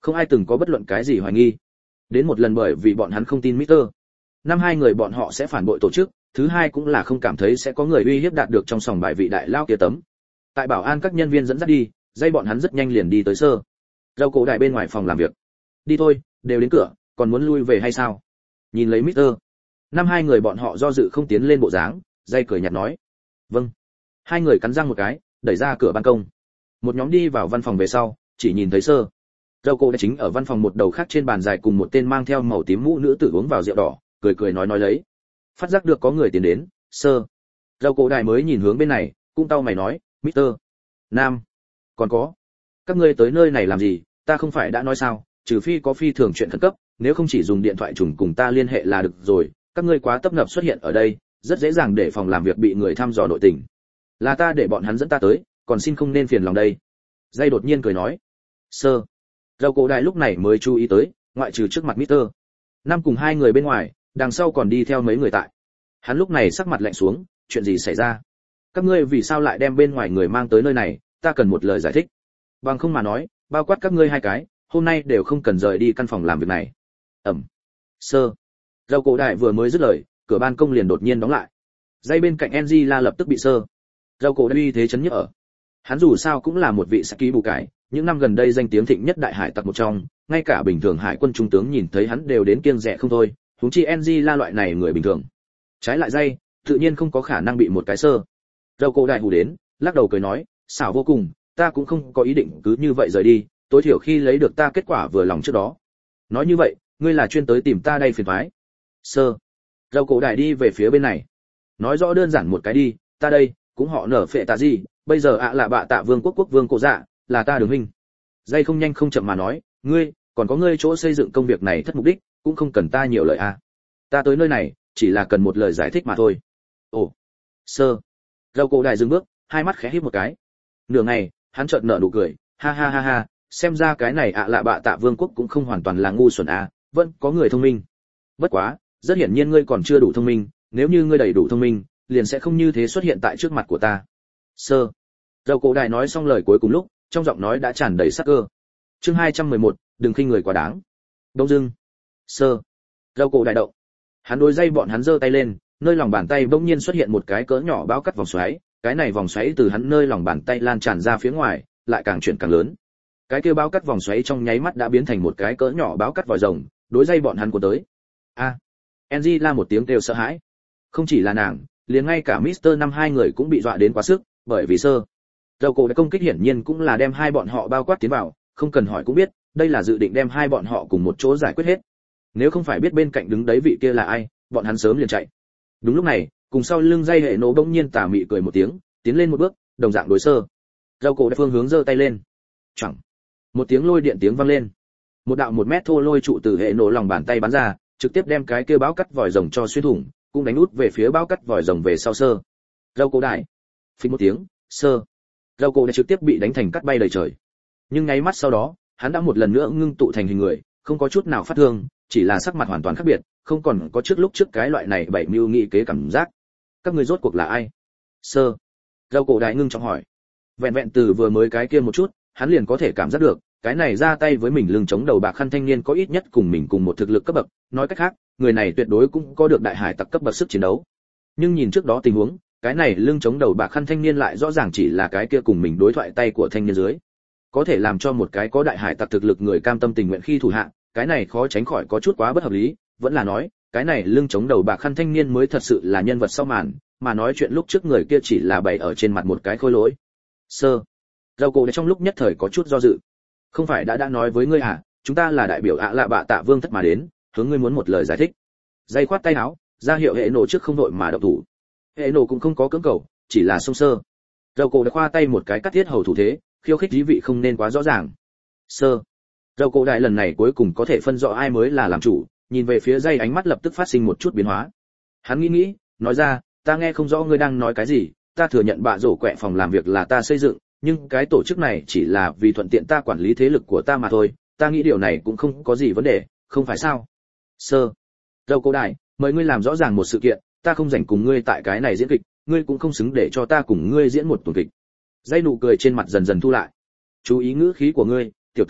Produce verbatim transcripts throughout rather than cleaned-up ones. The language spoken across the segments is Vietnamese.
Không ai từng có bất luận cái gì hoài nghi. Đến một lần bởi vì bọn hắn không tin Mister Năm hai người bọn họ sẽ phản bội tổ chức, thứ hai cũng là không cảm thấy sẽ có người uy hiếp đạt được trong sòng bài vị đại lao kia tấm. Tại bảo an các nhân viên dẫn dắt đi, dây bọn hắn rất nhanh liền đi tới sơ. Râu cổ đại bên ngoài phòng làm việc. Đi thôi, đều đến cửa, còn muốn lui về hay sao? Nhìn lấy Mister Năm hai người bọn họ do dự không tiến lên bộ dáng, dây cười nhạt nói. Vâng. Hai người cắn răng một cái, đẩy ra cửa ban công. Một nhóm đi vào văn phòng về sau, chỉ nhìn thấy sơ. Râu cổ đại chính ở văn phòng một đầu khác trên bàn dài cùng một tên mang theo màu tím mũ nữ tử uống vào rượu đỏ, cười cười nói nói lấy. Phát giác được có người tiến đến, sơ. Râu cổ đại mới nhìn hướng bên này, cũng tao mày nói, Mister Nam. Còn có. Các ngươi tới nơi này làm gì, ta không phải đã nói sao, trừ phi có phi thường chuyện khẩn cấp, nếu không chỉ dùng điện thoại trùng cùng ta liên hệ là được rồi, các ngươi quá tấp nập xuất hiện ở đây, rất dễ dàng để phòng làm việc bị người thăm dò nội tình. Là ta để bọn hắn dẫn ta tới, còn xin không nên phiền lòng đây. Dây đột nhiên cười nói. Sơ. Râu cổ đại lúc này mới chú ý tới, ngoại trừ trước mặt Mister Năm cùng hai người bên ngoài, đằng sau còn đi theo mấy người tại. Hắn lúc này sắc mặt lạnh xuống, chuyện gì xảy ra? Các ngươi vì sao lại đem bên ngoài người mang tới nơi này, ta cần một lời giải thích. Bằng không mà nói, bao quát các ngươi hai cái, hôm nay đều không cần rời đi căn phòng làm việc này. Ẩm. Sơ. Râu cổ đại vừa mới dứt lời, cửa ban công liền đột nhiên đóng lại. Dây bên cạnh Angela lập tức bị sơ. Râu cổ đại uy thế chấn nhức ở. Hắn dù sao cũng là một vị Saki bù cải, những năm gần đây danh tiếng thịnh nhất đại hải tặc một trong, ngay cả bình thường hải quân trung tướng nhìn thấy hắn đều đến kiêng dè không thôi, huống chi Angela loại này người bình thường. Trái lại dây, tự nhiên không có khả năng bị một cái sơ. Râu cổ đại hù đến, lắc đầu cười nói, xảo vô cùng, ta cũng không có ý định cứ như vậy rời đi, tối thiểu khi lấy được ta kết quả vừa lòng trước đó. Nói như vậy, ngươi là chuyên tới tìm ta đây phiền toái. Sơ. Râu cổ đại đi về phía bên này. Nói rõ đơn giản một cái đi, ta đây, cũng họ nở phệ tạ gì, bây giờ ạ là bạ tạ vương quốc quốc vương cổ dạ, là ta đường huynh. Dây không nhanh không chậm mà nói, ngươi, còn có ngươi chỗ xây dựng công việc này thất mục đích, cũng không cần ta nhiều lời a. À. Ta tới nơi này, chỉ là cần một lời giải thích mà thôi. Ồ. Sơ. Râu cổ đại dừng bước, hai mắt khẽ híp một cái. Nửa ngày, hắn chợt nở nụ cười, ha ha ha ha, xem ra cái này ạ lạ bạ tạ vương quốc cũng không hoàn toàn là ngu xuẩn à, vẫn có người thông minh. Bất quá, rất hiển nhiên ngươi còn chưa đủ thông minh, nếu như ngươi đầy đủ thông minh, liền sẽ không như thế xuất hiện tại trước mặt của ta. Sơ. Râu cổ đại nói xong lời cuối cùng lúc, trong giọng nói đã tràn đầy sắc cơ. Chương hai trăm mười một, đừng khinh người quá đáng. Đông dưng. Sơ. Râu cổ đại động. Hắn đối dây bọn hắn giơ tay lên, nơi lòng bàn tay bỗng nhiên xuất hiện một cái cỡ nhỏ bao cắt vòng xoáy, cái này vòng xoáy từ hắn nơi lòng bàn tay lan tràn ra phía ngoài, lại càng chuyển càng lớn. Cái kia bao cắt vòng xoáy trong nháy mắt đã biến thành một cái cỡ nhỏ báo cắt vòi rồng, đối dây bọn hắn của tới. A. À. Angie la một tiếng kêu sợ hãi. Không chỉ là nàng, liền ngay cả Mister Năm hai người cũng bị dọa đến quá sức, bởi vì sơ. Râu cổ đã công kích hiển nhiên cũng là đem hai bọn họ bao quát tiến vào, không cần hỏi cũng biết, đây là dự định đem hai bọn họ cùng một chỗ giải quyết hết. Nếu không phải biết bên cạnh đứng đấy vị kia là ai, bọn hắn sớm liền chạy. Đúng lúc này, cùng sau lưng dây hệ nổ bỗng nhiên tà mị cười một tiếng, tiến lên một bước, đồng dạng đối sơ. Râu cổ đã phương hướng giơ tay lên. Chẳng. Một tiếng lôi điện tiếng vang lên. Một đạo một mét thô lôi trụ từ hệ nổ lòng bàn tay bắn ra, trực tiếp đem cái kia báo cắt vòi rồng cho xuyên thủng, cũng đánh út về phía báo cắt vòi rồng về sau sơ. Râu cổ đại. Phình một tiếng, sơ. Râu cổ đã trực tiếp bị đánh thành cắt bay đầy trời. Nhưng ngay mắt sau đó, hắn đã một lần nữa ngưng tụ thành hình người, không có chút nào phát thương, chỉ là sắc mặt hoàn toàn khác biệt, không còn có trước lúc trước cái loại này bảy mưu nghị kế cảm giác. Các ngươi rốt cuộc là ai? Sơ. Râu cổ đại ngưng trọng hỏi. Vẹn vẹn từ vừa mới cái kia một chút, hắn liền có thể cảm giác được, cái này ra tay với mình lưng chống đầu bạc khăn thanh niên có ít nhất cùng mình cùng một thực lực cấp bậc, nói cách khác, người này tuyệt đối cũng có được đại hải tặc cấp bậc sức chiến đấu. Nhưng nhìn trước đó tình huống, cái này lưng chống đầu bạc khăn thanh niên lại rõ ràng chỉ là cái kia cùng mình đối thoại tay của thanh niên dưới. Có thể làm cho một cái có đại hải tặc thực lực người cam tâm tình nguyện khi thủ hạ, cái này khó tránh khỏi có chút quá bất hợp lý, vẫn là nói, cái này lưng chống đầu bạc khăn thanh niên mới thật sự là nhân vật sau màn, mà nói chuyện lúc trước người kia chỉ là bày ở trên mặt một cái khôi lỗi. Sơ. Râu cổ trong lúc nhất thời có chút do dự. Không phải đã đã nói với ngươi à, chúng ta là đại biểu ạ lạ bạ tạ vương thất mà đến, hướng ngươi muốn một lời giải thích. Dây khoát tay áo, ra hiệu hệ nổ trước không đội mà động thủ. Hệ nổ cũng không có cưỡng cầu, chỉ là xông sơ. Râu cổ đã khoa tay một cái cắt thiết hầu thủ thế, khiêu khích dí vị không nên quá rõ ràng. Sơ. Râu cổ đại lần này cuối cùng có thể phân rõ ai mới là làm chủ, nhìn về phía dây ánh mắt lập tức phát sinh một chút biến hóa. Hắn nghĩ nghĩ, nói ra, ta nghe không rõ ngươi đang nói cái gì, ta thừa nhận bạ rổ quẹ phòng làm việc là ta xây dựng, nhưng cái tổ chức này chỉ là vì thuận tiện ta quản lý thế lực của ta mà thôi, ta nghĩ điều này cũng không có gì vấn đề, không phải sao? Sơ. Râu cổ đại, mời ngươi làm rõ ràng một sự kiện, ta không rảnh cùng ngươi tại cái này diễn kịch, ngươi cũng không xứng để cho ta cùng ngươi diễn một tuần kịch. Dây nụ cười trên mặt dần dần thu lại. Chú ý ngữ khí của ngươi, tiểu tử,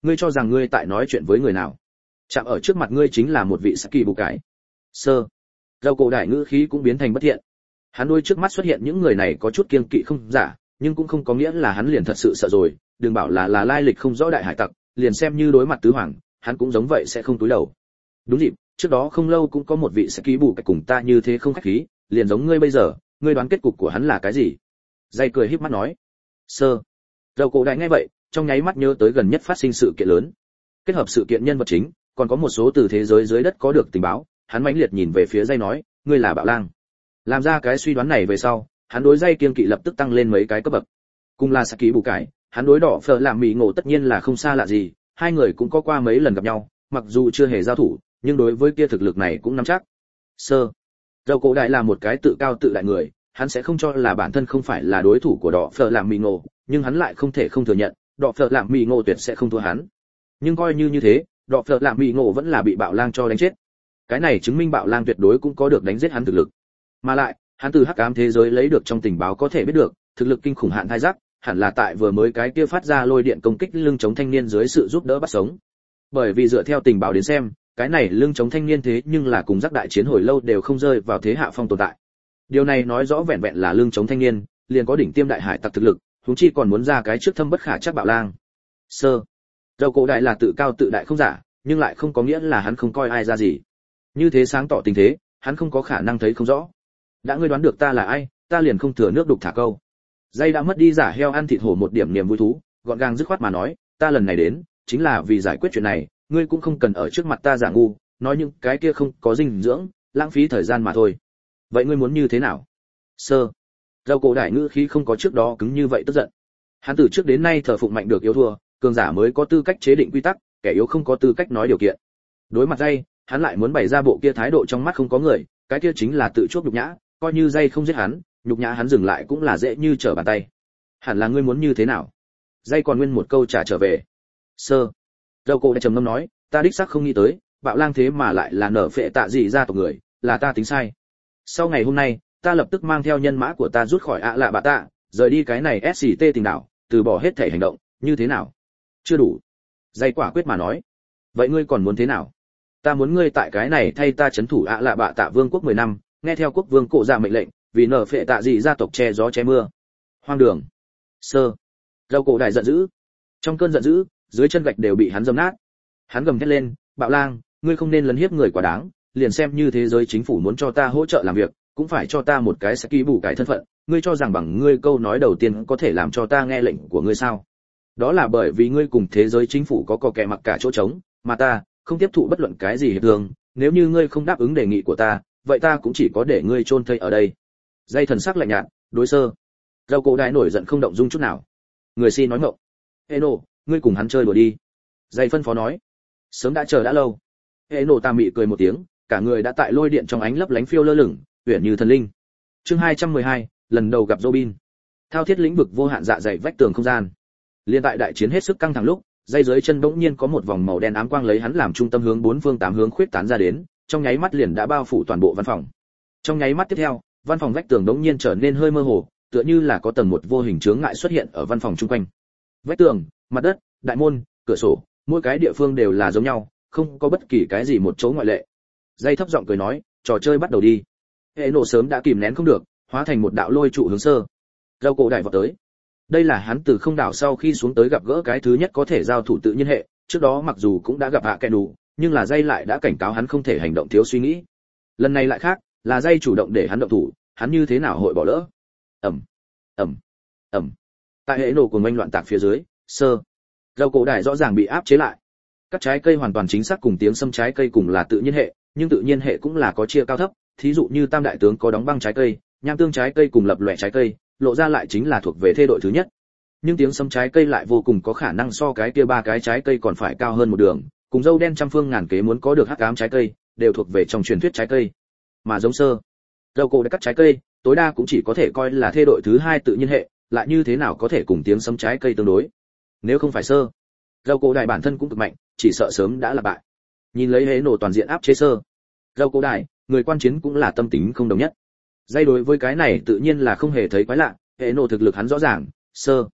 ngươi cho rằng ngươi tại nói chuyện với người nào? Chạm ở trước mặt ngươi chính là một vị Saki bù cái. Sơ. Râu cổ đại ngữ khí cũng biến thành bất thiện. Hắn đôi trước mắt xuất hiện những người này có chút kiêng kỵ không giả, nhưng cũng không có nghĩa là hắn liền thật sự sợ rồi, đừng bảo là là lai lịch không rõ đại hải tặc, liền xem như đối mặt tứ hoàng, hắn cũng giống vậy sẽ không túi đầu. Đúng dịp, trước đó không lâu cũng có một vị Saki bù cái cùng ta như thế không khách khí, liền giống ngươi bây giờ, ngươi đoán kết cục của hắn là cái gì? Dây cười híp mắt nói. Sơ. Râu cổ đại nghe vậy, trong nháy mắt nhớ tới gần nhất phát sinh sự kiện lớn. Kết hợp sự kiện nhân vật chính, còn có một số từ thế giới dưới đất có được tình báo, hắn mãnh liệt nhìn về phía dây nói, ngươi là Bạo Lang. Làm ra cái suy đoán này về sau, hắn đối dây kiên kỵ lập tức tăng lên mấy cái cấp bậc. Cùng là Saki bù cái, hắn đối đỏ phở làm mì ngộ tất nhiên là không xa lạ gì, hai người cũng có qua mấy lần gặp nhau, mặc dù chưa hề giao thủ, nhưng đối với kia thực lực này cũng nắm chắc. Sơ. Râu cổ đại là một cái tự cao tự đại người, hắn sẽ không cho là bản thân không phải là đối thủ của đỏ phở làm mì ngộ, nhưng hắn lại không thể không thừa nhận, đỏ phở làm mì ngộ tuyệt sẽ không thua hắn. Nhưng coi như như thế, đỏ phở làm mì ngộ vẫn là bị Bạo Lang cho đánh chết. Cái này chứng minh Bạo Lang tuyệt đối cũng có được đánh giết hắn thực lực. Mà lại, hắn từ hắc ám thế giới lấy được trong tình báo có thể biết được, thực lực kinh khủng hạn thai giác, hẳn là tại vừa mới cái kia phát ra lôi điện công kích lưng chống thanh niên dưới sự giúp đỡ bắt sống. Bởi vì dựa theo tình báo đến xem, cái này lưng chống thanh niên thế nhưng là cùng giác đại chiến hồi lâu đều không rơi vào thế hạ phong tồn tại. Điều này nói rõ vẹn vẹn là lưng chống thanh niên, liền có đỉnh tiêm đại hải tặc thực lực, huống chi còn muốn ra cái trước thâm bất khả chắc Bạo Lang. Sơ. Râu cổ đại là tự cao tự đại không giả, nhưng lại không có nghĩa là hắn không coi ai ra gì. Như thế sáng tỏ tình thế, hắn không có khả năng thấy không rõ. Đã ngươi đoán được ta là ai, ta liền không thừa nước đục thả câu. Dây đã mất đi giả heo ăn thịt hổ một điểm niềm vui thú, gọn gàng dứt khoát mà nói, ta lần này đến, chính là vì giải quyết chuyện này, ngươi cũng không cần ở trước mặt ta giả ngu, nói những cái kia không có dinh dưỡng, lãng phí thời gian mà thôi. Vậy ngươi muốn như thế nào? Sơ. Râu cổ đại ngữ khí không có trước đó cứng như vậy tức giận. Hắn từ trước đến nay thờ phụng mạnh được yếu thua, cường giả mới có tư cách chế định quy tắc, kẻ yếu không có tư cách nói điều kiện. Đối mặt dây, hắn lại muốn bày ra bộ kia thái độ trong mắt không có người, cái kia chính là tự chuốc nhục nhã, coi như dây không giết hắn, nhục nhã hắn dừng lại cũng là dễ như trở bàn tay. Hẳn là ngươi muốn như thế nào? Dây còn nguyên một câu trả trở về. Sơ. Râu cổ đã trầm ngâm nói, ta đích xác không nghĩ tới, Bạo Lang thế mà lại là nở phệ tạ gì ra tộc người, là ta tính sai. Sau ngày hôm nay, ta lập tức mang theo nhân mã của ta rút khỏi ạ lạ bạ tạ, rời đi cái này ét xê tê tình đảo, từ bỏ hết thể hành động, như thế nào? Chưa đủ. Dây quả quyết mà nói. Vậy ngươi còn muốn thế nào? Ta muốn ngươi tại cái này thay ta chấn thủ ạ lạ bạ tạ vương quốc mười năm, nghe theo quốc vương cổ ra mệnh lệnh, vì nở phệ tạ gì gia tộc che gió che mưa. Hoang đường. Sơ. Râu cổ đại giận dữ. Trong cơn giận dữ, dưới chân gạch đều bị hắn dâm nát. Hắn gầm thét lên, Bạo Lang, ngươi không nên lấn hiếp người quá đáng, liền xem như thế giới chính phủ muốn cho ta hỗ trợ làm việc, cũng phải cho ta một cái Saki bù cái thân phận, ngươi cho rằng bằng ngươi câu nói đầu tiên có thể làm cho ta nghe lệnh của ngươi sao? Đó là bởi vì ngươi cùng thế giới chính phủ có cò kè mặc cả chỗ trống, mà ta không tiếp thụ bất luận cái gì hiệp thương, nếu như ngươi không đáp ứng đề nghị của ta, vậy ta cũng chỉ có để ngươi chôn thây ở đây. Dây thần sắc lạnh nhạt, đối Sơ. Râu cổ đại nổi giận không động dung chút nào. Người si nói ngọng. Eno, ngươi cùng hắn chơi đùa đi. Dây phân phó nói. Sớm đã chờ đã lâu. Eno ta mị cười một tiếng, cả người đã tại lôi điện trong ánh lấp lánh phiêu lơ lửng, uyển như thần linh. Chương hai trăm mười hai, lần đầu gặp Robin. Thao thiết lĩnh vực vô hạn dạ dày vách tường không gian. Liên tại đại chiến hết sức căng thẳng lúc, dây dưới chân bỗng nhiên có một vòng màu đen ám quang lấy hắn làm trung tâm hướng bốn phương tám hướng khuyết tán ra đến, trong nháy mắt liền đã bao phủ toàn bộ văn phòng. Trong nháy mắt tiếp theo, văn phòng vách tường bỗng nhiên trở nên hơi mơ hồ, tựa như là có tầng một vô hình chướng ngại xuất hiện ở văn phòng chung quanh. Vách tường, mặt đất, đại môn, cửa sổ, mỗi cái địa phương đều là giống nhau, không có bất kỳ cái gì một chỗ ngoại lệ. Dây thấp giọng cười nói, trò chơi bắt đầu đi. Hệ nổ sớm đã kìm nén không được, hóa thành một đạo lôi trụ hướng Sơ. Râu cổ đại vọt tới. Đây là hắn từ không đảo sau khi xuống tới gặp gỡ cái thứ nhất có thể giao thủ tự nhiên hệ, trước đó mặc dù cũng đã gặp hạ kẻ đủ, nhưng là dây lại đã cảnh cáo hắn không thể hành động thiếu suy nghĩ. Lần này lại khác, là dây chủ động để hắn động thủ, hắn như thế nào hội bỏ lỡ. Ầm, ầm, ầm. Tại hệ nổ cuồng oanh loạn tạc phía dưới, Sơ. Râu cổ đại rõ ràng bị áp chế lại. Các trái cây hoàn toàn chính xác cùng tiếng sâm trái cây cùng là tự nhiên hệ, nhưng tự nhiên hệ cũng là có chia cao thấp, thí dụ như tam đại tướng có đóng băng trái cây, nham tương trái cây cùng lập loè trái cây, lộ ra lại chính là thuộc về thê đội thứ nhất. Nhưng tiếng sấm trái cây lại vô cùng có khả năng so cái kia ba cái trái cây còn phải cao hơn một đường, cùng dâu đen trăm phương ngàn kế muốn có được hắc ám trái cây, đều thuộc về trong truyền thuyết trái cây. Mà giống Sơ, Râu cổ đã cắt trái cây, tối đa cũng chỉ có thể coi là thê đội thứ hai tự nhiên hệ, lại như thế nào có thể cùng tiếng sấm trái cây tương đối. Nếu không phải Sơ, Râu cổ đại bản thân cũng cực mạnh, chỉ sợ sớm đã là bại. Nhìn lấy hế nổ toàn diện áp chế Sơ, Râu cổ đại, người quan chiến cũng là tâm tính không đồng nhất. Dây đối với cái này tự nhiên là không hề thấy quái lạ, hệ nổ thực lực hắn rõ ràng, Sơ.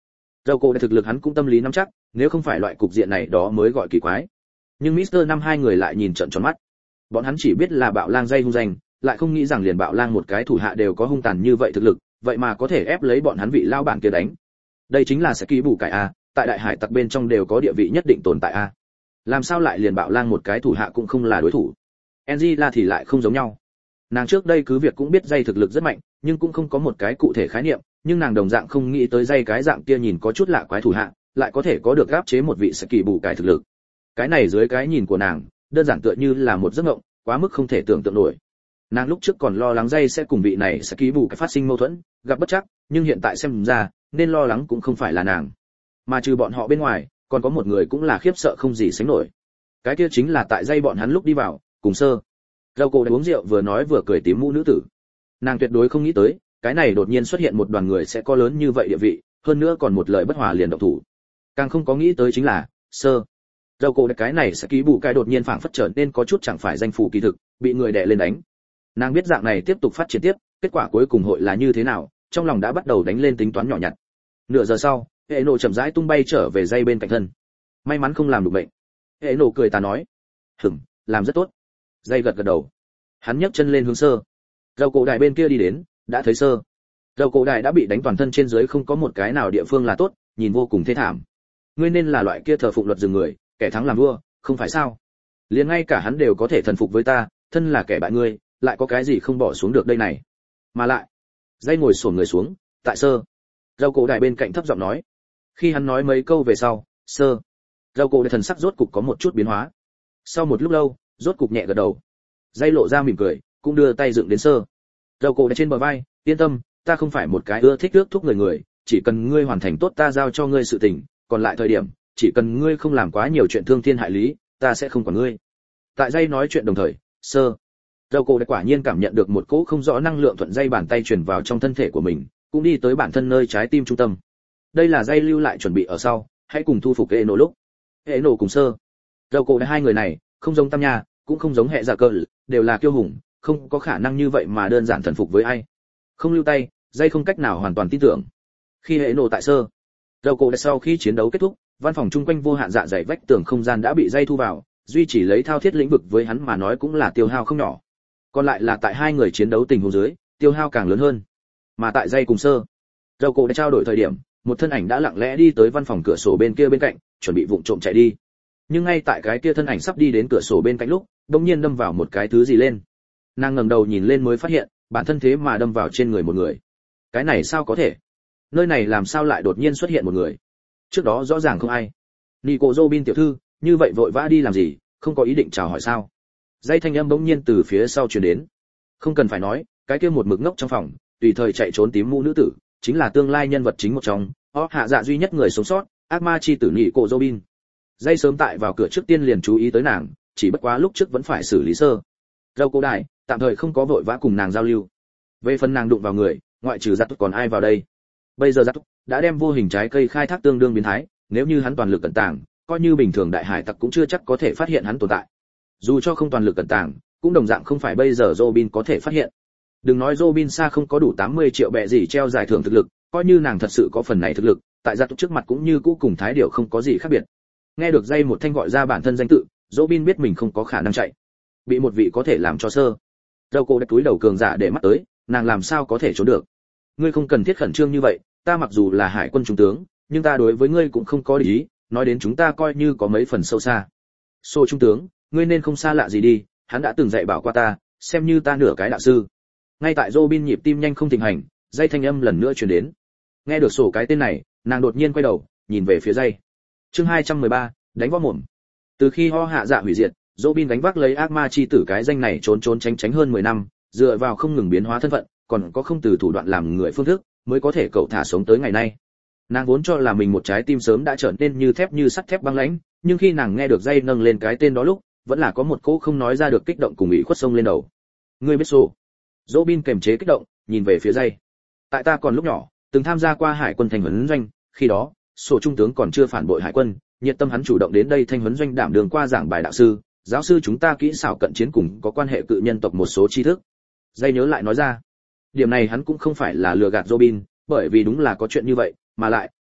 Dầu cổ đã thực lực hắn cũng tâm lý nắm chắc, nếu không phải loại cục diện này đó mới gọi kỳ quái. Nhưng Mister năm hai người lại nhìn trợn tròn mắt. Bọn hắn chỉ biết là Bạo Lang dây hung danh, lại không nghĩ rằng liền Bạo Lang một cái thủ hạ đều có hung tàn như vậy thực lực, vậy mà có thể ép lấy bọn hắn vị lao bản kia đánh. Đây chính là Saki bù cải a, tại đại hải tặc bên trong đều có địa vị nhất định tồn tại a. Làm sao lại liền Bạo Lang một cái thủ hạ cũng không là đối thủ? Angela thì lại không giống nhau. Nàng trước đây cứ việc cũng biết dây thực lực rất mạnh, nhưng cũng không có một cái cụ thể khái niệm, nhưng nàng đồng dạng không nghĩ tới dây cái dạng kia nhìn có chút lạ quái thủ hạ, lại có thể có được áp chế một vị Saki bù cải thực lực. Cái này dưới cái nhìn của nàng, đơn giản tựa như là một giấc mộng, quá mức không thể tưởng tượng nổi. Nàng lúc trước còn lo lắng dây sẽ cùng vị này Saki bù cải phát sinh mâu thuẫn, gặp bất trắc, nhưng hiện tại xem ra, nên lo lắng cũng không phải là nàng, mà trừ bọn họ bên ngoài, còn có một người cũng là khiếp sợ không gì sánh nổi. Cái kia chính là tại dây bọn hắn lúc đi vào, cùng sơ. Râu cổ đã uống rượu vừa nói vừa cười tím mũ nữ tử. Nàng tuyệt đối không nghĩ tới, cái này đột nhiên xuất hiện một đoàn người sẽ có lớn như vậy địa vị, hơn nữa còn một lời bất hòa liền động thủ. Càng không có nghĩ tới chính là, sơ. Râu cổ đã cái này sẽ ký bù cái đột nhiên phảng phất trở nên có chút chẳng phải danh phủ kỳ thực, bị người đè lên đánh. Nàng biết dạng này tiếp tục phát triển tiếp, kết quả cuối cùng hội là như thế nào, trong lòng đã bắt đầu đánh lên tính toán nhỏ nhặt. Nửa giờ sau, hệ nổ chậm rãi tung bay trở về dây bên cạnh thân. May mắn không làm được bệnh. Hệ nổ cười ta nói, hửm, làm rất tốt. Dây gật gật đầu. Hắn nhấc chân lên hướng sơ. Dầu cổ đại bên kia đi đến, đã thấy sơ. Dầu cổ đại đã bị đánh toàn thân trên dưới không có một cái nào địa phương là tốt, nhìn vô cùng thê thảm. Ngươi nên là loại kia thờ phụng luật rừng người, kẻ thắng làm vua, không phải sao? Liền ngay cả hắn đều có thể thần phục với ta, thân là kẻ bại ngươi, lại có cái gì không bỏ xuống được đây này? Mà lại, dây ngồi xổm người xuống, tại sơ. Dầu cổ đại bên cạnh thấp giọng nói. Khi hắn nói mấy câu về sau, sơ. Dầu cổ đại thần sắc rốt cục có một chút biến hóa. Sau một lúc lâu, rốt cục nhẹ gật đầu. Dây lộ ra mỉm cười, cũng đưa tay dựng đến sơ. Dầu cổ đại trên bờ vai, yên tâm, ta không phải một cái ưa thích ước thúc người người, chỉ cần ngươi hoàn thành tốt ta giao cho ngươi sự tình, còn lại thời điểm, chỉ cần ngươi không làm quá nhiều chuyện thương thiên hại lý, ta sẽ không quản ngươi. Tại dây nói chuyện đồng thời, sơ. Dầu cổ đại quả nhiên cảm nhận được một cỗ không rõ năng lượng thuận dây bàn tay truyền vào trong thân thể của mình, cũng đi tới bản thân nơi trái tim trung tâm. Đây là dây lưu lại chuẩn bị ở sau, hãy cùng thu phục hệ nổ lúc. Hệ nổ cùng sơ. Dầu cổ đại hai người này, không giống Tam Nha, cũng không giống hệ giả cờ, đều là kiêu hùng, không có khả năng như vậy mà đơn giản thần phục với ai. Không lưu tay, dây không cách nào hoàn toàn tin tưởng. Khi hệ nổ tại sơ. Dầu cổ đại sau khi chiến đấu kết thúc, văn phòng chung quanh vô hạn dạ dày vách tường không gian đã bị dây thu vào, duy trì lấy thao thiết lĩnh vực với hắn mà nói cũng là tiêu hao không nhỏ. Còn lại là tại hai người chiến đấu tình huống dưới, tiêu hao càng lớn hơn. Mà tại dây cùng sơ, dầu cổ đã trao đổi thời điểm, một thân ảnh đã lặng lẽ đi tới văn phòng cửa sổ bên kia bên cạnh, chuẩn bị vụng trộm chạy đi. Nhưng ngay tại cái kia thân ảnh sắp đi đến cửa sổ bên cạnh lúc, đột nhiên đâm vào một cái thứ gì lên. Nàng ngẩng đầu nhìn lên mới phát hiện, bản thân thế mà đâm vào trên người một người. Cái này sao có thể? Nơi này làm sao lại đột nhiên xuất hiện một người? Trước đó rõ ràng không ai. Nico Robin tiểu thư, như vậy vội vã đi làm gì, không có ý định chào hỏi sao? Dây thanh âm bỗng nhiên từ phía sau truyền đến. Không cần phải nói, cái kia một mực ngốc trong phòng, tùy thời chạy trốn tím mũ nữ tử, chính là tương lai nhân vật chính một trong, ó hạ dạ duy nhất người sống sót, ác ma chi tử Nico Robin. Dây sớm tại vào cửa trước tiên liền chú ý tới nàng, chỉ bất quá lúc trước vẫn phải xử lý sơ. Dâu cổ đại, tạm thời không có vội vã cùng nàng giao lưu. Về phần nàng đụng vào người, ngoại trừ giặt còn ai vào đây? Bây giờ giặt đã đem vô hình trái cây khai thác tương đương biến thái, nếu như hắn toàn lực cẩn tàng, coi như bình thường đại hải tặc cũng chưa chắc có thể phát hiện hắn tồn tại. Dù cho không toàn lực cẩn tàng, cũng đồng dạng không phải bây giờ Robin có thể phát hiện. Đừng nói Robin xa không có đủ tám mươi triệu bẹ gì treo giải thưởng thực lực, coi như nàng thật sự có phần này thực lực, tại giặt trước mặt cũng như cũ cùng thái điểu không có gì khác biệt. Nghe được dây một thanh gọi ra bản thân danh tự, Robin biết mình không có khả năng chạy. Bị một vị có thể làm cho sơ. Dâu cổ đã túi đầu cường giả để mắt tới, nàng làm sao có thể trốn được? Ngươi không cần thiết khẩn trương như vậy, ta mặc dù là hải quân trung tướng, nhưng ta đối với ngươi cũng không có ý, nói đến chúng ta coi như có mấy phần sâu xa. Sô trung tướng, ngươi nên không xa lạ gì đi, hắn đã từng dạy bảo qua ta, xem như ta nửa cái đạo sư. Ngay tại Robin nhịp tim nhanh không thịnh hành, dây thanh âm lần nữa truyền đến. Nghe được sổ cái tên này, nàng đột nhiên quay đầu, nhìn về phía dây. Chương hai trăm mười ba, đánh võ mồm. Từ khi ho hạ dạ hủy diệt, Robin gánh vác lấy ác ma chi tử cái danh này trốn trốn tránh tránh hơn mười năm, dựa vào không ngừng biến hóa thân phận, còn có không từ thủ đoạn làm người phương thức, mới có thể cậu thả sống tới ngày nay. Nàng vốn cho là mình một trái tim sớm đã trở nên như thép như sắt thép băng lãnh, nhưng khi nàng nghe được dây nâng lên cái tên đó lúc, vẫn là có một cỗ không nói ra được kích động cùng ủy khuất sông lên đầu. Ngươi biết sổ? Robin kềm chế kích động, nhìn về phía dây. Tại ta còn lúc nhỏ, từng tham gia qua hải quân thành huấn doanh, khi đó, sổ trung tướng còn chưa phản bội hải quân, nhiệt tâm hắn chủ động đến đây thanh huấn doanh đảm đường qua giảng bài đạo sư, giáo sư chúng ta kỹ xảo cận chiến cùng có quan hệ cự nhân tộc một số tri thức. Dây nhớ lại nói ra, điểm này hắn cũng không phải là lừa gạt Robin, bởi vì đúng là có chuyện như vậy, mà lại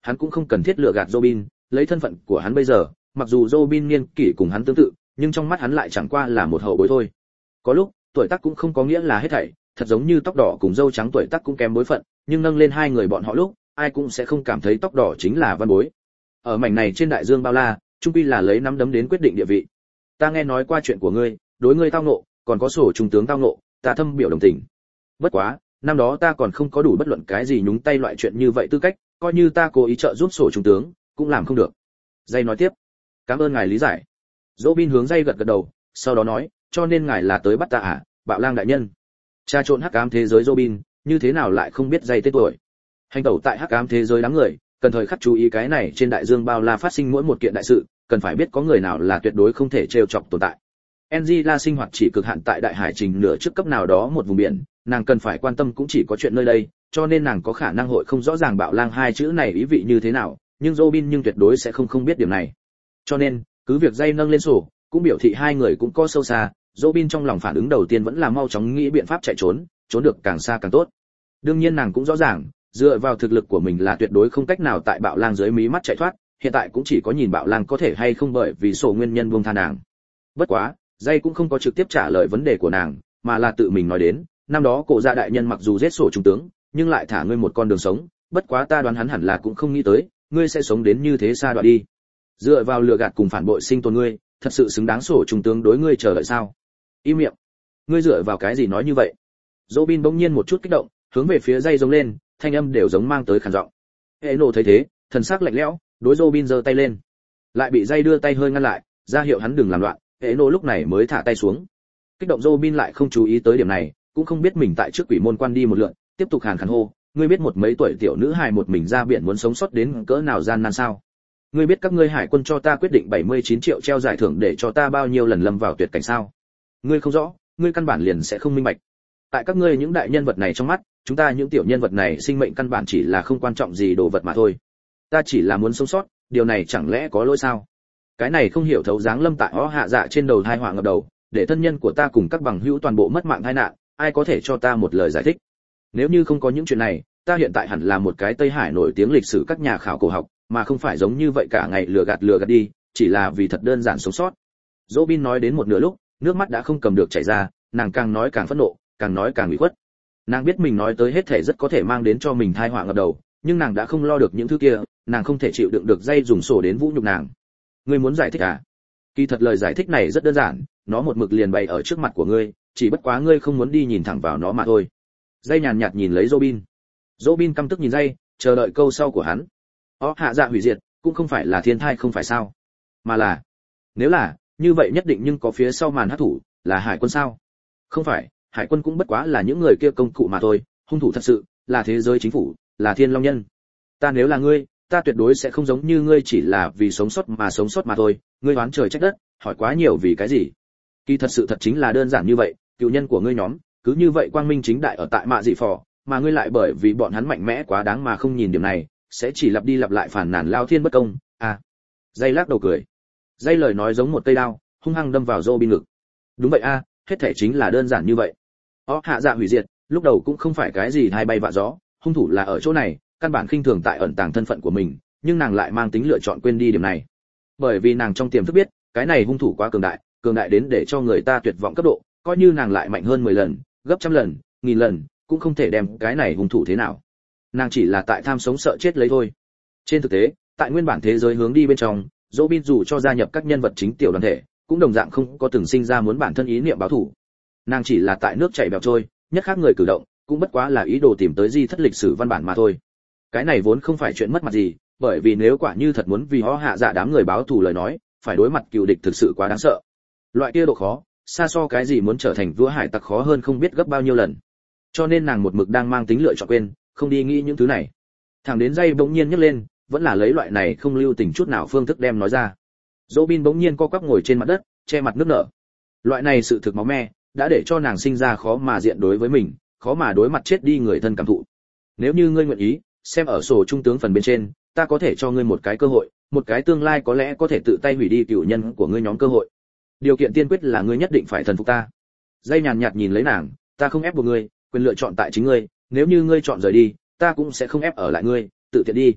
hắn cũng không cần thiết lừa gạt Robin, lấy thân phận của hắn bây giờ, mặc dù Robin niên kỷ cùng hắn tương tự, nhưng trong mắt hắn lại chẳng qua là một hậu bối thôi. Có lúc, tuổi tác cũng không có nghĩa là hết thảy, thật giống như tóc đỏ cùng râu trắng tuổi tác cũng kém bối phận, nhưng nâng lên hai người bọn họ lúc, ai cũng sẽ không cảm thấy tóc đỏ chính là văn bối. Ở mảnh này trên đại dương bao la, chung quy là lấy nắm đấm đến quyết định địa vị. Ta nghe nói qua chuyện của ngươi, đối ngươi tao ngộ, còn có sổ trung tướng tao ngộ, ta thâm biểu đồng tình. Bất quá, năm đó ta còn không có đủ bất luận cái gì nhúng tay loại chuyện như vậy tư cách, coi như ta cố ý trợ giúp sổ trung tướng, cũng làm không được. Dây nói tiếp, cảm ơn ngài lý giải. Robin hướng dây gật gật đầu, sau đó nói, cho nên ngài là tới bắt ta à, Bạo Lang đại nhân. Cha trộn hắc ám thế giới Robin, như thế nào lại không biết dây tên tuổi. Hành tẩu tại hắc ám thế giới đám người, cần thời khắc chú ý cái này trên đại dương bao la phát sinh mỗi một kiện đại sự, cần phải biết có người nào là tuyệt đối không thể trêu chọc tồn tại. Angela sinh hoạt chỉ cực hạn tại đại hải trình nửa trước cấp nào đó một vùng biển, nàng cần phải quan tâm cũng chỉ có chuyện nơi đây, cho nên nàng có khả năng hội không rõ ràng Bạo Lang hai chữ này ý vị như thế nào, nhưng Robin nhưng tuyệt đối sẽ không không biết điểm này. Cho nên, cứ việc dây nâng lên sổ, cũng biểu thị hai người cũng có sâu xa, Robin trong lòng phản ứng đầu tiên vẫn là mau chóng nghĩ biện pháp chạy trốn, trốn được càng xa càng tốt. Đương nhiên nàng cũng rõ ràng, dựa vào thực lực của mình là tuyệt đối không cách nào tại Bạo Lang dưới mí mắt chạy thoát, hiện tại cũng chỉ có nhìn Bạo Lang có thể hay không bởi vì sổ nguyên nhân buông tha nàng. Bất quá, dây cũng không có trực tiếp trả lời vấn đề của nàng, mà là tự mình nói đến, năm đó cổ gia đại nhân mặc dù giết sổ trung tướng, nhưng lại thả ngươi một con đường sống, bất quá ta đoán hắn hẳn là cũng không nghĩ tới, ngươi sẽ sống đến như thế xa đoạn đi. Dựa vào lừa gạt cùng phản bội sinh tồn ngươi, thật sự xứng đáng sổ trung tướng đối ngươi chờ đợi sao? Im miệng. Ngươi dựa vào cái gì nói như vậy? Robin bỗng nhiên một chút kích động, hướng về phía dây giống lên, thanh âm đều giống mang tới khàn giọng. Hệ nổ thấy thế, thần sắc lạnh lẽo, đối Robin giơ tay lên, lại bị dây đưa tay hơi ngăn lại, ra hiệu hắn đừng làm loạn. Hệ nổ lúc này mới thả tay xuống. Kích động Robin lại không chú ý tới điểm này, cũng không biết mình tại trước quỷ môn quan đi một lượt, tiếp tục hàn khàn hô, ngươi biết một mấy tuổi tiểu nữ hài một mình ra biển muốn sống sót đến cỡ nào gian nan sao? Ngươi biết các ngươi hải quân cho ta quyết định bảy mươi chín triệu treo giải thưởng để cho ta bao nhiêu lần lâm vào tuyệt cảnh sao? Ngươi không rõ, ngươi căn bản liền sẽ không minh bạch. Tại các ngươi những đại nhân vật này trong mắt, chúng ta những tiểu nhân vật này sinh mệnh căn bản chỉ là không quan trọng gì đồ vật mà thôi. Ta chỉ là muốn sống sót, điều này chẳng lẽ có lỗi sao? Cái này không hiểu thấu dáng lâm tại ó hạ dạ trên đầu thai họa ngập đầu, để thân nhân của ta cùng các bằng hữu toàn bộ mất mạng tai nạn, ai có thể cho ta một lời giải thích? Nếu như không có những chuyện này, ta hiện tại hẳn là một cái Tây Hải nổi tiếng lịch sử các nhà khảo cổ học, mà không phải giống như vậy cả ngày lừa gạt lừa gạt đi, chỉ là vì thật đơn giản sống sót. Robin nói đến một nửa lúc, nước mắt đã không cầm được chảy ra, nàng càng nói càng phẫn nộ, càng nói càng ủy khuất. Nàng biết mình nói tới hết thể rất có thể mang đến cho mình tai họa ngập đầu, nhưng nàng đã không lo được những thứ kia, nàng không thể chịu đựng được dây dùng sổ đến vũ nhục nàng. Ngươi muốn giải thích à? Kỳ thật lời giải thích này rất đơn giản, nó một mực liền bày ở trước mặt của ngươi, chỉ bất quá ngươi không muốn đi nhìn thẳng vào nó mà thôi. Dây nhàn nhạt nhìn lấy Robin. Robin căm tức nhìn dây, chờ đợi câu sau của hắn. Ó hạ dạ hủy diệt, cũng không phải là thiên thai không phải sao? Mà là, nếu là, như vậy nhất định nhưng có phía sau màn hắc thủ, là hải quân sao? Không phải, hải quân cũng bất quá là những người kia công cụ mà thôi, hung thủ thật sự là thế giới chính phủ, là Thiên Long nhân. Ta nếu là ngươi, ta tuyệt đối sẽ không giống như ngươi chỉ là vì sống sót mà sống sót mà thôi, ngươi oán trời trách đất, hỏi quá nhiều vì cái gì? Kỳ thật sự thật chính là đơn giản như vậy, cựu nhân của ngươi nhóm, cứ như vậy quang minh chính đại ở tại mạ dị phò, mà ngươi lại bởi vì bọn hắn mạnh mẽ quá đáng mà không nhìn điểm này, sẽ chỉ lặp đi lặp lại phản nàn lao thiên bất công. À. Dây lắc đầu cười. Dây lời nói giống một cây đao, hung hăng đâm vào Robin ngực. Đúng vậy a, à, hết thể chính là đơn giản như vậy. Ó hạ dạ hủy diệt, lúc đầu cũng không phải cái gì hai bay vạ gió, hung thủ là ở chỗ này, căn bản khinh thường tại ẩn tàng thân phận của mình, nhưng nàng lại mang tính lựa chọn quên đi điểm này. Bởi vì nàng trong tiềm thức biết, cái này hung thủ quá cường đại, cường đại đến để cho người ta tuyệt vọng cấp độ, coi như nàng lại mạnh hơn mười lần, gấp trăm lần, nghìn lần, cũng không thể đem cái này hung thủ thế nào. Nàng chỉ là tại tham sống sợ chết lấy thôi. Trên thực tế, tại nguyên bản thế giới hướng đi bên trong, Robin dù cho gia nhập các nhân vật chính tiểu đoàn thể, cũng đồng dạng không có từng sinh ra muốn bản thân ý niệm báo thù. Nàng chỉ là tại nước chảy bèo trôi, nhất khác người cử động, cũng bất quá là ý đồ tìm tới di thất lịch sử văn bản mà thôi. Cái này vốn không phải chuyện mất mặt gì, bởi vì nếu quả như thật muốn vì họ hạ dạ đám người báo thù lời nói, phải đối mặt cựu địch thực sự quá đáng sợ. Loại kia độ khó, xa so cái gì muốn trở thành vua hải tặc khó hơn không biết gấp bao nhiêu lần. Cho nên nàng một mực đang mang tính lựa chọn quên, không đi nghĩ những thứ này. Thẳng đến dây bỗng nhiên nhấc lên, vẫn là lấy loại này không lưu tình chút nào phương thức đem nói ra. Robin bỗng nhiên co quắp ngồi trên mặt đất, che mặt nước nở. Loại này sự thực máu me, đã để cho nàng sinh ra khó mà diện đối với mình, khó mà đối mặt chết đi người thân cảm thụ. Nếu như ngươi nguyện ý, xem ở sổ trung tướng phần bên trên, ta có thể cho ngươi một cái cơ hội, một cái tương lai có lẽ có thể tự tay hủy đi cựu nhân của ngươi nhóm cơ hội. Điều kiện tiên quyết là ngươi nhất định phải thần phục ta. Dây nhàn nhạt nhìn lấy nàng, ta không ép buộc ngươi, quyền lựa chọn tại chính ngươi, nếu như ngươi chọn rời đi, ta cũng sẽ không ép ở lại ngươi, tự tiện đi.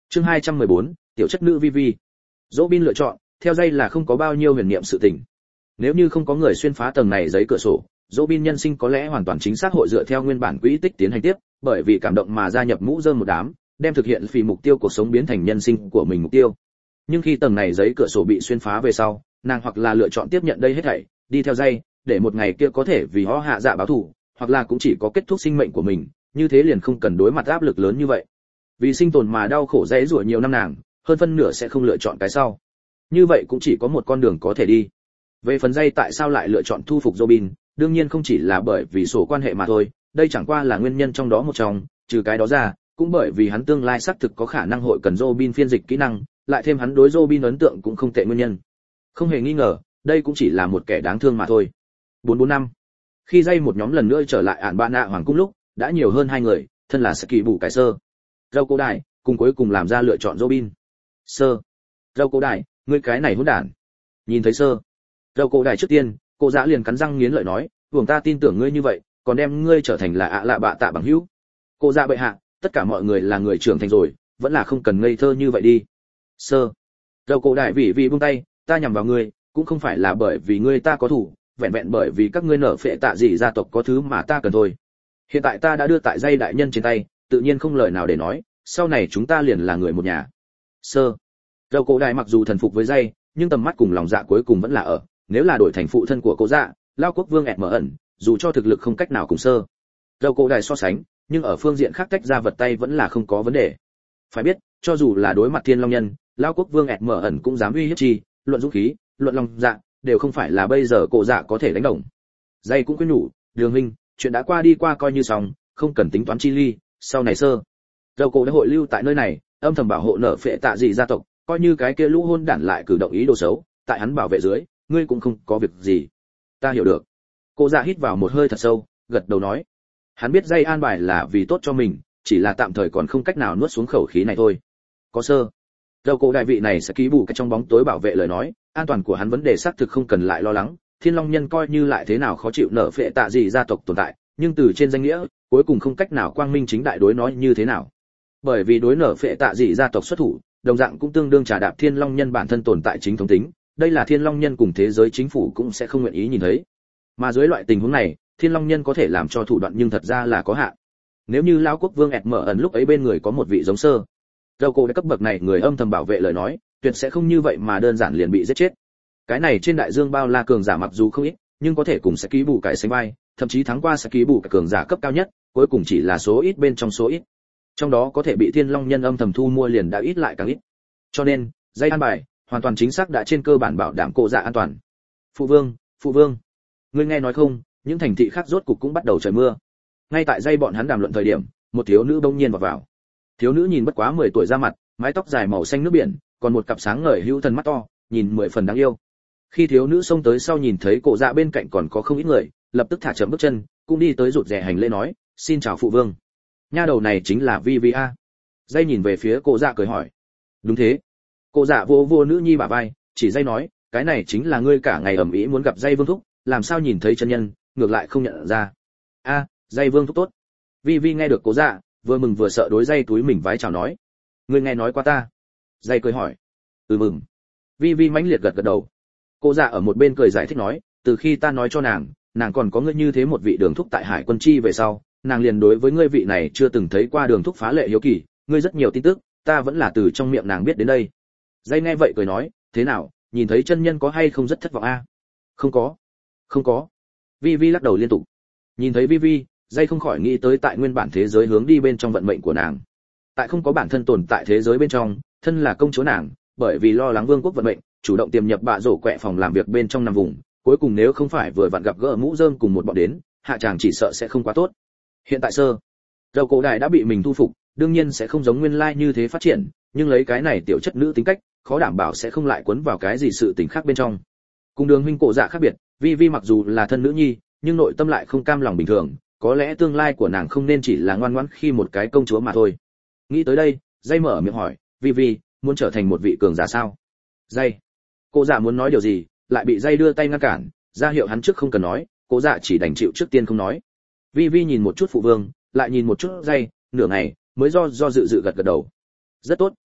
Chương hai trăm mười bốn, tiểu chất nữ Vivi. Robin lựa chọn, theo dây là không có bao nhiêu huyền niệm sự tình. Nếu như không có người xuyên phá tầng này giấy cửa sổ, Robin nhân sinh có lẽ hoàn toàn chính xác hội dựa theo nguyên bản quỹ tích tiến hành tiếp, bởi vì cảm động mà gia nhập mũ rơm một đám, đem thực hiện vì mục tiêu cuộc sống biến thành nhân sinh của mình mục tiêu. Nhưng khi tầng này giấy cửa sổ bị xuyên phá về sau, nàng hoặc là lựa chọn tiếp nhận đây hết thảy, đi theo dây, để một ngày kia có thể vì họ hạ dạ báo thù, hoặc là cũng chỉ có kết thúc sinh mệnh của mình, như thế liền không cần đối mặt áp lực lớn như vậy. Vì sinh tồn mà đau khổ dễ rủa nhiều năm nàng, hơn phân nửa sẽ không lựa chọn cái sau. Như vậy cũng chỉ có một con đường có thể đi. Về phần dây tại sao lại lựa chọn thu phục Robin, đương nhiên không chỉ là bởi vì sổ quan hệ mà thôi, đây chẳng qua là nguyên nhân trong đó một trong, trừ cái đó ra, cũng bởi vì hắn tương lai xác thực có khả năng hội cần Robin phiên dịch kỹ năng, lại thêm hắn đối Robin ấn tượng cũng không tệ nguyên nhân. Không hề nghi ngờ, đây cũng chỉ là một kẻ đáng thương mà thôi. bốn bốn năm. Khi dây một nhóm lần nữa trở lại ản bạn nạ hoàng cung lúc, đã nhiều hơn hai người, thân là Saki bù cải sơ. Râu Cổ Đại, cùng cuối cùng làm ra lựa chọn Robin. Sơ. Râu Cổ Đại, ngươi cái này hỗn đản. Nhìn thấy sơ. Râu Cổ Đại trước tiên, cô dã liền cắn răng nghiến lợi nói, "Vùng ta tin tưởng ngươi như vậy, còn đem ngươi trở thành là ạ lạ bạ tạ bằng hữu." Cô dã bệ hạ, tất cả mọi người là người trưởng thành rồi, vẫn là không cần ngây thơ như vậy đi. Sơ. Râu Cổ Đại vì vì buông tay, ta nhằm vào ngươi, cũng không phải là bởi vì ngươi ta có thủ, vẹn vẹn bởi vì các ngươi nở phệ tạ gì gia tộc có thứ mà ta cần thôi. Hiện tại ta đã đưa tại dây đại nhân trên tay, tự nhiên không lời nào để nói, sau này chúng ta liền là người một nhà. Sơ. Râu Cổ Đại mặc dù thần phục với dây, nhưng tầm mắt cùng lòng dạ cuối cùng vẫn là ở, nếu là đổi thành phụ thân của cô dạ, Lao Quốc Vương ẹt mở ẩn, dù cho thực lực không cách nào cùng sơ. Râu Cổ Đại so sánh, nhưng ở phương diện khác tách ra vật tay vẫn là không có vấn đề. Phải biết, cho dù là đối mặt Thiên Long Nhân, Lao Quốc Vương ẹt mở ẩn cũng dám uy hiếp chi, luận dũng khí, luận lòng dạ, đều không phải là bây giờ cổ dạ có thể đánh đồng. Dây cũng khuyên nhủ, Đường huynh, chuyện đã qua đi qua coi như xong, không cần tính toán chi ly, sau này sơ. Râu Cổ Đại hội lưu tại nơi này, âm thầm bảo hộ nở phệ tạ gì gia tộc, coi như cái kia lũ hôn đản lại cử động ý đồ xấu, tại hắn bảo vệ dưới, ngươi cũng không có việc gì. Ta hiểu được. Cô dạ hít vào một hơi thật sâu, gật đầu nói. Hắn biết dây an bài là vì tốt cho mình, chỉ là tạm thời còn không cách nào nuốt xuống khẩu khí này thôi. Có sơ. Râu Cổ Đại vị này sẽ ký bù cái trong bóng tối bảo vệ lời nói, an toàn của hắn vấn đề xác thực không cần lại lo lắng, Thiên Long Nhân coi như lại thế nào khó chịu nở phệ tạ gì gia tộc tồn tại, nhưng từ trên danh nghĩa, cuối cùng không cách nào quang minh chính đại đối nói như thế nào. Bởi vì đối nở phệ tạ gì gia tộc xuất thủ, đồng dạng cũng tương đương trả đạp Thiên Long Nhân bản thân tồn tại chính thống tính, đây là Thiên Long Nhân cùng thế giới chính phủ cũng sẽ không nguyện ý nhìn thấy. Mà dưới loại tình huống này, Thiên Long Nhân có thể làm cho thủ đoạn nhưng thật ra là có hạn. Nếu như lão quốc vương ẹt mở ẩn lúc ấy bên người có một vị giống sơ, Râu Cổ Đại cấp bậc này người âm thầm bảo vệ lời nói, tuyệt sẽ không như vậy mà đơn giản liền bị giết chết. Cái này trên đại dương bao la cường giả mặc dù không ít, nhưng có thể cùng sẽ ký bù cải sánh vai, thậm chí thắng qua sẽ ký bù cải cường giả cấp cao nhất, cuối cùng chỉ là số ít bên trong số ít. Trong đó có thể bị Thiên Long Nhân âm thầm thu mua liền đã ít lại càng ít. Cho nên, dây an bài hoàn toàn chính xác đã trên cơ bản bảo đảm cổ dạ an toàn. Phụ vương, phụ vương, ngươi nghe nói không, những thành thị khác rốt cục cũng bắt đầu trời mưa. Ngay tại dây bọn hắn đàm luận thời điểm, một thiếu nữ bỗng nhiên vào vào. Thiếu nữ nhìn bất quá mười tuổi ra mặt, mái tóc dài màu xanh nước biển, còn một cặp sáng ngời hữu thần mắt to, nhìn mười phần đáng yêu. Khi thiếu nữ xông tới sau nhìn thấy cổ dạ bên cạnh còn có không ít người, lập tức thả chậm bước chân, cũng đi tới rụt rè hành lễ nói, xin chào phụ vương. Nha đầu này chính là Vi Vi a. Dây nhìn về phía cổ dạ cười hỏi. Đúng thế. Cổ dạ vô vô nữ nhi bả vai, chỉ dây nói, cái này chính là ngươi cả ngày ầm ĩ muốn gặp dây vương thúc, làm sao nhìn thấy chân nhân, ngược lại không nhận ra. A, dây vương thúc tốt. Vi Vi nghe được cổ dạ, vừa mừng vừa sợ đối dây túi mình vái chào nói. Ngươi nghe nói qua ta? Dây cười hỏi. Ừ mừng. Vi Vi mãnh liệt gật gật đầu. Cô dạ ở một bên cười giải thích nói, từ khi ta nói cho nàng, nàng còn có ngươi như thế một vị đường thúc tại hải quân chi về sau, nàng liền đối với ngươi vị này chưa từng thấy qua đường thúc phá lệ hiếu kỳ, ngươi rất nhiều tin tức, ta vẫn là từ trong miệng nàng biết đến đây. Dây nghe vậy cười nói, thế nào, nhìn thấy chân nhân có hay không rất thất vọng a? Không có, không có. Vi Vi lắc đầu liên tục. Nhìn thấy Vi Vi, Dây không khỏi nghĩ tới tại nguyên bản thế giới hướng đi bên trong vận mệnh của nàng. Tại không có bản thân tồn tại thế giới bên trong, thân là công chúa nàng, bởi vì lo lắng vương quốc vận mệnh, chủ động tiềm nhập bạ rổ quẹ phòng làm việc bên trong nằm vùng, cuối cùng nếu không phải vừa vặn gặp gỡ mũ rơm cùng một bọn đến, hạ chàng chỉ sợ sẽ không quá tốt. Hiện tại sơ, Râu Cổ Đại đã bị mình thu phục, đương nhiên sẽ không giống nguyên lai như thế phát triển, nhưng lấy cái này tiểu chất nữ tính cách, khó đảm bảo sẽ không lại quấn vào cái gì sự tình khác bên trong. Cùng Đường huynh cổ dạ khác biệt, Vi Vi mặc dù là thân nữ nhi, nhưng nội tâm lại không cam lòng bình thường, có lẽ tương lai của nàng không nên chỉ là ngoan ngoãn khi một cái công chúa mà thôi. Nghĩ tới đây, Dây mở miệng hỏi, Vi Vi, muốn trở thành một vị cường giả sao? Dây. Cô dạ muốn nói điều gì, lại bị Dây đưa tay ngăn cản, ra hiệu hắn trước không cần nói, cô dạ chỉ đành chịu trước tiên không nói. Vi Vi nhìn một chút phụ vương, lại nhìn một chút Dây, nửa ngày mới do do dự dự gật gật đầu. Rất tốt,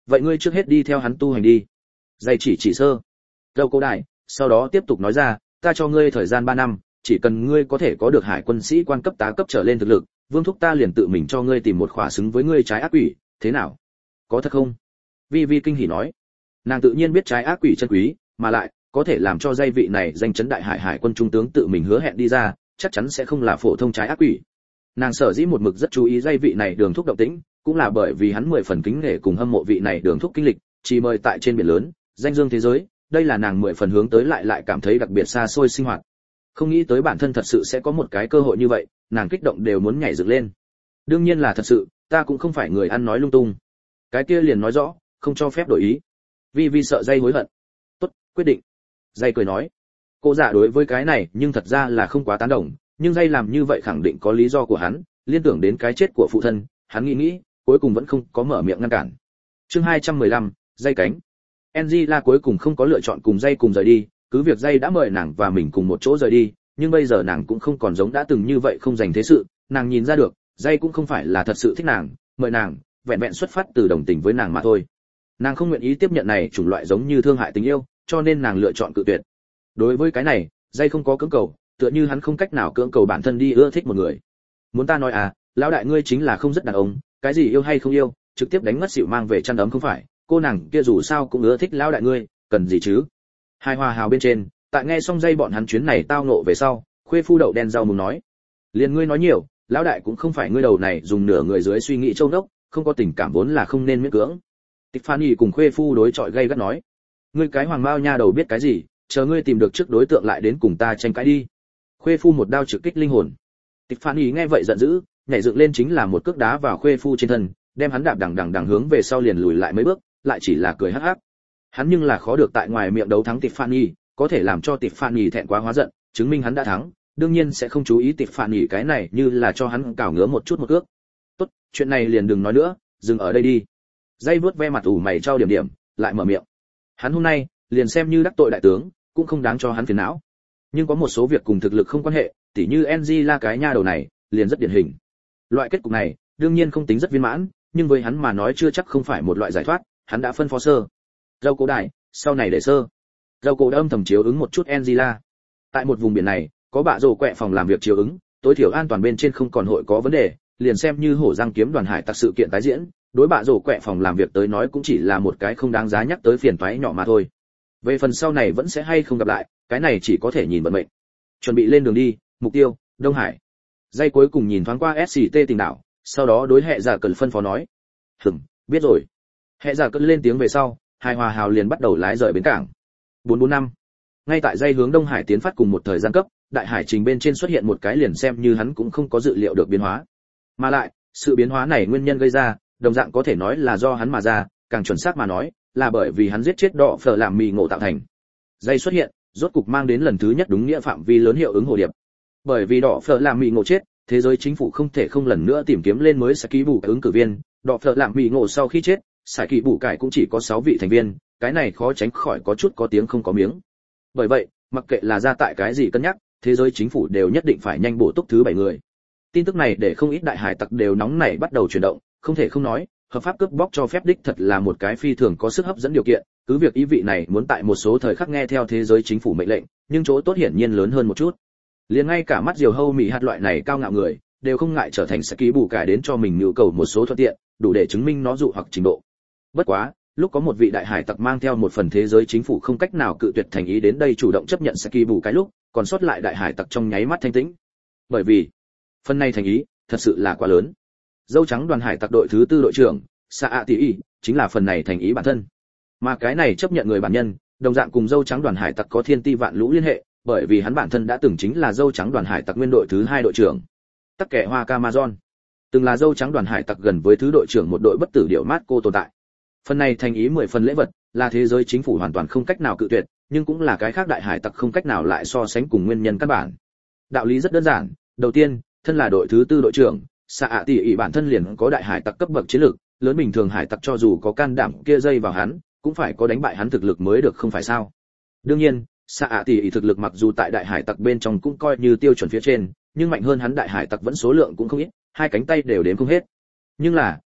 vậy ngươi trước hết đi theo hắn tu hành đi. Dây chỉ chỉ sơ dâu cổ đại, sau đó tiếp tục nói ra, ta cho ngươi thời gian ba năm, chỉ cần ngươi có thể có được hải quân sĩ quan cấp tá cấp trở lên thực lực, vương thúc ta liền tự mình cho ngươi tìm một khỏa xứng với ngươi trái ác quỷ, thế nào? Có thật không? Vi Vi kinh hỉ nói. Nàng tự nhiên biết trái ác quỷ chân quý, mà lại có thể làm cho dây vị này danh chấn đại hải hải quân trung tướng tự mình hứa hẹn đi ra, chắc chắn sẽ không là phổ thông trái ác quỷ. Nàng sở dĩ một mực rất chú ý dây vị này đường thúc động tĩnh, cũng là bởi vì hắn mười phần kính nể cùng hâm mộ vị này đường thúc kinh lịch, chỉ mời tại trên biển lớn, danh dương thế giới, đây là nàng mười phần hướng tới lại lại cảm thấy đặc biệt xa xôi sinh hoạt. Không nghĩ tới bản thân thật sự sẽ có một cái cơ hội như vậy, nàng kích động đều muốn nhảy dựng lên. Đương nhiên là thật sự, ta cũng không phải người ăn nói lung tung. Cái kia liền nói rõ, không cho phép đổi ý. Vi Vi sợ dây hối hận. Tốt, quyết định. Dây cười nói. Cô giả đối với cái này nhưng thật ra là không quá tán đồng, nhưng dây làm như vậy khẳng định có lý do của hắn, liên tưởng đến cái chết của phụ thân, hắn nghĩ nghĩ, cuối cùng vẫn không có mở miệng ngăn cản. Chương hai trăm mười lăm, dây cánh. Angela cuối cùng không có lựa chọn cùng dây cùng rời đi, cứ việc dây đã mời nàng và mình cùng một chỗ rời đi, nhưng bây giờ nàng cũng không còn giống đã từng như vậy không dành thế sự, nàng nhìn ra được, dây cũng không phải là thật sự thích nàng, mời nàng, vẹn vẹn xuất phát từ đồng tình với nàng mà thôi. Nàng không nguyện ý tiếp nhận này chủng loại giống như thương hại tình yêu, cho nên nàng lựa chọn cự tuyệt. Đối với cái này, dây không có cưỡng cầu, tựa như hắn không cách nào cưỡng cầu bản thân đi ưa thích một người. Muốn ta nói à, lão đại ngươi chính là không rất đàn ông, cái gì yêu hay không yêu, trực tiếp đánh ngất xỉu mang về chăn ấm không phải, cô nàng kia dù sao cũng ưa thích lão đại ngươi, cần gì chứ? Hai hòa hào bên trên, tại nghe xong dây bọn hắn chuyến này tao nộ về sau, khuê phu đậu đen rau mùng nói, liền ngươi nói nhiều, lão đại cũng không phải ngươi đầu này dùng nửa người dưới suy nghĩ châu đốc, không có tình cảm vốn là không nên miễn cưỡng. Tiffany cùng khuê phu đối chọi gay gắt nói, ngươi cái hoàng mao nha đầu biết cái gì, chờ ngươi tìm được trước đối tượng lại đến cùng ta tranh cãi đi. Khuê phu một đao trực kích linh hồn. Tiffany nghe vậy giận dữ, nhảy dựng lên chính là một cước đá vào khuê phu trên thân, đem hắn đạp đằng đằng đằng hướng về sau liền lùi lại mấy bước, lại chỉ là cười hắc hắc. Hắn nhưng là khó được tại ngoài miệng đấu thắng Tiffany, có thể làm cho Tiffany thẹn quá hóa giận, chứng minh hắn đã thắng, đương nhiên sẽ không chú ý Tiffany cái này như là cho hắn cào ngứa một chút một cước. Tốt, chuyện này liền đừng nói nữa, dừng ở đây đi. Dây vuốt ve mặt ủ mày trao điểm điểm, lại mở miệng. Hắn hôm nay, liền xem như đắc tội đại tướng, cũng không đáng cho hắn phiền não. Nhưng có một số việc cùng thực lực không quan hệ, tỉ như Angela cái nha đầu này, liền rất điển hình. Loại kết cục này, đương nhiên không tính rất viên mãn, nhưng với hắn mà nói chưa chắc không phải một loại giải thoát, hắn đã phân phó sơ. Dâu cổ đại, sau này để sơ. Dâu cổ đã âm thầm chiếu ứng một chút Angela. Tại một vùng biển này, có bạ rồ quẹ phòng làm việc chiếu ứng, tối thiểu an toàn bên trên không còn hội có vấn đề, liền xem như hổ răng kiếm đoàn hải tặc sự kiện tái diễn, đối bạ rồ quẹ phòng làm việc tới nói cũng chỉ là một cái không đáng giá nhắc tới phiền toái nhỏ mà thôi. Về phần sau này vẫn sẽ hay không gặp lại, cái này chỉ có thể nhìn vận mệnh. Chuẩn bị lên đường đi, mục tiêu, Đông Hải. Dây cuối cùng nhìn thoáng qua ét xê tê tình đảo, sau đó đối hệ giả cần phân phó nói. Hừm, biết rồi. Hệ giả cần lên tiếng về sau, hai hòa hào liền bắt đầu lái rời bến cảng. bốn bốn năm. Ngay tại dây hướng Đông Hải tiến phát cùng một thời gian cấp, đại hải trình bên trên xuất hiện một cái liền xem như hắn cũng không có dự liệu được biến hóa. Mà lại, sự biến hóa này nguyên nhân gây ra, đồng dạng có thể nói là do hắn mà ra, càng chuẩn xác mà nói, là bởi vì hắn giết chết đỏ phở làm mì ngộ tạo thành. Dây xuất hiện, rốt cục mang đến lần thứ nhất đúng nghĩa phạm vi lớn hiệu ứng hồ điệp. Bởi vì đỏ phở làm mì ngộ chết, thế giới chính phủ không thể không lần nữa tìm kiếm lên mới Saki bù ứng cử viên, đỏ phở làm mì ngộ sau khi chết, Saki bù cải cũng chỉ có sáu vị thành viên, cái này khó tránh khỏi có chút có tiếng không có miếng. Bởi vậy, mặc kệ là ra tại cái gì cân nhắc, thế giới chính phủ đều nhất định phải nhanh bổ túc thứ bảy người. Tin tức này để không ít đại hải tặc đều nóng nảy bắt đầu chuyển động, không thể không nói, hợp pháp cướp bóc cho phép đích thật là một cái phi thường có sức hấp dẫn điều kiện, cứ việc ý vị này muốn tại một số thời khắc nghe theo thế giới chính phủ mệnh lệnh, nhưng chỗ tốt hiển nhiên lớn hơn một chút. Liền ngay cả mắt diều hâu mỹ hạt loại này cao ngạo người, đều không ngại trở thành Saki bù cải đến cho mình nhu cầu một số thuận tiện, đủ để chứng minh nó dụ hoặc trình độ. Bất quá, lúc có một vị đại hải tặc mang theo một phần thế giới chính phủ không cách nào cự tuyệt thành ý đến đây chủ động chấp nhận Saki bù cái lúc, còn sót lại đại hải tặc trong nháy mắt thanh tĩnh. Bởi vì, phần này thành ý thật sự là quá lớn. Dâu trắng đoàn hải tặc đội thứ tư đội trưởng, Sa A Tỷ Y, chính là phần này thành ý bản thân. Mà cái này chấp nhận người bản nhân, đồng dạng cùng dâu trắng đoàn hải tặc có thiên ti vạn lũ liên hệ, bởi vì hắn bản thân đã từng chính là dâu trắng đoàn hải tặc nguyên đội thứ hai đội trưởng. Tắc kẻ Hoa Camazon, từng là dâu trắng đoàn hải tặc gần với thứ đội trưởng một đội bất tử điệu mát cô tồn tại. Phần này thành ý mười phần lễ vật, là thế giới chính phủ hoàn toàn không cách nào cự tuyệt, nhưng cũng là cái khác đại hải tặc không cách nào lại so sánh cùng nguyên nhân căn bản. Đạo lý rất đơn giản, đầu tiên, thân là đội thứ tư đội trưởng, Sa A Tỷ Y bản thân liền có đại hải tặc cấp bậc chiến lược, lớn bình thường hải tặc cho dù có can đảm kia dây vào hắn, cũng phải có đánh bại hắn thực lực mới được không phải sao? Đương nhiên, Sa A Tỷ Y thực lực mặc dù tại đại hải tặc bên trong cũng coi như tiêu chuẩn phía trên, nhưng mạnh hơn hắn đại hải tặc vẫn số lượng cũng không ít, hai cánh tay đều đếm không hết. Nhưng là,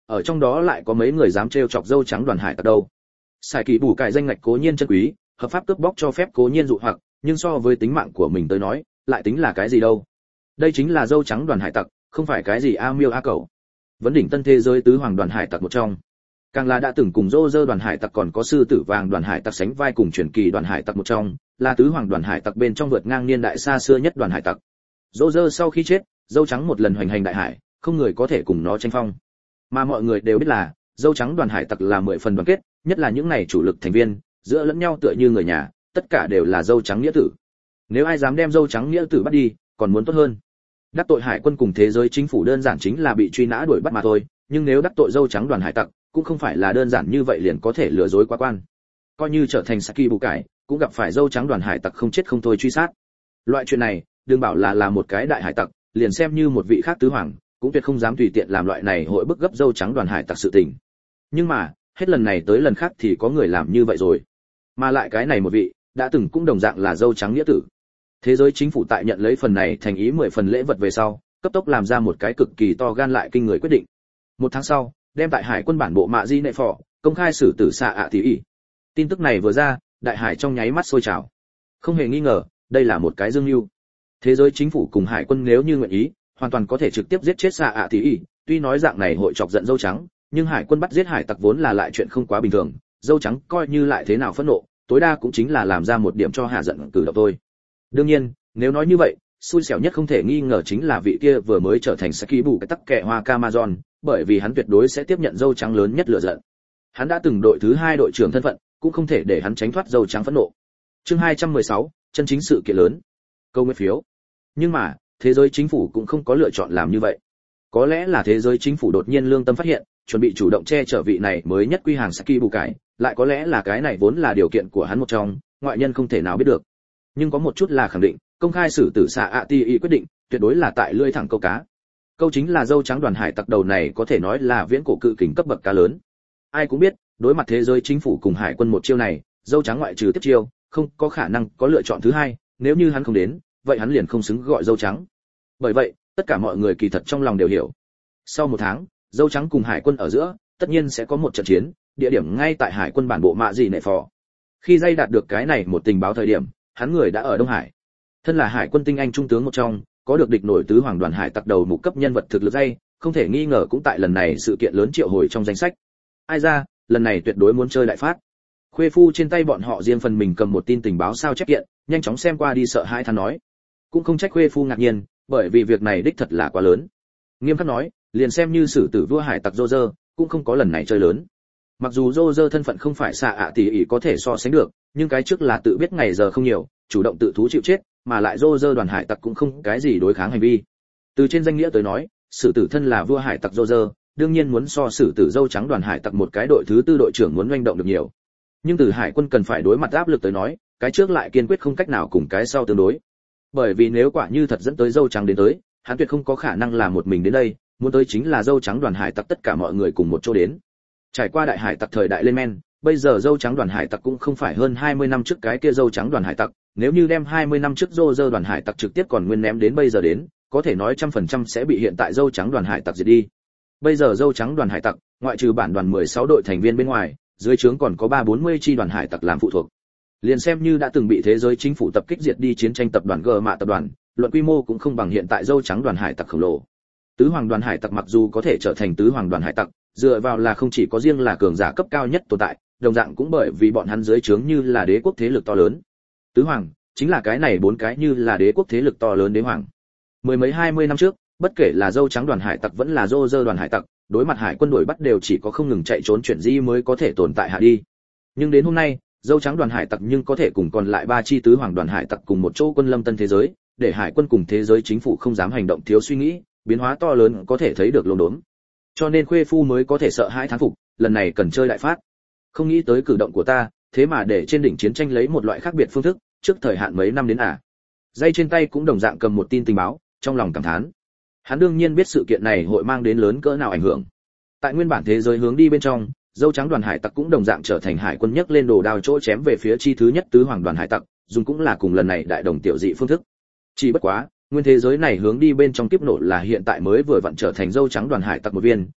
ở trong đó lại có mấy người dám trêu chọc dâu trắng đoàn hải tặc đâu. Sải kỳ bù cải danh ngạch cố nhiên chân quý, hợp pháp cướp bóc cho phép cố nhiên dụ hoặc, nhưng so với tính mạng của mình tới nói, lại tính là cái gì đâu. Đây chính là dâu trắng đoàn hải tặc, không phải cái gì a miêu a cẩu. Vấn đỉnh tân thế giới tứ hoàng đoàn hải tặc một trong. Càng là đã từng cùng Rô Rơ đoàn hải tặc còn có sư tử vàng đoàn hải tặc sánh vai cùng truyền kỳ đoàn hải tặc một trong, là tứ hoàng đoàn hải tặc bên trong vượt ngang niên đại xa xưa nhất đoàn hải tặc. Rô Rơ sau khi chết, dâu trắng một lần hoành hành đại hải, không người có thể cùng nó tranh phong. Mà mọi người đều biết là, dâu trắng đoàn hải tặc là mười phần đoàn kết, nhất là những này chủ lực thành viên, giữa lẫn nhau tựa như người nhà, tất cả đều là dâu trắng nghĩa tử. Nếu ai dám đem dâu trắng nghĩa tử bắt đi, còn muốn tốt hơn. Đắc tội hải quân cùng thế giới chính phủ đơn giản chính là bị truy nã đuổi bắt mà thôi, nhưng nếu đắc tội dâu trắng đoàn hải tặc, cũng không phải là đơn giản như vậy liền có thể lừa dối quá quan. Coi như trở thành Saki bù cải, cũng gặp phải dâu trắng đoàn hải tặc không chết không thôi truy sát. Loại chuyện này, đừng bảo là là một cái đại hải tặc, liền xem như một vị khác tứ hoàng, cũng tuyệt không dám tùy tiện làm loại này hội bức gấp dâu trắng đoàn hải tặc sự tình. Nhưng mà, hết lần này tới lần khác thì có người làm như vậy rồi. Mà lại cái này một vị, đã từng cũng đồng dạng là dâu trắng nghĩa tử. Thế giới chính phủ tại nhận lấy phần này thành ý mười phần lễ vật về sau, cấp tốc làm ra một cái cực kỳ to gan lại kinh người quyết định. Một tháng sau, đem tại hải quân bản bộ mạ di nệ phò công khai xử tử xạ ạ tỷ ỉ. Tin tức này vừa ra, đại hải trong nháy mắt sôi trào. Không hề nghi ngờ, đây là một cái dương mưu. Thế giới chính phủ cùng hải quân nếu như nguyện ý, hoàn toàn có thể trực tiếp giết chết xạ ạ tỷ ỉ. Tuy nói dạng này hội chọc giận dâu trắng, nhưng hải quân bắt giết hải tặc vốn là lại chuyện không quá bình thường. Dâu trắng coi như lại thế nào phẫn nộ, tối đa cũng chính là làm ra một điểm cho hạ giận cử động thôi. Đương nhiên, nếu nói như vậy, xui xẻo nhất không thể nghi ngờ chính là vị kia vừa mới trở thành Saki bù cái tắc kệ hoa Camazon, bởi vì hắn tuyệt đối sẽ tiếp nhận dâu trắng lớn nhất lửa giận. Hắn đã từng đội thứ hai đội trưởng thân phận, cũng không thể để hắn tránh thoát dâu trắng phẫn nộ. Chương hai trăm mười sáu, chân chính sự kiện lớn. Câu nguyên phiếu. Nhưng mà, thế giới chính phủ cũng không có lựa chọn làm như vậy. Có lẽ là thế giới chính phủ đột nhiên lương tâm phát hiện, chuẩn bị chủ động che chở vị này mới nhất quy hàng Saki bù cải, lại có lẽ là cái này vốn là điều kiện của hắn một trong, ngoại nhân không thể nào biết được. Nhưng có một chút là khẳng định, công khai xử tử xạ ạ tỷ ỉ quyết định, tuyệt đối là tại lưỡi thẳng câu cá. Câu chính là dâu trắng đoàn hải tặc đầu này có thể nói là viễn cổ cự kình cấp bậc cá lớn. Ai cũng biết, đối mặt thế giới chính phủ cùng hải quân một chiêu này, dâu trắng ngoại trừ tiếp chiêu, không có khả năng có lựa chọn thứ hai, nếu như hắn không đến, vậy hắn liền không xứng gọi dâu trắng. Bởi vậy, tất cả mọi người kỳ thật trong lòng đều hiểu. Sau một tháng, dâu trắng cùng hải quân ở giữa, tất nhiên sẽ có một trận chiến, địa điểm ngay tại hải quân bản bộ mạ gì nệ phò. Khi dây đạt được cái này một tình báo thời điểm, hắn người đã ở Đông Hải. Thân là hải quân tinh anh trung tướng một trong, có được địch nổi tứ hoàng đoàn hải tặc đầu mục cấp nhân vật thực lực dây, không thể nghi ngờ cũng tại lần này sự kiện lớn triệu hồi trong danh sách. Ai ra, lần này tuyệt đối muốn chơi đại phát. Khuê phu trên tay bọn họ riêng phần mình cầm một tin tình báo sao chép kiện, nhanh chóng xem qua đi sợ hãi than nói. Cũng không trách Khuê phu ngạc nhiên, bởi vì việc này đích thật là quá lớn. Nghiêm khắc nói, liền xem như sử tử vua hải tặc Roger, cũng không có lần này chơi lớn. Mặc dù Roger thân phận không phải xạ ạ tỷ ỉ có thể so sánh được, nhưng cái trước là tự biết ngày giờ không nhiều, chủ động tự thú chịu chết, mà lại Roger đoàn hải tặc cũng không cái gì đối kháng hành vi. Từ trên danh nghĩa tới nói, sử tử thân là vua hải tặc Roger, đương nhiên muốn so sử tử dâu trắng đoàn hải tặc một cái đội thứ tư đội trưởng muốn doanh động được nhiều. Nhưng từ hải quân cần phải đối mặt áp lực tới nói, cái trước lại kiên quyết không cách nào cùng cái sau tương đối. Bởi vì nếu quả như thật dẫn tới dâu trắng đến tới, hắn tuyệt không có khả năng là một mình đến đây, muốn tới chính là dâu trắng đoàn hải tặc tất cả mọi người cùng một chỗ đến. Trải qua đại hải tặc thời đại lên men, bây giờ dâu trắng đoàn hải tặc cũng không phải hơn hai mươi năm trước cái kia dâu trắng đoàn hải tặc, nếu như đem hai mươi năm trước dô dơ đoàn hải tặc trực tiếp còn nguyên ném đến bây giờ đến, có thể nói trăm phần trăm sẽ bị hiện tại dâu trắng đoàn hải tặc diệt đi. Bây giờ dâu trắng đoàn hải tặc, ngoại trừ bản đoàn mười sáu đội thành viên bên ngoài, dưới trướng còn có ba bốn mươi chi đoàn hải tặc làm phụ thuộc. Liền xem như đã từng bị thế giới chính phủ tập kích diệt đi chiến tranh tập đoàn G mạ tập đoàn, luận quy mô cũng không bằng hiện tại dâu trắng đoàn hải tặc khổng lồ. Tứ hoàng đoàn hải tặc mặc dù có thể trở thành tứ hoàng đoàn hải tặc, dựa vào là không chỉ có riêng là cường giả cấp cao nhất tồn tại, đồng dạng cũng bởi vì bọn hắn dưới trướng như là đế quốc thế lực to lớn. Tứ hoàng chính là cái này bốn cái như là đế quốc thế lực to lớn đế hoàng. Mười mấy hai mươi năm trước, bất kể là dâu trắng đoàn hải tặc vẫn là dô dơ đoàn hải tặc, đối mặt hải quân đuổi bắt đều chỉ có không ngừng chạy trốn chuyển di mới có thể tồn tại hạ đi. Nhưng đến hôm nay, dâu trắng đoàn hải tặc nhưng có thể cùng còn lại ba chi tứ hoàng đoàn hải tặc cùng một chỗ quân lâm tân thế giới, để hải quân cùng thế giới chính phủ không dám hành động thiếu suy nghĩ, biến hóa to lớn có thể thấy được lồn đốn. Cho nên Khuê phu mới có thể sợ hãi thán phục, lần này cần chơi đại phát. Không nghĩ tới cử động của ta, thế mà để trên đỉnh chiến tranh lấy một loại khác biệt phương thức, trước thời hạn mấy năm đến à. Dây trên tay cũng đồng dạng cầm một tin tình báo, trong lòng cảm thán. Hắn đương nhiên biết sự kiện này hội mang đến lớn cỡ nào ảnh hưởng. Tại nguyên bản thế giới hướng đi bên trong, dâu trắng đoàn hải tặc cũng đồng dạng trở thành hải quân nhấc lên đồ đao chỗ chém về phía chi thứ nhất tứ hoàng đoàn hải tặc, dùng cũng là cùng lần này đại đồng tiểu dị phương thức. Chỉ bất quá, nguyên thế giới này hướng đi bên trong kiếp nổ là hiện tại mới vừa vặn trở thành dâu trắng đoàn hải tặc một viên,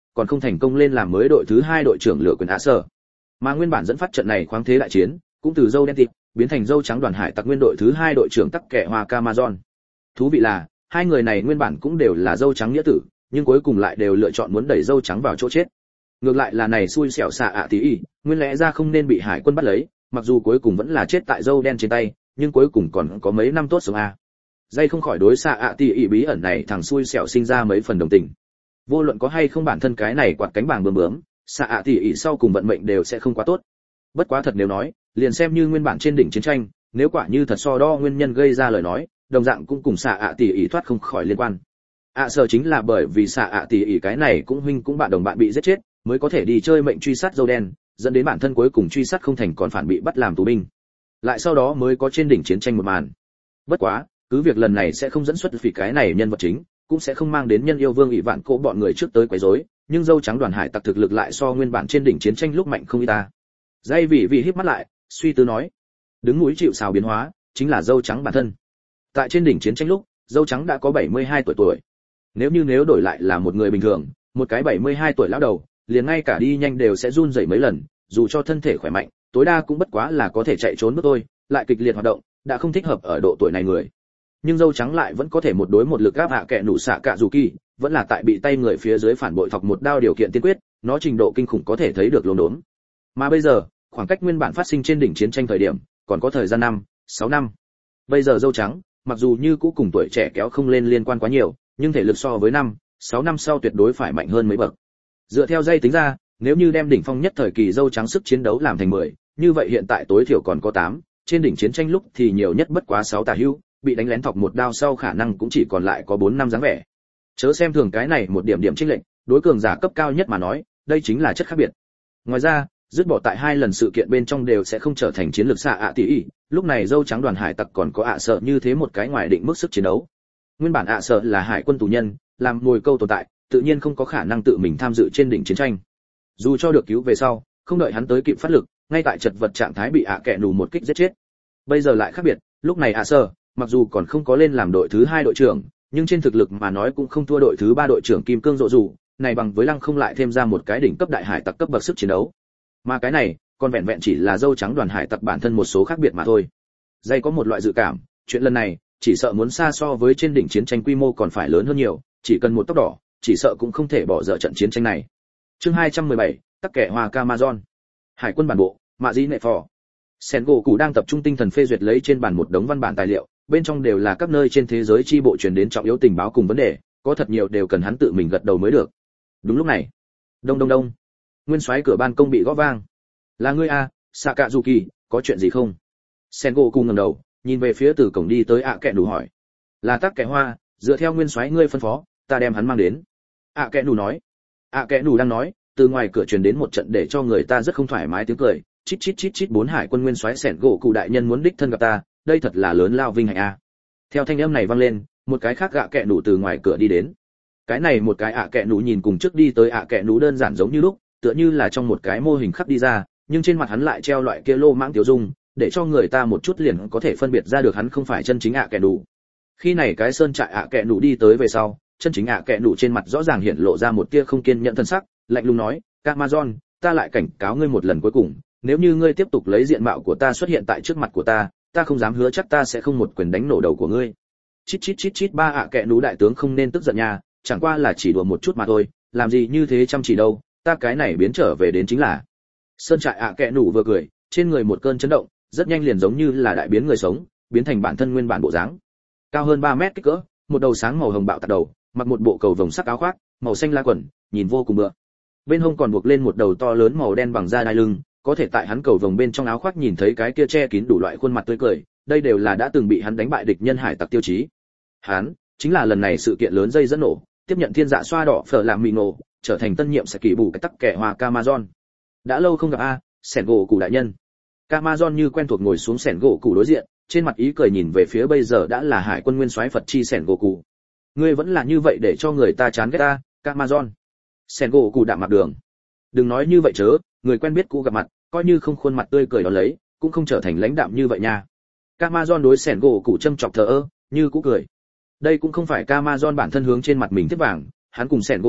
còn không thành công lên làm mới đội thứ hai đội trưởng lựa quyền ạ sở. Mà nguyên bản dẫn phát trận này khoáng thế đại chiến, cũng từ dâu đen tịt biến thành dâu trắng đoàn hải tặc nguyên đội thứ hai đội trưởng tắc kẻ hoa Camazon. Thú vị là, hai người này nguyên bản cũng đều là dâu trắng nghĩa tử, nhưng cuối cùng lại đều lựa chọn muốn đẩy dâu trắng vào chỗ chết. Ngược lại là này xui xẻo xạ ạ tí ỉ, nguyên lẽ ra không nên bị hải quân bắt lấy, mặc dù cuối cùng vẫn là chết tại dâu đen trên tay, nhưng cuối cùng còn có mấy năm tốt sống a. Dây không khỏi đối xạ ạ tí ỉ bí ẩn này thằng xui xẻo sinh ra mấy phần đồng tình. Vô luận có hay không bản thân cái này quạt cánh bàng bướm bướm, xạ ạ tí ỉ sau cùng vận mệnh đều sẽ không quá tốt. Bất quá thật nếu nói, liền xem như nguyên bản trên đỉnh chiến tranh, nếu quả như thật so đo nguyên nhân gây ra lời nói, đồng dạng cũng cùng xạ ạ tỷ ỉ thoát không khỏi liên quan. ạ sở chính là bởi vì xạ ạ tỷ ỉ cái này cũng huynh cũng bạn đồng bạn bị giết chết, mới có thể đi chơi mệnh truy sát dâu đen, dẫn đến bản thân cuối cùng truy sát không thành còn phản bị bắt làm tù binh. Lại sau đó mới có trên đỉnh chiến tranh một màn. Bất quá, cứ việc lần này sẽ không dẫn xuất vì cái này nhân vật chính, cũng sẽ không mang đến nhân yêu vương ỷ vạn cỗ bọn người trước tới quấy rối, nhưng dâu trắng đoàn hải tặc thực lực lại so nguyên bản trên đỉnh chiến tranh lúc mạnh không ít ta. Dây vị vị híp mắt lại, suy tư nói, đứng núi chịu sào biến hóa, chính là dâu trắng bản thân. Tại trên đỉnh chiến tranh lúc, dâu trắng đã có bảy mươi hai tuổi tuổi. Nếu như nếu đổi lại là một người bình thường, một cái bảy mươi hai tuổi lão đầu, liền ngay cả đi nhanh đều sẽ run rẩy mấy lần, dù cho thân thể khỏe mạnh, tối đa cũng bất quá là có thể chạy trốn bước thôi, lại kịch liệt hoạt động, đã không thích hợp ở độ tuổi này người. Nhưng dâu trắng lại vẫn có thể một đối một lực áp hạ kẻ nụ xạ cạ dù kỳ, vẫn là tại bị tay người phía dưới phản bội thọc một đao điều kiện tiên quyết, nó trình độ kinh khủng có thể thấy được lồn đốn. Mà bây giờ, khoảng cách nguyên bản phát sinh trên đỉnh chiến tranh thời điểm, còn có thời gian năm, sáu năm. Bây giờ dâu trắng, mặc dù như cũ cùng tuổi trẻ kéo không lên liên quan quá nhiều, nhưng thể lực so với năm, sáu năm sau tuyệt đối phải mạnh hơn mấy bậc. Dựa theo dây tính ra, nếu như đem đỉnh phong nhất thời kỳ dâu trắng sức chiến đấu làm thành mười, như vậy hiện tại tối thiểu còn có tám, trên đỉnh chiến tranh lúc thì nhiều nhất bất quá sáu tà hữu, bị đánh lén thọc một đao sau khả năng cũng chỉ còn lại có bốn năm dáng vẻ. Chớ xem thường cái này một điểm điểm chênh lệch, đối cường giả cấp cao nhất mà nói, đây chính là chất khác biệt. Ngoài ra, dứt bỏ tại hai lần sự kiện bên trong đều sẽ không trở thành chiến lược xạ ạ tỷ ỉ, lúc này dâu trắng đoàn hải tặc còn có ạ sợ như thế một cái ngoài định mức sức chiến đấu. Nguyên bản ạ sợ là hải quân tù nhân, làm mồi câu tồn tại, tự nhiên không có khả năng tự mình tham dự trên đỉnh chiến tranh. Dù cho được cứu về sau, không đợi hắn tới kịp phát lực, ngay tại chật vật trạng thái bị ạ kẹ nù một kích giết chết. Bây giờ lại khác biệt, lúc này ạ sợ, mặc dù còn không có lên làm đội thứ hai đội trưởng, nhưng trên thực lực mà nói cũng không thua đội thứ ba đội trưởng kim cương rộ rủ, này bằng với lăng không lại thêm ra một cái đỉnh cấp đại hải tặc cấp bậc sức chiến đấu. Mà cái này, còn vẹn vẹn chỉ là dâu trắng đoàn hải tặc bản thân một số khác biệt mà thôi. Dây có một loại dự cảm, chuyện lần này, chỉ sợ muốn xa so với trên đỉnh chiến tranh quy mô còn phải lớn hơn nhiều, chỉ cần một tóc đỏ, chỉ sợ cũng không thể bỏ dở trận chiến tranh này. Chương hai trăm mười bảy, tắc kẻ hoa Camazon. Hải quân bản bộ, Mạ Dĩ Nệ Phò. Sengoku đang tập trung tinh thần phê duyệt lấy trên bàn một đống văn bản tài liệu, bên trong đều là các nơi trên thế giới chi bộ truyền đến trọng yếu tình báo cùng vấn đề, có thật nhiều đều cần hắn tự mình gật đầu mới được. Đúng lúc này, đông đông đông, nguyên soái cửa ban công bị gõ vang. Là ngươi a, Sakazuki, có chuyện gì không? Sengoku ngẩng đầu, nhìn về phía từ cổng đi tới ạ kẹ đủ hỏi. Là tắc kẻ hoa, dựa theo nguyên soái ngươi phân phó, ta đem hắn mang đến. ạ kẹ đủ nói. ạ kẹ đủ đang nói, từ ngoài cửa truyền đến một trận để cho người ta rất không thoải mái tiếng cười. Chít chít chít chít bốn hải quân nguyên soái Sengoku đại nhân muốn đích thân gặp ta, đây thật là lớn lao vinh hạnh a. Theo thanh âm này vang lên, một cái khác ạ kẹ đủ từ ngoài cửa đi đến. Cái này một cái ạ kẹ đủ nhìn cùng trước đi tới ạ kẹ đủ đơn giản giống như lúc, tựa như là trong một cái mô hình khắc đi ra, nhưng trên mặt hắn lại treo loại kia lô mãng tiểu dung, để cho người ta một chút liền có thể phân biệt ra được hắn không phải chân chính ạ kẹ đủ. Khi này cái sơn trại ạ kẹ đủ đi tới về sau, chân chính ạ kẹ đủ trên mặt rõ ràng hiện lộ ra một tia không kiên nhẫn thân sắc, lạnh lùng nói, Camazon, ta lại cảnh cáo ngươi một lần cuối cùng, nếu như ngươi tiếp tục lấy diện mạo của ta xuất hiện tại trước mặt của ta, ta không dám hứa chắc ta sẽ không một quyền đánh nổ đầu của ngươi. Chít chít chít chít ba ạ kẹ đủ đại tướng không nên tức giận nha, chẳng qua là chỉ đùa một chút mà thôi, làm gì như thế chăm chỉ đâu, ta cái này biến trở về đến chính là. Sơn trại ạ kẹ đủ vừa cười, trên người một cơn chấn động, rất nhanh liền giống như là đại biến người sống, biến thành bản thân nguyên bản bộ dáng. Cao hơn ba mét kích cỡ, một đầu sáng màu hồng bạo tạc đầu, mặc một bộ cầu vồng sắc áo khoác, màu xanh la quần, nhìn vô cùng bựa. Bên hông còn buộc lên một đầu to lớn màu đen bằng da đai lưng, có thể tại hắn cầu vồng bên trong áo khoác nhìn thấy cái kia che kín đủ loại khuôn mặt tươi cười, đây đều là đã từng bị hắn đánh bại địch nhân hải tặc tiêu chí. Hắn chính là lần này sự kiện lớn dây dẫn nổ, tiếp nhận thiên dạ xoa đỏ phở làm mì nổ, trở thành tân nhiệm sẽ kỳ bù cái tắc kẻ hoa Camazon. Đã lâu không gặp a, sẻn gỗ cụ đại nhân. Camazon như quen thuộc ngồi xuống sẻn gỗ cụ đối diện, trên mặt ý cười nhìn về phía bây giờ đã là hải quân nguyên soái Phật chi sẻn gỗ cụ. Ngươi vẫn là như vậy để cho người ta chán ghét ta, Camazon. Sẻn gỗ cụ đạm mặt đường. Đừng nói như vậy chớ, người quen biết cũ gặp mặt, coi như không khuôn mặt tươi cười đó lấy, cũng không trở thành lãnh đạm như vậy nha. Camazon đối sẻn gỗ cụ châm chọc thờ ơ, như cũ cười. Đây cũng không phải Camazon bản thân hướng trên mặt mình tiếp vàng, hắn cùng sẻn gỗ cụ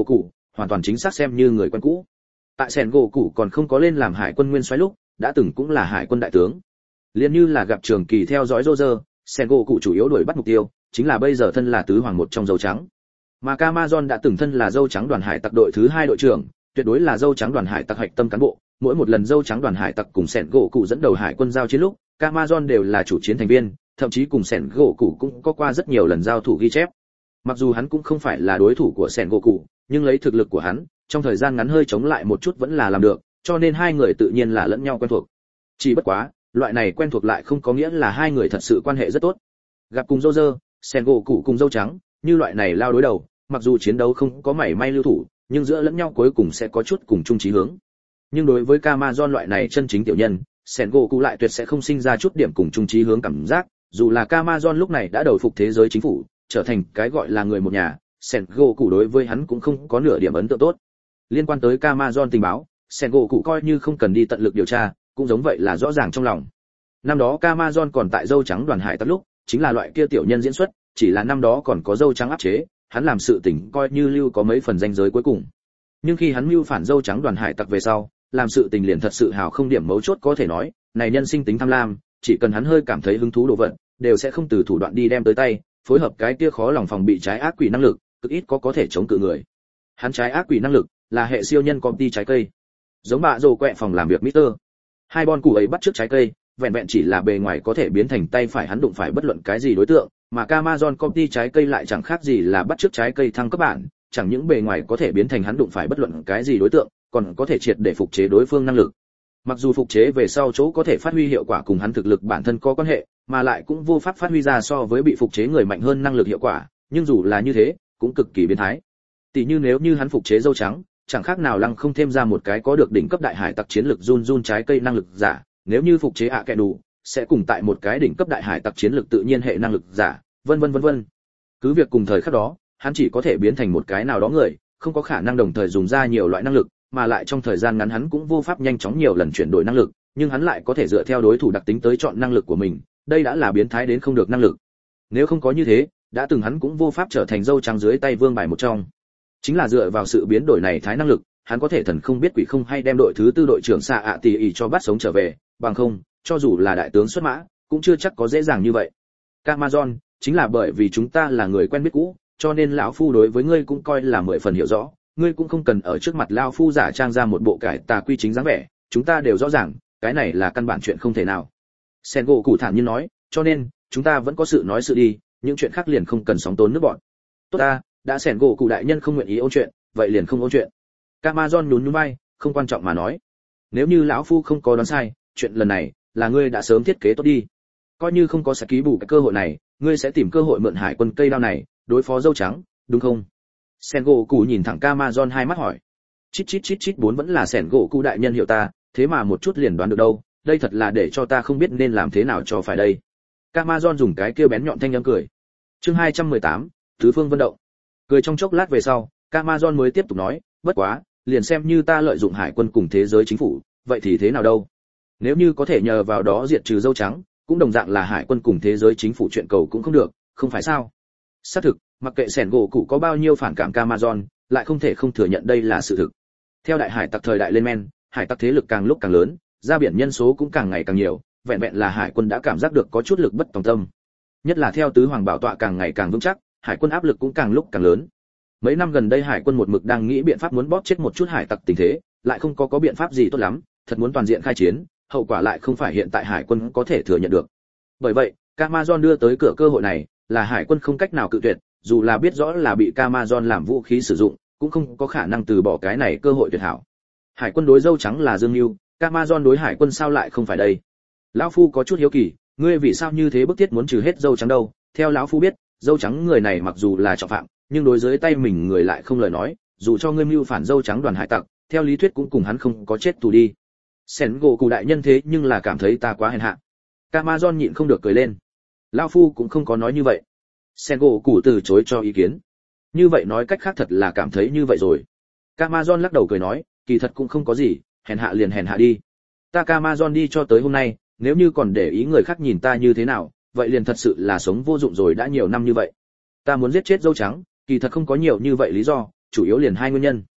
hoàn toàn chính xác xem như người quen cũ. Tại Sẻn gỗ cụ còn không có lên làm hải quân nguyên soái lúc, đã từng cũng là hải quân đại tướng. Liên như là gặp trường kỳ theo dõi Roger, Sẻn gỗ cụ chủ yếu đuổi bắt mục tiêu, chính là bây giờ thân là tứ hoàng một trong dâu trắng. Mà Camazon đã từng thân là dâu trắng đoàn hải tặc đội thứ hai đội trưởng, tuyệt đối là dâu trắng đoàn hải tặc hạch tâm cán bộ. Mỗi một lần dâu trắng đoàn hải tặc cùng Sẻn gỗ cụ dẫn đầu hải quân giao chiến lúc, Camazon đều là chủ chiến thành viên, thậm chí cùng Sẻn gỗ cụ cũng có qua rất nhiều lần giao thủ ghi chép. Mặc dù hắn cũng không phải là đối thủ của Sẻn gỗ cụ, nhưng lấy thực lực của hắn, trong thời gian ngắn hơi chống lại một chút vẫn là làm được, cho nên hai người tự nhiên là lẫn nhau quen thuộc. Chỉ bất quá, loại này quen thuộc lại không có nghĩa là hai người thật sự quan hệ rất tốt. Gặp cùng Roger, Sẻn gỗ cụ cùng dâu trắng, như loại này lao đối đầu, mặc dù chiến đấu không có mảy may lưu thủ, nhưng giữa lẫn nhau cuối cùng sẽ có chút cùng chung chí hướng. Nhưng đối với Camazon loại này chân chính tiểu nhân, Sẻn gỗ cụ lại tuyệt sẽ không sinh ra chút điểm cùng chung chí hướng cảm giác, dù là Camazon lúc này đã đầu phục thế giới chính phủ, trở thành cái gọi là người một nhà, Sẻn gỗ cụ đối với hắn cũng không có nửa điểm ấn tượng tốt. Liên quan tới Camazon tình báo, Sẻn gỗ cụ coi như không cần đi tận lực điều tra, cũng giống vậy là rõ ràng trong lòng. Năm đó Camazon còn tại dâu trắng đoàn hải tặc lúc, chính là loại kia tiểu nhân diễn xuất, chỉ là năm đó còn có dâu trắng áp chế, hắn làm sự tình coi như lưu có mấy phần danh giới cuối cùng. Nhưng khi hắn mưu phản dâu trắng đoàn hải tặc về sau, làm sự tình liền thật sự hào không điểm mấu chốt có thể nói, này nhân sinh tính tham lam, chỉ cần hắn hơi cảm thấy hứng thú đồ vật, đều sẽ không từ thủ đoạn đi đem tới tay, phối hợp cái kia khó lòng phòng bị trái ác quỷ năng lực, cực ít có có thể chống cự người. Hắn trái ác quỷ năng lực là hệ siêu nhân công ty trái cây. Giống bạ rồ quẹ phòng làm việc Mister Hai bon củ ấy bắt trước trái cây, vẹn vẹn chỉ là bề ngoài có thể biến thành tay phải hắn đụng phải bất luận cái gì đối tượng, mà Camazon công ty trái cây lại chẳng khác gì là bắt trước trái cây thăng cấp bản, chẳng những bề ngoài có thể biến thành hắn đụng phải bất luận cái gì đối tượng, còn có thể triệt để phục chế đối phương năng lực. Mặc dù phục chế về sau chỗ có thể phát huy hiệu quả cùng hắn thực lực bản thân có quan hệ, mà lại cũng vô pháp phát huy ra so với bị phục chế người mạnh hơn năng lực hiệu quả, nhưng dù là như thế, cũng cực kỳ biến thái. Tỷ như nếu như hắn phục chế dâu trắng, chẳng khác nào lăng không thêm ra một cái có được đỉnh cấp đại hải tặc chiến lực run run trái cây năng lực giả, nếu như phục chế ạ kẹ đủ, sẽ cùng tại một cái đỉnh cấp đại hải tặc chiến lực tự nhiên hệ năng lực giả, vân vân vân vân. Cứ việc cùng thời khắc đó, hắn chỉ có thể biến thành một cái nào đó người, không có khả năng đồng thời dùng ra nhiều loại năng lực, mà lại trong thời gian ngắn hắn cũng vô pháp nhanh chóng nhiều lần chuyển đổi năng lực, nhưng hắn lại có thể dựa theo đối thủ đặc tính tới chọn năng lực của mình, đây đã là biến thái đến không được năng lực. Nếu không có như thế, đã từng hắn cũng vô pháp trở thành dâu trắng dưới tay vương bài một trong. Chính là dựa vào sự biến đổi này thái năng lực, hắn có thể thần không biết quỷ không hay đem đội thứ tư đội trưởng xạ ạ tỷ ỉ cho bắt sống trở về, bằng không, cho dù là đại tướng xuất mã, cũng chưa chắc có dễ dàng như vậy. Camazon, chính là bởi vì chúng ta là người quen biết cũ, cho nên lão phu đối với ngươi cũng coi là mười phần hiểu rõ, ngươi cũng không cần ở trước mặt lão phu giả trang ra một bộ cải tà quy chính dáng vẻ, chúng ta đều rõ ràng, cái này là căn bản chuyện không thể nào. Sengo cụ thản nhiên nói, cho nên, chúng ta vẫn có sự nói sự đi, những chuyện khác liền không cần sóng tốn nước bọn. Tốt ta, đã Sengo cụ đại nhân không nguyện ý ôn chuyện, vậy liền không ôn chuyện. Camazon nhún nhún vai, không quan trọng mà nói. Nếu như lão phu không có đoán sai, chuyện lần này là ngươi đã sớm thiết kế tốt đi. Coi như không có sẽ ký bù cái cơ hội này, ngươi sẽ tìm cơ hội mượn hải quân cây đao này, đối phó dâu trắng, đúng không? Sengo cụ nhìn thẳng Camazon hai mắt hỏi. Chít chít chít chít bốn vẫn là Sengo cụ đại nhân hiểu ta, thế mà một chút liền đoán được đâu, đây thật là để cho ta không biết nên làm thế nào cho phải đây. Camazon dùng cái kia bén nhọn thanh âm cười. Chương hai trăm mười tám, tứ phương vận động. Cười trong chốc lát về sau, Camazon mới tiếp tục nói, bất quá, liền xem như ta lợi dụng hải quân cùng thế giới chính phủ, vậy thì thế nào đâu? Nếu như có thể nhờ vào đó diệt trừ dâu trắng, cũng đồng dạng là hải quân cùng thế giới chính phủ chuyện cầu cũng không được, không phải sao? Xác thực, mặc kệ sẻn gỗ cụ có bao nhiêu phản cảm Camazon, lại không thể không thừa nhận đây là sự thực. Theo đại hải tặc thời đại lên men, hải tặc thế lực càng lúc càng lớn, ra biển nhân số cũng càng ngày càng nhiều, vẹn vẹn là hải quân đã cảm giác được có chút lực bất tòng tâm. Nhất là theo tứ hoàng bảo tọa càng ngày càng vững chắc, hải quân áp lực cũng càng lúc càng lớn. Mấy năm gần đây hải quân một mực đang nghĩ biện pháp muốn bóp chết một chút hải tặc tình thế, lại không có có biện pháp gì tốt lắm, thật muốn toàn diện khai chiến, hậu quả lại không phải hiện tại hải quân có thể thừa nhận được. Bởi vậy, Camazon đưa tới cửa cơ hội này, là hải quân không cách nào cự tuyệt, dù là biết rõ là bị Camazon làm vũ khí sử dụng, cũng không có khả năng từ bỏ cái này cơ hội tuyệt hảo. Hải quân đối dâu trắng là Dương Nưu, Camazon đối hải quân sao lại không phải đây? Lão phu có chút hiếu kỳ, ngươi vì sao như thế bức thiết muốn trừ hết dâu trắng đâu? Theo lão phu biết, dâu trắng người này mặc dù là trọng phạm, nhưng đối dưới tay mình người lại không lời nói, dù cho ngươi mưu phản dâu trắng đoàn hải tặc, theo lý thuyết cũng cùng hắn không có chết tù đi. Sẻn gỗ cụ đại nhân thế nhưng là cảm thấy ta quá hèn hạ. Camazon nhịn không được cười lên. Lão phu cũng không có nói như vậy. Sẻn gỗ cụ từ chối cho ý kiến. Như vậy nói cách khác thật là cảm thấy như vậy rồi. Camazon lắc đầu cười nói, kỳ thật cũng không có gì, hèn hạ liền hèn hạ đi. Ta Camazon đi cho tới hôm nay, nếu như còn để ý người khác nhìn ta như thế nào, vậy liền thật sự là sống vô dụng rồi đã nhiều năm như vậy. Ta muốn giết chết dâu trắng, kỳ thật không có nhiều như vậy lý do, chủ yếu liền hai nguyên nhân.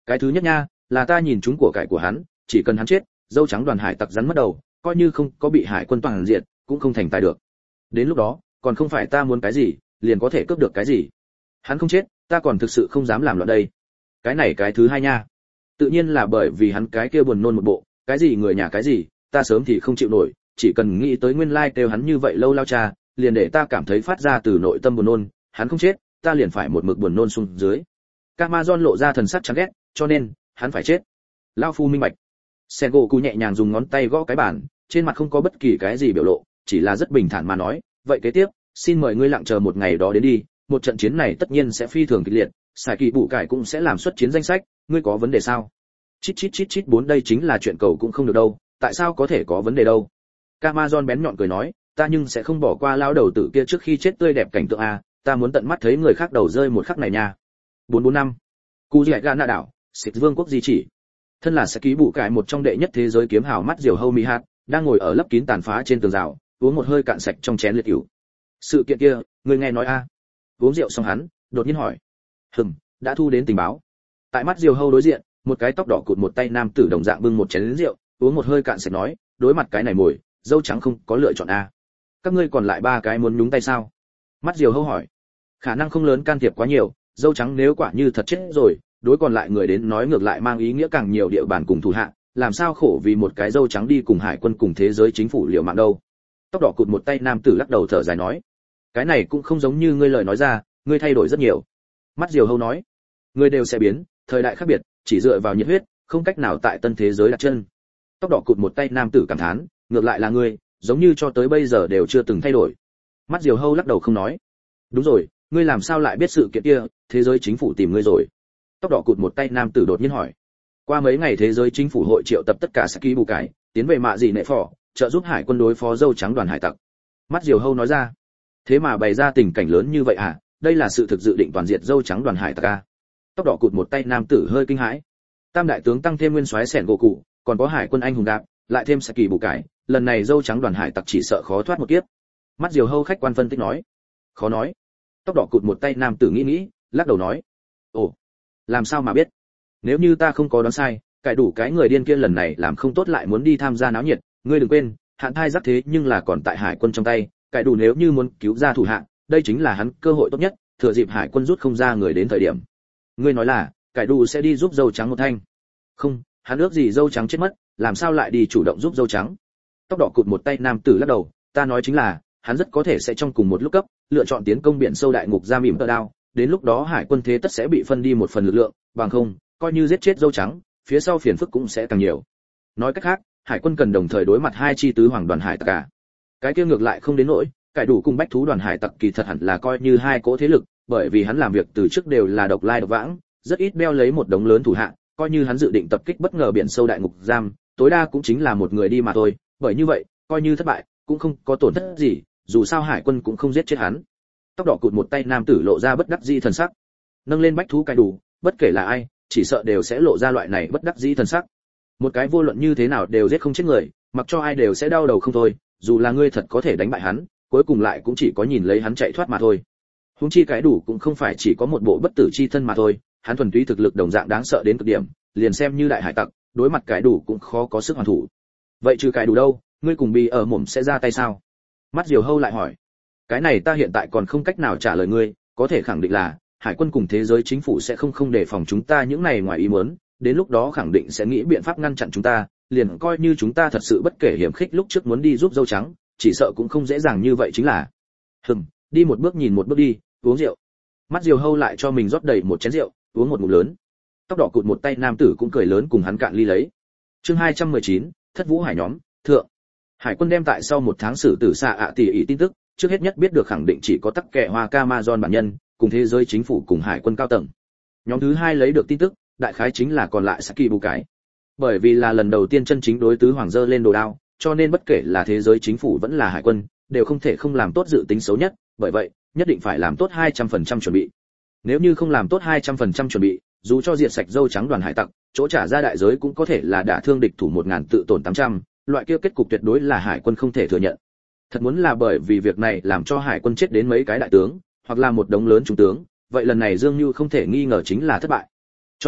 Cái thứ nhất nha, là ta nhìn chúng của cải của hắn, chỉ cần hắn chết, dâu trắng đoàn hải tặc rắn mất đầu, coi như không có bị hải quân toàn diện, cũng không thành tài được. Đến lúc đó, còn không phải ta muốn cái gì, liền có thể cướp được cái gì. Hắn không chết, ta còn thực sự không dám làm loạn đây. Cái này cái thứ hai nha. Tự nhiên là bởi vì hắn cái kia buồn nôn một bộ, cái gì người nhà cái gì, ta sớm thì không chịu nổi, chỉ cần nghĩ tới nguyên lai like kêu hắn như vậy lâu lao cha, liền để ta cảm thấy phát ra từ nội tâm buồn nôn, hắn không chết, ta liền phải một mực buồn nôn xuống dưới. Camazon lộ ra thần sắc chán ghét, cho nên, hắn phải chết. Lao phu minh bạch. Sengoku nhẹ nhàng dùng ngón tay gõ cái bàn, trên mặt không có bất kỳ cái gì biểu lộ, chỉ là rất bình thản mà nói, vậy kế tiếp, xin mời ngươi lặng chờ một ngày đó đến đi, một trận chiến này tất nhiên sẽ phi thường kịch liệt, Sải Kỳ Bụ Cải cũng sẽ làm xuất chiến danh sách, ngươi có vấn đề sao? Chít chít chít chít bốn đây chính là chuyện cầu cũng không được đâu, tại sao có thể có vấn đề đâu? Camazon bén nhọn cười nói, ta nhưng sẽ không bỏ qua lão đầu tử kia trước khi chết tươi đẹp cảnh tượng a, ta muốn tận mắt thấy người khác đầu rơi một khắc này nha. bốn bốn năm. Cú Dẻ Gà Na đảo, Xịt Vương quốc di chỉ. Thân là Sải Kỳ Bụ Cải một trong đệ nhất thế giới kiếm hào mắt diều hâu mi hạt, đang ngồi ở lấp kín tàn phá trên tường rào, uống một hơi cạn sạch trong chén liệt rượu. Sự kiện kia, ngươi nghe nói a? Uống rượu xong hắn, đột nhiên hỏi. Hừm, đã thu đến tình báo. Tại mắt diều hâu đối diện, một cái tóc đỏ cụt một tay nam tử đồng dạng bưng một chén rượu, uống một hơi cạn sạch nói, đối mặt cái này mồi, dâu trắng không có lựa chọn a. Các ngươi còn lại ba cái muốn nhúng tay sao? Mắt diều hâu hỏi. Khả năng không lớn can thiệp quá nhiều, dâu trắng nếu quả như thật chết rồi, đối còn lại người đến nói ngược lại mang ý nghĩa càng nhiều địa bàn cùng thủ hạ, làm sao khổ vì một cái dâu trắng đi cùng hải quân cùng thế giới chính phủ liều mạng đâu. Tóc đỏ cụt một tay nam tử lắc đầu thở dài nói, cái này cũng không giống như ngươi lời nói ra, ngươi thay đổi rất nhiều. Mắt diều hâu nói, ngươi đều sẽ biến, thời đại khác biệt, chỉ dựa vào nhiệt huyết, không cách nào tại tân thế giới đặt chân. Tóc đỏ cụt một tay nam tử cảm thán, ngược lại là ngươi, giống như cho tới bây giờ đều chưa từng thay đổi. Mắt diều hâu lắc đầu không nói. Đúng rồi, ngươi làm sao lại biết sự kiện kia, thế giới chính phủ tìm ngươi rồi? Tóc đỏ cụt một tay nam tử đột nhiên hỏi. Qua mấy ngày thế giới chính phủ hội triệu tập tất cả Saki Bù Cải, tiến về mạ gì nệ phò, trợ giúp hải quân đối phó dâu trắng đoàn hải tặc. Mắt diều hâu nói ra. Thế mà bày ra tình cảnh lớn như vậy à? Đây là sự thực dự định toàn diệt dâu trắng đoàn hải tặc à? Tóc đỏ cụt một tay nam tử hơi kinh hãi. Tam đại tướng tăng thêm nguyên soái sẻn gỗ cụ, còn có hải quân anh hùng đạp, lại thêm Saki Bù Cải, lần này dâu trắng đoàn hải tặc chỉ sợ khó thoát một kiếp. Mắt diều hâu khách quan phân tích nói. Khó nói. Tóc đỏ cụt một tay nam tử nghĩ nghĩ, lắc đầu nói. Ồ, làm sao mà biết? Nếu như ta không có đoán sai, cải đủ cái người điên kia lần này làm không tốt lại muốn đi tham gia náo nhiệt, ngươi đừng quên, hạn thai giác thế nhưng là còn tại hải quân trong tay, cải đủ nếu như muốn cứu ra thủ hạ, đây chính là hắn cơ hội tốt nhất, thừa dịp hải quân rút không ra người đến thời điểm. Ngươi nói là, cải đủ sẽ đi giúp dâu trắng một thanh? Không, hắn ước gì dâu trắng chết mất, làm sao lại đi chủ động giúp dâu trắng? Tóc đỏ cụt một tay nam tử lắc đầu, ta nói chính là, hắn rất có thể sẽ trong cùng một lúc cấp, lựa chọn tiến công biển sâu đại ngục giam ỉm tơ đao, đến lúc đó hải quân thế tất sẽ bị phân đi một phần lực lượng, bằng không, coi như giết chết dâu trắng, phía sau phiền phức cũng sẽ càng nhiều. Nói cách khác, hải quân cần đồng thời đối mặt hai chi tứ hoàng đoàn hải tặc cả. Cái kia ngược lại không đến nỗi, cải đủ cùng bách thú đoàn hải tặc kỳ thật hẳn là coi như hai cỗ thế lực, bởi vì hắn làm việc từ trước đều là độc lai độc vãng, rất ít beo lấy một đống lớn thủ hạ, coi như hắn dự định tập kích bất ngờ biển sâu đại ngục giam, tối đa cũng chính là một người đi mà thôi, bởi như vậy, coi như thất bại, cũng không có tổn thất gì, dù sao hải quân cũng không giết chết hắn. Tóc đỏ cụt một tay nam tử lộ ra bất đắc dĩ thần sắc, nâng lên bách thú cải đủ, bất kể là ai, chỉ sợ đều sẽ lộ ra loại này bất đắc dĩ thần sắc. Một cái vô luận như thế nào đều giết không chết người, mặc cho ai đều sẽ đau đầu không thôi, dù là ngươi thật có thể đánh bại hắn, cuối cùng lại cũng chỉ có nhìn lấy hắn chạy thoát mà thôi. Huống chi cái đủ cũng không phải chỉ có một bộ bất tử chi thân mà thôi, hắn thuần túy thực lực đồng dạng đáng sợ đến cực điểm, liền xem như đại hải tặc, đối mặt cái đủ cũng khó có sức hoàn thủ. Vậy trừ cái đủ đâu, ngươi cùng Bì ở mồm sẽ ra tay sao? Mắt diều hâu lại hỏi. Cái này ta hiện tại còn không cách nào trả lời ngươi, có thể khẳng định là hải quân cùng thế giới chính phủ sẽ không không đề phòng chúng ta những này ngoài ý muốn, đến lúc đó khẳng định sẽ nghĩ biện pháp ngăn chặn chúng ta, liền coi như chúng ta thật sự bất kể hiểm khích lúc trước muốn đi giúp dâu trắng, chỉ sợ cũng không dễ dàng như vậy chính là. Hừm, đi một bước nhìn một bước đi, uống rượu. Mắt diều hâu lại cho mình rót đầy một chén rượu, uống một ngụm lớn. Tóc đỏ cụt một tay nam tử cũng cười lớn cùng hắn cạn ly lấy. Chương hai trăm mười chín, Thất Vũ Hải nhóm, thượng. Hải quân đem tại sau một tháng xử tử xạ ạ tỷ ỷ tin tức, trước hết nhất biết được khẳng định chỉ có tắc kệ hoa Camazon bản nhân, cùng thế giới chính phủ cùng hải quân cao tầng. Nhóm thứ hai lấy được tin tức, đại khái chính là còn lại Saki Bù Cải. Bởi vì là lần đầu tiên chân chính đối tứ hoàng dơ lên đồ đao, cho nên bất kể là thế giới chính phủ vẫn là hải quân, đều không thể không làm tốt dự tính xấu nhất, bởi vậy, nhất định phải làm tốt hai trăm phần trăm chuẩn bị. Nếu như không làm tốt hai trăm phần trăm chuẩn bị, dù cho diệt sạch dâu trắng đoàn hải tặc, chỗ trả ra đại giới cũng có thể là đả thương địch thủ một nghìn tự tổn tám trăm, loại kia kết cục tuyệt đối là hải quân không thể thừa nhận. Thật muốn là bởi vì việc này làm cho hải quân chết đến mấy cái đại tướng, hoặc là một đống lớn trung tướng, vậy lần này Dương Nhu không thể nghi ngờ chính là thất bại. Cho nên,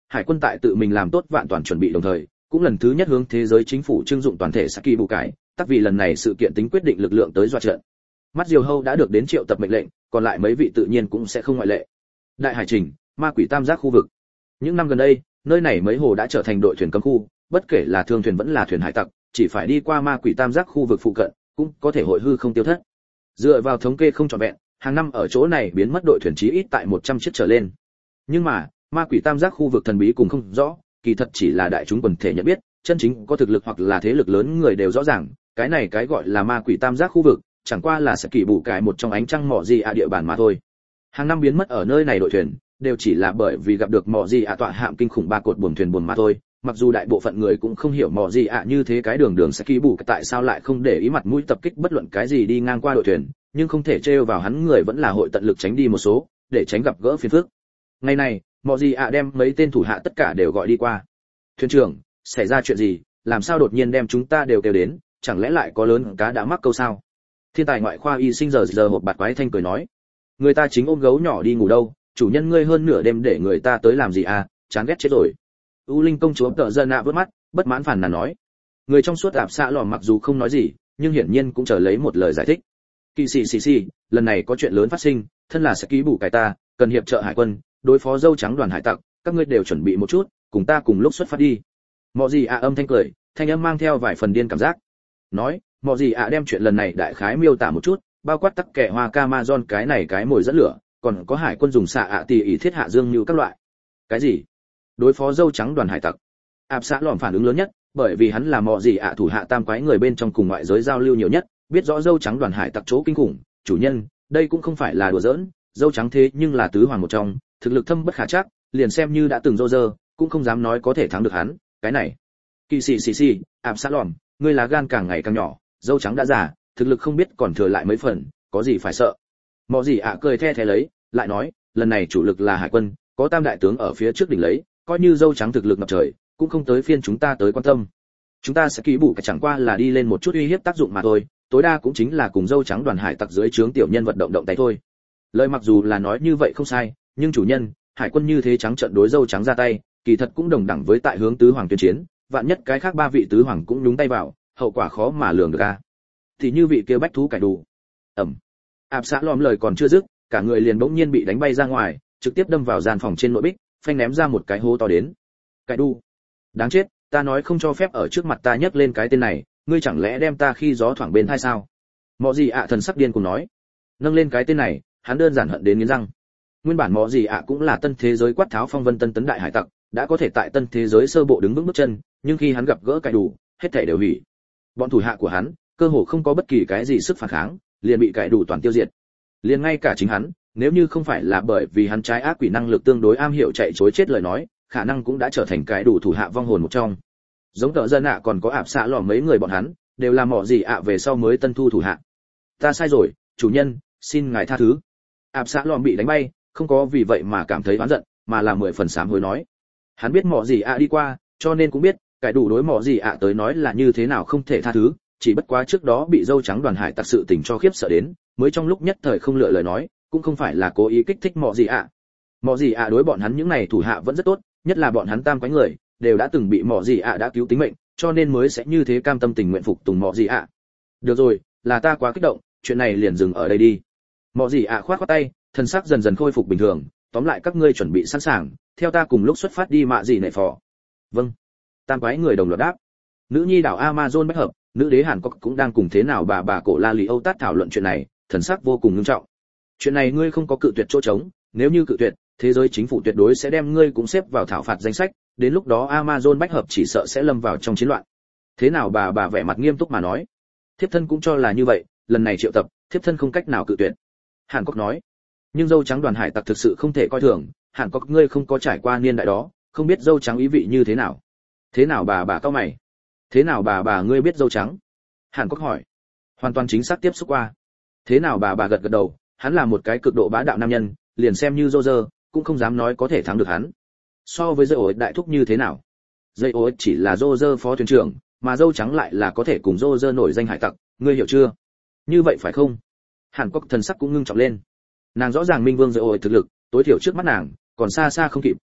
hải quân tại tự mình làm tốt vạn toàn chuẩn bị đồng thời cũng lần thứ nhất hướng thế giới chính phủ trưng dụng toàn thể Saki bù cải, tất vì lần này sự kiện tính quyết định lực lượng tới dọa trận. Mắt Diều Hâu đã được đến triệu tập mệnh lệnh, còn lại mấy vị tự nhiên cũng sẽ không ngoại lệ. Đại hải trình, ma quỷ tam giác khu vực. Những năm gần đây, nơi này mấy hồ đã trở thành đội thuyền cấm khu, bất kể là thương thuyền vẫn là thuyền hải tặc, chỉ phải đi qua ma quỷ tam giác khu vực phụ cận, cũng có thể hội hư không tiêu thất. Dựa vào thống kê không trọn vẹn, hàng năm ở chỗ này biến mất đội thuyền chí ít tại một trăm chiếc trở lên. Nhưng mà, ma quỷ tam giác khu vực thần bí cùng không rõ, kỳ thật chỉ là đại chúng quần thể nhận biết, chân chính có thực lực hoặc là thế lực lớn người đều rõ ràng, cái này cái gọi là ma quỷ tam giác khu vực, chẳng qua là sẽ kỳ bù cải một trong ánh trăng mỏ gì à địa bàn mà thôi. Hàng năm biến mất ở nơi này đội thuyền, đều chỉ là bởi vì gặp được mỏ gì à tọa hạm kinh khủng ba cột buồm thuyền buồm mà thôi. Mặc dù đại bộ phận người cũng không hiểu mỏ gì à như thế cái đường đường sẽ kỳ bù tại sao lại không để ý mặt mũi tập kích bất luận cái gì đi ngang qua đội thuyền, nhưng không thể trêu vào hắn người vẫn là hội tận lực tránh đi một số, để tránh gặp gỡ phiền phức. Ngày này, mỏ gì à đem mấy tên thủ hạ tất cả đều gọi đi qua. Thuyền trưởng, xảy ra chuyện gì, làm sao đột nhiên đem chúng ta đều kêu đến, chẳng lẽ lại có lớn cá đã mắc câu sao? Thiên tài ngoại khoa y sinh giờ giờ hộp bạt quái thanh cười nói, người ta chính ôm gấu nhỏ đi ngủ đâu, chủ nhân ngươi hơn nửa đêm để người ta tới làm gì à, chán ghét chết rồi. U Linh công chúa tợ dân nạ vớt mắt, bất mãn phản nàn nói. Người trong suốt ạp xạ lòm mặc dù không nói gì, nhưng hiển nhiên cũng chờ lấy một lời giải thích. Kỳ sĩ sĩ sĩ, lần này có chuyện lớn phát sinh, thân là sẽ ký bù cải ta, cần hiệp trợ hải quân, đối phó dâu trắng đoàn hải tặc, các ngươi đều chuẩn bị một chút, cùng ta cùng lúc xuất phát đi. Mọ gì ạ âm thanh cười, thanh âm mang theo vài phần điên cảm giác. Nói, mọ gì ạ đem chuyện lần này đại khái miêu tả một chút, bao quát tắc kẻ hoa Camazon cái này cái mồi dẫn lửa, còn có hải quân dùng xạ ạ tỉ ỉ thiết hạ dương như các loại. Cái gì? Đối phó dâu trắng đoàn hải tặc? Áp xã lỏm phản ứng lớn nhất, bởi vì hắn là mọ gì ạ thủ hạ tam quái người bên trong cùng ngoại giới giao lưu nhiều nhất, biết rõ dâu trắng đoàn hải tặc chỗ kinh khủng. Chủ nhân, đây cũng không phải là đùa giỡn, dâu trắng thế nhưng là tứ hoàng một trong, thực lực thâm bất khả trắc, liền xem như đã từng dô dơ, cũng không dám nói có thể thắng được hắn. Cái này, kỳ sĩ sĩ sĩ, áp xã lỏm, ngươi lá gan càng ngày càng nhỏ, dâu trắng đã già, thực lực không biết còn thừa lại mấy phần, có gì phải sợ? Mọ gì ạ cười the thé lấy, lại nói, lần này chủ lực là hải quân, có tam đại tướng ở phía trước đỉnh lấy, coi như dâu trắng thực lực ngập trời, cũng không tới phiên chúng ta tới quan tâm. Chúng ta sẽ ký bù cả chẳng qua là đi lên một chút uy hiếp tác dụng mà thôi, tối đa cũng chính là cùng dâu trắng đoàn hải tặc dưới trướng tiểu nhân vật động động tay thôi. Lời mặc dù là nói như vậy không sai, nhưng chủ nhân, hải quân như thế trắng trợn đối dâu trắng ra tay, kỳ thật cũng đồng đẳng với tại hướng tứ hoàng tuyên chiến, vạn nhất cái khác ba vị tứ hoàng cũng nhúng tay vào, hậu quả khó mà lường được a. Thì như vị kia bách thú cải đủ. Ẩm. Áp xã lòm lời còn chưa dứt, cả người liền bỗng nhiên bị đánh bay ra ngoài, trực tiếp đâm vào gian phòng trên nội bích, phanh ném ra một cái hố to đến. Cải đủ. Đáng chết, ta nói không cho phép ở trước mặt ta nhắc lên cái tên này, ngươi chẳng lẽ đem ta khi gió thoảng bên tai sao? Mọ gì ạ thần sắc điên cùng nói. Nâng lên cái tên này, hắn đơn giản hận đến nghiến răng. Nguyên bản mọ gì ạ cũng là tân thế giới quát tháo phong vân tân tấn đại hải tặc, đã có thể tại tân thế giới sơ bộ đứng vững bước chân, nhưng khi hắn gặp gỡ cải đủ, hết thảy đều hủy. Bọn thủ hạ của hắn, cơ hồ không có bất kỳ cái gì sức phản kháng, liền bị cải đủ toàn tiêu diệt. Liền ngay cả chính hắn, nếu như không phải là bởi vì hắn trái ác quỷ năng lực tương đối am hiểu chạy trối chết lời nói, khả năng cũng đã trở thành cái đủ thủ hạ vong hồn một trong. Giống tợ dân ạ còn có ạp xạ lò mấy người bọn hắn, đều là mọ gì ạ về sau mới tân thu thủ hạ. Ta sai rồi, chủ nhân, xin ngài tha thứ. Ạp xạ lò bị đánh bay, không có vì vậy mà cảm thấy oán giận, mà là mười phần sám hối nói. Hắn biết mọ gì ạ đi qua, cho nên cũng biết, cái đủ đối mọ gì ạ tới nói là như thế nào không thể tha thứ, chỉ bất quá trước đó bị dâu trắng đoàn hải tặc sự tình cho khiếp sợ đến, mới trong lúc nhất thời không lựa lời nói, cũng không phải là cố ý kích thích mọ gì ạ. Mọ gì ạ đối bọn hắn những này thủ hạ vẫn rất tốt, nhất là bọn hắn tam quái người, đều đã từng bị mọ gì ạ đã cứu tính mệnh, cho nên mới sẽ như thế cam tâm tình nguyện phục tùng mọ gì ạ. Được rồi, là ta quá kích động, chuyện này liền dừng ở đây đi. Mọ gì ạ khoát khoát tay, thân sắc dần dần khôi phục bình thường, tóm lại các ngươi chuẩn bị sẵn sàng, theo ta cùng lúc xuất phát đi mạ gì nệ phò. Vâng. Tam quái người đồng loạt đáp. Nữ nhi đảo Amazon bách hợp, nữ đế Hàn Quốc cũng đang cùng thế nào bà bà cổ La Lì Âu Tát thảo luận chuyện này, thần sắc vô cùng nghiêm trọng. Chuyện này ngươi không có cự tuyệt chỗ trống, nếu như cự tuyệt, thế giới chính phủ tuyệt đối sẽ đem ngươi cũng xếp vào thảo phạt danh sách, đến lúc đó Amazon bách hợp chỉ sợ sẽ lâm vào trong chiến loạn. Thế nào bà bà vẻ mặt nghiêm túc mà nói. Thiếp thân cũng cho là như vậy, lần này triệu tập, thiếp thân không cách nào cự tuyệt. Hàn Quốc nói. Nhưng dâu trắng đoàn hải tặc thực sự không thể coi thường, Hàn Quốc ngươi không có trải qua niên đại đó, không biết dâu trắng ý vị như thế nào. Thế nào bà bà cao mày? Thế nào bà bà ngươi biết dâu trắng? Hàn Quốc hỏi. Hoàn toàn chính xác tiếp xúc qua. Thế nào bà bà gật gật đầu, hắn là một cái cực độ bá đạo nam nhân, liền xem như Roger, cũng không dám nói có thể thắng được hắn. So với dây ổi đại thúc như thế nào? Dây ổi chỉ là Roger phó thuyền trưởng, mà dâu trắng lại là có thể cùng Roger nổi danh hải tặc, ngươi hiểu chưa? Như vậy phải không? Hàn Quốc thần sắc cũng ngưng trọng lên. Nàng rõ ràng Minh Vương dây ổi thực lực, tối thiểu trước mắt nàng, còn xa xa không kịp,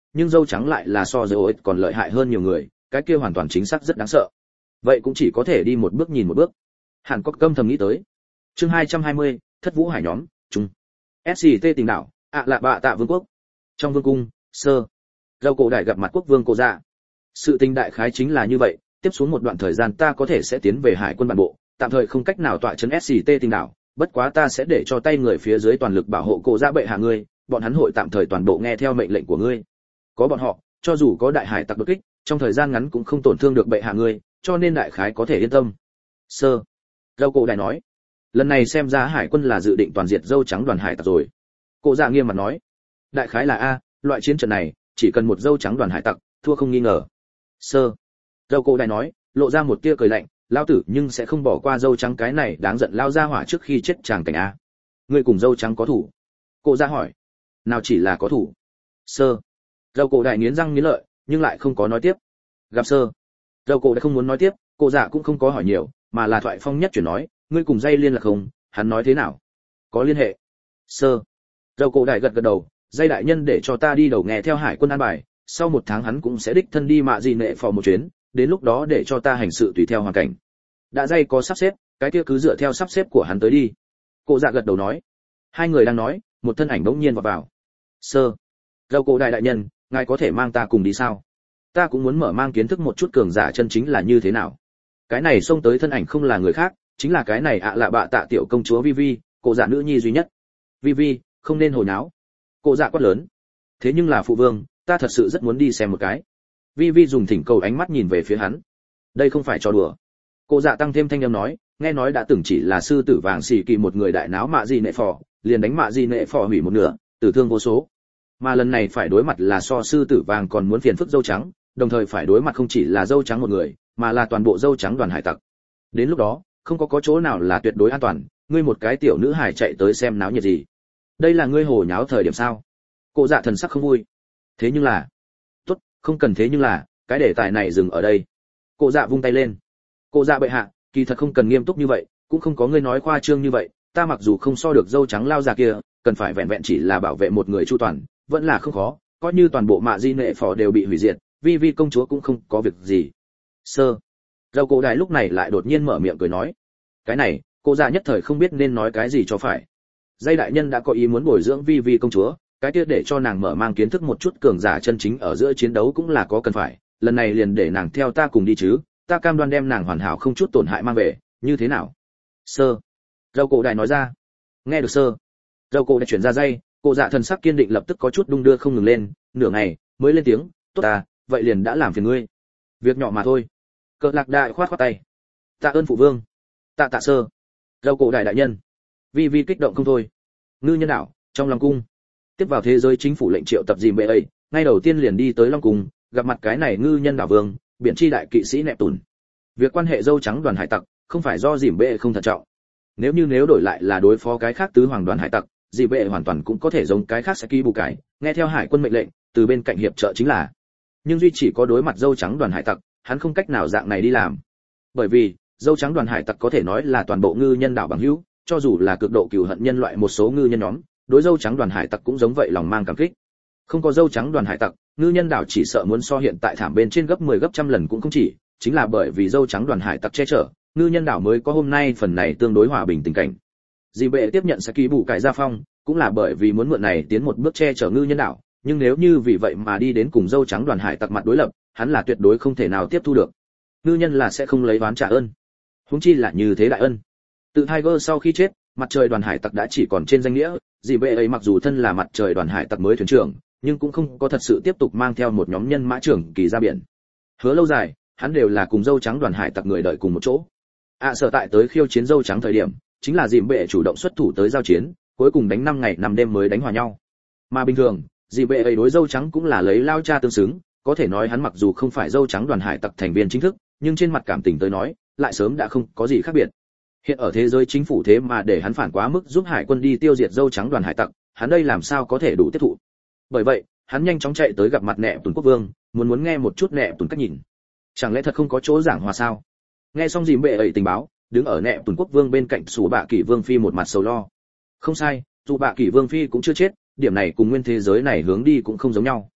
nhưng dâu trắng lại là so dâu ích còn lợi hại hơn nhiều người, cái kia hoàn toàn chính xác rất đáng sợ. Vậy cũng chỉ có thể đi một bước nhìn một bước. Hàn Quốc câm thầm nghĩ tới. Chương hai trăm hai mươi, Thất Vũ Hải nhóm, chung. ét xê tê tình đảo, ạ lạ bạ tạ vương quốc. Trong vương cung, sơ. Râu cổ đại gặp mặt quốc vương cổ dạ. Sự tình đại khái chính là như vậy, tiếp xuống một đoạn thời gian ta có thể sẽ tiến về hải quân bản bộ, tạm thời không cách nào tọa trấn ét xê tê tình đảo, bất quá ta sẽ để cho tay người phía dưới toàn lực bảo hộ cổ dạ bệ hạ ngươi, bọn hắn hội tạm thời toàn bộ nghe theo mệnh lệnh của ngươi. Có bọn họ, cho dù có đại hải tặc đột kích, trong thời gian ngắn cũng không tổn thương được bệ hạ ngươi, cho nên đại khái có thể yên tâm. Sơ. Râu cổ đại nói. Lần này xem ra hải quân là dự định toàn diệt dâu trắng đoàn hải tặc rồi. Cổ dạ nghiêm mặt nói. Đại khái là a, loại chiến trận này, chỉ cần một dâu trắng đoàn hải tặc, thua không nghi ngờ. Sơ. Râu cổ đại nói, lộ ra một tia cười lạnh, lao tử nhưng sẽ không bỏ qua dâu trắng cái này đáng giận lao ra hỏa trước khi chết chàng cảnh a. Ngươi cùng dâu trắng có thủ? Cổ dạ hỏi. Nào chỉ là có thủ. Sơ. Râu cổ đại nghiến răng nghiến lợi, nhưng lại không có nói tiếp. Gặp sơ. Râu cổ đại không muốn nói tiếp, cổ dạ cũng không có hỏi nhiều, mà là thoại phong nhất chuyển nói, ngươi cùng dây liên lạc không? Hắn nói thế nào? Có liên hệ. Sơ. Râu cổ đại gật gật đầu, dây đại nhân để cho ta đi đầu nghe theo hải quân an bài, sau một tháng hắn cũng sẽ đích thân đi mạ gì nệ phò một chuyến, đến lúc đó để cho ta hành sự tùy theo hoàn cảnh. Đã dây có sắp xếp, cái kia cứ dựa theo sắp xếp của hắn tới đi. Cổ dạ gật đầu nói. Hai người đang nói, một thân ảnh bỗng nhiên vào vào. Sơ. Râu cổ đại đại nhân, ngài có thể mang ta cùng đi sao? Ta cũng muốn mở mang kiến thức một chút cường giả chân chính là như thế nào. Cái này xông tới thân ảnh không là người khác, chính là cái này ạ lạ bạ tạ tiểu công chúa Vivi, cổ dạ nữ nhi duy nhất. Vivi, không nên hồi náo. Cổ dạ quát lớn. Thế nhưng là phụ vương, ta thật sự rất muốn đi xem một cái. Vivi dùng thỉnh cầu ánh mắt nhìn về phía hắn. Đây không phải trò đùa. Cổ dạ tăng thêm thanh âm nói, nghe nói đã từng chỉ là sư tử vàng xì kỳ một người đại náo mạ gì nệ phò, liền đánh mạ gì nệ phò hủy một nửa, tử thương vô số. Mà lần này phải đối mặt là so sư tử vàng còn muốn phiền phức dâu trắng, đồng thời phải đối mặt không chỉ là dâu trắng một người, mà là toàn bộ dâu trắng đoàn hải tặc. Đến lúc đó, không có có chỗ nào là tuyệt đối an toàn, ngươi một cái tiểu nữ hải chạy tới xem náo nhiệt gì? Đây là ngươi hồ nháo thời điểm sao? Cổ dạ thần sắc không vui. Thế nhưng là, tốt, không cần thế nhưng là, cái đề tài này dừng ở đây. Cổ dạ vung tay lên. Cổ dạ bệ hạ, kỳ thật không cần nghiêm túc như vậy, cũng không có ngươi nói khoa trương như vậy, ta mặc dù không so được dâu trắng lao già kia, cần phải vẹn vẹn chỉ là bảo vệ một người chu toàn, vẫn là không khó, coi như toàn bộ mạ di nệ phò đều bị hủy diệt, vi vi công chúa cũng không có việc gì. Sơ. Râu cổ đại lúc này lại đột nhiên mở miệng cười nói. Cái này, cô già nhất thời không biết nên nói cái gì cho phải. Dây đại nhân đã có ý muốn bồi dưỡng vi vi công chúa, cái kia để cho nàng mở mang kiến thức một chút cường giả chân chính ở giữa chiến đấu cũng là có cần phải, lần này liền để nàng theo ta cùng đi chứ, ta cam đoan đem nàng hoàn hảo không chút tổn hại mang về, như thế nào? Sơ. Râu cổ đại nói ra. Nghe được sơ. Râu cổ đại chuyển ra dây, cô dạ thần sắc kiên định lập tức có chút đung đưa không ngừng lên, nửa ngày mới lên tiếng, tốt ta, vậy liền đã làm phiền ngươi. Việc nhỏ mà thôi. Cờ lạc đại khoát khoát tay. Tạ ơn phụ vương. Tạ tạ sơ. Râu cổ đại đại nhân. Vi vi kích động không thôi. Ngư nhân đảo, trong lòng cung. Tiếp vào thế giới chính phủ lệnh triệu tập dìm bệ ấy, ngay đầu tiên liền đi tới long cung, gặp mặt cái này ngư nhân đảo vương, biển chi đại kỵ sĩ nẹp tùn. Việc quan hệ dâu trắng đoàn hải tặc, không phải do dìm bệ không thận trọng. Nếu như nếu đổi lại là đối phó cái khác tứ hoàng đoàn hải tặc, dìm bệ hoàn toàn cũng có thể giống cái khác sẽ ký bù cái, nghe theo hải quân mệnh lệnh, từ bên cạnh hiệp trợ chính là. Nhưng duy chỉ có đối mặt dâu trắng đoàn hải tặc, hắn không cách nào dạng này đi làm. Bởi vì, dâu trắng đoàn hải tặc có thể nói là toàn bộ ngư nhân đảo bằng hữu, cho dù là cực độ cừu hận nhân loại một số ngư nhân nhóm, đối dâu trắng đoàn hải tặc cũng giống vậy lòng mang cảm kích. Không có dâu trắng đoàn hải tặc, ngư nhân đảo chỉ sợ muốn so hiện tại thảm bên trên gấp mười gấp trăm lần cũng không chỉ, chính là bởi vì dâu trắng đoàn hải tặc che chở, ngư nhân đảo mới có hôm nay phần này tương đối hòa bình tình cảnh. Dì bệ tiếp nhận Saki bù cải gia phong, cũng là bởi vì muốn mượn này tiến một bước che chở ngư nhân đảo, nhưng nếu như vì vậy mà đi đến cùng dâu trắng đoàn hải tặc mặt đối lập, hắn là tuyệt đối không thể nào tiếp thu được. Ngư nhân là sẽ không lấy oán trả ơn. Huống chi là như thế đại ân. Tự Tiger sau khi chết, mặt trời đoàn hải tặc đã chỉ còn trên danh nghĩa, dì bệ ấy mặc dù thân là mặt trời đoàn hải tặc mới thuyền trưởng, nhưng cũng không có thật sự tiếp tục mang theo một nhóm nhân mã trưởng kỳ ra biển. Hứa lâu dài, hắn đều là cùng dâu trắng đoàn hải tặc người đợi cùng một chỗ. À sở tại tới khiêu chiến dâu trắng thời điểm, chính là dì bệ chủ động xuất thủ tới giao chiến, cuối cùng đánh năm ngày năm đêm mới đánh hòa nhau. Mà bình thường, dì bệ ấy đối dâu trắng cũng là lấy lao cha tương xứng, có thể nói hắn mặc dù không phải dâu trắng đoàn hải tặc thành viên chính thức, nhưng trên mặt cảm tình tới nói, lại sớm đã không có gì khác biệt. Hiện ở thế giới chính phủ thế mà để hắn phản quá mức giúp hải quân đi tiêu diệt dâu trắng đoàn hải tặc, hắn đây làm sao có thể đủ tiếp thụ. Bởi vậy, hắn nhanh chóng chạy tới gặp mặt nệ tuần quốc vương, muốn muốn nghe một chút nệ tuần cách nhìn. Chẳng lẽ thật không có chỗ giảng hòa sao? Nghe xong dì bệ ấy tình báo, đứng ở nệ tuần quốc vương bên cạnh sủ bạ kỷ vương phi một mặt sầu lo. Không sai, dù bạ kỷ vương phi cũng chưa chết, điểm này cùng nguyên thế giới này hướng đi cũng không giống nhau.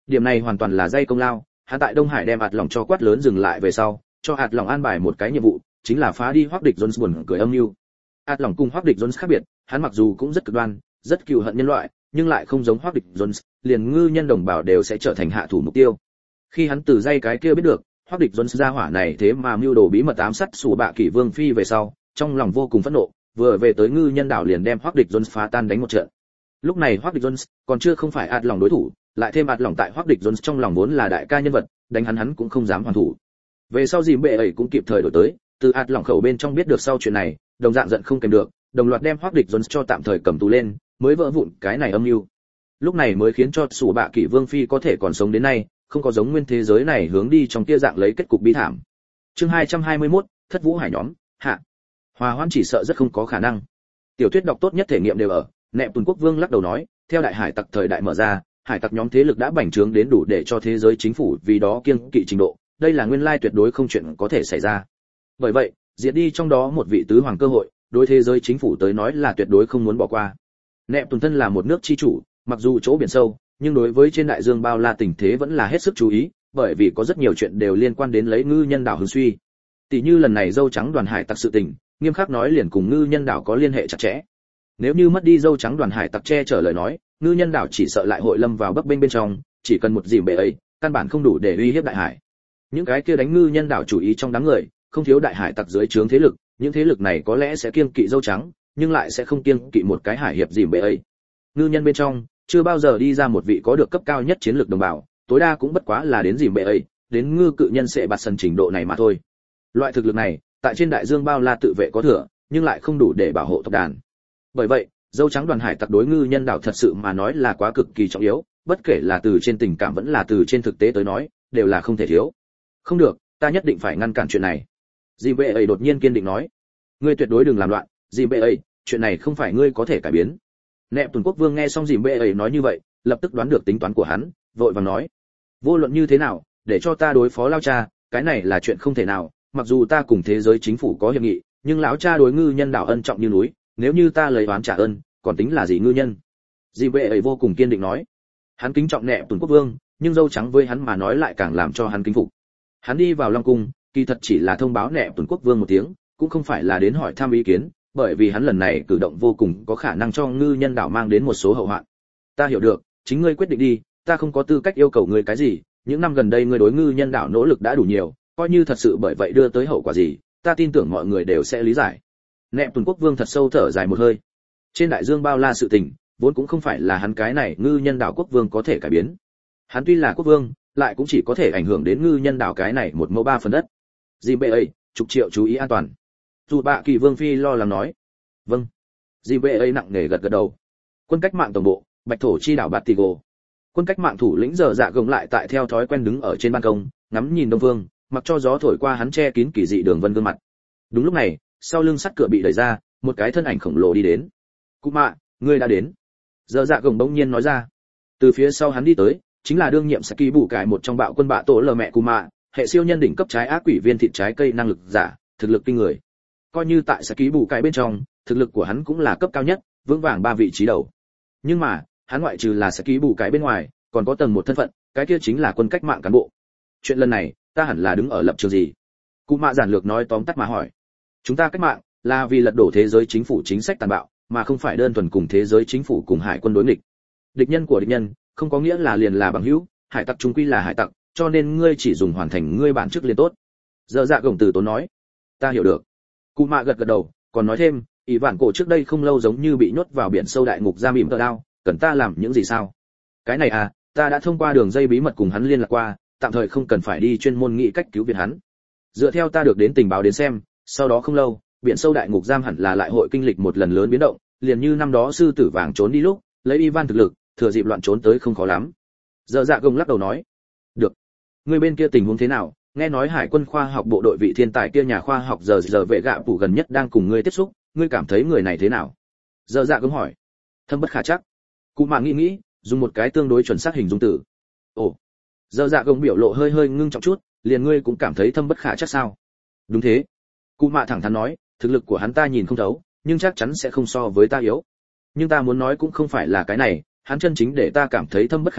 Điểm này hoàn toàn là dây công lao, hắn tại Đông Hải đem ạt lỏng cho quát lớn dừng lại về sau, cho ạt lỏng an bài một cái nhiệm vụ, chính là phá đi Hoắc Địch Jones buồn cười âm mưu. ạt lỏng cùng Hoắc Địch Jones khác biệt, hắn mặc dù cũng rất cực đoan, rất cừu hận nhân loại, nhưng lại không giống Hoắc Địch Jones, liền ngư nhân đồng bào đều sẽ trở thành hạ thủ mục tiêu. Khi hắn từ dây cái kia biết được, Hoắc Địch Jones ra hỏa này thế mà mưu đồ bí mật ám sát Sủ Bạ Kỷ Vương phi về sau, trong lòng vô cùng phẫn nộ, vừa về tới ngư nhân đảo liền đem Hoắc Địch Jones phá tan đánh một trận. Lúc này Hoắc Địch Jones còn chưa không phải ạt lỏng đối thủ, lại thêm ạt lỏng tại Hoắc Địch Jones trong lòng vốn là đại ca nhân vật, đánh hắn hắn cũng không dám hoàn thủ. Về sau dìm bệ ấy cũng kịp thời đổi tới, từ ạt lỏng khẩu bên trong biết được sau chuyện này, đồng dạng giận không kèm được, đồng loạt đem Hoắc Địch Jones cho tạm thời cầm tù lên, mới vỡ vụn cái này âm mưu. Lúc này mới khiến cho Sủ Bạ Kỷ Vương phi có thể còn sống đến nay, không có giống nguyên thế giới này hướng đi trong kia dạng lấy kết cục bi thảm. Chương hai trăm hai mươi mốt, Thất Vũ Hải nhóm, hạ. Hòa hoãn chỉ sợ rất không có khả năng. Tiểu thuyết đọc tốt nhất thể nghiệm đều ở, Nẹp Tuần Quốc Vương lắc đầu nói, theo đại hải tặc thời đại mở ra, hải tặc nhóm thế lực đã bành trướng đến đủ để cho thế giới chính phủ vì đó kiêng kỵ trình độ, đây là nguyên lai tuyệt đối không chuyện có thể xảy ra. Bởi vậy, diệt đi trong đó một vị tứ hoàng cơ hội, đối thế giới chính phủ tới nói là tuyệt đối không muốn bỏ qua. Nẹp Tuần thân là một nước chi chủ, mặc dù chỗ biển sâu, nhưng đối với trên đại dương bao la tình thế vẫn là hết sức chú ý, bởi vì có rất nhiều chuyện đều liên quan đến lấy ngư nhân đảo hưng suy. Tỷ như lần này dâu trắng đoàn hải tặc sự tình, nghiêm khắc nói liền cùng ngư nhân đảo có liên hệ chặt chẽ. Nếu như mất đi dâu trắng đoàn hải tặc che chở lời nói, ngư nhân đảo chỉ sợ lại hội lâm vào bấp bênh bên trong, chỉ cần một dìm bể ấy, căn bản không đủ để uy hiếp đại hải. Những cái kia đánh ngư nhân đảo chủ ý trong đám người, không thiếu đại hải tặc dưới trướng thế lực, những thế lực này có lẽ sẽ kiêng kỵ dâu trắng, nhưng lại sẽ không kiêng kỵ một cái hải hiệp dìm bể ấy. Ngư nhân bên trong, chưa bao giờ đi ra một vị có được cấp cao nhất chiến lược đồng bào, tối đa cũng bất quá là đến dìm bể ấy, đến ngư cự nhân sẽ bạt sân trình độ này mà thôi. Loại thực lực này, tại trên đại dương bao la tự vệ có thừa, nhưng lại không đủ để bảo hộ tộc đàn. Bởi vậy, dâu trắng đoàn hải tặc đối ngư nhân đảo thật sự mà nói là quá cực kỳ trọng yếu, bất kể là từ trên tình cảm vẫn là từ trên thực tế tới nói, đều là không thể thiếu. Không được, ta nhất định phải ngăn cản chuyện này. Dìm bệ ấy đột nhiên kiên định nói, ngươi tuyệt đối đừng làm loạn. Dìm bệ ấy, chuyện này không phải ngươi có thể cải biến. Nẹp Tuần Quốc Vương nghe xong dìm bệ ấy nói như vậy, lập tức đoán được tính toán của hắn, vội vàng nói, vô luận như thế nào, để cho ta đối phó lao cha, cái này là chuyện không thể nào. Mặc dù ta cùng thế giới chính phủ có hiệp nghị, nhưng lão cha đối ngư nhân đảo ân trọng như núi, nếu như ta lấy oán trả ơn, còn tính là gì ngư nhân? Dìm bệ ấy vô cùng kiên định nói. Hắn kính trọng Nẹp Tuần Quốc Vương, nhưng dâu trắng với hắn mà nói lại càng làm cho hắn kính phục. Hắn đi vào Long cung, kỳ thật chỉ là thông báo Nẹp Tuần Quốc Vương một tiếng, cũng không phải là đến hỏi thăm ý kiến, bởi vì hắn lần này cử động vô cùng có khả năng cho ngư nhân đảo mang đến một số hậu hoạn. Ta hiểu được, chính ngươi quyết định đi, ta không có tư cách yêu cầu ngươi cái gì, những năm gần đây ngươi đối ngư nhân đảo nỗ lực đã đủ nhiều, coi như thật sự bởi vậy đưa tới hậu quả gì, ta tin tưởng mọi người đều sẽ lý giải. Nẹp Tuần Quốc Vương thật sâu thở dài một hơi. Trên đại dương bao la sự tình, vốn cũng không phải là hắn cái này ngư nhân đảo quốc vương có thể cải biến. Hắn tuy là quốc vương, lại cũng chỉ có thể ảnh hưởng đến ngư nhân đảo cái này một mẫu ba phần đất. Dìm bệ ấy, chục triệu chú ý an toàn. Dù Bạ Kỳ Vương phi lo lắng nói. Vâng. Dìm bệ ấy nặng nề gật gật đầu. Quân cách mạng tổng bộ, Bạch thổ chi đảo Batigo. Quân cách mạng thủ lĩnh giờ dạ gồng lại tại theo thói quen đứng ở trên ban công, ngắm nhìn đông phương, mặc cho gió thổi qua hắn che kín kỳ dị đường vân gương mặt. Đúng lúc này, sau lưng sắt cửa bị đẩy ra, một cái thân ảnh khổng lồ đi đến. Cụ mạ, ngươi đã đến. Giờ dạ gồng bỗng nhiên nói ra. Từ phía sau hắn đi tới, chính là đương nhiệm Saki bù cải một trong bạo quân bạ tổ lờ mẹ Cụ mạ, hệ siêu nhân đỉnh cấp trái ác quỷ viên thịt trái cây năng lực giả, thực lực kinh người. Coi như tại Saki bù cải bên trong, thực lực của hắn cũng là cấp cao nhất, vững vàng ba vị trí đầu. Nhưng mà, hắn ngoại trừ là Saki bù cải bên ngoài, còn có tầng một thân phận, cái kia chính là quân cách mạng cán bộ. Chuyện lần này, ta hẳn là đứng ở lập trường gì? Cụ mạ giản lược nói tóm tắt mà hỏi. Chúng ta cách mạng là vì lật đổ thế giới chính phủ chính sách tàn bạo, mà không phải đơn thuần cùng thế giới chính phủ cùng hải quân đối nghịch. Địch nhân của địch nhân, không có nghĩa là liền là bằng hữu, hải tặc chung quy là hải tặc, cho nên ngươi chỉ dùng hoàn thành ngươi bản chức liền tốt. Giờ dạ gồng từ tốn nói. Ta hiểu được. Cụ mạ gật gật đầu, còn nói thêm, ỷ vạn cổ trước đây không lâu giống như bị nhốt vào biển sâu đại ngục giam mỉm tờ đao, cần ta làm những gì sao? Cái này à, ta đã thông qua đường dây bí mật cùng hắn liên lạc qua, tạm thời không cần phải đi chuyên môn nghĩ cách cứu viện hắn. Dựa theo ta được đến tình báo đến xem, sau đó không lâu, biển sâu đại ngục giam hẳn là lại hội kinh lịch một lần lớn biến động, liền như năm đó sư tử vàng trốn đi lúc, lấy Ivan thực lực, thừa dịp loạn trốn tới không khó lắm. Giờ dạ gồng lắc đầu nói, được. Người bên kia tình huống thế nào? Nghe nói hải quân khoa học bộ đội vị thiên tài kia nhà khoa học giờ giờ vệ gạ phủ gần nhất đang cùng ngươi tiếp xúc, ngươi cảm thấy người này thế nào? Giờ dạ gồng hỏi. Thâm bất khả chắc. Cụ mạ nghĩ nghĩ, dùng một cái tương đối chuẩn xác hình dung từ. Ồ. Giờ dạ gồng biểu lộ hơi hơi ngưng trọng chút, liền ngươi cũng cảm thấy thâm bất khả chắc sao? Đúng thế. Cụ mạ thẳng thắn nói, thực lực của hắn ta nhìn không thấu, nhưng chắc chắn sẽ không so với ta yếu. Nhưng ta muốn nói cũng không phải là cái này, hắn chân chính để ta cảm thấy thâm bất khả chắc,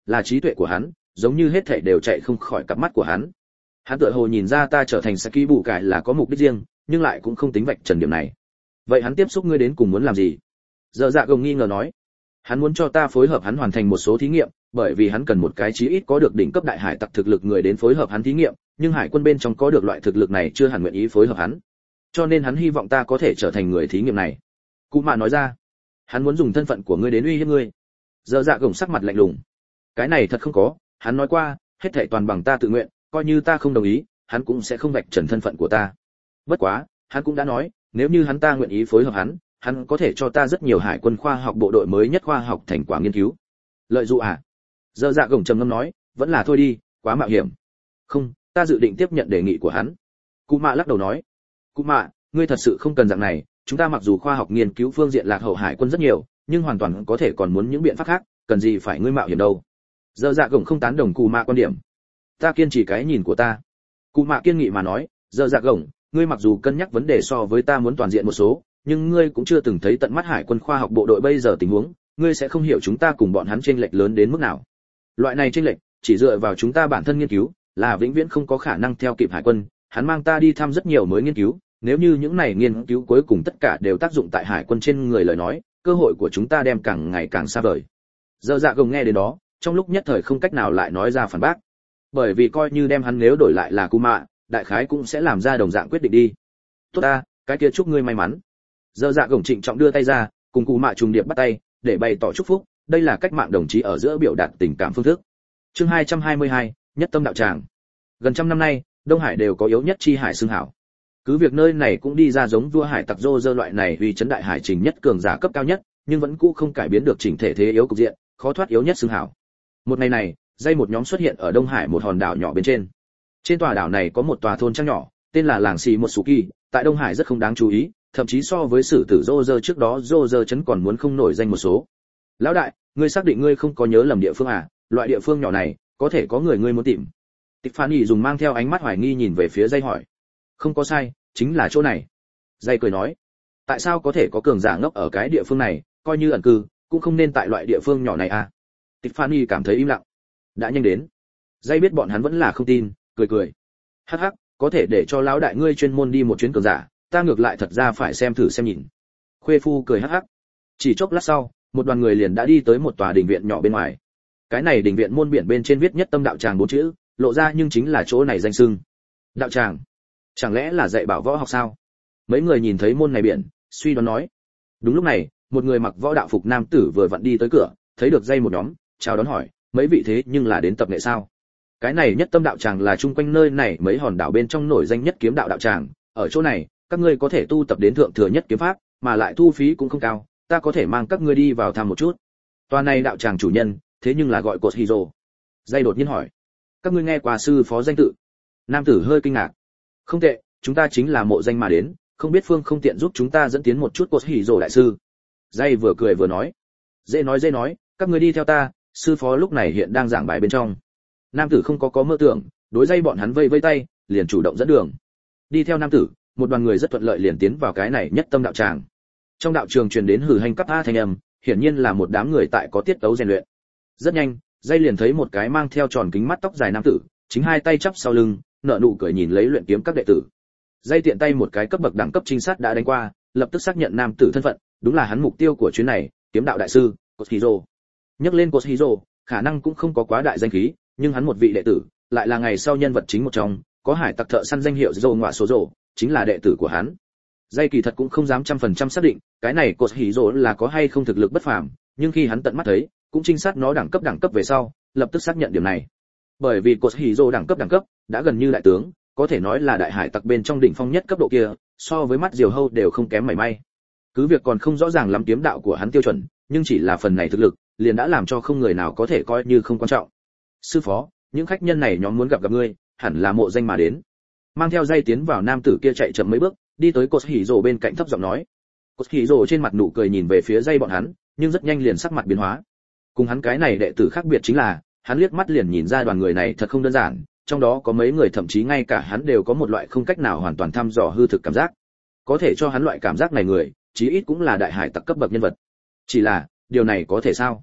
là trí tuệ của hắn, giống như hết thảy đều chạy không khỏi cặp mắt của hắn. Hắn tựa hồ nhìn ra ta trở thành Saki bù cải là có mục đích riêng, nhưng lại cũng không tính vạch trần điểm này. Vậy hắn tiếp xúc ngươi đến cùng muốn làm gì? Giờ Dạ Gồng nghi ngờ nói. Hắn muốn cho ta phối hợp hắn hoàn thành một số thí nghiệm, bởi vì hắn cần một cái chí ít có được đỉnh cấp đại hải tặc thực lực người đến phối hợp hắn thí nghiệm, nhưng hải quân bên trong có được loại thực lực này chưa hẳn nguyện ý phối hợp hắn. Cho nên hắn hy vọng ta có thể trở thành người thí nghiệm này. Cụ Mạ nói ra. Hắn muốn dùng thân phận của ngươi đến uy hiếp ngươi. Giờ Dạ Gồng sắc mặt lạnh lùng. Cái này thật không có, hắn nói qua, hết thảy toàn bằng ta tự nguyện, coi như ta không đồng ý, hắn cũng sẽ không vạch trần thân phận của ta. Bất quá, hắn cũng đã nói, nếu như hắn ta nguyện ý phối hợp hắn, hắn có thể cho ta rất nhiều hải quân khoa học bộ đội mới nhất khoa học thành quả nghiên cứu. Lợi dụng à? Giờ Dạ Gồng trầm ngâm nói, vẫn là thôi đi, quá mạo hiểm. Không, ta dự định tiếp nhận đề nghị của hắn. Cụ Mạ lắc đầu nói, Cụ Mạ, ngươi thật sự không cần dạng này, chúng ta mặc dù khoa học nghiên cứu phương diện lạc hậu hải quân rất nhiều, nhưng hoàn toàn có thể còn muốn những biện pháp khác, cần gì phải ngươi mạo hiểm đâu. Giờ Dạ Gồng không tán đồng Cụ Mạ quan điểm. Ta kiên trì cái nhìn của ta. Cụ Mạ kiên nghị mà nói, giờ Dạ Gồng, ngươi mặc dù cân nhắc vấn đề so với ta muốn toàn diện một số, nhưng ngươi cũng chưa từng thấy tận mắt hải quân khoa học bộ đội bây giờ tình huống, ngươi sẽ không hiểu chúng ta cùng bọn hắn chênh lệch lớn đến mức nào. Loại này chênh lệch, chỉ dựa vào chúng ta bản thân nghiên cứu, là vĩnh viễn không có khả năng theo kịp hải quân, hắn mang ta đi thăm rất nhiều mới nghiên cứu, nếu như những này nghiên cứu cuối cùng tất cả đều tác dụng tại hải quân trên người lời nói, cơ hội của chúng ta đem càng ngày càng xa vời. Giờ Dạ Gồng nghe đến đó, trong lúc nhất thời không cách nào lại nói ra phản bác. Bởi vì coi như đem hắn nếu đổi lại là Cụ Mạ, đại khái cũng sẽ làm ra đồng dạng quyết định đi. Tốt ta, cái kia chúc ngươi may mắn. Giờ Dạ Gồng trịnh trọng đưa tay ra, cùng Cụ Mạ trùng điệp bắt tay, để bày tỏ chúc phúc, đây là cách mạng đồng chí ở giữa biểu đạt tình cảm phương thức. Chương hai trăm hai mươi hai, nhất tâm đạo tràng. Gần trăm năm nay, Đông Hải đều có yếu nhất chi hải xưng hảo. Cứ việc nơi này cũng đi ra giống vua hải tặc Rô Rơ loại này uy chấn đại hải trình nhất cường giả cấp cao nhất, nhưng vẫn cũ không cải biến được chỉnh thể thế yếu cục diện, khó thoát yếu nhất xưng hảo. Một ngày này, dây một nhóm xuất hiện ở Đông Hải một hòn đảo nhỏ bên trên. Trên tòa đảo này có một tòa thôn trang nhỏ, tên là làng Xì Một Sù Kỳ, tại Đông Hải rất không đáng chú ý, thậm chí so với sử tử Rô Rơ trước đó Rô Rơ chấn còn muốn không nổi danh một số. Lão đại, ngươi xác định ngươi không có nhớ lầm địa phương à? Loại địa phương nhỏ này, có thể có người ngươi muốn tìm. Tiffany dùng mang theo ánh mắt hoài nghi nhìn về phía dây hỏi. Không có sai, chính là chỗ này. Dây cười nói. Tại sao có thể có cường giả ngốc ở cái địa phương này, coi như ẩn cư, cũng không nên tại loại địa phương nhỏ này à? Tiffany cảm thấy im lặng. Đã nhanh đến. Dây biết bọn hắn vẫn là không tin, cười cười. Hắc hắc, có thể để cho lão đại ngươi chuyên môn đi một chuyến cường giả, ta ngược lại thật ra phải xem thử xem nhìn. Khuê phu cười hắc hắc. Chỉ chốc lát sau, một đoàn người liền đã đi tới một tòa đình viện nhỏ bên ngoài. Cái này đình viện môn biển bên trên viết nhất tâm đạo tràng bốn chữ, lộ ra nhưng chính là chỗ này danh xưng. Đạo tràng, chẳng lẽ là dạy bảo võ học sao? Mấy người nhìn thấy môn này biển, suy đoán nói. Đúng lúc này, một người mặc võ đạo phục nam tử vừa vặn đi tới cửa, thấy được dây một nhóm, chào đón hỏi, mấy vị thế nhưng là đến tập nghệ sao? Cái này nhất tâm đạo tràng là chung quanh nơi này mấy hòn đảo bên trong nổi danh nhất kiếm đạo đạo tràng, ở chỗ này, các ngươi có thể tu tập đến thượng thừa nhất kiếm pháp, mà lại thu phí cũng không cao, ta có thể mang các ngươi đi vào thăm một chút. Tòa này đạo tràng chủ nhân, thế nhưng là gọi Cột Hiro. Dây đột nhiên hỏi, các ngươi nghe qua sư phó danh tự? Nam tử hơi kinh ngạc. Không tệ, chúng ta chính là mộ danh mà đến, không biết phương không tiện giúp chúng ta dẫn tiến một chút Cột Hiro đại sư. Dây vừa cười vừa nói, dễ nói dễ nói, các ngươi đi theo ta, sư phó lúc này hiện đang giảng bài bên trong. Nam tử không có có mơ tưởng, đối dây bọn hắn vây vây tay, liền chủ động dẫn đường. Đi theo nam tử, một đoàn người rất thuận lợi liền tiến vào cái này nhất tâm đạo tràng. Trong đạo trường truyền đến hử hành cấp a thanh âm, hiển nhiên là một đám người tại có tiết tấu rèn luyện. Rất nhanh, dây liền thấy một cái mang theo tròn kính mắt tóc dài nam tử, chính hai tay chắp sau lưng, nở nụ cười nhìn lấy luyện kiếm các đệ tử. Dây tiện tay một cái cấp bậc đẳng cấp trinh sát đã đánh qua, lập tức xác nhận nam tử thân phận, đúng là hắn mục tiêu của chuyến này, kiếm đạo đại sư Koshiro. Nhắc lên Koshiro, khả năng cũng không có quá đại danh khí, nhưng hắn một vị đệ tử, lại là ngày sau nhân vật chính một trong, có hải tặc thợ săn danh hiệu Dô Ngọa Số Dô, chính là đệ tử của hắn. Dây kỳ thật cũng không dám trăm phần trăm xác định, cái này Koshiro là có hay không thực lực bất phàm, nhưng khi hắn tận mắt thấy, cũng trinh sát nó đẳng cấp đẳng cấp về sau, lập tức xác nhận điểm này. Bởi vì Koshiro đẳng cấp đẳng cấp đã gần như đại tướng, có thể nói là đại hải tặc bên trong đỉnh phong nhất cấp độ kia, so với mắt diều hâu đều không kém mảy may. Cứ việc còn không rõ ràng lắm kiếm đạo của hắn tiêu chuẩn, nhưng chỉ là phần này thực lực, liền đã làm cho không người nào có thể coi như không quan trọng. Sư phó, những khách nhân này nhóm muốn gặp gặp ngươi, hẳn là mộ danh mà đến. Mang theo dây tiến vào nam tử kia chạy chậm mấy bước, đi tới Koshiro bên cạnh thấp giọng nói. Koshiro trên mặt nụ cười nhìn về phía dây bọn hắn, nhưng rất nhanh liền sắc mặt biến hóa. Cùng hắn cái này đệ tử khác biệt chính là, hắn liếc mắt liền nhìn ra đoàn người này thật không đơn giản, trong đó có mấy người thậm chí ngay cả hắn đều có một loại không cách nào hoàn toàn thăm dò hư thực cảm giác. Có thể cho hắn loại cảm giác này người, chí ít cũng là đại hải tặc cấp bậc nhân vật. Chỉ là, điều này có thể sao?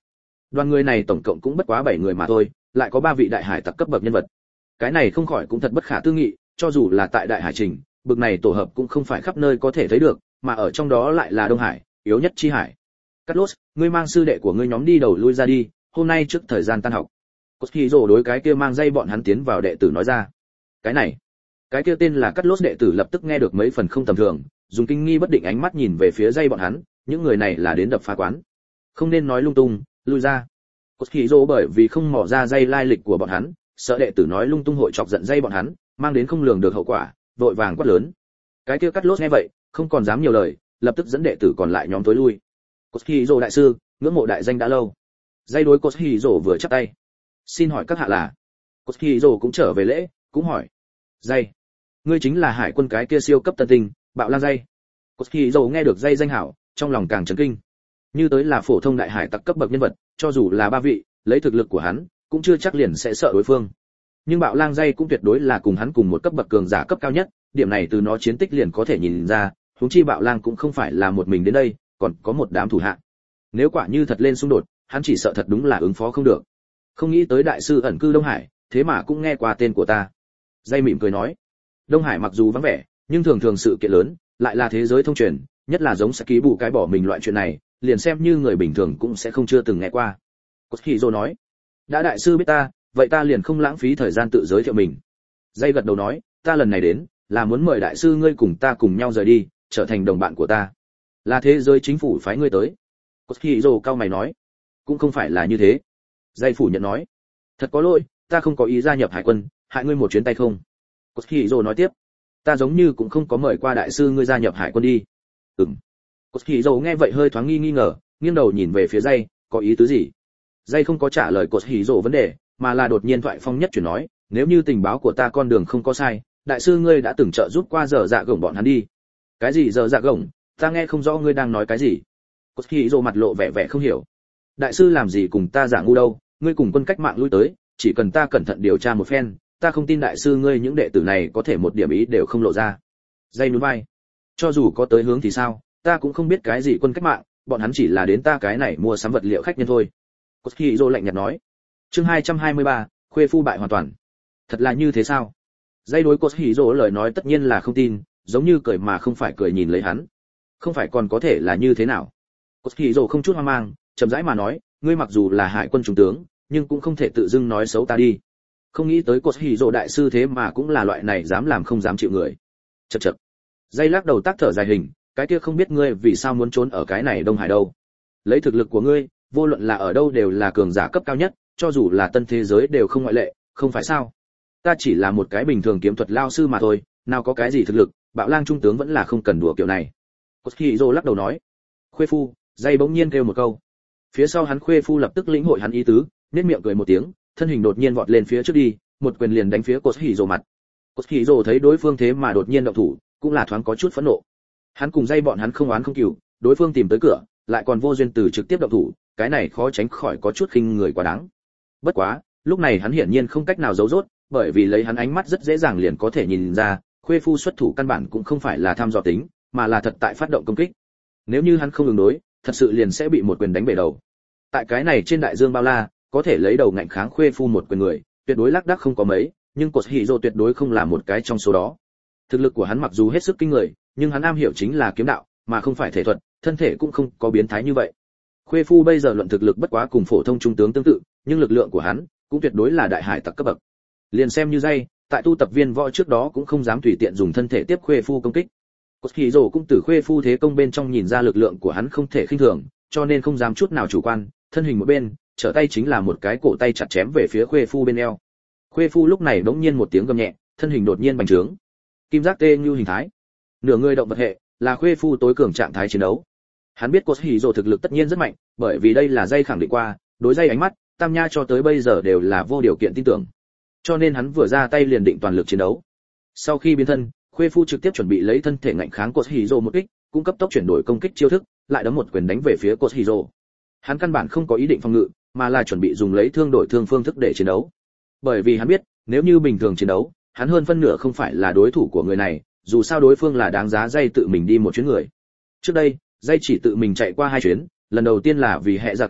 Đoàn người này tổng cộng cũng bất quá bảy người mà thôi, lại có ba vị đại hải tặc cấp bậc nhân vật. Cái này không khỏi cũng thật bất khả tư nghị, cho dù là tại đại hải trình, bực này tổ hợp cũng không phải khắp nơi có thể thấy được, mà ở trong đó lại là Đông Hải, yếu nhất chi hải. Carlos, ngươi mang sư đệ của ngươi nhóm đi đầu lui ra đi, hôm nay trước thời gian tan học. Coskiro đối cái kia mang dây bọn hắn tiến vào đệ tử nói ra. Cái này, cái kia tên là Carlos đệ tử lập tức nghe được mấy phần không tầm thường, dùng kinh nghi bất định ánh mắt nhìn về phía dây bọn hắn, những người này là đến đập phá quán. Không nên nói lung tung, lui ra. Coskiro bởi vì không mò ra dây lai lịch của bọn hắn, sợ đệ tử nói lung tung hội chọc giận dây bọn hắn, mang đến không lường được hậu quả, vội vàng quát lớn. Cái kia Carlos nghe vậy, không còn dám nhiều lời, lập tức dẫn đệ tử còn lại nhóm tối lui. Coskiro đại sư, ngưỡng mộ đại danh đã lâu. Dây đối Coskiro vừa chắp tay. Xin hỏi các hạ là? Coskiro cũng trở về lễ, cũng hỏi. Dây, ngươi chính là hải quân cái kia siêu cấp tân tinh, Bạo Lang dây. Coskiro nghe được dây danh hảo, trong lòng càng chấn kinh. Như tới là phổ thông đại hải tặc cấp bậc nhân vật, cho dù là ba vị, lấy thực lực của hắn, cũng chưa chắc liền sẽ sợ đối phương. Nhưng Bạo Lang dây cũng tuyệt đối là cùng hắn cùng một cấp bậc cường giả cấp cao nhất, điểm này từ nó chiến tích liền có thể nhìn ra, huống chi Bạo Lang cũng không phải là một mình đến đây, còn có một đám thủ hạ. Nếu quả như thật lên xung đột, hắn chỉ sợ thật đúng là ứng phó không được. Không nghĩ tới đại sư ẩn cư Đông Hải, thế mà cũng nghe qua tên của ta. Dây mỉm cười nói, Đông Hải mặc dù vắng vẻ, nhưng thường thường sự kiện lớn, lại là thế giới thông truyền, nhất là giống Saki bù cái bỏ mình loại chuyện này, liền xem như người bình thường cũng sẽ không chưa từng nghe qua. Coskiro nói, đã đại sư biết ta, vậy ta liền không lãng phí thời gian tự giới thiệu mình. Dây gật đầu nói, ta lần này đến, là muốn mời đại sư ngươi cùng ta cùng nhau rời đi, trở thành đồng bạn của ta. Là thế giới chính phủ phái ngươi tới. Coskiro cao mày nói, cũng không phải là như thế. Dây phủ nhận nói, thật có lỗi, ta không có ý gia nhập hải quân, hại ngươi một chuyến tay không. Coskiro nói tiếp, ta giống như cũng không có mời qua đại sư ngươi gia nhập hải quân đi. Ừm. Coskiro nghe vậy hơi thoáng nghi nghi ngờ, nghiêng đầu nhìn về phía Dây, có ý tứ gì? Dây không có trả lời Coskiro vấn đề, mà là đột nhiên thoại phong nhất chuyển nói, nếu như tình báo của ta con đường không có sai, đại sư ngươi đã từng trợ giúp qua giờ dạ gổng bọn hắn đi. Cái gì giờ dạ gổng? Ta nghe không rõ ngươi đang nói cái gì. Coskiro mặt lộ vẻ vẻ không hiểu. Đại sư làm gì cùng ta giả ngu đâu, ngươi cùng quân cách mạng lui tới, chỉ cần ta cẩn thận điều tra một phen, ta không tin đại sư ngươi những đệ tử này có thể một điểm ý đều không lộ ra. Dây nhún vai. Cho dù có tới hướng thì sao, ta cũng không biết cái gì quân cách mạng, bọn hắn chỉ là đến ta cái này mua sắm vật liệu khách nhân thôi. Coskiro lạnh nhạt nói. Chương hai trăm hai mươi ba, khuê phu bại hoàn toàn. Thật là như thế sao? Dây đối Coskiro lời nói tất nhiên là không tin, giống như cười mà không phải cười nhìn lấy hắn. Không phải còn có thể là như thế nào? Coskiro không chút hoang mang, chậm rãi mà nói, ngươi mặc dù là hải quân trung tướng, nhưng cũng không thể tự dưng nói xấu ta đi. Không nghĩ tới Coskiro đại sư thế mà cũng là loại này dám làm không dám chịu người. Chậc chậc. Dây lắc đầu tác thở dài hình, cái kia không biết ngươi vì sao muốn trốn ở cái này Đông Hải đâu? Lấy thực lực của ngươi, vô luận là ở đâu đều là cường giả cấp cao nhất, cho dù là tân thế giới đều không ngoại lệ, không phải sao? Ta chỉ là một cái bình thường kiếm thuật lao sư mà thôi, nào có cái gì thực lực, Bạo Lang trung tướng vẫn là không cần đùa kiểu này. Coskiro lắc đầu nói. Khuê phu, Dây bỗng nhiên kêu một câu. Phía sau hắn khuê phu lập tức lĩnh hội hắn ý tứ, nhếch miệng cười một tiếng, thân hình đột nhiên vọt lên phía trước đi, một quyền liền đánh phía Coskiro mặt. Coskiro thấy đối phương thế mà đột nhiên động thủ, cũng là thoáng có chút phẫn nộ. Hắn cùng Dây bọn hắn không oán không cừu, đối phương tìm tới cửa, lại còn vô duyên từ trực tiếp động thủ, cái này khó tránh khỏi có chút khinh người quá đáng. Bất quá, lúc này hắn hiển nhiên không cách nào giấu giốt, bởi vì lấy hắn ánh mắt rất dễ dàng liền có thể nhìn ra, khuê phu xuất thủ căn bản cũng không phải là tham dò tính, mà là thật tại phát động công kích. Nếu như hắn không ứng đối, thật sự liền sẽ bị một quyền đánh bể đầu. Tại cái này trên đại dương bao la, có thể lấy đầu ngạnh kháng khuê phu một quyền người, tuyệt đối lác đác không có mấy, nhưng Coskiro tuyệt đối không là một cái trong số đó. Thực lực của hắn mặc dù hết sức kinh người, nhưng hắn am hiểu chính là kiếm đạo, mà không phải thể thuật, thân thể cũng không có biến thái như vậy. Khuê phu bây giờ luận thực lực bất quá cùng phổ thông trung tướng tương tự, nhưng lực lượng của hắn cũng tuyệt đối là đại hải tặc cấp bậc. Liền xem như Dây, tại tu tập viên võ trước đó cũng không dám tùy tiện dùng thân thể tiếp khuê phu công kích. Coskiro cũng từ khuê phu thế công bên trong nhìn ra lực lượng của hắn không thể khinh thường, cho nên không dám chút nào chủ quan, thân hình một bên, trở tay chính là một cái cổ tay chặt chém về phía khuê phu bên eo. Khuê phu lúc này bỗng nhiên một tiếng gầm nhẹ, thân hình đột nhiên bành trướng. Kim giác tê như hình thái, nửa người động vật hệ, là khuê phu tối cường trạng thái chiến đấu. Hắn biết Coskiro thực lực tất nhiên rất mạnh, bởi vì đây là Dây khẳng định qua, đối Dây ánh mắt, Tam Nha cho tới bây giờ đều là vô điều kiện tin tưởng. Cho nên hắn vừa ra tay liền định toàn lực chiến đấu. Sau khi biến thân, khuê phu trực tiếp chuẩn bị lấy thân thể ngạnh kháng Coskiro một kích, cũng cấp tốc chuyển đổi công kích chiêu thức, lại đấm một quyền đánh về phía Coskiro. Hắn căn bản không có ý định phòng ngự, mà là chuẩn bị dùng lấy thương đổi thương phương thức để chiến đấu. Bởi vì hắn biết, nếu như bình thường chiến đấu, hắn hơn phân nửa không phải là đối thủ của người này, dù sao đối phương là đáng giá Dây tự mình đi một chuyến người. Trước đây, Dây chỉ tự mình chạy qua hai chuyến, lần đầu tiên là vì hệ giả cờ,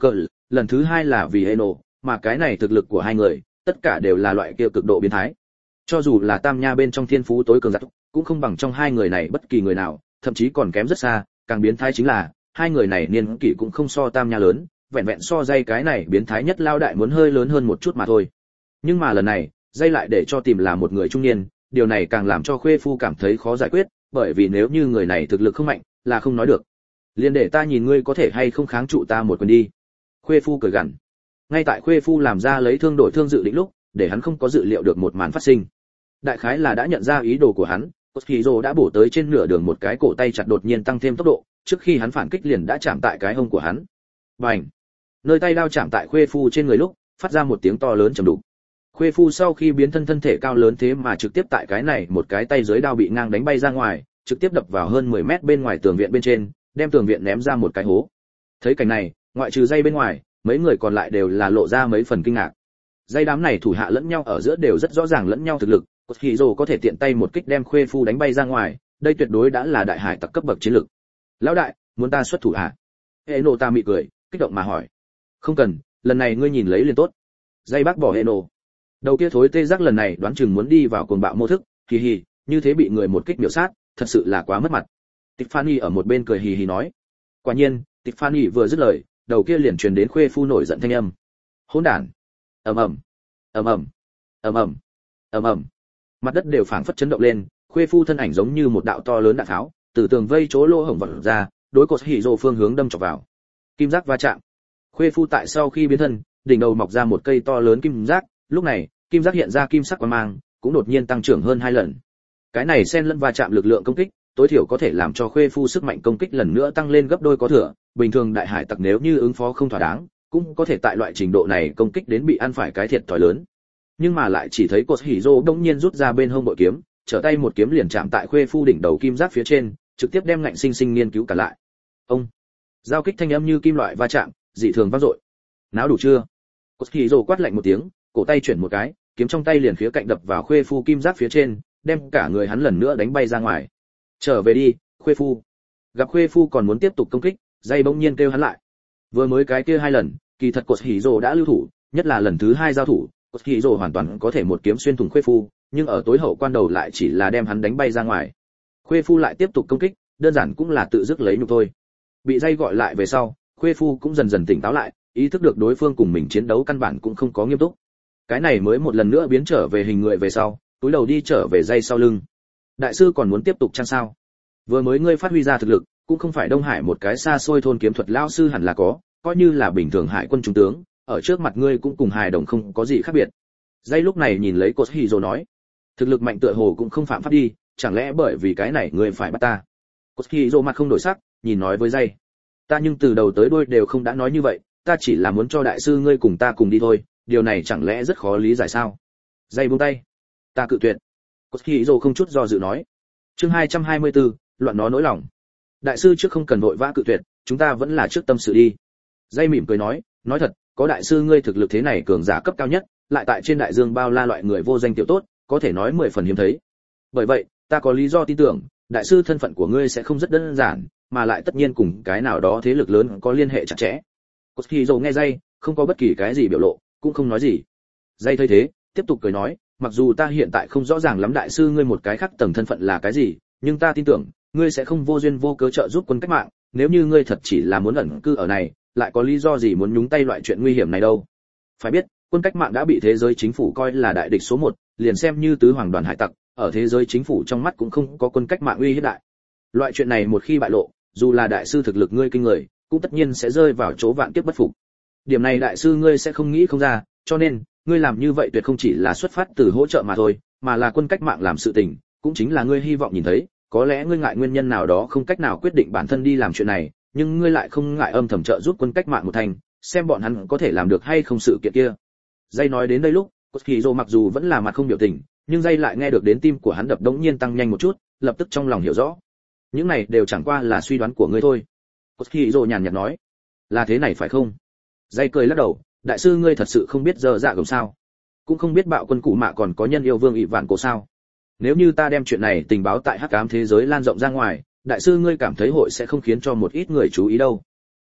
lần thứ hai là vì Eno, mà cái này thực lực của hai người, tất cả đều là loại kia cực độ biến thái. Cho dù là Tam Nha bên trong thiên phú tối cường giặc, cũng không bằng trong hai người này bất kỳ người nào, thậm chí còn kém rất xa, càng biến thái chính là, hai người này niên kỷ cũng không so Tam Nha lớn, vẹn vẹn so dây cái này biến thái nhất lao đại muốn hơi lớn hơn một chút mà thôi. Nhưng mà lần này, dây lại để cho tìm là một người trung niên, điều này càng làm cho Khuê Phu cảm thấy khó giải quyết, bởi vì nếu như người này thực lực không mạnh, là không nói được. Liên để ta nhìn ngươi có thể hay không kháng trụ ta một quyền đi. Khuê Phu cười gằn. Ngay tại Khuê Phu làm ra lấy thương đổi thương dự định lúc, để hắn không có dự liệu được một màn phát sinh. Đại khái là đã nhận ra ý đồ của hắn, Koshiro đã bổ tới trên nửa đường một cái cổ tay chặt đột nhiên tăng thêm tốc độ, trước khi hắn phản kích liền đã chạm tại cái hông của hắn. Bành! Nơi tay đao chạm tại Khuê Phu trên người lúc, phát ra một tiếng to lớn trầm đục. Khuê Phu sau khi biến thân thân thể cao lớn thế mà trực tiếp tại cái này một cái tay dưới đao bị ngang đánh bay ra ngoài, trực tiếp đập vào hơn mười mét bên ngoài tường viện bên trên, đem tường viện ném ra một cái hố. Thấy cảnh này, ngoại trừ dây bên ngoài, mấy người còn lại đều là lộ ra mấy phần kinh ngạc. Dây đám này thủ hạ lẫn nhau ở giữa đều rất rõ ràng lẫn nhau thực lực, Koshiro có thể tiện tay một kích đem Khuê Phu đánh bay ra ngoài, đây tuyệt đối đã là đại hải tặc cấp bậc chiến lực. Lão đại, muốn ta xuất thủ à? Eno ta mị cười, kích động mà hỏi. Không cần, lần này ngươi nhìn lấy liền tốt. Dây bác bỏ Eno. Đầu kia thối tê giác lần này đoán chừng muốn đi vào cuồng bạo mô thức, hì hì, như thế bị người một kích miểu sát, thật sự là quá mất mặt. Tiffany ở một bên cười hì hì nói. Quả nhiên, Tiffany vừa dứt lời, đầu kia liền truyền đến Khuê Phu nổi giận thanh âm. Hỗn đản! Ầm ầm, ầm ầm, ầm ầm, ầm ầm. Mặt đất đều phảng phất chấn động lên, Khuê Phu thân ảnh giống như một đạo to lớn đạn tháo, từ tường vây chỗ lỗ hổng vọt ra, đối cột hỉ rồ phương hướng đâm chọc vào. Kim giác va chạm. Khuê Phu tại sau khi biến thân, đỉnh đầu mọc ra một cây to lớn kim giác, lúc này, kim giác hiện ra kim sắc quang mang, cũng đột nhiên tăng trưởng hơn hai lần. Cái này xen lẫn va chạm lực lượng công kích, tối thiểu có thể làm cho Khuê Phu sức mạnh công kích lần nữa tăng lên gấp đôi có thừa, bình thường đại hải tặc nếu như ứng phó không thỏa đáng, cũng có thể tại loại trình độ này công kích đến bị ăn phải cái thiệt thòi lớn. Nhưng mà lại chỉ thấy cột hỉ rồ đống nhiên rút ra bên hông bội kiếm, trở tay một kiếm liền chạm tại Khuê Phu đỉnh đầu kim giác phía trên, trực tiếp đem ngạnh sinh sinh nghiên cứu cả lại. Ông, giao kích thanh âm như kim loại va chạm, dị thường vang dội. Náo đủ chưa? Cột hỉ rồ quát lạnh một tiếng, cổ tay chuyển một cái, kiếm trong tay liền khía cạnh đập vào Khuê Phu kim giác phía trên, đem cả người hắn lần nữa đánh bay ra ngoài. Trở về đi, Khuê Phu. Gặp Khuê Phu còn muốn tiếp tục công kích, dây bỗng nhiên kêu hắn lại. Vừa mới cái kia hai lần, kỳ thật cột hỉ rồ đã lưu thủ, nhất là lần thứ hai giao thủ, cột hỉ rồ hoàn toàn có thể một kiếm xuyên thủng Khuê Phu, nhưng ở tối hậu quan đầu lại chỉ là đem hắn đánh bay ra ngoài. Khuê Phu lại tiếp tục công kích, đơn giản cũng là tự dứt lấy nhục thôi. Bị dây gọi lại về sau, Khuê Phu cũng dần dần tỉnh táo lại, ý thức được đối phương cùng mình chiến đấu căn bản cũng không có nghiêm túc. Cái này mới một lần nữa biến trở về hình người về sau, túi đầu đi trở về dây sau lưng. Đại sư còn muốn tiếp tục chăng sao? Vừa mới ngươi phát huy ra thực lực, cũng không phải Đông Hải một cái xa xôi thôn kiếm thuật lão sư hẳn là có, coi như là bình thường hải quân trung tướng, ở trước mặt ngươi cũng cùng hài đồng không có gì khác biệt. Dây lúc này nhìn lấy Koshiro nói, thực lực mạnh tựa hồ cũng không phạm pháp đi, chẳng lẽ bởi vì cái này ngươi phải bắt ta? Koshiro mặt không đổi sắc, nhìn nói với dây, ta nhưng từ đầu tới đuôi đều không đã nói như vậy, ta chỉ là muốn cho đại sư ngươi cùng ta cùng đi thôi, điều này chẳng lẽ rất khó lý giải sao? Dây buông tay, ta cự tuyệt. Koshiro không chút do dự nói. Chương hai trăm hai mươi tư, loạn nó nỗi lòng. Đại sư trước không cần vội vã cự tuyệt, chúng ta vẫn là trước tâm sự đi. Dây mỉm cười nói, nói thật, có đại sư ngươi thực lực thế này cường giả cấp cao nhất, lại tại trên đại dương bao la loại người vô danh tiểu tốt, có thể nói mười phần hiếm thấy. Bởi vậy, ta có lý do tin tưởng, đại sư thân phận của ngươi sẽ không rất đơn giản, mà lại tất nhiên cùng cái nào đó thế lực lớn có liên hệ chặt chẽ. Koshiro nghe dây, không có bất kỳ cái gì biểu lộ, cũng không nói gì. Dây thấy thế, tiếp tục cười nói, mặc dù ta hiện tại không rõ ràng lắm đại sư ngươi một cái khác tầng thân phận là cái gì, nhưng ta tin tưởng, ngươi sẽ không vô duyên vô cớ trợ giúp quân cách mạng, nếu như ngươi thật chỉ là muốn ẩn cư ở này, lại có lý do gì muốn nhúng tay loại chuyện nguy hiểm này đâu. Phải biết, quân cách mạng đã bị thế giới chính phủ coi là đại địch số một, liền xem như tứ hoàng đoàn hải tặc, ở thế giới chính phủ trong mắt cũng không có quân cách mạng uy hiếp đại. Loại chuyện này một khi bại lộ, dù là đại sư thực lực ngươi kinh người, cũng tất nhiên sẽ rơi vào chỗ vạn kiếp bất phục. Điểm này đại sư ngươi sẽ không nghĩ không ra, cho nên, ngươi làm như vậy tuyệt không chỉ là xuất phát từ hỗ trợ mà thôi, mà là quân cách mạng làm sự tình, cũng chính là ngươi hy vọng nhìn thấy, có lẽ ngươi ngại nguyên nhân nào đó không cách nào quyết định bản thân đi làm chuyện này, nhưng ngươi lại không ngại âm thầm trợ giúp quân cách mạng một thành, xem bọn hắn có thể làm được hay không sự kiện kia. Dây nói đến đây lúc, Koshiro mặc dù vẫn là mặt không biểu tình, nhưng dây lại nghe được đến tim của hắn đập đống nhiên tăng nhanh một chút, lập tức trong lòng hiểu rõ. Những này đều chẳng qua là suy đoán của ngươi thôi. Koshiro nhàn nhạt nói, là thế này phải không? Dây cười lắc đầu, đại sư ngươi thật sự không biết giờ dạ gồng sao? Cũng không biết bạo quân cụ mạ còn có nhân yêu vương ỷ vạn cổ sao? Nếu như ta đem chuyện này tình báo tại hắc ám thế giới lan rộng ra ngoài, đại sư ngươi cảm thấy hội sẽ không khiến cho một ít người chú ý đâu.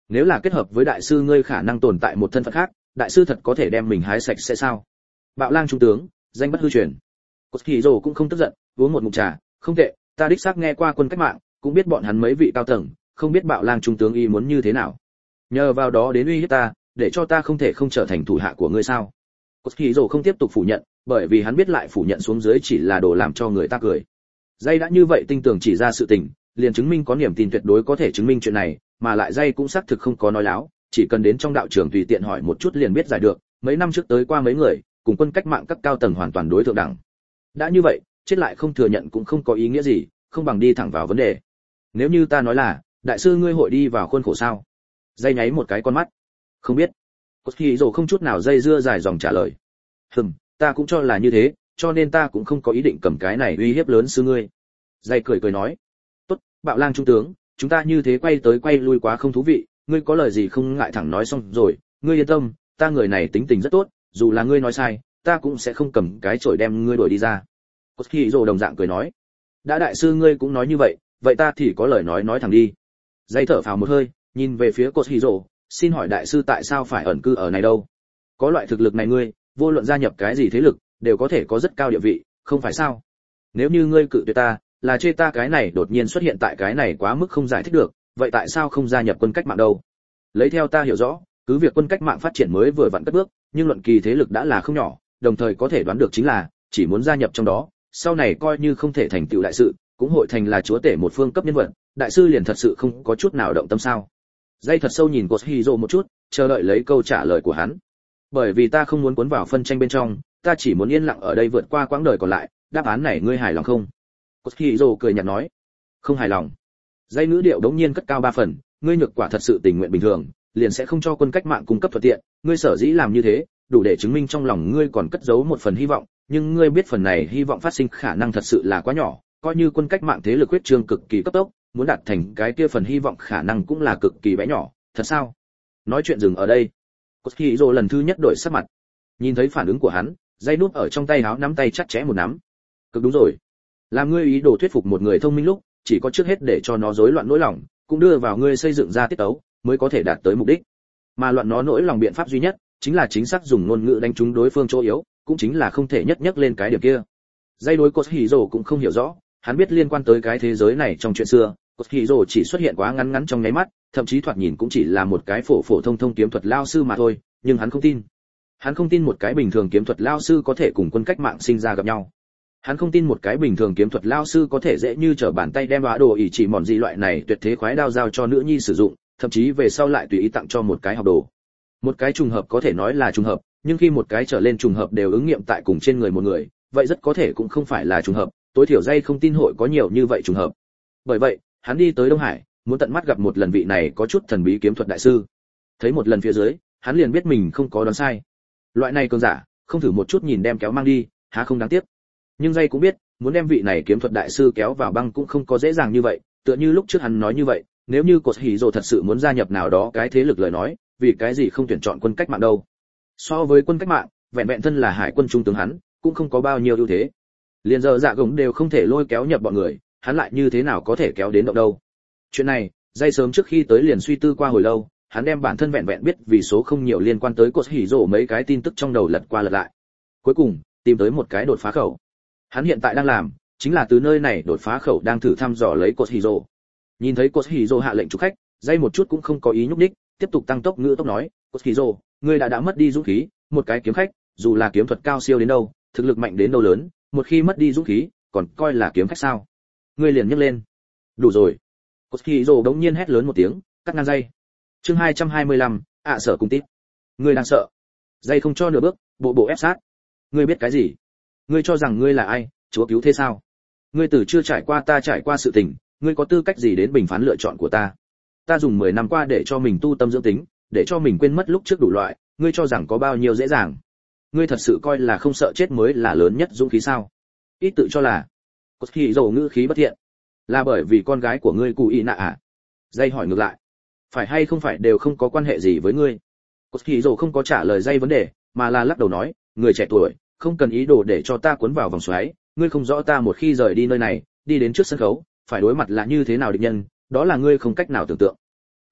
Nếu là kết hợp với đại sư ngươi khả năng tồn tại một thân phận khác, đại sư thật có thể đem mình hái sạch sẽ sao? Bạo Lang trung tướng, danh bất hư truyền. Cốt Hỉ Dụ cũng không tức giận, uống một ngụm trà, không tệ, ta đích xác nghe qua quân cách mạng, cũng biết bọn hắn mấy vị cao tầng, không biết Bạo Lang trung tướng y muốn như thế nào. Nhờ vào đó đến uy hiếp ta, để cho ta không thể không trở thành thủ hạ của ngươi sao? Cốt Hỉ Dụ không tiếp tục phủ nhận, bởi vì hắn biết lại phủ nhận xuống dưới chỉ là đồ làm cho người ta cười. Dây đã như vậy tinh tường chỉ ra sự tình, liền chứng minh có niềm tin tuyệt đối có thể chứng minh chuyện này, mà lại dây cũng xác thực không có nói láo, chỉ cần đến trong đạo trường tùy tiện hỏi một chút liền biết giải được, mấy năm trước tới qua mấy người, cùng quân cách mạng các cao tầng hoàn toàn đối thượng đẳng. Đã như vậy, chết lại không thừa nhận cũng không có ý nghĩa gì, không bằng đi thẳng vào vấn đề. Nếu như ta nói là, đại sư ngươi hội đi vào khuôn khổ sao? Dây nháy một cái con mắt. Không biết. Cốt Hỉ Dụ không chút nào dây dưa dài dòng trả lời. Hừm, ta cũng cho là như thế, cho nên ta cũng không có ý định cầm cái này uy hiếp lớn sư ngươi. Dây cười cười nói. Tốt, Bạo Lang trung tướng, chúng ta như thế quay tới quay lui quá không thú vị, ngươi có lời gì không ngại thẳng nói xong rồi, ngươi yên tâm, ta người này tính tình rất tốt, dù là ngươi nói sai, ta cũng sẽ không cầm cái chổi đem ngươi đuổi đi ra. Cốt Hỉ Dụ đồng dạng cười nói. Đã đại sư ngươi cũng nói như vậy, vậy ta thì có lời nói nói thẳng đi. Dây thở phào một hơi, nhìn về phía Cốt Hỉ Dụ, xin hỏi đại sư tại sao phải ẩn cư ở này đâu? Có loại thực lực này ngươi, vô luận gia nhập cái gì thế lực, đều có thể có rất cao địa vị, không phải sao? Nếu như ngươi cự tuyệt ta, là chê ta cái này đột nhiên xuất hiện tại cái này quá mức không giải thích được, vậy tại sao không gia nhập quân cách mạng đâu? Lấy theo ta hiểu rõ, cứ việc quân cách mạng phát triển mới vừa vặn cất bước, nhưng luận kỳ thế lực đã là không nhỏ, đồng thời có thể đoán được chính là, chỉ muốn gia nhập trong đó, sau này coi như không thể thành tựu đại sự, cũng hội thành là chúa tể một phương cấp nhân vật, đại sư liền thật sự không có chút nào động tâm sao? Dây thật sâu nhìn Cốt Hỉ Dụ một chút, chờ đợi lấy câu trả lời của hắn. Bởi vì ta không muốn cuốn vào phân tranh bên trong, ta chỉ muốn yên lặng ở đây vượt qua quãng đời còn lại, đáp án này ngươi hài lòng không? Cốt Hỉ Dụ cười nhạt nói. Không hài lòng. Dây ngữ điệu đống nhiên cất cao ba phần, ngươi nhược quả thật sự tình nguyện bình thường, liền sẽ không cho quân cách mạng cung cấp thuận tiện, ngươi sở dĩ làm như thế, đủ để chứng minh trong lòng ngươi còn cất giấu một phần hy vọng, nhưng ngươi biết phần này hy vọng phát sinh khả năng thật sự là quá nhỏ, coi như quân cách mạng thế lực huyết trương cực kỳ cấp tốc, muốn đạt thành cái kia phần hy vọng khả năng cũng là cực kỳ bé nhỏ, thật sao? Nói chuyện dừng ở đây. Cốt Hỉ Dụ lần thứ nhất đổi sắc mặt. Nhìn thấy phản ứng của hắn, dây nút ở trong tay áo nắm tay chặt chẽ một nắm. Cực đúng rồi. Làm ngươi ý đồ thuyết phục một người thông minh lúc, chỉ có trước hết để cho nó rối loạn nỗi lòng, cũng đưa vào ngươi xây dựng ra tiết tấu, mới có thể đạt tới mục đích. Mà loạn nó nỗi lòng biện pháp duy nhất, chính là chính xác dùng ngôn ngữ đánh trúng đối phương chỗ yếu, cũng chính là không thể nhất nhất lên cái điểm kia. Dây đối Cốt Hỉ Dụ cũng không hiểu rõ, hắn biết liên quan tới cái thế giới này trong chuyện xưa, Cốt Hỉ Dụ chỉ xuất hiện quá ngắn ngắn trong nháy mắt, thậm chí thoạt nhìn cũng chỉ là một cái phổ phổ thông thông kiếm thuật lao sư mà thôi, nhưng hắn không tin. Hắn không tin một cái bình thường kiếm thuật lao sư có thể cùng quân cách mạng sinh ra gặp nhau. Hắn không tin một cái bình thường kiếm thuật lao sư có thể dễ như trở bàn tay đem hóa đồ ỷ chỉ mòn gì loại này tuyệt thế khoái đao giao cho nữ nhi sử dụng, thậm chí về sau lại tùy ý tặng cho một cái học đồ. Một cái trùng hợp có thể nói là trùng hợp, nhưng khi một cái trở lên trùng hợp đều ứng nghiệm tại cùng trên người một người, vậy rất có thể cũng không phải là trùng hợp, tối thiểu dây không tin hội có nhiều như vậy trùng hợp. Bởi vậy, hắn đi tới Đông Hải, muốn tận mắt gặp một lần vị này có chút thần bí kiếm thuật đại sư. Thấy một lần phía dưới, hắn liền biết mình không có đoán sai. Loại này cường giả, không thử một chút nhìn đem kéo mang đi, há không đáng tiếc. Nhưng dây cũng biết, muốn đem vị này kiếm thuật đại sư kéo vào băng cũng không có dễ dàng như vậy, tựa như lúc trước hắn nói như vậy, nếu như Cốt Hỉ Dụ thật sự muốn gia nhập nào đó cái thế lực lời nói, vì cái gì không tuyển chọn quân cách mạng đâu? So với quân cách mạng, vẹn vẹn thân là hải quân trung tướng hắn, cũng không có bao nhiêu ưu thế. Liền giờ dạ gồng đều không thể lôi kéo nhập bọn người, hắn lại như thế nào có thể kéo đến động đâu? Chuyện này, dây sớm trước khi tới liền suy tư qua hồi lâu, hắn đem bản thân vẹn vẹn biết vì số không nhiều liên quan tới Cốt Hỉ Dụ mấy cái tin tức trong đầu lật qua lật lại. Cuối cùng, tìm tới một cái đột phá khẩu. Hắn hiện tại đang làm, chính là từ nơi này đột phá khẩu đang thử thăm dò lấy Cốt Hỉ Dụ. Nhìn thấy Cốt Hỉ Dụ hạ lệnh chủ khách, dây một chút cũng không có ý nhúc nhích, tiếp tục tăng tốc ngữ tốc nói, Cốt Hỉ Dụ, ngươi đã đã mất đi dũng khí, một cái kiếm khách, dù là kiếm thuật cao siêu đến đâu, thực lực mạnh đến đâu lớn, một khi mất đi dũng khí, còn coi là kiếm khách sao? Ngươi liền nhấc lên. Đủ rồi. Cốt Hỉ Dụ đống nhiên hét lớn một tiếng, cắt ngang dây. Chương hai trăm hai mươi lăm, ạ sợ cùng tít. Ngươi đang sợ? Dây không cho nửa bước, bộ bộ ép sát. Ngươi biết cái gì? Ngươi cho rằng ngươi là ai, chúa cứu thế sao? Ngươi từ chưa trải qua ta trải qua sự tình, ngươi có tư cách gì đến bình phán lựa chọn của ta? Ta dùng mười năm qua để cho mình tu tâm dưỡng tính, để cho mình quên mất lúc trước đủ loại, ngươi cho rằng có bao nhiêu dễ dàng? Ngươi thật sự coi là không sợ chết mới là lớn nhất dũng khí sao? Ít tự cho là. Cốt Hỉ Dụ ngữ khí bất thiện. Là bởi vì con gái của ngươi Cù Y Nạ à? Dây hỏi ngược lại. Phải hay không phải đều không có quan hệ gì với ngươi? Cốt Hỉ Dụ không có trả lời dây vấn đề, mà là lắc đầu nói, người trẻ tuổi, không cần ý đồ để cho ta cuốn vào vòng xoáy, ngươi không rõ ta một khi rời đi nơi này, đi đến trước sân khấu, phải đối mặt là như thế nào địch nhân, đó là ngươi không cách nào tưởng tượng.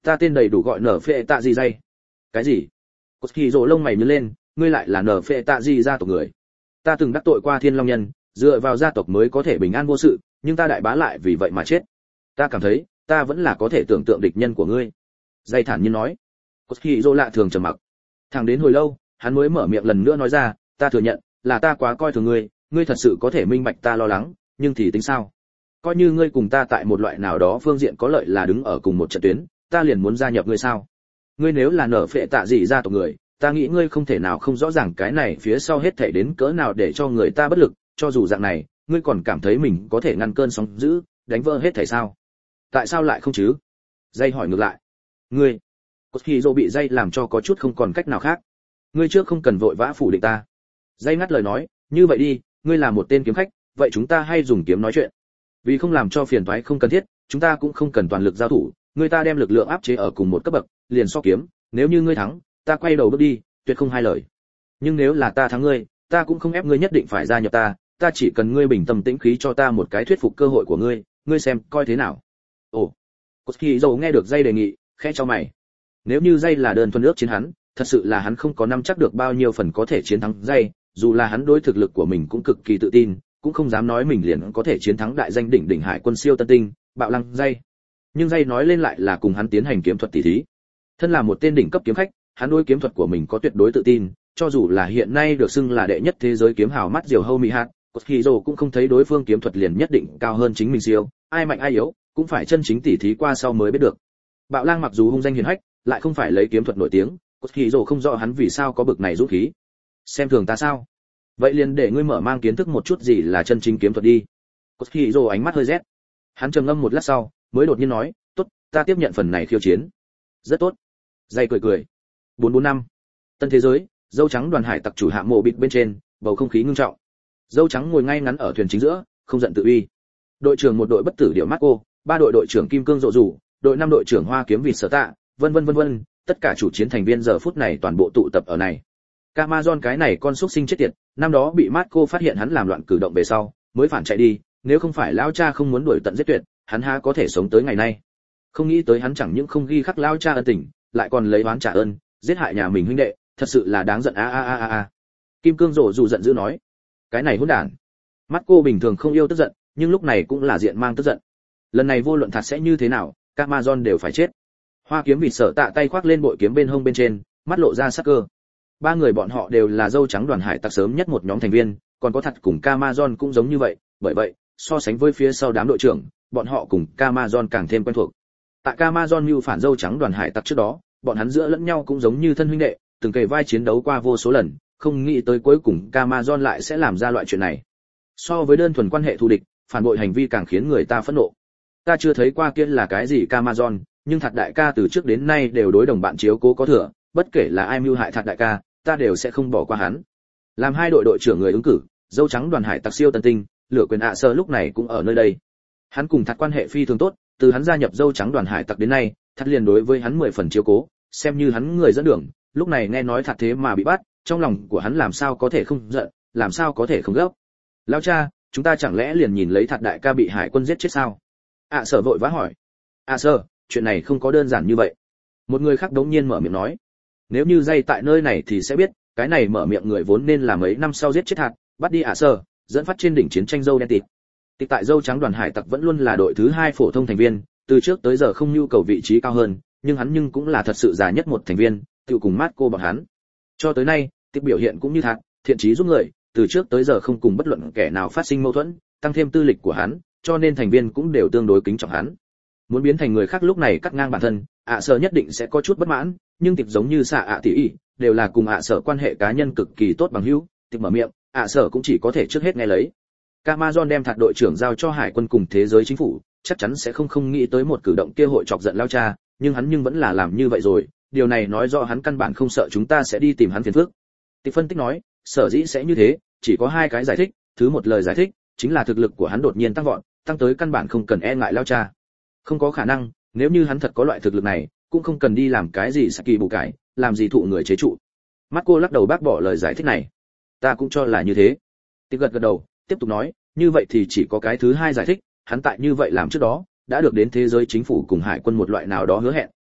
Ta tên đầy đủ gọi nở phệ tạ gì dây. Cái gì? Cốt Kỳ Dỗ lông mày nhướng lên, ngươi lại là nở phệ tạ gì gia tộc người? Ta từng đắc tội qua Thiên Long nhân, dựa vào gia tộc mới có thể bình an vô sự, nhưng ta đại bá lại vì vậy mà chết. Ta cảm thấy, ta vẫn là có thể tưởng tượng địch nhân của ngươi. Dây thản nhiên nói. Cốt Kỳ Dỗ lạ thường trầm mặc. Thẳng đến hồi lâu, hắn mới mở miệng lần nữa nói ra, ta thừa nhận, là ta quá coi thường ngươi, ngươi thật sự có thể minh bạch ta lo lắng, nhưng thì tính sao? Coi như ngươi cùng ta tại một loại nào đó phương diện có lợi là đứng ở cùng một trận tuyến, ta liền muốn gia nhập ngươi sao? Ngươi nếu là nở phệ tạ gì gia tộc người, ta nghĩ ngươi không thể nào không rõ ràng cái này phía sau hết thảy đến cỡ nào để cho người ta bất lực, cho dù dạng này, ngươi còn cảm thấy mình có thể ngăn cơn sóng dữ, đánh vỡ hết thảy sao? Tại sao lại không chứ? Dây hỏi ngược lại. Ngươi, Cốt Kỳ Dỗ bị dây làm cho có chút không còn cách nào khác. Ngươi trước không cần vội vã phủ định ta. Dây ngắt lời nói, như vậy đi, ngươi là một tên kiếm khách, vậy chúng ta hay dùng kiếm nói chuyện. Vì không làm cho phiền toái không cần thiết, chúng ta cũng không cần toàn lực giao thủ, người ta đem lực lượng áp chế ở cùng một cấp bậc, liền so kiếm, nếu như ngươi thắng, ta quay đầu bước đi, tuyệt không hai lời. Nhưng nếu là ta thắng ngươi, ta cũng không ép ngươi nhất định phải gia nhập ta, ta chỉ cần ngươi bình tâm tĩnh khí cho ta một cái thuyết phục cơ hội của ngươi, ngươi xem coi thế nào. Ồ. Cốt Kỳ Dỗ nghe được dây đề nghị, khẽ chau mày. Nếu như dây là đơn thuần ước chiến hắn, thật sự là hắn không có nắm chắc được bao nhiêu phần có thể chiến thắng dây, dù là hắn đối thực lực của mình cũng cực kỳ tự tin, cũng không dám nói mình liền có thể chiến thắng đại danh đỉnh đỉnh hải quân siêu tân tinh, bạo lăng dây. Nhưng dây nói lên lại là cùng hắn tiến hành kiếm thuật tỷ thí. Thân là một tên đỉnh cấp kiếm khách, hắn đối kiếm thuật của mình có tuyệt đối tự tin, cho dù là hiện nay được xưng là đệ nhất thế giới kiếm hào mắt diều hâu mỹ hạt, Cốt Kỳ Dỗ cũng không thấy đối phương kiếm thuật liền nhất định cao hơn chính mình siêu, ai mạnh ai yếu, cũng phải chân chính tỷ thí qua sau mới biết được. Bạo lang mặc dù hung danh hiển hách, lại không phải lấy kiếm thuật nổi tiếng, Cốt Kỳ Dỗ không rõ hắn vì sao có bực này dũng khí. Xem thường ta sao? Vậy liền để ngươi mở mang kiến thức một chút gì là chân chính kiếm thuật đi. Cốt Kỳ Dỗ ánh mắt hơi rét. Hắn trầm ngâm một lát sau, mới đột nhiên nói, tốt, ta tiếp nhận phần này khiêu chiến. Rất tốt. Dây cười cười. bốn bốn năm. Tân thế giới, dâu trắng đoàn hải tặc chủ hạm mộ bịt bên trên, bầu không khí ngưng trọng. Dâu trắng ngồi ngay ngắn ở thuyền chính giữa, không giận tự uy. Đội trưởng một đội bất tử điệu Marco, ba đội đội trưởng kim cương rộ rủ, đội năm đội trưởng hoa kiếm vịt sở tạ, vân vân vân vân, tất cả chủ chiến thành viên giờ phút này toàn bộ tụ tập ở này. Camazon cái này con xuất sinh chết tiệt, năm đó bị Marco phát hiện hắn làm loạn cử động về sau, mới phản chạy đi, nếu không phải lão cha không muốn đuổi tận giết tuyệt, hắn há có thể sống tới ngày nay. Không nghĩ tới hắn chẳng những không ghi khắc lão cha ân tình, lại còn lấy oán trả ơn, giết hại nhà mình huynh đệ, thật sự là đáng giận a a a a a. Kim Cương rồ dù giận dữ nói, cái này hỗn đản. Marco bình thường không yêu tức giận, nhưng lúc này cũng là diện mang tức giận. Lần này vô luận thật sẽ như thế nào, Camazon đều phải chết. Hoa kiếm vịt sở tạ tay khoác lên bội kiếm bên hông bên trên, mắt lộ ra sắc cơ. Ba người bọn họ đều là dâu trắng đoàn hải tặc sớm nhất một nhóm thành viên, còn có thật cùng Camazon cũng giống như vậy, bởi vậy, so sánh với phía sau đám đội trưởng, bọn họ cùng Camazon càng thêm quen thuộc. Tại Camazon mưu phản dâu trắng đoàn hải tặc trước đó, bọn hắn giữa lẫn nhau cũng giống như thân huynh đệ, từng kề vai chiến đấu qua vô số lần, không nghĩ tới cuối cùng Camazon lại sẽ làm ra loại chuyện này. So với đơn thuần quan hệ thù địch, phản bội hành vi càng khiến người ta phẫn nộ. Ta chưa thấy qua kia là cái gì Camazon, nhưng thật đại ca từ trước đến nay đều đối đồng bạn chiếu cố có thừa, bất kể là ai mưu hại thật đại ca, ta đều sẽ không bỏ qua hắn. Làm hai đội đội trưởng người ứng cử, dâu trắng đoàn hải tặc siêu tân tinh, lửa quyền ạ sơ lúc này cũng ở nơi đây. Hắn cùng thật quan hệ phi thường tốt, từ hắn gia nhập dâu trắng đoàn hải tặc đến nay, thật liền đối với hắn mười phần chiếu cố, xem như hắn người dẫn đường, lúc này nghe nói thật thế mà bị bắt, trong lòng của hắn làm sao có thể không giận, làm sao có thể không gấp. Lão cha, chúng ta chẳng lẽ liền nhìn lấy thật đại ca bị hải quân giết chết sao? ạ sở vội vã hỏi. ạ sơ, chuyện này không có đơn giản như vậy. Một người khác đống nhiên mở miệng nói. Nếu như dây tại nơi này thì sẽ biết, cái này mở miệng người vốn nên là mấy năm sau giết chết hạt, bắt đi ạ sơ, dẫn phát trên đỉnh chiến tranh dâu đen tịt. Tịt tại dâu trắng đoàn hải tặc vẫn luôn là đội thứ hai phổ thông thành viên, từ trước tới giờ không nhu cầu vị trí cao hơn, nhưng hắn nhưng cũng là thật sự già nhất một thành viên, tự cùng Marco bọn hắn. Cho tới nay, tịt biểu hiện cũng như thạc, thiện chí giúp người, từ trước tới giờ không cùng bất luận kẻ nào phát sinh mâu thuẫn, tăng thêm tư lịch của hắn, cho nên thành viên cũng đều tương đối kính trọng hắn. Muốn biến thành người khác lúc này cắt ngang bản thân, ạ sở nhất định sẽ có chút bất mãn, nhưng tịp giống như xạ ạ tỷ ý, đều là cùng ạ sở quan hệ cá nhân cực kỳ tốt bằng hữu, tịp mở miệng, ạ sở cũng chỉ có thể trước hết nghe lấy. Camazon đem thật đội trưởng giao cho hải quân cùng thế giới chính phủ, chắc chắn sẽ không không nghĩ tới một cử động kia hội chọc giận lao cha, nhưng hắn nhưng vẫn là làm như vậy rồi, điều này nói rõ hắn căn bản không sợ chúng ta sẽ đi tìm hắn phiền phức. Tịp phân tích nói, sở dĩ sẽ như thế, chỉ có hai cái giải thích, thứ một lời giải thích, chính là thực lực của hắn đột nhiên tăng vọt, tăng tới căn bản không cần e ngại lao cha. Không có khả năng, nếu như hắn thật có loại thực lực này, cũng không cần đi làm cái gì saki bù cải, làm gì thụ người chế trụ. Marco lắc đầu bác bỏ lời giải thích này. Ta cũng cho là như thế. Tiếp gật gật đầu, tiếp tục nói, như vậy thì chỉ có cái thứ hai giải thích, hắn tại như vậy làm trước đó, đã được đến thế giới chính phủ cùng hải quân một loại nào đó hứa hẹn,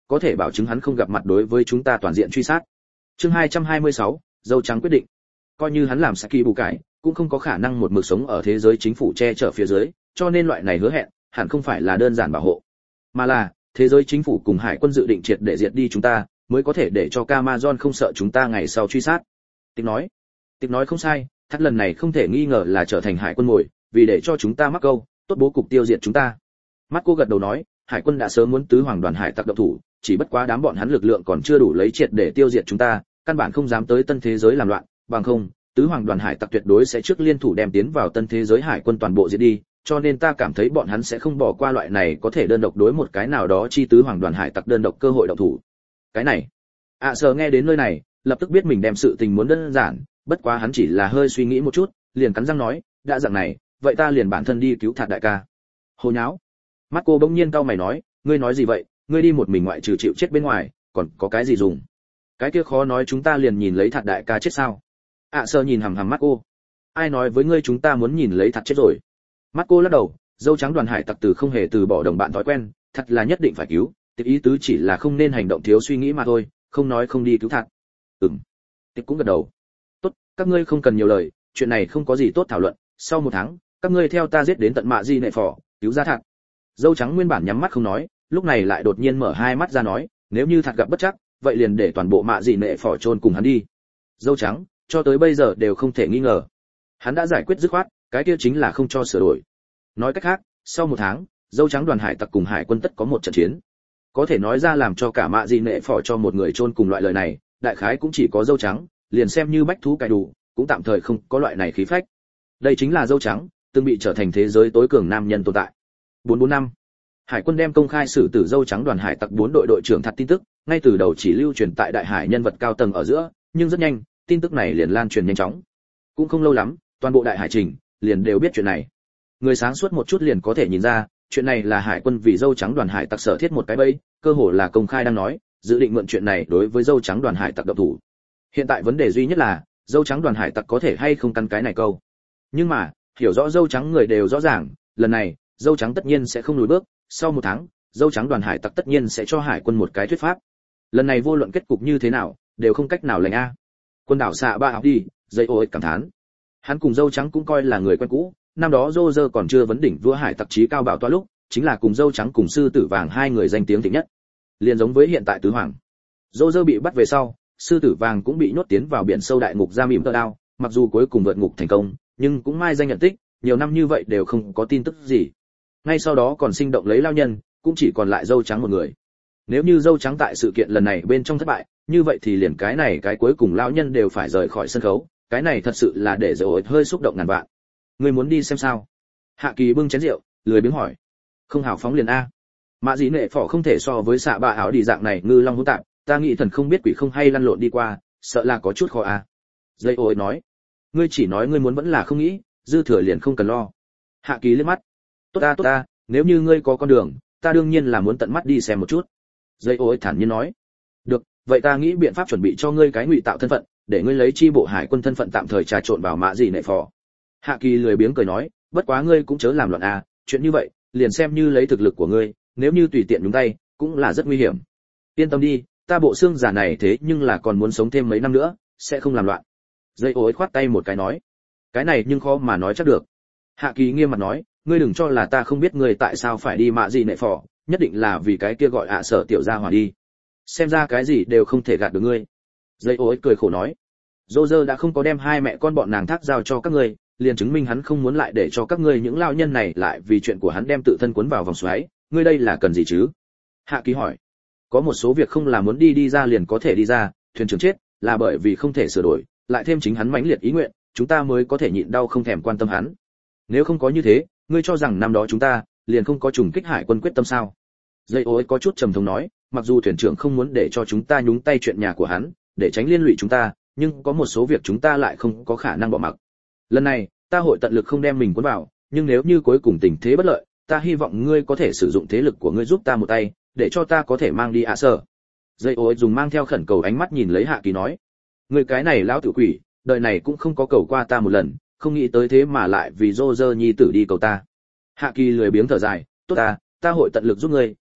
có thể bảo chứng hắn không gặp mặt đối với chúng ta toàn diện truy sát. Chương hai trăm hai mươi sáu, dâu trắng quyết định. Coi như hắn làm Saki bù cải, cũng không có khả năng một mực sống ở thế giới chính phủ che chở phía dưới, cho nên loại này hứa hẹn, hẳn không phải là đơn giản bảo hộ, mà là thế giới chính phủ cùng hải quân dự định triệt để diệt đi chúng ta, mới có thể để cho Camazon không sợ chúng ta ngày sau truy sát. Tịch nói, Tịch nói không sai, thắt lần này không thể nghi ngờ là trở thành hải quân mồi, vì để cho chúng ta mắc câu, tốt bố cục tiêu diệt chúng ta. Mắt cô gật đầu nói, hải quân đã sớm muốn tứ hoàng đoàn hải tặc động thủ, chỉ bất quá đám bọn hắn lực lượng còn chưa đủ lấy triệt để tiêu diệt chúng ta, căn bản không dám tới tân thế giới làm loạn, bằng không, tứ hoàng đoàn hải tặc tuyệt đối sẽ trước liên thủ đem tiến vào tân thế giới hải quân toàn bộ diệt đi, cho nên ta cảm thấy bọn hắn sẽ không bỏ qua loại này có thể đơn độc đối một cái nào đó chi tứ hoàng đoàn hải tặc đơn độc cơ hội động thủ. Cái này, ạ à, Sở nghe đến nơi này, lập tức biết mình đem sự tình muốn đơn giản, bất quá hắn chỉ là hơi suy nghĩ một chút, liền cắn răng nói, đã dạng này, vậy ta liền bản thân đi cứu Thạt đại ca. Hồ nháo. Mắt cô bỗng nhiên cau mày nói, ngươi nói gì vậy, ngươi đi một mình ngoại trừ chịu chết bên ngoài, còn có cái gì dùng? Cái kia khó nói chúng ta liền nhìn lấy Thạt đại ca chết sao? ạ à, Sở nhìn hằm hằm mắt cô. Ai nói với ngươi chúng ta muốn nhìn lấy Thạt chết rồi? Mắt cô lắc đầu, dâu trắng đoàn hải tặc từ không hề từ bỏ đồng bạn thói quen, thật là nhất định phải cứu, Tịch ý tứ chỉ là không nên hành động thiếu suy nghĩ mà thôi, không nói không đi cứu Thạt. Ừm. Tịch cũng gật đầu. Tốt, các ngươi không cần nhiều lời, chuyện này không có gì tốt thảo luận, sau một tháng, các ngươi theo ta giết đến tận Mạ Di Nệ Phò, cứu ra Thạt. Dâu trắng nguyên bản nhắm mắt không nói, lúc này lại đột nhiên mở hai mắt ra nói, nếu như Thạt gặp bất trắc, vậy liền để toàn bộ Mạ Di Nệ Phò chôn cùng hắn đi. Dâu trắng, cho tới bây giờ đều không thể nghi ngờ. Hắn đã giải quyết dứt khoát, cái kia chính là không cho sửa đổi. Nói cách khác, sau một tháng, dâu trắng đoàn hải tặc cùng hải quân tất có một trận chiến. Có thể nói ra làm cho cả Mạ Di Nệ Phò cho một người chôn cùng loại lời này, đại khái cũng chỉ có dâu trắng, liền xem như bách thú cải đủ, cũng tạm thời không có loại này khí phách. Đây chính là dâu trắng, từng bị trở thành thế giới tối cường nam nhân tồn tại. bốn bốn năm, hải quân đem công khai xử tử dâu trắng đoàn hải tặc bốn đội đội trưởng Thạt tin tức, ngay từ đầu chỉ lưu truyền tại đại hải nhân vật cao tầng ở giữa, nhưng rất nhanh, tin tức này liền lan truyền nhanh chóng. Cũng không lâu lắm, toàn bộ đại hải trình liền đều biết chuyện này. Người sáng suốt một chút liền có thể nhìn ra, chuyện này là hải quân vì dâu trắng đoàn hải tặc sở thiết một cái bẫy, cơ hồ là công khai đang nói, dự định mượn chuyện này đối với dâu trắng đoàn hải tặc động thủ. Hiện tại vấn đề duy nhất là, dâu trắng đoàn hải tặc có thể hay không căn cái này câu. Nhưng mà, hiểu rõ dâu trắng người đều rõ ràng, lần này, dâu trắng tất nhiên sẽ không lùi bước, sau một tháng, dâu trắng đoàn hải tặc tất nhiên sẽ cho hải quân một cái thuyết pháp. Lần này vô luận kết cục như thế nào, đều không cách nào lành a. Quân đảo xạ ba học đi, dây ôi cảm thán. Hắn cùng dâu trắng cũng coi là người quen cũ, năm đó Roger còn chưa vấn đỉnh vua hải tặc chí cao bảo tọa lúc, chính là cùng dâu trắng cùng sư tử vàng hai người danh tiếng thịnh nhất. Liền giống với hiện tại tứ hoàng. Roger bị bắt về sau, sư tử vàng cũng bị nhốt tiến vào biển sâu đại ngục giam mỉm tơ đao, mặc dù cuối cùng vượt ngục thành công, nhưng cũng mai danh nhận tích, nhiều năm như vậy đều không có tin tức gì. Ngay sau đó còn sinh động lấy lao nhân, cũng chỉ còn lại dâu trắng một người. Nếu như dâu trắng tại sự kiện lần này bên trong thất bại, như vậy thì liền cái này cái cuối cùng lão nhân đều phải rời khỏi sân khấu, cái này thật sự là để dầu hơi xúc động ngàn vạn. Ngươi muốn đi xem sao? Hạ Kỳ bưng chén rượu, lười biếng hỏi. Không hào phóng liền a. Mạ Dĩ Nệ Phò không thể so với xạ bạ áo đi dạng này ngư long hỗn tạp, ta nghĩ thần không biết quỷ không hay lăn lộn đi qua, sợ là có chút khó a. Dây ôi nói. Ngươi chỉ nói ngươi muốn vẫn là không nghĩ, dư thừa liền không cần lo. Hạ Kỳ liếc mắt. Tốt ta tốt ta, nếu như ngươi có con đường, ta đương nhiên là muốn tận mắt đi xem một chút. Dây ôi thản nhiên nói. Được, vậy ta nghĩ biện pháp chuẩn bị cho ngươi cái ngụy tạo thân phận, để ngươi lấy chi bộ hải quân thân phận tạm thời trà trộn vào Mạ Dĩ Nệ Phò. Hạ Kỳ lười biếng cười nói, bất quá ngươi cũng chớ làm loạn a, chuyện như vậy, liền xem như lấy thực lực của ngươi, nếu như tùy tiện nhúng tay, cũng là rất nguy hiểm. Yên tâm đi, ta bộ xương giả này thế nhưng là còn muốn sống thêm mấy năm nữa, sẽ không làm loạn. Dây ối khoát tay một cái nói, cái này nhưng khó mà nói chắc được. Hạ Kỳ nghiêm mặt nói, ngươi đừng cho là ta không biết ngươi tại sao phải đi Mạ Dĩ Nệ Phò, nhất định là vì cái kia gọi ạ Sở tiểu gia hỏa đi. Xem ra cái gì đều không thể gạt được ngươi. Dây ối cười khổ nói, Roger đã không có đem hai mẹ con bọn nàng thác giao cho các ngươi, liền chứng minh hắn không muốn lại để cho các ngươi những lao nhân này lại vì chuyện của hắn đem tự thân cuốn vào vòng xoáy, ngươi đây là cần gì chứ? Hạ Kỳ hỏi. Có một số việc không là muốn đi đi ra liền có thể đi ra, thuyền trưởng chết là bởi vì không thể sửa đổi, lại thêm chính hắn mãnh liệt ý nguyện, chúng ta mới có thể nhịn đau không thèm quan tâm hắn. Nếu không có như thế, ngươi cho rằng năm đó chúng ta liền không có trùng kích hải quân quyết tâm sao? Dây ối có chút trầm thống nói, mặc dù thuyền trưởng không muốn để cho chúng ta nhúng tay chuyện nhà của hắn, để tránh liên lụy chúng ta, nhưng có một số việc chúng ta lại không có khả năng bỏ mặc. Lần này, ta hội tận lực không đem mình cuốn vào, nhưng nếu như cuối cùng tình thế bất lợi, ta hy vọng ngươi có thể sử dụng thế lực của ngươi giúp ta một tay, để cho ta có thể mang đi ạ Sở. Dây ối dùng mang theo khẩn cầu ánh mắt nhìn lấy Hạ Kỳ nói, ngươi cái này lão tiểu quỷ, đời này cũng không có cầu qua ta một lần, không nghĩ tới thế mà lại vì Roger nhi tử đi cầu ta. Hạ Kỳ lười biếng thở dài, tốt ta, ta hội tận lực giúp ngươi,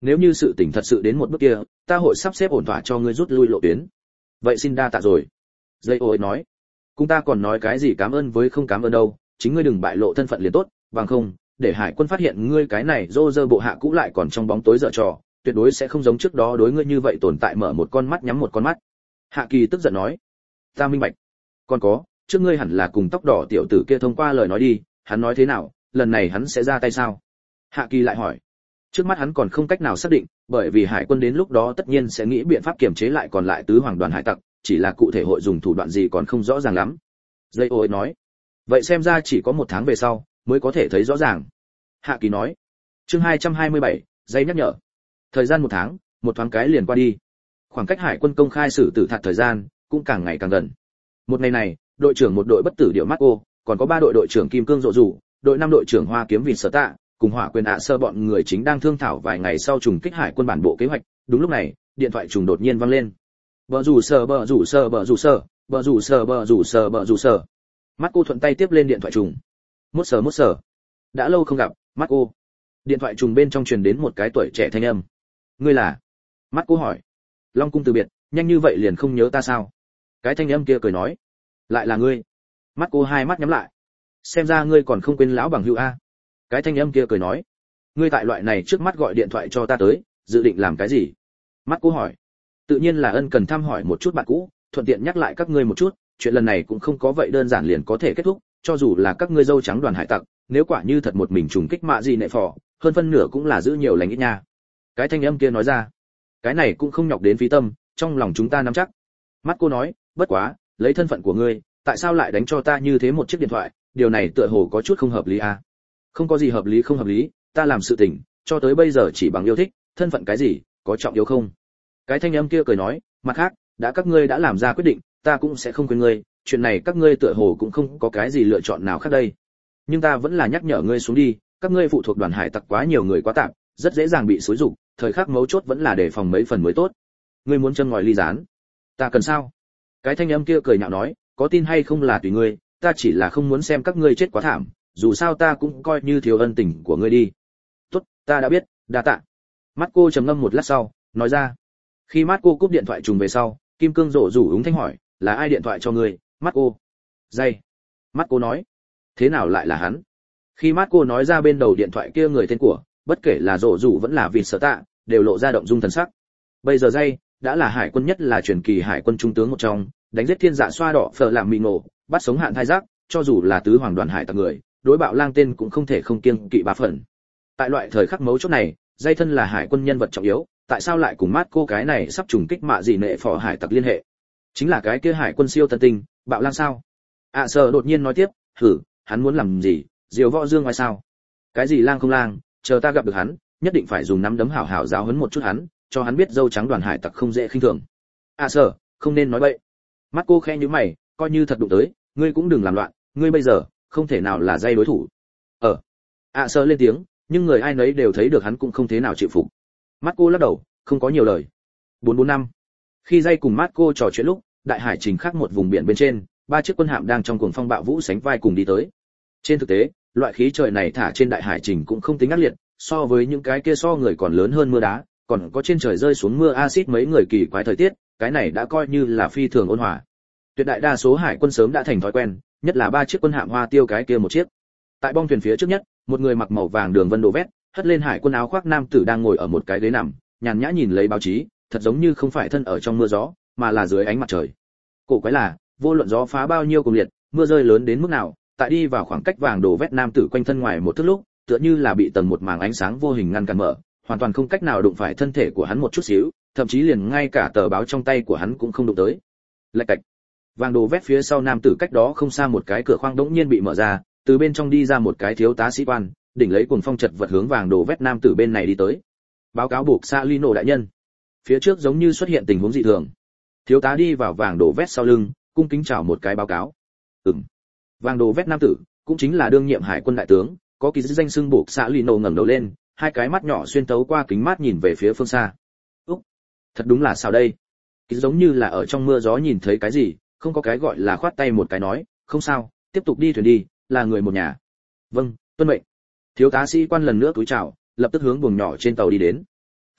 nếu như sự tình thật sự đến một bước kia, ta hội sắp xếp ổn thỏa cho ngươi rút lui lộ tuyến. Vậy xin đa tạ rồi. Dây ôi nói, cũng ta còn nói cái gì cảm ơn với không cảm ơn đâu, chính ngươi đừng bại lộ thân phận liền tốt, bằng không, để hải quân phát hiện ngươi cái này rô rơ bộ hạ cũ lại còn trong bóng tối dở trò, tuyệt đối sẽ không giống trước đó đối ngươi như vậy tồn tại mở một con mắt nhắm một con mắt. Hạ Kỳ tức giận nói, ta minh bạch. Còn có, trước ngươi hẳn là cùng tóc đỏ tiểu tử kia thông qua lời nói đi, hắn nói thế nào, lần này hắn sẽ ra tay sao? Hạ Kỳ lại hỏi. Trước mắt hắn còn không cách nào xác định, bởi vì hải quân đến lúc đó tất nhiên sẽ nghĩ biện pháp kiềm chế lại còn lại tứ hoàng đoàn hải tặc, chỉ là cụ thể hội dùng thủ đoạn gì còn không rõ ràng lắm. Dây ôi nói, vậy xem ra chỉ có một tháng về sau mới có thể thấy rõ ràng. Hạ Kỳ nói. Chương hai trăm hai mươi bảy, dây nhắc nhở. Thời gian một tháng, một thoáng cái liền qua đi. Khoảng cách hải quân công khai xử tử thạt thời gian cũng càng ngày càng gần. Một ngày này, đội trưởng một đội bất tử điệu Marco, còn có ba đội đội trưởng kim cương rộ rủ, đội năm đội trưởng hoa kiếm vịt sở tạ, cùng hỏa quyền ạ sơ bọn người chính đang thương thảo vài ngày sau trùng kích hải quân bản bộ kế hoạch. Đúng lúc này, điện thoại trùng đột nhiên vang lên. Bờ rủ sờ bờ rủ sờ bờ rủ sờ, bờ rủ sờ bờ rủ sờ bờ rủ sờ. Marco thuận tay tiếp lên điện thoại trùng. Mốt sờ mốt sờ. Đã lâu không gặp, Marco. Điện thoại trùng bên trong truyền đến một cái tuổi trẻ thanh âm. Ngươi là? Marco hỏi. Long cung từ biệt, nhanh như vậy liền không nhớ ta sao? Cái thanh âm kia cười nói. Lại là ngươi. Marco hai mắt nhắm lại. Xem ra ngươi còn không quên lão bằng hữu a. Cái thanh âm kia cười nói. Ngươi tại loại này trước mắt gọi điện thoại cho ta tới, dự định làm cái gì? Marco hỏi. Tự nhiên là ân cần thăm hỏi một chút bạn cũ, thuận tiện nhắc lại các ngươi một chút, chuyện lần này cũng không có vậy đơn giản liền có thể kết thúc, cho dù là các ngươi dâu trắng đoàn hải tặc, nếu quả như thật một mình trùng kích mạ gì nệ phò, hơn phân nửa cũng là giữ nhiều lành ít nha. Cái thanh âm kia nói ra. Cái này cũng không nhọc đến phí tâm, trong lòng chúng ta nắm chắc. Mắt cô nói, bất quá, lấy thân phận của ngươi, tại sao lại đánh cho ta như thế một chiếc điện thoại, điều này tựa hồ có chút không hợp lý à? Không có gì hợp lý không hợp lý, ta làm sự tình, cho tới bây giờ chỉ bằng yêu thích, thân phận cái gì, có trọng yếu không? Cái thanh âm kia cười nói, mặt khác, đã các ngươi đã làm ra quyết định, ta cũng sẽ không quên ngươi, chuyện này các ngươi tựa hồ cũng không có cái gì lựa chọn nào khác đây. Nhưng ta vẫn là nhắc nhở ngươi xuống đi, các ngươi phụ thuộc đoàn hải tặc quá nhiều người quá tạp, rất dễ dàng bị xúi rục, thời khắc mấu chốt vẫn là đề phòng mấy phần mới tốt. Ngươi muốn châm ngòi ly gián, ta cần sao? Cái thanh âm kia cười nhạo nói, có tin hay không là tùy ngươi, ta chỉ là không muốn xem các ngươi chết quá thảm, dù sao ta cũng coi như thiếu ân tình của ngươi đi. Tốt, ta đã biết, đa tạ. Mắt cô trầm ngâm một lát sau, nói ra. Khi mắt cô cúp điện thoại trùng về sau, kim cương rộ rủ úng thanh hỏi, là ai điện thoại cho ngươi? Mắt cô. Dây. Mắt cô nói. Thế nào lại là hắn? Khi mắt cô nói ra bên đầu điện thoại kia người tên của, bất kể là rộ rủ vẫn là vịt sở tạ, đều lộ ra động dung thần sắc. Bây giờ dây đã là hải quân nhất là truyền kỳ hải quân trung tướng một trong, đánh giết thiên dạ xoa đỏ phở làm mị nổ, bắt sống hạn thai giác, cho dù là tứ hoàng đoàn hải tặc người, đối bạo lang tên cũng không thể không kiêng kỵ ba phần. Tại loại thời khắc mấu chốt này, dây thân là hải quân nhân vật trọng yếu, tại sao lại cùng mát cô cái này sắp trùng kích mạ gì nệ phò hải tặc liên hệ? Chính là cái kia hải quân siêu tân tinh, bạo lang sao? ạ à, sợ đột nhiên nói tiếp, hử, hắn muốn làm gì? Diều võ dương ngoài sao? Cái gì lang không lang, chờ ta gặp được hắn, nhất định phải dùng nắm đấm hảo hảo giáo huấn một chút hắn, cho hắn biết dâu trắng đoàn hải tặc không dễ khinh thường. À sợ, không nên nói bậy. Mắt cô khẽ nhíu mày, coi như thật đụng tới, ngươi cũng đừng làm loạn, ngươi bây giờ không thể nào là dây đối thủ. Ờ. À sợ lên tiếng, nhưng người ai nấy đều thấy được hắn cũng không thế nào chịu phục. Mắt cô lắc đầu, không có nhiều lời. bốn bốn năm. Khi dây cùng mắt cô trò chuyện lúc, đại hải trình khác một vùng biển bên trên, ba chiếc quân hạm đang trong cuồng phong bạo vũ sánh vai cùng đi tới. Trên thực tế, loại khí trời này thả trên đại hải trình cũng không tính ác liệt, so với những cái kia so người còn lớn hơn mưa đá, còn có trên trời rơi xuống mưa axit mấy người kỳ quái thời tiết, cái này đã coi như là phi thường ôn hòa. Tuyệt đại đa số hải quân sớm đã thành thói quen, nhất là ba chiếc quân hạm hoa tiêu cái kia một chiếc. Tại bong thuyền phía trước nhất, một người mặc màu vàng đường vân đồ vét, hất lên hải quân áo khoác nam tử đang ngồi ở một cái ghế nằm, nhàn nhã nhìn lấy báo chí, thật giống như không phải thân ở trong mưa gió, mà là dưới ánh mặt trời. Cổ quái là, vô luận gió phá bao nhiêu cùng liệt, mưa rơi lớn đến mức nào, tại đi vào khoảng cách vàng đồ vét nam tử quanh thân ngoài một thước lúc, tựa như là bị tầng một màng ánh sáng vô hình ngăn cản mở, hoàn toàn không cách nào đụng phải thân thể của hắn một chút xíu, thậm chí liền ngay cả tờ báo trong tay của hắn cũng không đụng tới. Lạch cạch. Vàng đồ vét phía sau nam tử cách đó không xa một cái cửa khoang đống nhiên bị mở ra, từ bên trong đi ra một cái thiếu tá sĩ quan, đỉnh lấy cuồng phong chật vật hướng vàng đồ vét nam tử bên này đi tới. Báo cáo buộc Salino đại nhân. Phía trước giống như xuất hiện tình huống dị thường. Thiếu tá đi vào vàng đồ vét sau lưng, cung kính chào một cái báo cáo. Ừm. Vàng đồ vét nam tử, cũng chính là đương nhiệm hải quân đại tướng, có kỳ danh xưng buộc Salino ngẩng đầu lên, hai cái mắt nhỏ xuyên tấu qua kính mát nhìn về phía phương xa. Úc, thật đúng là sao đây? Kỳ giống như là ở trong mưa gió nhìn thấy cái gì, không có cái gọi là khoát tay một cái nói, không sao, tiếp tục đi thuyền đi, là người một nhà. Vâng, tuân mệnh. Thiếu tá sĩ quan lần nữa cúi chào, lập tức hướng buồng nhỏ trên tàu đi đến.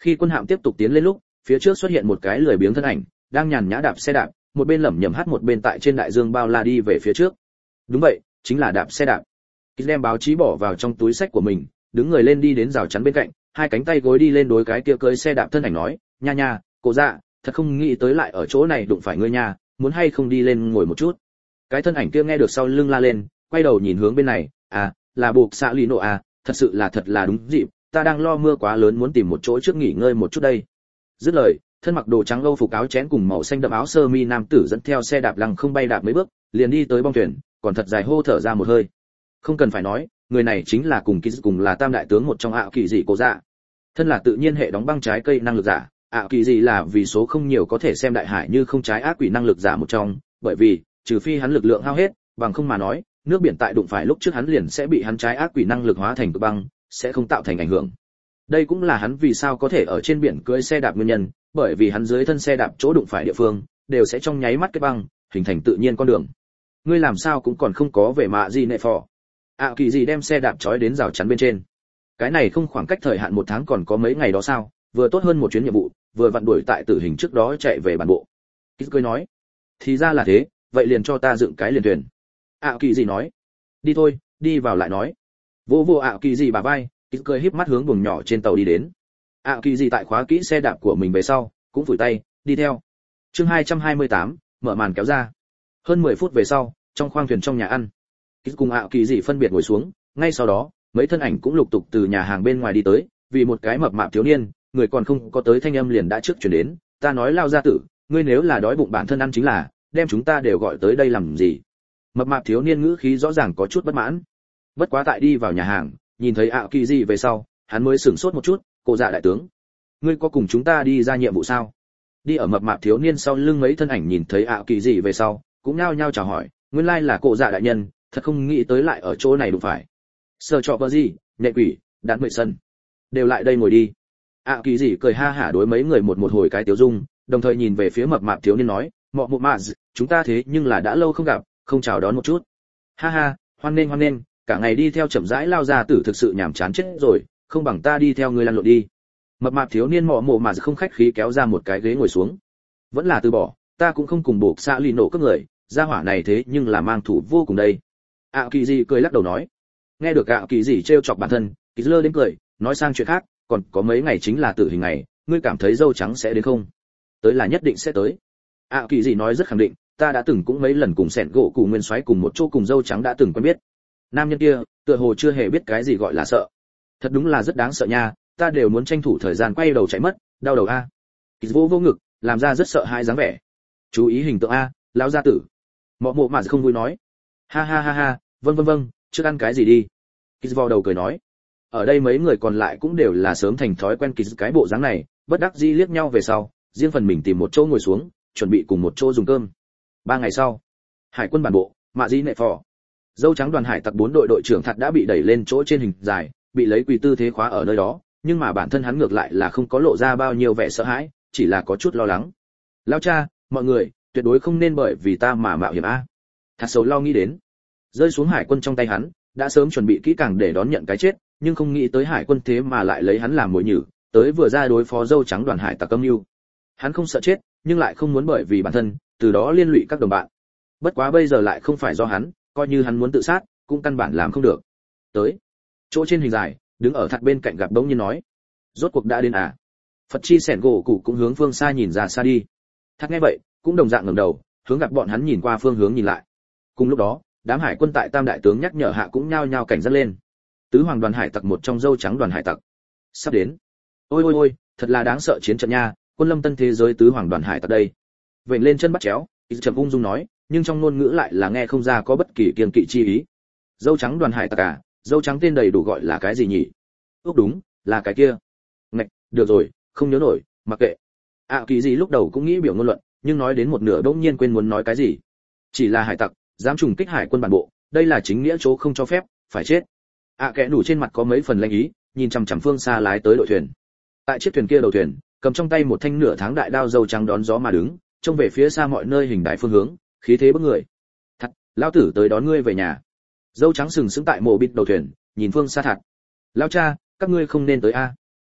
Khi quân hạm tiếp tục tiến lên lúc, phía trước xuất hiện một cái lười biếng thân ảnh, đang nhàn nhã đạp xe đạp, một bên lẩm nhẩm hát một bên tại trên đại dương bao la đi về phía trước. Đúng vậy, chính là đạp xe đạp. Kýt đem báo chí bỏ vào trong túi sách của mình, đứng người lên đi đến rào chắn bên cạnh, hai cánh tay gối đi lên đối cái kia cưỡi xe đạp thân ảnh nói, nha nha, cô dạ, thật không nghĩ tới lại ở chỗ này đụng phải ngươi nha, muốn hay không đi lên ngồi một chút. Cái thân ảnh kia nghe được sau lưng la lên, quay đầu nhìn hướng bên này, à, là buộc xạ lì nộ à, thật sự là thật là đúng dịp, ta đang lo mưa quá lớn muốn tìm một chỗ trước nghỉ ngơi một chút đây. Dứt lời, thân mặc đồ trắng âu phục áo chén cùng màu xanh đậm áo sơ mi nam tử dẫn theo xe đạp lăng không bay đạp mấy bước, liền đi tới bong thuyền, còn thật dài hô thở ra một hơi. Không cần phải nói, người này chính là cùng Kiz cùng là tam đại tướng một trong ạ kỳ dị cổ dạ. Thân là tự nhiên hệ đóng băng trái cây năng lực giả, ạ kỳ dị là vì số không nhiều có thể xem đại hải như không trái ác quỷ năng lực giả một trong, bởi vì trừ phi hắn lực lượng hao hết, bằng không mà nói, nước biển tại đụng phải lúc trước hắn liền sẽ bị hắn trái ác quỷ năng lực hóa thành cực băng, sẽ không tạo thành ảnh hưởng. Đây cũng là hắn vì sao có thể ở trên biển cưỡi xe đạp nguyên nhân, bởi vì hắn dưới thân xe đạp chỗ đụng phải địa phương đều sẽ trong nháy mắt kết băng, hình thành tự nhiên con đường. Ngươi làm sao cũng còn không có về mạ gì nệ phò. ạ kỳ gì đem xe đạp trói đến rào chắn bên trên. Cái này không khoảng cách thời hạn một tháng còn có mấy ngày đó sao, vừa tốt hơn một chuyến nhiệm vụ, vừa vặn đuổi tại tử hình trước đó chạy về bản bộ. Kýt cười nói, thì ra là thế, vậy liền cho ta dựng cái liền thuyền. ạ kỳ gì nói, đi thôi, đi vào lại nói. Vô vô ạ kỳ gì bà vai, Kýt cười híp mắt hướng buồng nhỏ trên tàu đi đến. ạ kỳ gì tại khóa kỹ xe đạp của mình về sau, cũng phủi tay, đi theo. Chương hai trăm hai mươi tám, mở màn kéo ra. Hơn mười phút về sau, trong khoang thuyền trong nhà ăn, Kýt cùng ạ kỳ dị phân biệt ngồi xuống, ngay sau đó, mấy thân ảnh cũng lục tục từ nhà hàng bên ngoài đi tới, vì một cái mập mạp thiếu niên, người còn không có tới thanh âm liền đã trước chuyển đến, ta nói lao gia tử, ngươi nếu là đói bụng bản thân ăn chính là, đem chúng ta đều gọi tới đây làm gì? Mập mạp thiếu niên ngữ khí rõ ràng có chút bất mãn. Bất quá tại đi vào nhà hàng, nhìn thấy ạ kỳ dị về sau, hắn mới sửng sốt một chút, cô dạ đại tướng, ngươi có cùng chúng ta đi ra nhiệm vụ sao? Đi ở mập mạp thiếu niên sau lưng mấy thân ảnh nhìn thấy ạ kỳ dị về sau, cũng nhao nhao chào hỏi, nguyên lai là cô dạ đại nhân, thật không nghĩ tới lại ở chỗ này đụng phải. Sơ trọ vợ gì, nhẹ quỷ, đạn mệ sân, đều lại đây ngồi đi. ạ kỳ dị cười ha hả đối mấy người một một hồi cái tiểu dung, đồng thời nhìn về phía mập mạp thiếu niên nói, mọ mụ mạ, chúng ta thế nhưng là đã lâu không gặp, không chào đón một chút. Ha ha, hoan nghênh hoan nghênh, cả ngày đi theo chậm rãi lao ra tử thực sự nhàm chán chết rồi, không bằng ta đi theo ngươi lăn lộn đi. Mập mạp thiếu niên mọ mộ mà không khách khí kéo ra một cái ghế ngồi xuống. Vẫn là từ bỏ, ta cũng không cùng buộc xạ lì nổ các người, gia hỏa này thế nhưng là mang thủ vô cùng đây. ạ kỳ dị cười lắc đầu nói. Nghe được ạ kỳ dị trêu chọc bản thân, Kýt lơ đến cười, nói sang chuyện khác, còn có mấy ngày chính là tử hình ngày, ngươi cảm thấy dâu trắng sẽ đến không? Tới là nhất định sẽ tới. ạ kỳ dị nói rất khẳng định, ta đã từng cũng mấy lần cùng sẹn gỗ cùng nguyên soái cùng một chỗ cùng dâu trắng đã từng quen biết. Nam nhân kia, tựa hồ chưa hề biết cái gì gọi là sợ. Thật đúng là rất đáng sợ nha, ta đều muốn tranh thủ thời gian quay đầu chạy mất, đau đầu a. Kýt vô vô ngực, làm ra rất sợ hãi dáng vẻ. Chú ý hình tượng a, lão gia tử. Mọ mộ mà không vui nói. Ha ha ha ha, vâng vâng vâng, trước ăn cái gì đi. Kýt vò đầu cười nói. Ở đây mấy người còn lại cũng đều là sớm thành thói quen Kýt cái bộ dáng này, bất đắc dĩ liếc nhau về sau, riêng phần mình tìm một chỗ ngồi xuống, chuẩn bị cùng một chỗ dùng cơm. Ba ngày sau, hải quân bản bộ, mạ dĩ nệ phò. Dâu trắng đoàn hải tặc bốn đội đội trưởng thật đã bị đẩy lên chỗ trên hình dài, bị lấy quỳ tư thế khóa ở nơi đó, nhưng mà bản thân hắn ngược lại là không có lộ ra bao nhiêu vẻ sợ hãi, chỉ là có chút lo lắng. Lão cha, mọi người, tuyệt đối không nên bởi vì ta mà mạo hiểm a. Thật xấu lo nghĩ đến. Rơi xuống hải quân trong tay hắn, đã sớm chuẩn bị kỹ càng để đón nhận cái chết, nhưng không nghĩ tới hải quân thế mà lại lấy hắn làm mồi nhử, tới vừa ra đối phó dâu trắng đoàn hải tặc âm mưu. Hắn không sợ chết, nhưng lại không muốn bởi vì bản thân, từ đó liên lụy các đồng bạn. Bất quá bây giờ lại không phải do hắn, coi như hắn muốn tự sát, cũng căn bản làm không được. Tới, chỗ trên hình dài, đứng ở thật bên cạnh gặp bỗng nhiên nói, rốt cuộc đã đến à? Phật chi sẻn gỗ cụ cũng hướng phương xa nhìn ra xa đi. Thật nghe vậy, cũng đồng dạng ngẩng đầu, hướng gặp bọn hắn nhìn qua phương hướng nhìn lại. Cùng lúc đó, đám hải quân tại tam đại tướng nhắc nhở hạ cũng nhao nhao cảnh giác lên. Tứ hoàng đoàn hải tặc một trong dâu trắng đoàn hải tặc sắp đến. Ôi ôi ôi, thật là đáng sợ chiến trận nha, quân lâm tân thế giới tứ hoàng đoàn hải tặc đây. Vểnh lên chân bắt chéo, Kýt trầm ung dung nói, nhưng trong ngôn ngữ lại là nghe không ra có bất kỳ kiêng kỵ chi ý. Dâu trắng đoàn hải tặc à, dâu trắng tên đầy đủ gọi là cái gì nhỉ? Ước đúng, là cái kia. Ngạch, được rồi, không nhớ nổi, mặc kệ. À kỳ gì lúc đầu cũng nghĩ biểu ngôn luận, nhưng nói đến một nửa bỗng nhiên quên muốn nói cái gì. Chỉ là hải tặc, dám trùng kích hải quân bản bộ, đây là chính nghĩa chỗ không cho phép, phải chết. À kẻ đủ trên mặt có mấy phần lanh ý, nhìn chằm chằm phương xa lái tới đội thuyền. Tại chiếc thuyền kia đầu thuyền, cầm trong tay một thanh nửa tháng đại đao dâu trắng đón gió mà đứng, trông về phía xa mọi nơi hình đại phương hướng, khí thế bức người. Thật, lão tử tới đón ngươi về nhà. Dâu trắng sừng sững tại mộ bịt đầu thuyền, nhìn phương xa thật. Lão cha, các ngươi không nên tới a.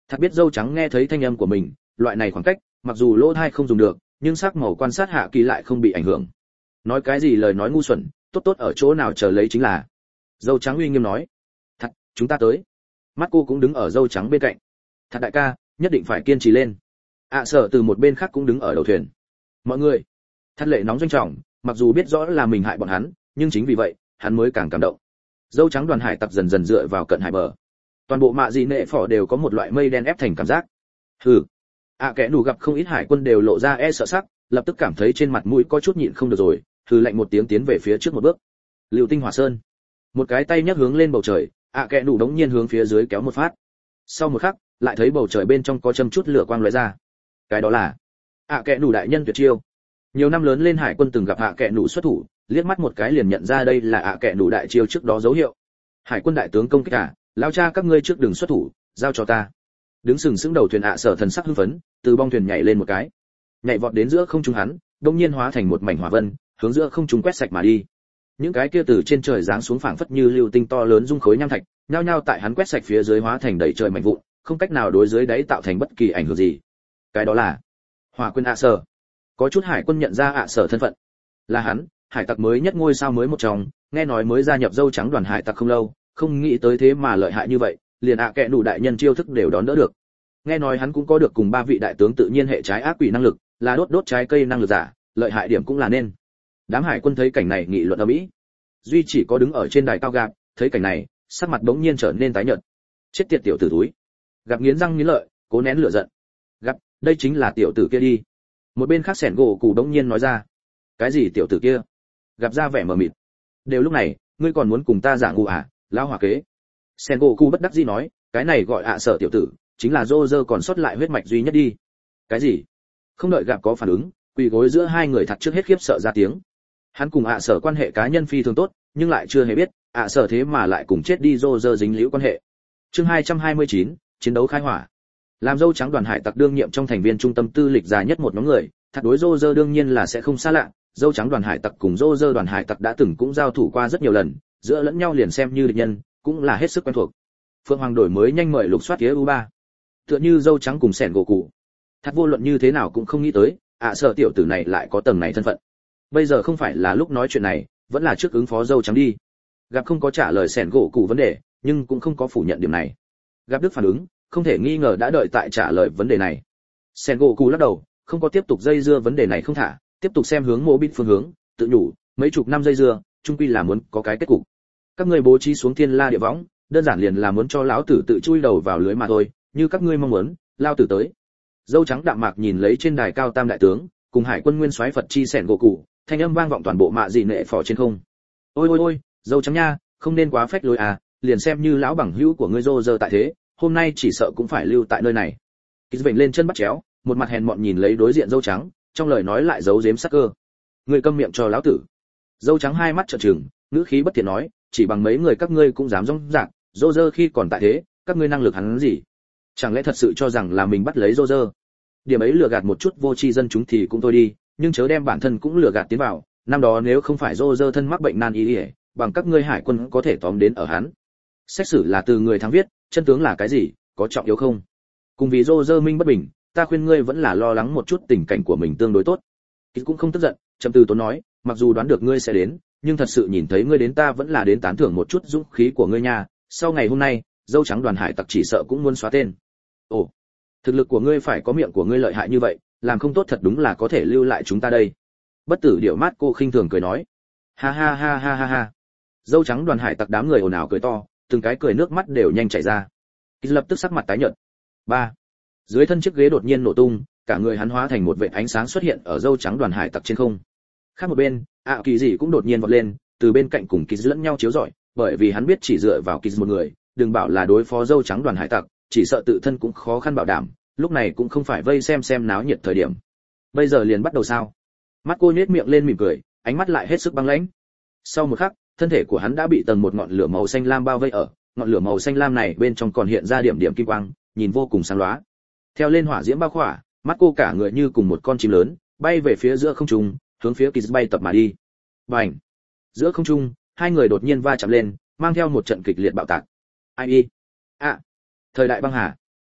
Thật biết dâu trắng nghe thấy thanh âm của mình, loại này khoảng cách, mặc dù lỗ tai không dùng được, nhưng sắc màu quan sát hạ kỳ lại không bị ảnh hưởng. Nói cái gì lời nói ngu xuẩn, tốt tốt ở chỗ nào chờ lấy chính là. Dâu trắng uy nghiêm nói. Thật, chúng ta tới. Mắt cô cũng đứng ở dâu trắng bên cạnh. Thật đại ca, nhất định phải kiên trì lên. ạ à, Sở từ một bên khác cũng đứng ở đầu thuyền. Mọi người. Thật lệ nóng doanh trọng, mặc dù biết rõ là mình hại bọn hắn, nhưng chính vì vậy, hắn mới càng cảm động. Dâu trắng đoàn hải tặc dần dần dựa vào cận hải bờ. Toàn bộ mạ dị nệ phỏ đều có một loại mây đen ép thành cảm giác. Hừ. ạ à, kẻ nủ gặp không ít hải quân đều lộ ra e sợ sắc, lập tức cảm thấy trên mặt mũi có chút nhịn không được rồi, hừ lạnh một tiếng tiến về phía trước một bước. Lưu Tinh Hỏa Sơn. Một cái tay nhấc hướng lên bầu trời, ạ à, kẻ nủ đống nhiên hướng phía dưới kéo một phát. Sau một khắc, lại thấy bầu trời bên trong có châm chút lửa quang lóe ra. Cái đó là ạ à, kẻ nủ đại nhân tuyệt chiêu. Nhiều năm lớn lên hải quân từng gặp ạ à, kẻ nủ xuất thủ, liếc mắt một cái liền nhận ra đây là ạ à, kẻ nủ đại chiêu trước đó dấu hiệu. Hải quân đại tướng công kích cả, lao cha các ngươi trước đừng xuất thủ, giao cho ta. Đứng sừng sững đầu thuyền ạ Sở thần sắc hưng phấn, từ bong thuyền nhảy lên một cái, nhảy vọt đến giữa không trung hắn, đột nhiên hóa thành một mảnh hỏa vân, hướng giữa không trung quét sạch mà đi. Những cái kia từ trên trời giáng xuống phảng phất như lưu tinh to lớn dung khối nham thạch, nhao nhao tại hắn quét sạch phía dưới hóa thành đầy trời mảnh vụn, không cách nào đối dưới đáy tạo thành bất kỳ ảnh hưởng gì. Cái đó là Hỏa Quân ạ Sở. Có chút hải quân nhận ra ạ Sở thân phận, là hắn, hải tặc mới nhất ngôi sao mới một trong, nghe nói mới gia nhập dâu trắng đoàn hải tặc không lâu, không nghĩ tới thế mà lợi hại như vậy, liền ạ à kẻ nủ đại nhân chiêu thức đều đón đỡ được. Nghe nói hắn cũng có được cùng ba vị đại tướng tự nhiên hệ trái ác quỷ năng lực, là đốt đốt trái cây năng lực giả, lợi hại điểm cũng là nên. Đám hải quân thấy cảnh này nghị luận ầm ĩ. Duy chỉ có đứng ở trên đài cao Gạp, thấy cảnh này, sắc mặt bỗng nhiên trở nên tái nhợt. Chết tiệt tiểu tử túi. Gạp nghiến răng nghiến lợi, cố nén lửa giận. Gạp, đây chính là tiểu tử kia đi. Một bên khác Sẻn gỗ cụ bỗng nhiên nói ra. Cái gì tiểu tử kia? Gạp ra vẻ mờ mịt. Đều lúc này, ngươi còn muốn cùng ta giả ngu à, lão hỏa kế. Sẻn gỗ cụ bất đắc dĩ nói, cái này gọi ạ Sở tiểu tử, chính là Roger còn sót lại huyết mạch duy nhất đi. Cái gì? Không đợi Gạp có phản ứng, quỳ gối giữa hai người thật trước hết khiếp sợ ra tiếng. Hắn cùng ạ Sở quan hệ cá nhân phi thường tốt, nhưng lại chưa hề biết, ạ Sở thế mà lại cùng chết đi Roger dính liễu quan hệ. Chương hai trăm hai mươi chín, chiến đấu khai hỏa. Làm dâu trắng đoàn hải tặc đương nhiệm trong thành viên trung tâm tư lịch dài nhất một nhóm người, thật đối Roger đương nhiên là sẽ không xa lạ, dâu trắng đoàn hải tặc cùng Roger đoàn hải tặc đã từng cũng giao thủ qua rất nhiều lần, giữa lẫn nhau liền xem như địch nhân, cũng là hết sức quen thuộc. Phượng Hoàng đổi mới nhanh mời lục soát tía u ba. Tựa như dâu trắng cùng Sẻn gỗ cụ. Thật vô luận như thế nào cũng không nghĩ tới, ạ Sở tiểu tử này lại có tầng này thân phận. Bây giờ không phải là lúc nói chuyện này, vẫn là trước ứng phó dâu trắng đi. Gặp không có trả lời Sẻn gỗ cụ vấn đề, nhưng cũng không có phủ nhận điểm này. Gặp Đức phản ứng, không thể nghi ngờ đã đợi tại trả lời vấn đề này. Sẻn gỗ cụ lắc đầu, không có tiếp tục dây dưa vấn đề này không thả, tiếp tục xem hướng Mộ Bít phương hướng, tự nhủ, mấy chục năm dây dưa, chung quy là muốn có cái kết cục. Các ngươi bố trí xuống thiên la địa võng, đơn giản liền là muốn cho lão tử tự chui đầu vào lưới mà thôi, như các ngươi mong muốn, lao tử tới. Dâu trắng đạm mạc nhìn lấy trên đài cao tam đại tướng, cùng hải quân nguyên soái Phật chi Sẻn gỗ cụ, thanh âm vang vọng toàn bộ mạ dị nệ phò trên không. Ôi ôi ôi, dâu trắng nha, không nên quá phách lối à, liền xem như lão bằng hữu của ngươi rô rơ tại thế, hôm nay chỉ sợ cũng phải lưu tại nơi này. Kịch vểnh lên chân bắt chéo, một mặt hèn mọn nhìn lấy đối diện dâu trắng, trong lời nói lại giấu giếm sắc cơ. Ngươi câm miệng cho lão tử. Dâu trắng hai mắt trợn trừng, ngữ khí bất thiện nói, chỉ bằng mấy người các ngươi cũng dám rong rạc, rô rơ khi còn tại thế, các ngươi năng lực hắn gì? Chẳng lẽ thật sự cho rằng là mình bắt lấy rô rơ? Điểm ấy lừa gạt một chút vô tri dân chúng thì cũng thôi đi, nhưng chớ đem bản thân cũng lừa gạt tiến vào. Năm đó nếu không phải rô rơ thân mắc bệnh nan y, bằng các ngươi hải quân có thể tóm đến ở hắn. Xét xử là từ người thắng viết, chân tướng là cái gì, có trọng yếu không? Cùng vì rô rơ minh bất bình, ta khuyên ngươi vẫn là lo lắng một chút tình cảnh của mình tương đối tốt. Kịch cũng không tức giận, trầm tư tốn nói, mặc dù đoán được ngươi sẽ đến, nhưng thật sự nhìn thấy ngươi đến ta vẫn là đến tán thưởng một chút dũng khí của ngươi nha. Sau ngày hôm nay, dâu trắng đoàn hải tặc chỉ sợ cũng muốn xóa tên. Ồ, thực lực của ngươi phải có miệng của ngươi lợi hại như vậy, làm không tốt thật đúng là có thể lưu lại chúng ta đây. Bất tử điệu mát cô khinh thường cười nói, ha ha ha ha ha ha. Dâu trắng đoàn hải tặc đám người ồn ào cười to, từng cái cười nước mắt đều nhanh chảy ra. Kịch lập tức sắc mặt tái nhợt. Ba. Dưới thân chiếc ghế đột nhiên nổ tung, cả người hắn hóa thành một vệt ánh sáng xuất hiện ở dâu trắng đoàn hải tặc trên không. Khác một bên, ạ kỳ dị cũng đột nhiên vọt lên, từ bên cạnh cùng Kịch lẫn nhau chiếu rọi, bởi vì hắn biết chỉ dựa vào Kịch một người, đừng bảo là đối phó dâu trắng đoàn hải tặc, chỉ sợ tự thân cũng khó khăn bảo đảm, lúc này cũng không phải vây xem xem náo nhiệt thời điểm. Bây giờ liền bắt đầu sao? Mắt cô nhếch miệng lên mỉm cười, ánh mắt lại hết sức băng lãnh. Sau một khắc, thân thể của hắn đã bị tầng một ngọn lửa màu xanh lam bao vây ở, ngọn lửa màu xanh lam này bên trong còn hiện ra điểm điểm kim quang, nhìn vô cùng sáng lóa. Theo lên hỏa diễm bao khỏa, mắt cô cả người như cùng một con chim lớn, bay về phía giữa không trung, hướng phía Kịch bay tập mà đi. Bành! Giữa không trung, hai người đột nhiên va chạm lên, mang theo một trận kịch liệt bạo tạc. Ai y? À! Thời đại băng hà.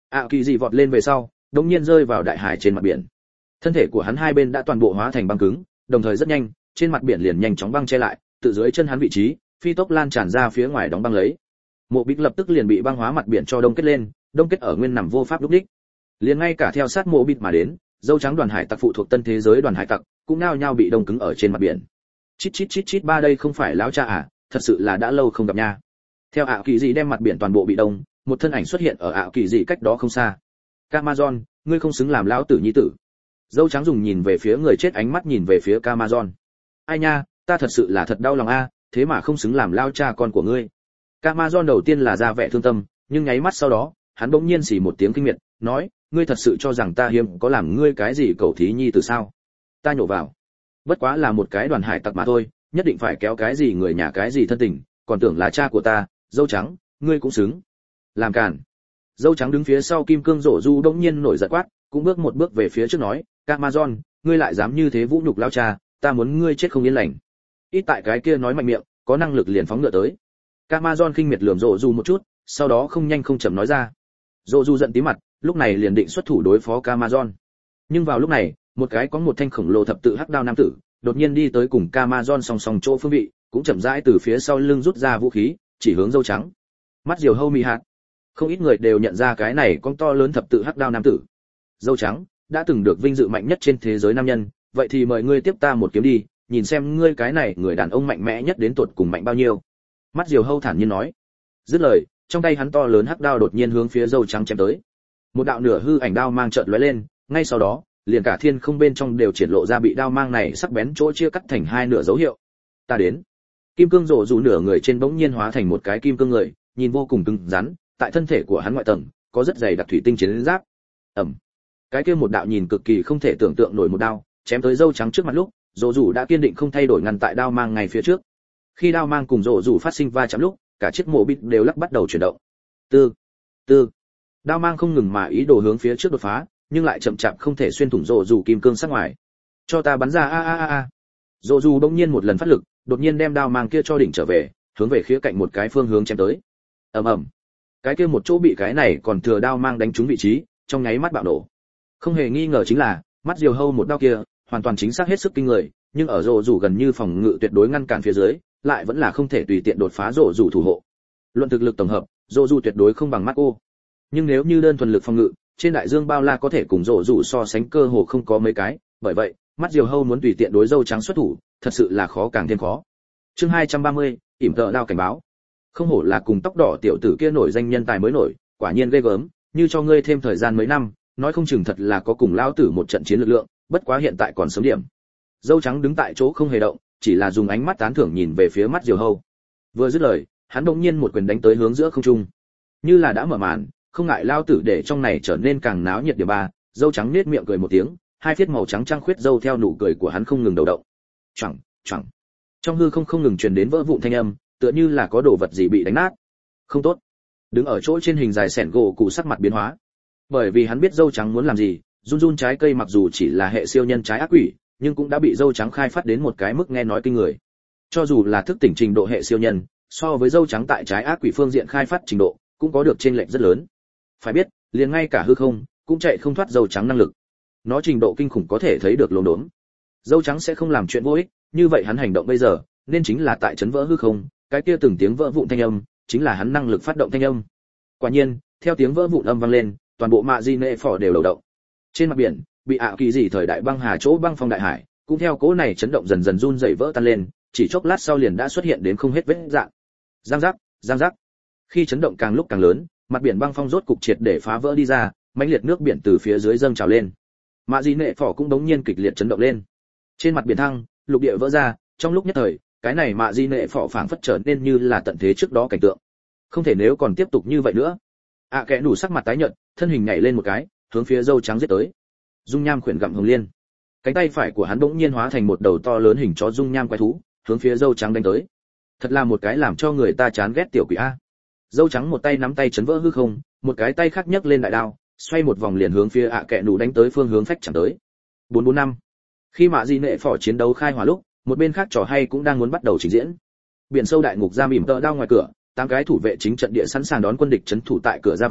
ạ kỳ dị vọt lên về sau đột nhiên rơi vào đại hải trên mặt biển. Thân thể của hắn hai bên đã toàn bộ hóa thành băng cứng, đồng thời rất nhanh, trên mặt biển liền nhanh chóng băng che lại, tự dưới chân hắn vị trí, phi tốc lan tràn ra phía ngoài đóng băng lấy. Mộ Bích lập tức liền bị băng hóa mặt biển cho đông kết lên, đông kết ở nguyên nằm vô pháp lúc đích. Liền ngay cả theo sát Mộ Bích mà đến, dâu trắng đoàn hải tặc phụ thuộc tân thế giới đoàn hải tặc, cũng nao nhao bị đông cứng ở trên mặt biển. Chít chít chít chít ba đây không phải lão cha à, thật sự là đã lâu không gặp nha. Theo ạ kỳ dị đem mặt biển toàn bộ bị đông, một thân ảnh xuất hiện ở ạ kỳ dị cách đó không xa. Camazon, ngươi không xứng làm lão tử nhi tử. Dâu trắng dùng nhìn về phía người chết ánh mắt nhìn về phía Camazon. Ai nha, ta thật sự là thật đau lòng a, thế mà không xứng làm lao cha con của ngươi. Camazon đầu tiên là ra vẻ thương tâm, nhưng nháy mắt sau đó, hắn bỗng nhiên xì một tiếng kinh miệt, nói, ngươi thật sự cho rằng ta hiếm có làm ngươi cái gì cầu thí nhi từ sao? Ta nhổ vào. Bất quá là một cái đoàn hải tặc mà thôi, nhất định phải kéo cái gì người nhà cái gì thân tình, còn tưởng là cha của ta, dâu trắng, ngươi cũng xứng. Làm cản. Dâu trắng đứng phía sau kim cương rổ du bỗng nhiên nổi giận quát, cũng bước một bước về phía trước nói, Camazon, ngươi lại dám như thế vũ nhục lao cha, ta muốn ngươi chết không yên lành. Ít tại cái kia nói mạnh miệng, có năng lực liền phóng ngựa tới. Camazon khinh miệt lườm rổ du một chút, sau đó không nhanh không chậm nói ra. Rổ du giận tí mặt, lúc này liền định xuất thủ đối phó Camazon. Nhưng vào lúc này, một cái có một thanh khổng lồ thập tự hắc đao nam tử, đột nhiên đi tới cùng Camazon song song chỗ phương vị, cũng chậm rãi từ phía sau lưng rút ra vũ khí, chỉ hướng dâu trắng. Mắt diều hâu mị hạt. Không ít người đều nhận ra cái này con to lớn thập tự hắc đao nam tử. Dâu trắng đã từng được vinh dự mạnh nhất trên thế giới nam nhân, vậy thì mời ngươi tiếp ta một kiếm đi, nhìn xem ngươi cái này người đàn ông mạnh mẽ nhất đến tột cùng mạnh bao nhiêu. Mắt diều hâu thản nhiên nói. Dứt lời, trong tay hắn to lớn hắc đao đột nhiên hướng phía dâu trắng chém tới. Một đạo nửa hư ảnh đao mang chợt lóe lên, ngay sau đó, liền cả thiên không bên trong đều triển lộ ra bị đao mang này sắc bén chỗ chia cắt thành hai nửa dấu hiệu. Ta đến. Kim cương rộ rủ nửa người trên bỗng nhiên hóa thành một cái kim cương người, nhìn vô cùng cứng rắn, tại thân thể của hắn ngoại tầng có rất dày đặc thủy tinh chiến giáp. Ầm. Cái kia một đạo nhìn cực kỳ không thể tưởng tượng nổi một đao, chém tới dâu trắng trước mặt lúc, rộ rủ đã kiên định không thay đổi ngăn tại đao mang ngay phía trước. Khi đao mang cùng rộ rủ phát sinh va chạm lúc, cả chiếc mộ bịt đều lắc bắt đầu chuyển động. Tư, tư. Đao mang không ngừng mà ý đồ hướng phía trước đột phá, nhưng lại chậm chạp không thể xuyên thủng rộ rủ kim cương sắc ngoài. Cho ta bắn ra a a a a. Rộ rủ bỗng nhiên một lần phát lực, đột nhiên đem đao mang kia cho đỉnh trở về, hướng về khía cạnh một cái phương hướng chém tới. Ầm ầm. Cái kia một chỗ bị cái này còn thừa đao mang đánh trúng vị trí, trong nháy mắt bạo nổ. Không hề nghi ngờ chính là, mắt diều hâu một đao kia, hoàn toàn chính xác hết sức kinh người, nhưng ở rổ rủ gần như phòng ngự tuyệt đối ngăn cản phía dưới, lại vẫn là không thể tùy tiện đột phá rổ rủ thủ hộ. Luận thực lực tổng hợp, rổ rủ tuyệt đối không bằng Marco. Nhưng nếu như đơn thuần lực phòng ngự, trên đại dương bao la có thể cùng rổ rủ so sánh cơ hồ không có mấy cái, bởi vậy, mắt diều hâu muốn tùy tiện đối dâu trắng xuất thủ, thật sự là khó càng thêm khó. Chương hai trăm ba mươi, ỉm tợ đao cảnh báo. Không hổ là cùng tóc đỏ tiểu tử kia nổi danh nhân tài mới nổi, quả nhiên ghê gớm, như cho ngươi thêm thời gian mấy năm, nói không chừng thật là có cùng lão tử một trận chiến lực lượng, bất quá hiện tại còn sớm điểm. Dâu trắng đứng tại chỗ không hề động, chỉ là dùng ánh mắt tán thưởng nhìn về phía mắt diều hâu. Vừa dứt lời, hắn đột nhiên một quyền đánh tới hướng giữa không trung. Như là đã mở màn, không ngại lão tử để trong này trở nên càng náo nhiệt điểm ba, dâu trắng nhếch miệng cười một tiếng, hai phiết màu trắng trăng khuyết dâu theo nụ cười của hắn không ngừng đầu động. Choảng, choảng. Trong hư không không ngừng truyền đến vỡ vụn thanh âm, tựa như là có đồ vật gì bị đánh nát. Không tốt. Đứng ở chỗ trên hình dài sẻn gỗ cụ sắc mặt biến hóa. Bởi vì hắn biết dâu trắng muốn làm gì, run run trái cây mặc dù chỉ là hệ siêu nhân trái ác quỷ, nhưng cũng đã bị dâu trắng khai phát đến một cái mức nghe nói kinh người. Cho dù là thức tỉnh trình độ hệ siêu nhân, so với dâu trắng tại trái ác quỷ phương diện khai phát trình độ, cũng có được chênh lệch rất lớn. Phải biết, liền ngay cả hư không cũng chạy không thoát dâu trắng năng lực. Nó trình độ kinh khủng có thể thấy được lồn đốn. Dâu trắng sẽ không làm chuyện vô ích, như vậy hắn hành động bây giờ, nên chính là tại chấn vỡ hư không, cái kia từng tiếng vỡ vụn thanh âm, chính là hắn năng lực phát động thanh âm. Quả nhiên, theo tiếng vỡ vụn âm vang lên, toàn bộ mạ di nệ phỏ đều đầu động. Trên mặt biển, bị ạ kỳ dị thời đại băng hà chỗ băng phong đại hải, cũng theo cỗ này chấn động dần dần run rẩy vỡ tan lên, chỉ chốc lát sau liền đã xuất hiện đến không hết vết rạn. Giang giác, giang giác. Khi chấn động càng lúc càng lớn, mặt biển băng phong rốt cục triệt để phá vỡ đi ra, mãnh liệt nước biển từ phía dưới dâng trào lên. Mạ di nệ phỏ cũng đống nhiên kịch liệt chấn động lên. Trên mặt biển thăng, lục địa vỡ ra, trong lúc nhất thời, cái này mạ di nệ phỏ phảng phất trở nên như là tận thế trước đó cảnh tượng. Không thể nếu còn tiếp tục như vậy nữa. ạ à, kẽ đủ sắc mặt tái nhợt, thân hình nhảy lên một cái, hướng phía dâu trắng giết tới. Dung nham khuyển gặm hồng liên. Cánh tay phải của hắn bỗng nhiên hóa thành một đầu to lớn hình chó dung nham quái thú, hướng phía dâu trắng đánh tới. Thật là một cái làm cho người ta chán ghét tiểu quỷ a. Dâu trắng một tay nắm tay chấn vỡ hư không, một cái tay khác nhấc lên đại đao, xoay một vòng liền hướng phía ạ à kẽ đủ đánh tới phương hướng phách chẳng tới. bốn bốn năm. Khi mạ di nệ phỏ chiến đấu khai hỏa lúc, một bên khác trò hay cũng đang muốn bắt đầu trình diễn. Biển sâu đại ngục giam ỉm tợ đao ngoài cửa, tám cái thủ vệ chính trận địa sẵn sàng đón quân địch trấn thủ tại cửa ra vào,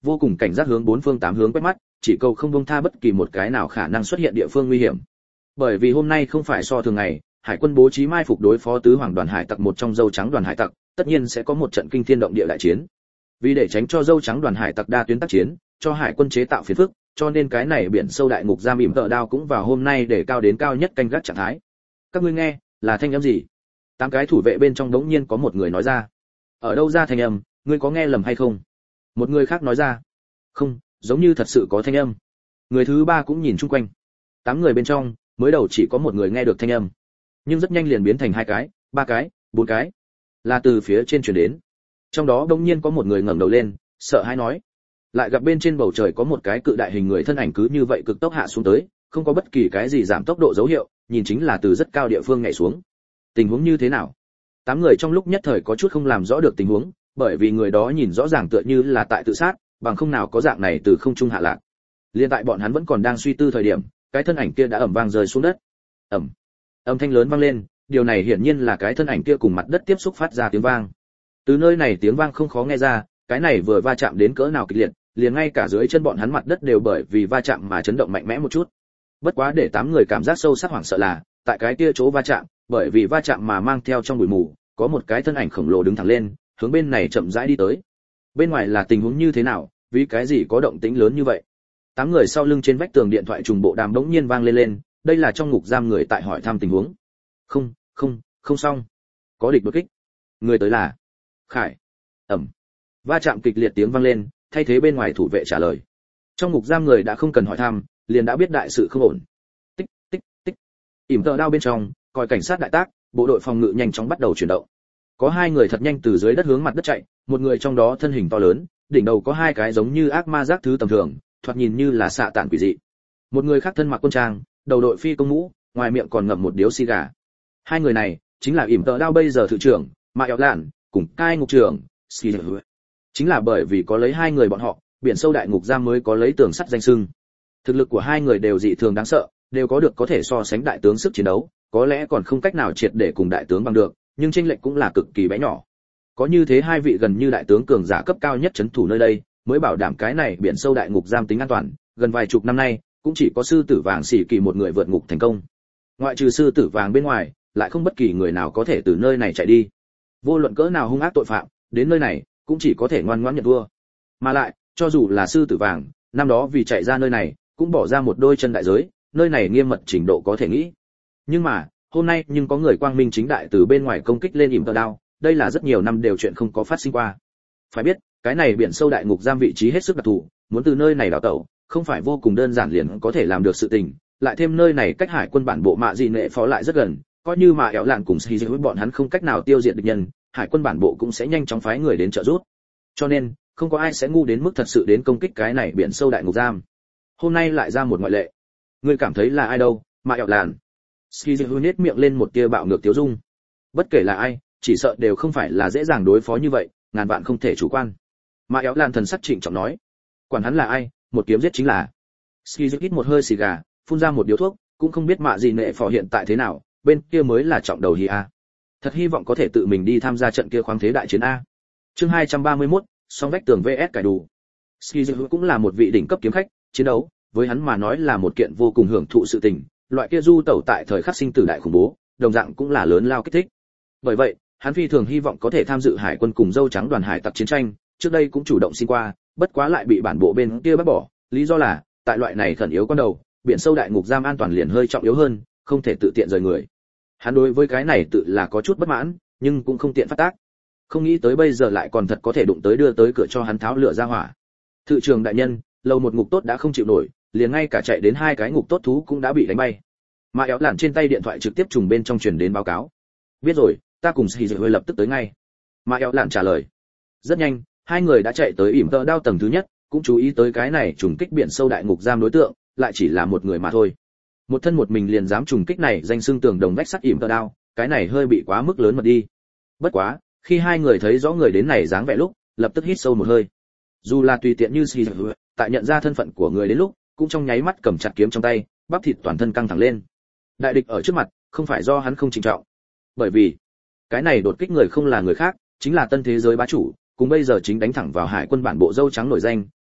vô cùng cảnh giác hướng bốn phương tám hướng quét mắt, chỉ cầu không buông tha bất kỳ một cái nào khả năng xuất hiện địa phương nguy hiểm. Bởi vì hôm nay không phải so thường ngày, hải quân bố trí mai phục đối phó tứ hoàng đoàn hải tặc một trong dâu trắng đoàn hải tặc, tất nhiên sẽ có một trận kinh thiên động địa đại chiến. Vì để tránh cho dâu trắng đoàn hải tặc đa tuyến tác chiến, cho hải quân chế tạo phiền phức, cho nên cái này biển sâu đại ngục giam ỉm tợ đao cũng vào hôm nay để cao đến cao nhất canh gác trạng thái. Các ngươi nghe, là thanh âm gì? Tám cái thủ vệ bên trong đống nhiên có một người nói ra. Ở đâu ra thanh âm, ngươi có nghe lầm hay không? Một người khác nói ra. Không, giống như thật sự có thanh âm. Người thứ ba cũng nhìn chung quanh. Tám người bên trong, mới đầu chỉ có một người nghe được thanh âm, nhưng rất nhanh liền biến thành hai cái, ba cái, bốn cái, là từ phía trên truyền đến. Trong đó đống nhiên có một người ngẩng đầu lên, sợ hãi nói. Lại gặp bên trên bầu trời có một cái cự đại hình người thân ảnh cứ như vậy cực tốc hạ xuống tới, không có bất kỳ cái gì giảm tốc độ dấu hiệu, nhìn chính là từ rất cao địa phương nhảy xuống. Tình huống như thế nào? Tám người trong lúc nhất thời có chút không làm rõ được tình huống, bởi vì người đó nhìn rõ ràng tựa như là tại tự sát, bằng không nào có dạng này từ không trung hạ lạc. Liên tại bọn hắn vẫn còn đang suy tư thời điểm, cái thân ảnh kia đã ầm vang rơi xuống đất. Ầm. Âm thanh lớn vang lên, điều này hiển nhiên là cái thân ảnh kia cùng mặt đất tiếp xúc phát ra tiếng vang. Từ nơi này tiếng vang không khó nghe ra, cái này vừa va chạm đến cỡ nào kịch liệt, liền ngay cả dưới chân bọn hắn mặt đất đều bởi vì va chạm mà chấn động mạnh mẽ một chút. Bất quá để tám người cảm giác sâu sắc hoảng sợ là, tại cái kia chỗ va chạm, bởi vì va chạm mà mang theo trong bụi mù, có một cái thân ảnh khổng lồ đứng thẳng lên, hướng bên này chậm rãi đi tới. Bên ngoài là tình huống như thế nào, vì cái gì có động tĩnh lớn như vậy? Tám người sau lưng trên vách tường điện thoại trùng bộ đàm đống nhiên vang lên lên, đây là trong ngục giam người tại hỏi thăm tình huống. Không, không, không xong. Có địch đột kích. Người tới là Khải. Ầm. Va chạm kịch liệt tiếng vang lên, thay thế bên ngoài thủ vệ trả lời. Trong ngục giam người đã không cần hỏi thăm, liền đã biết đại sự không ổn. Tích, tích, tích. Ỉm tợ đao bên trong, coi cảnh sát đại tác, bộ đội phòng ngự nhanh chóng bắt đầu chuyển động. Có hai người thật nhanh từ dưới đất hướng mặt đất chạy, một người trong đó thân hình to lớn, đỉnh đầu có hai cái giống như ác ma giác thứ tầm thường, thoạt nhìn như là xạ tản quỷ dị. Một người khác thân mặc quân trang, đầu đội phi công mũ, ngoài miệng còn ngậm một điếu xì gà. Hai người này chính là ỉm tợ đao bây giờ thự trưởng, Mạ Eo Lạn, cùng cai ngục trưởng, Ski. Chính là bởi vì có lấy hai người bọn họ, biển sâu đại ngục giam mới có lấy tường sắt danh xưng. Thực lực của hai người đều dị thường đáng sợ, đều có được có thể so sánh đại tướng sức chiến đấu, có lẽ còn không cách nào triệt để cùng đại tướng bằng được, nhưng chênh lệch cũng là cực kỳ bé nhỏ. Có như thế hai vị gần như đại tướng cường giả cấp cao nhất trấn thủ nơi đây, mới bảo đảm cái này biển sâu đại ngục giam tính an toàn, gần vài chục năm nay, cũng chỉ có sư tử vàng xỉ kỳ một người vượt ngục thành công. Ngoại trừ sư tử vàng bên ngoài, lại không bất kỳ người nào có thể từ nơi này chạy đi. Vô luận cỡ nào hung ác tội phạm, đến nơi này, cũng chỉ có thể ngoan ngoãn nhận thua. Mà lại, cho dù là sư tử vàng, năm đó vì chạy ra nơi này, cũng bỏ ra một đôi chân đại giới, nơi này nghiêm mật trình độ có thể nghĩ. Nhưng mà, hôm nay nhưng có người quang minh chính đại từ bên ngoài công kích lên ỉm tợ đao, đây là rất nhiều năm đều chuyện không có phát sinh qua. Phải biết, cái này biển sâu đại ngục giam vị trí hết sức đặc thù, muốn từ nơi này đào tẩu, không phải vô cùng đơn giản liền có thể làm được sự tình, lại thêm nơi này cách hải quân bản bộ Mạ Dị Nệ phó lại rất gần, coi như mà Éo Lạn cùng Xì Dị với bọn hắn không cách nào tiêu diệt địch nhân, hải quân bản bộ cũng sẽ nhanh chóng phái người đến trợ giúp. Cho nên, không có ai sẽ ngu đến mức thật sự đến công kích cái này biển sâu đại ngục giam. Hôm nay lại ra một ngoại lệ. Ngươi cảm thấy là ai đâu? Mà Éo Lạn. Xì Dị nhếch miệng lên một tia bạo ngược tiêu dung. Bất kể là ai, chỉ sợ đều không phải là dễ dàng đối phó như vậy, ngàn vạn không thể chủ quan. Mà Éo Lạn thần sắc trịnh trọng nói, quản hắn là ai, một kiếm giết chính là. Ski hít một hơi xì gà, phun ra một điếu thuốc, cũng không biết Mạ Dị Nệ phò hiện tại thế nào, bên kia mới là trọng đầu hi a. Thật hy vọng có thể tự mình đi tham gia trận kia khoáng thế đại chiến a. Chương hai trăm ba mươi mốt, song vách tường vs cải đủ. Ski cũng là một vị đỉnh cấp kiếm khách, chiến đấu với hắn mà nói là một kiện vô cùng hưởng thụ sự tình, loại kia du tẩu tại thời khắc sinh tử đại khủng bố, đồng dạng cũng là lớn lao kích thích. Bởi vậy, hắn phi thường hy vọng có thể tham dự hải quân cùng dâu trắng đoàn hải tặc chiến tranh, trước đây cũng chủ động xin qua, bất quá lại bị bản bộ bên kia bác bỏ, lý do là, tại loại này khẩn yếu con đầu, biển sâu đại ngục giam an toàn liền hơi trọng yếu hơn, không thể tự tiện rời người. Hắn đối với cái này tự là có chút bất mãn, nhưng cũng không tiện phát tác. Không nghĩ tới bây giờ lại còn thật có thể đụng tới đưa tới cửa cho hắn tháo lửa ra hỏa. Thự trưởng đại nhân, lâu một ngục tốt đã không chịu nổi, liền ngay cả chạy đến hai cái ngục tốt thú cũng đã bị đánh bay. Mà Éo Lạn trên tay điện thoại trực tiếp trùng bên trong truyền đến báo cáo. Biết rồi, ta cùng Sĩ Dị hơi lập tức tới ngay. Mà Éo Lạn trả lời. Rất nhanh, hai người đã chạy tới ỉm tợ đao tầng thứ nhất, cũng chú ý tới cái này trùng kích biển sâu đại ngục giam đối tượng, lại chỉ là một người mà thôi. Một thân một mình liền dám trùng kích này danh xưng tường đồng vách sắt ỉm tợ đao, cái này hơi bị quá mức lớn mật đi. Bất quá, khi hai người thấy rõ người đến này dáng vẻ lúc, lập tức hít sâu một hơi. Dù là tùy tiện như Sĩ Dị, tại nhận ra thân phận của người đến lúc, cũng trong nháy mắt cầm chặt kiếm trong tay, bắp thịt toàn thân căng thẳng lên. Đại địch ở trước mặt, không phải do hắn không trịnh trọng, bởi vì cái này đột kích người không là người khác, chính là tân thế giới bá chủ, cùng bây giờ chính đánh thẳng vào hải quân bản bộ dâu trắng nổi danh,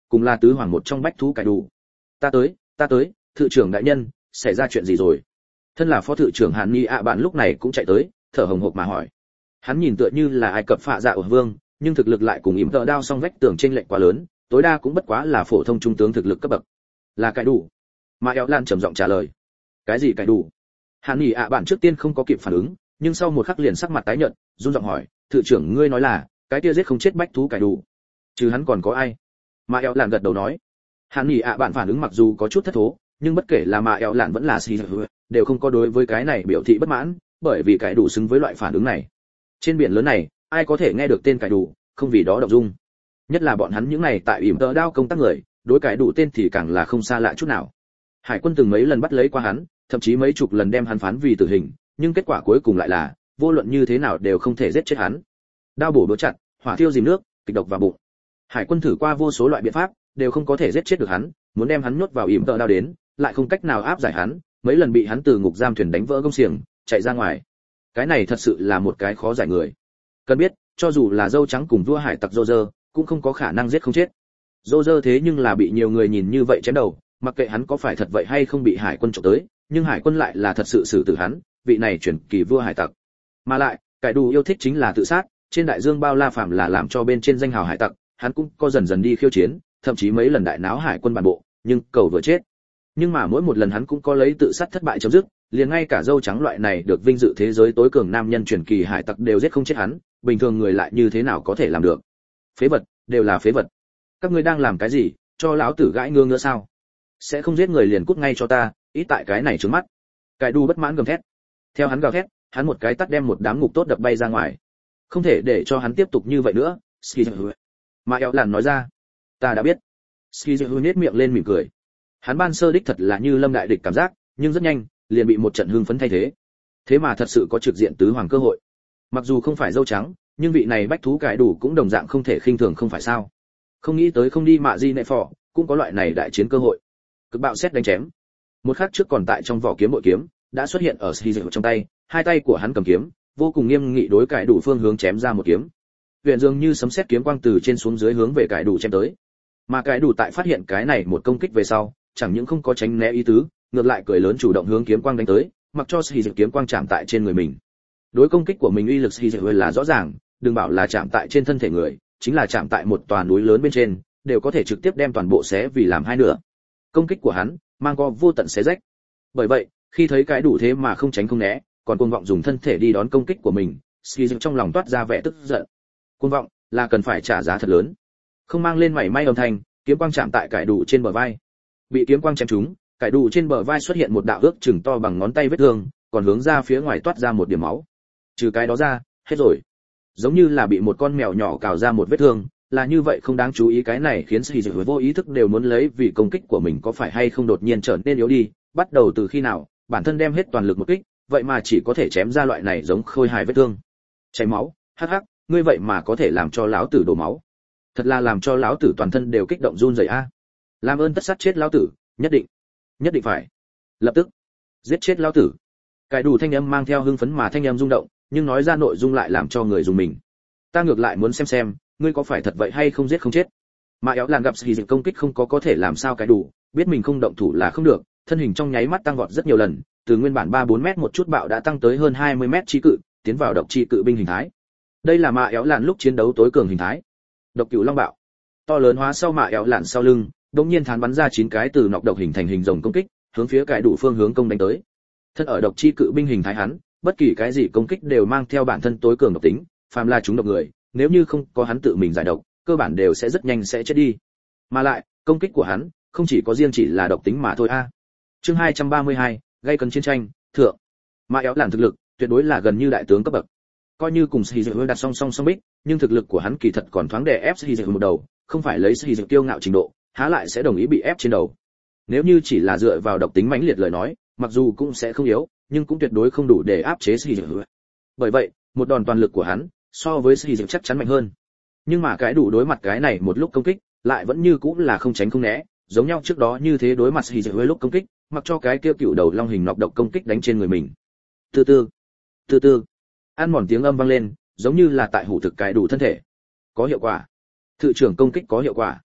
cùng là tứ hoàng một trong bách thú cải đủ. Ta tới, ta tới, thự trưởng đại nhân, xảy ra chuyện gì rồi? Thân là phó thự trưởng Hàn Nghị ạ bạn lúc này cũng chạy tới, thở hồng hộc mà hỏi. Hắn nhìn tựa như là ai cập phạ dạ ở vương, nhưng thực lực lại cùng ỉm tợ đao song vách tường trên lệnh quá lớn, tối đa cũng bất quá là phổ thông trung tướng thực lực cấp bậc. Là cải đủ. Mà Éo Lan trầm giọng trả lời. Cái gì cải đủ? Hàn Nghị ạ bạn trước tiên không có kịp phản ứng, nhưng sau một khắc liền sắc mặt tái nhợt, run giọng hỏi, thự trưởng ngươi nói là cái kia giết không chết bách thú cải đủ, chứ hắn còn có ai? Mà Éo Lan gật đầu nói. Hàn Nghị ạ bạn phản ứng mặc dù có chút thất thố, nhưng bất kể là Mà Éo Lan vẫn là Xì đều không có đối với cái này biểu thị bất mãn, bởi vì cải đủ xứng với loại phản ứng này. Trên biển lớn này, ai có thể nghe được tên cải đủ, không vì đó động dung. Nhất là bọn hắn những này tại ỉm tợ đao công tác người, đối cải đủ tên thì càng là không xa lạ chút nào. Hải quân từng mấy lần bắt lấy qua hắn, thậm chí mấy chục lần đem hắn phán vì tử hình, nhưng kết quả cuối cùng lại là vô luận như thế nào đều không thể giết chết hắn. Đao bổ đũa chặt, hỏa thiêu dìm nước, kịch độc vào bụng. Hải quân thử qua vô số loại biện pháp, đều không có thể giết chết được hắn, muốn đem hắn nhốt vào ỉm tợ đao đến, lại không cách nào áp giải hắn, mấy lần bị hắn từ ngục giam thuyền đánh vỡ gông xiềng, chạy ra ngoài. Cái này thật sự là một cái khó giải người. Cần biết, cho dù là dâu trắng cùng vua hải tặc Roger, cũng không có khả năng giết không chết. Roger thế nhưng là bị nhiều người nhìn như vậy chém đầu, mặc kệ hắn có phải thật vậy hay không bị hải quân trộm tới, nhưng hải quân lại là thật sự xử tử hắn, vị này chuyển kỳ vua hải tặc. Mà lại, cải đủ yêu thích chính là tự sát, trên đại dương bao la phàm là làm cho bên trên danh hào hải tặc, hắn cũng có dần dần đi khiêu chiến, thậm chí mấy lần đại náo hải quân bản bộ, nhưng cầu vừa chết. Nhưng mà mỗi một lần hắn cũng có lấy tự sát thất bại chấm dứt, liền ngay cả dâu trắng loại này được vinh dự thế giới tối cường nam nhân truyền kỳ hải tặc đều giết không chết hắn, bình thường người lại như thế nào có thể làm được? Phế vật, đều là phế vật. Các ngươi đang làm cái gì, cho lão tử gãi ngứa ngứa sao? Sẽ không giết người liền cút ngay cho ta, ít tại cái này trướng mắt. Cải đu bất mãn gầm thét. Theo hắn gào thét, hắn một cái tát đem một đám ngục tốt đập bay ra ngoài. Không thể để cho hắn tiếp tục như vậy nữa, Skizu. Mà Éo Làn nói ra. Ta đã biết. Skizu nhếch miệng lên mỉm cười. Hắn ban sơ đích thật là như lâm đại địch cảm giác, nhưng rất nhanh, liền bị một trận hưng phấn thay thế. Thế mà thật sự có trực diện tứ hoàng cơ hội. Mặc dù không phải dâu trắng, nhưng vị này bách thú cải đủ cũng đồng dạng không thể khinh thường không phải sao? Không nghĩ tới không đi mạ di nệ phò, cũng có loại này đại chiến cơ hội. Cực bạo xét đánh chém. Một khắc trước còn tại trong vỏ kiếm bội kiếm, đã xuất hiện ở Skizu trong tay, hai tay của hắn cầm kiếm, vô cùng nghiêm nghị đối cải đủ phương hướng chém ra một kiếm. Huyền dường như sấm sét kiếm quang từ trên xuống dưới hướng về cải đủ chém tới. Mà cải đủ tại phát hiện cái này một công kích về sau, chẳng những không có tránh né ý tứ, ngược lại cười lớn chủ động hướng kiếm quang đánh tới, mặc cho Skizu kiếm quang chạm tại trên người mình. Đối công kích của mình uy lực Skizu là rõ ràng, đừng bảo là chạm tại trên thân thể người, chính là chạm tại một tòa núi lớn bên trên, đều có thể trực tiếp đem toàn bộ xé vì làm hai nửa. Công kích của hắn mang có vô tận xé rách. Bởi vậy, khi thấy cái đủ thế mà không tránh không né, còn cuồng vọng dùng thân thể đi đón công kích của mình, Skizu trong lòng toát ra vẻ tức giận. Cuồng vọng là cần phải trả giá thật lớn. Không mang lên mảy may âm thanh, kiếm quang chạm tại cải đủ trên bờ vai. Bị kiếm quang chém trúng, cải đủ trên bờ vai xuất hiện một đạo ước chừng to bằng ngón tay vết thương, còn hướng ra phía ngoài toát ra một điểm máu. Trừ cái đó ra, hết rồi. Giống như là bị một con mèo nhỏ cào ra một vết thương, là như vậy không đáng chú ý, cái này khiến Skizu vô ý thức đều muốn lấy vì công kích của mình có phải hay không đột nhiên trở nên yếu đi, bắt đầu từ khi nào, bản thân đem hết toàn lực một kích, vậy mà chỉ có thể chém ra loại này giống khôi hài vết thương. Chảy máu, hắc hắc, ngươi vậy mà có thể làm cho lão tử đổ máu. Thật là làm cho lão tử toàn thân đều kích động run rẩy a. Làm ơn tất sát chết lão tử, nhất định, nhất định phải. Lập tức, giết chết lão tử. Cái đủ thanh âm mang theo hưng phấn mà thanh âm rung động, nhưng nói ra nội dung lại làm cho người dùng mình. Ta ngược lại muốn xem xem, ngươi có phải thật vậy hay không giết không chết. Mà Éo Lan gặp Skizu công kích không có có thể làm sao cái đủ, biết mình không động thủ là không được, thân hình trong nháy mắt tăng vọt rất nhiều lần, từ nguyên bản ba bốn mét một chút bạo đã tăng tới hơn hai mươi mét chi cự, tiến vào độc chi cự binh hình thái. Đây là Mạ Éo Lạn lúc chiến đấu tối cường hình thái. Độc cửu long bạo. To lớn hóa sau Mạ Éo Lạn sau lưng, đột nhiên thán bắn ra chín cái từ nọc độc hình thành hình rồng công kích, hướng phía cái đủ phương hướng công đánh tới. Thân ở độc chi cự binh hình thái hắn, bất kỳ cái gì công kích đều mang theo bản thân tối cường độc tính, phàm là chúng độc người, nếu như không có hắn tự mình giải độc, cơ bản đều sẽ rất nhanh sẽ chết đi. Mà lại, công kích của hắn không chỉ có riêng chỉ là độc tính mà thôi a. À. Chương hai trăm ba mươi hai, gây cấn chiến tranh, thượng. Mạ Éo Lạn thực lực, tuyệt đối là gần như đại tướng cấp bậc. Coi như cùng Skizu đặt song song song bích, nhưng thực lực của hắn kỳ thật còn thoáng đè ép Skizu một đầu, không phải lấy Skizu kiêu ngạo trình độ, há lại sẽ đồng ý bị ép trên đầu. Nếu như chỉ là dựa vào độc tính mãnh liệt lời nói, mặc dù cũng sẽ không yếu, nhưng cũng tuyệt đối không đủ để áp chế Skizu. Bởi vậy, một đòn toàn lực của hắn, so với Skizu chắc chắn mạnh hơn. Nhưng mà cái đủ đối mặt cái này một lúc công kích, lại vẫn như cũng là không tránh không né, giống nhau trước đó như thế đối mặt Skizu lúc công kích, mặc cho cái kia cựu đầu long hình nọc độc công kích đánh trên người mình. Từ từ, từ từ, ăn mòn tiếng âm vang lên, giống như là tại hủ thực cái đủ thân thể. Có hiệu quả. Thự trưởng công kích có hiệu quả.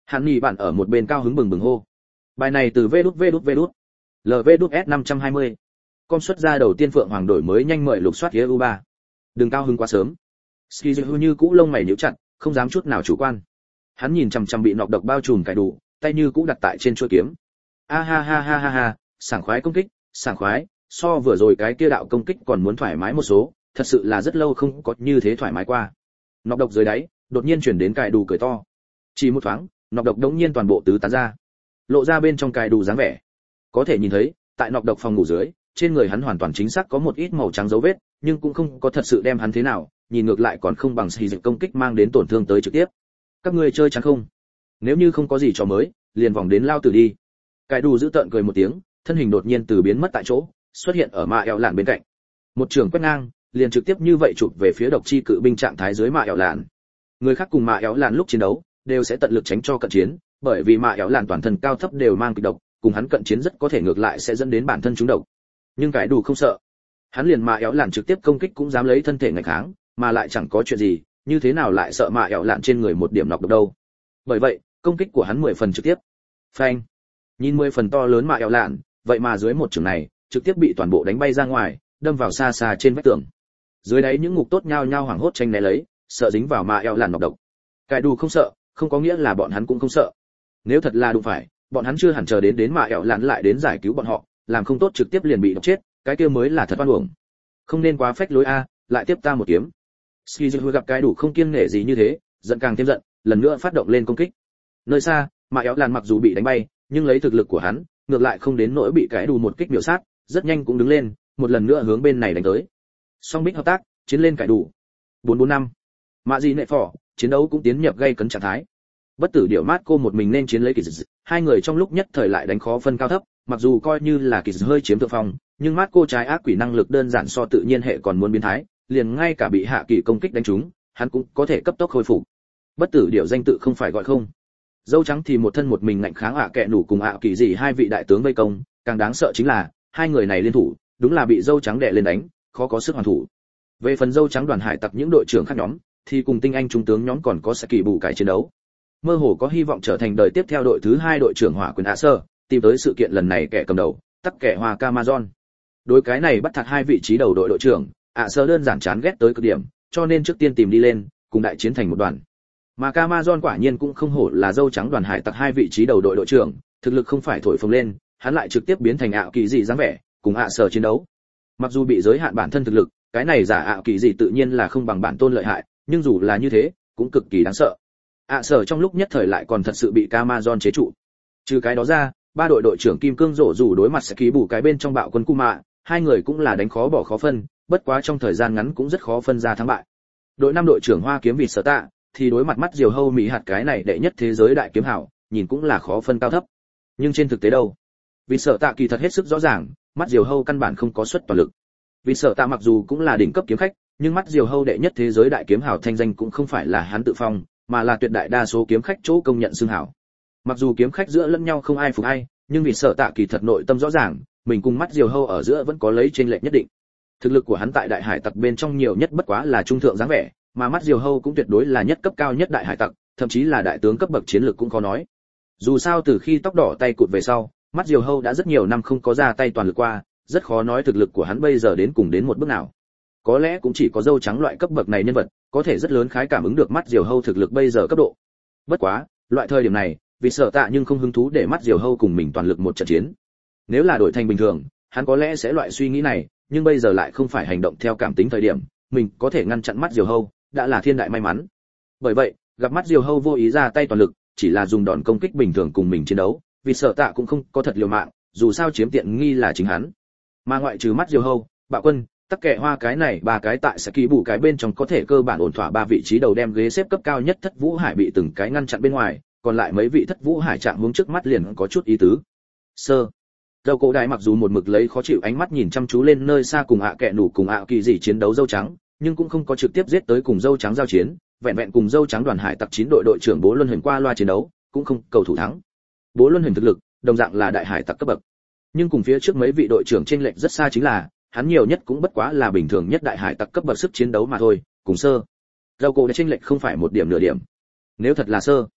Hàn Nghị bạn ở một bên cao hứng bừng bừng hô. Bài này từ vê đút vê đút vê đút lv đút s năm trăm hai mươi. Con xuất ra đầu tiên Phượng Hoàng đổi mới nhanh mời lục soát e u ba. Đừng cao hứng quá sớm. Skizu như cũ lông mày nhíu chặt, không dám chút nào chủ quan. Hắn nhìn chằm chằm bị nọc độc bao trùm cải đủ, tay như cũ đặt tại trên chuôi kiếm. A ha ha ha ha ha, sảng khoái công kích, sảng khoái, so vừa rồi cái kia đạo công kích còn muốn thoải mái một số, thật sự là rất lâu không có như thế thoải mái qua. Nọc độc dưới đáy, đột nhiên chuyển đến cải đủ cười to. Chỉ một thoáng, nọc độc đống nhiên toàn bộ tứ tán ra, lộ ra bên trong cải đủ dáng vẻ. Có thể nhìn thấy, tại nọc độc phòng ngủ dưới, trên người hắn hoàn toàn chính xác có một ít màu trắng dấu vết, nhưng cũng không có thật sự đem hắn thế nào, nhìn ngược lại còn không bằng xì dịch công kích mang đến tổn thương tới trực tiếp. Các ngươi chơi chán không? Nếu như không có gì trò mới, liền vòng đến lao tử đi. Cải đủ giữ tợn cười một tiếng, thân hình đột nhiên từ biến mất tại chỗ, xuất hiện ở mạ ẻo lạn bên cạnh. Một trường quét ngang, liền trực tiếp như vậy chụp về phía độc chi cự binh trạng thái dưới mạ ẻo lạn. Người khác cùng mạ ẻo lạn lúc chiến đấu, đều sẽ tận lực tránh cho cận chiến, bởi vì mạ ẻo lạn toàn thân cao thấp đều mang kịch độc, cùng hắn cận chiến rất có thể ngược lại sẽ dẫn đến bản thân trúng độc. Nhưng cải đủ không sợ, hắn liền mạ ẻo lạn trực tiếp công kích cũng dám lấy thân thể nghịch kháng, mà lại chẳng có chuyện gì, như thế nào lại sợ mạ ẻo lạn trên người một điểm nọc độc đâu. Bởi vậy, công kích của hắn mười phần trực tiếp. Phanh. Nhìn mười phần to lớn mạ ẻo lạn, vậy mà dưới một trường này, trực tiếp bị toàn bộ đánh bay ra ngoài, đâm vào xa xa trên vách tường. Dưới đáy những ngục tốt nhao nhao hoảng hốt tranh né lấy, sợ dính vào mạ ẻo lạn nọc độc. Cải đủ không sợ, không có nghĩa là bọn hắn cũng không sợ. Nếu thật là đụng phải, bọn hắn chưa hẳn chờ đến đến mạ ẻo lạn lại đến giải cứu bọn họ, làm không tốt trực tiếp liền bị độc chết, cái kia mới là thật oan uổng. Không nên quá phách lối a, lại tiếp ta một kiếm. Skizu gặp cái đủ không kiêng nể gì như thế, giận càng thêm giận, lần nữa phát động lên công kích. Nơi xa, mạ ẻo lạn mặc dù bị đánh bay, nhưng lấy thực lực của hắn, ngược lại không đến nỗi bị cái đủ một kích miểu sát, rất nhanh cũng đứng lên, một lần nữa hướng bên này đánh tới. Song bích hợp tác, chiến lên cái đủ. bốn bốn năm. Mạ gì nệ phỏ, chiến đấu cũng tiến nhập gây cấn trạng thái. Bất tử điểu mát cô một mình nên chiến lấy kỳ dị, hai người trong lúc nhất thời lại đánh khó phân cao thấp, mặc dù coi như là kỳ dị hơi chiếm thượng phong, nhưng mát cô trái ác quỷ năng lực đơn giản so tự nhiên hệ còn muốn biến thái, liền ngay cả bị hạ kỳ công kích đánh trúng, hắn cũng có thể cấp tốc khôi phục. Bất tử điểu danh tự không phải gọi không. Dâu trắng thì một thân một mình ngạnh kháng ạ kẹ nủ cùng ạ kỳ dị hai vị đại tướng vây công, càng đáng sợ chính là hai người này liên thủ, đúng là bị dâu trắng đè lên đánh, khó có sức hoàn thủ. Về phần dâu trắng đoàn hải tặc những đội trưởng khác nhóm, thì cùng tinh anh trung tướng nhóm còn có sẽ kỳ bù cải chiến đấu. Mơ hồ có hy vọng trở thành đời tiếp theo đội thứ hai đội trưởng hỏa quyền ạ sơ, tìm tới sự kiện lần này kẻ cầm đầu, tắc kẻ hoa Camazon. Đối cái này bắt thật hai vị trí đầu đội đội trưởng, ạ sơ đơn giản chán ghét tới cực điểm, cho nên trước tiên tìm đi lên, cùng đại chiến thành một đoàn. Mà Camazon quả nhiên cũng không hổ là dâu trắng đoàn hải tặc hai vị trí đầu đội đội trưởng, thực lực không phải thổi phồng lên, hắn lại trực tiếp biến thành ạ kỳ dị dáng vẻ, cùng ạ sơ chiến đấu. Mặc dù bị giới hạn bản thân thực lực, cái này giả ạ kỳ dị tự nhiên là không bằng bản tôn lợi hại, nhưng dù là như thế, cũng cực kỳ đáng sợ. ạ sở trong lúc nhất thời lại còn thật sự bị Camazon chế trụ. Trừ cái đó ra, ba đội đội trưởng kim cương rổ rủ đối mặt sẽ ký bù cái bên trong bạo quân Kuma, hai người cũng là đánh khó bỏ khó phân, bất quá trong thời gian ngắn cũng rất khó phân ra thắng bại. Đội năm đội trưởng hoa kiếm vịt sở tạ thì đối mặt mắt diều hâu mỹ hạt cái này đệ nhất thế giới đại kiếm hảo, nhìn cũng là khó phân cao thấp. Nhưng trên thực tế đâu, vịt sở tạ kỳ thật hết sức rõ ràng, mắt diều hâu căn bản không có suất toàn lực. Vịt sở tạ mặc dù cũng là đỉnh cấp kiếm khách, nhưng mắt diều hâu đệ nhất thế giới đại kiếm hảo thanh danh cũng không phải là hắn tự phong, mà là tuyệt đại đa số kiếm khách chỗ công nhận xưng hảo. Mặc dù kiếm khách giữa lẫn nhau không ai phục ai, nhưng vì sợ tạ kỳ thật nội tâm rõ ràng, mình cùng mắt diều hâu ở giữa vẫn có lấy chênh lệch nhất định. Thực lực của hắn tại đại hải tặc bên trong nhiều nhất bất quá là trung thượng dáng vẻ, mà mắt diều hâu cũng tuyệt đối là nhất cấp cao nhất đại hải tặc, thậm chí là đại tướng cấp bậc chiến lược cũng có nói. Dù sao từ khi tóc đỏ tay cụt về sau, mắt diều hâu đã rất nhiều năm không có ra tay toàn lực qua, rất khó nói thực lực của hắn bây giờ đến cùng đến một bước nào. Có lẽ cũng chỉ có dâu trắng loại cấp bậc này nhân vật có thể rất lớn khái cảm ứng được mắt diều hâu thực lực bây giờ cấp độ. Bất quá, loại thời điểm này, vì sợ tạ nhưng không hứng thú để mắt diều hâu cùng mình toàn lực một trận chiến. Nếu là đổi thành bình thường, hắn có lẽ sẽ loại suy nghĩ này, nhưng bây giờ lại không phải hành động theo cảm tính thời điểm, mình có thể ngăn chặn mắt diều hâu, đã là thiên đại may mắn. Bởi vậy, gặp mắt diều hâu vô ý ra tay toàn lực, chỉ là dùng đòn công kích bình thường cùng mình chiến đấu, vì sợ tạ cũng không có thật liều mạng, dù sao chiếm tiện nghi là chính hắn. Mà ngoại trừ mắt diều hâu, bạo quân, tắc kệ hoa cái này ba cái tại sẽ kỳ bù cái bên trong có thể cơ bản ổn thỏa ba vị trí đầu đem ghế xếp cấp cao nhất thất vũ hải bị từng cái ngăn chặn bên ngoài, còn lại mấy vị thất vũ hải chạm hướng trước mắt liền có chút ý tứ. Sơ dâu cổ đại mặc dù một mực lấy khó chịu ánh mắt nhìn chăm chú lên nơi xa cùng ạ à kệ nủ cùng ạ kỳ dị chiến đấu dâu trắng, nhưng cũng không có trực tiếp giết tới cùng dâu trắng giao chiến, vẹn vẹn cùng dâu trắng đoàn hải tặc chín đội đội trưởng Bố Luân Hình qua loa chiến đấu, cũng không cầu thủ thắng. Bố Luân Hình thực lực đồng dạng là đại hải tặc cấp bậc, nhưng cùng phía trước mấy vị đội trưởng chênh lệch rất xa chính là hắn nhiều nhất cũng bất quá là bình thường nhất đại hải tặc cấp bậc sức chiến đấu mà thôi, cùng sơ dâu cổ đại chênh lệch không phải một điểm nửa điểm. Nếu thật là sơ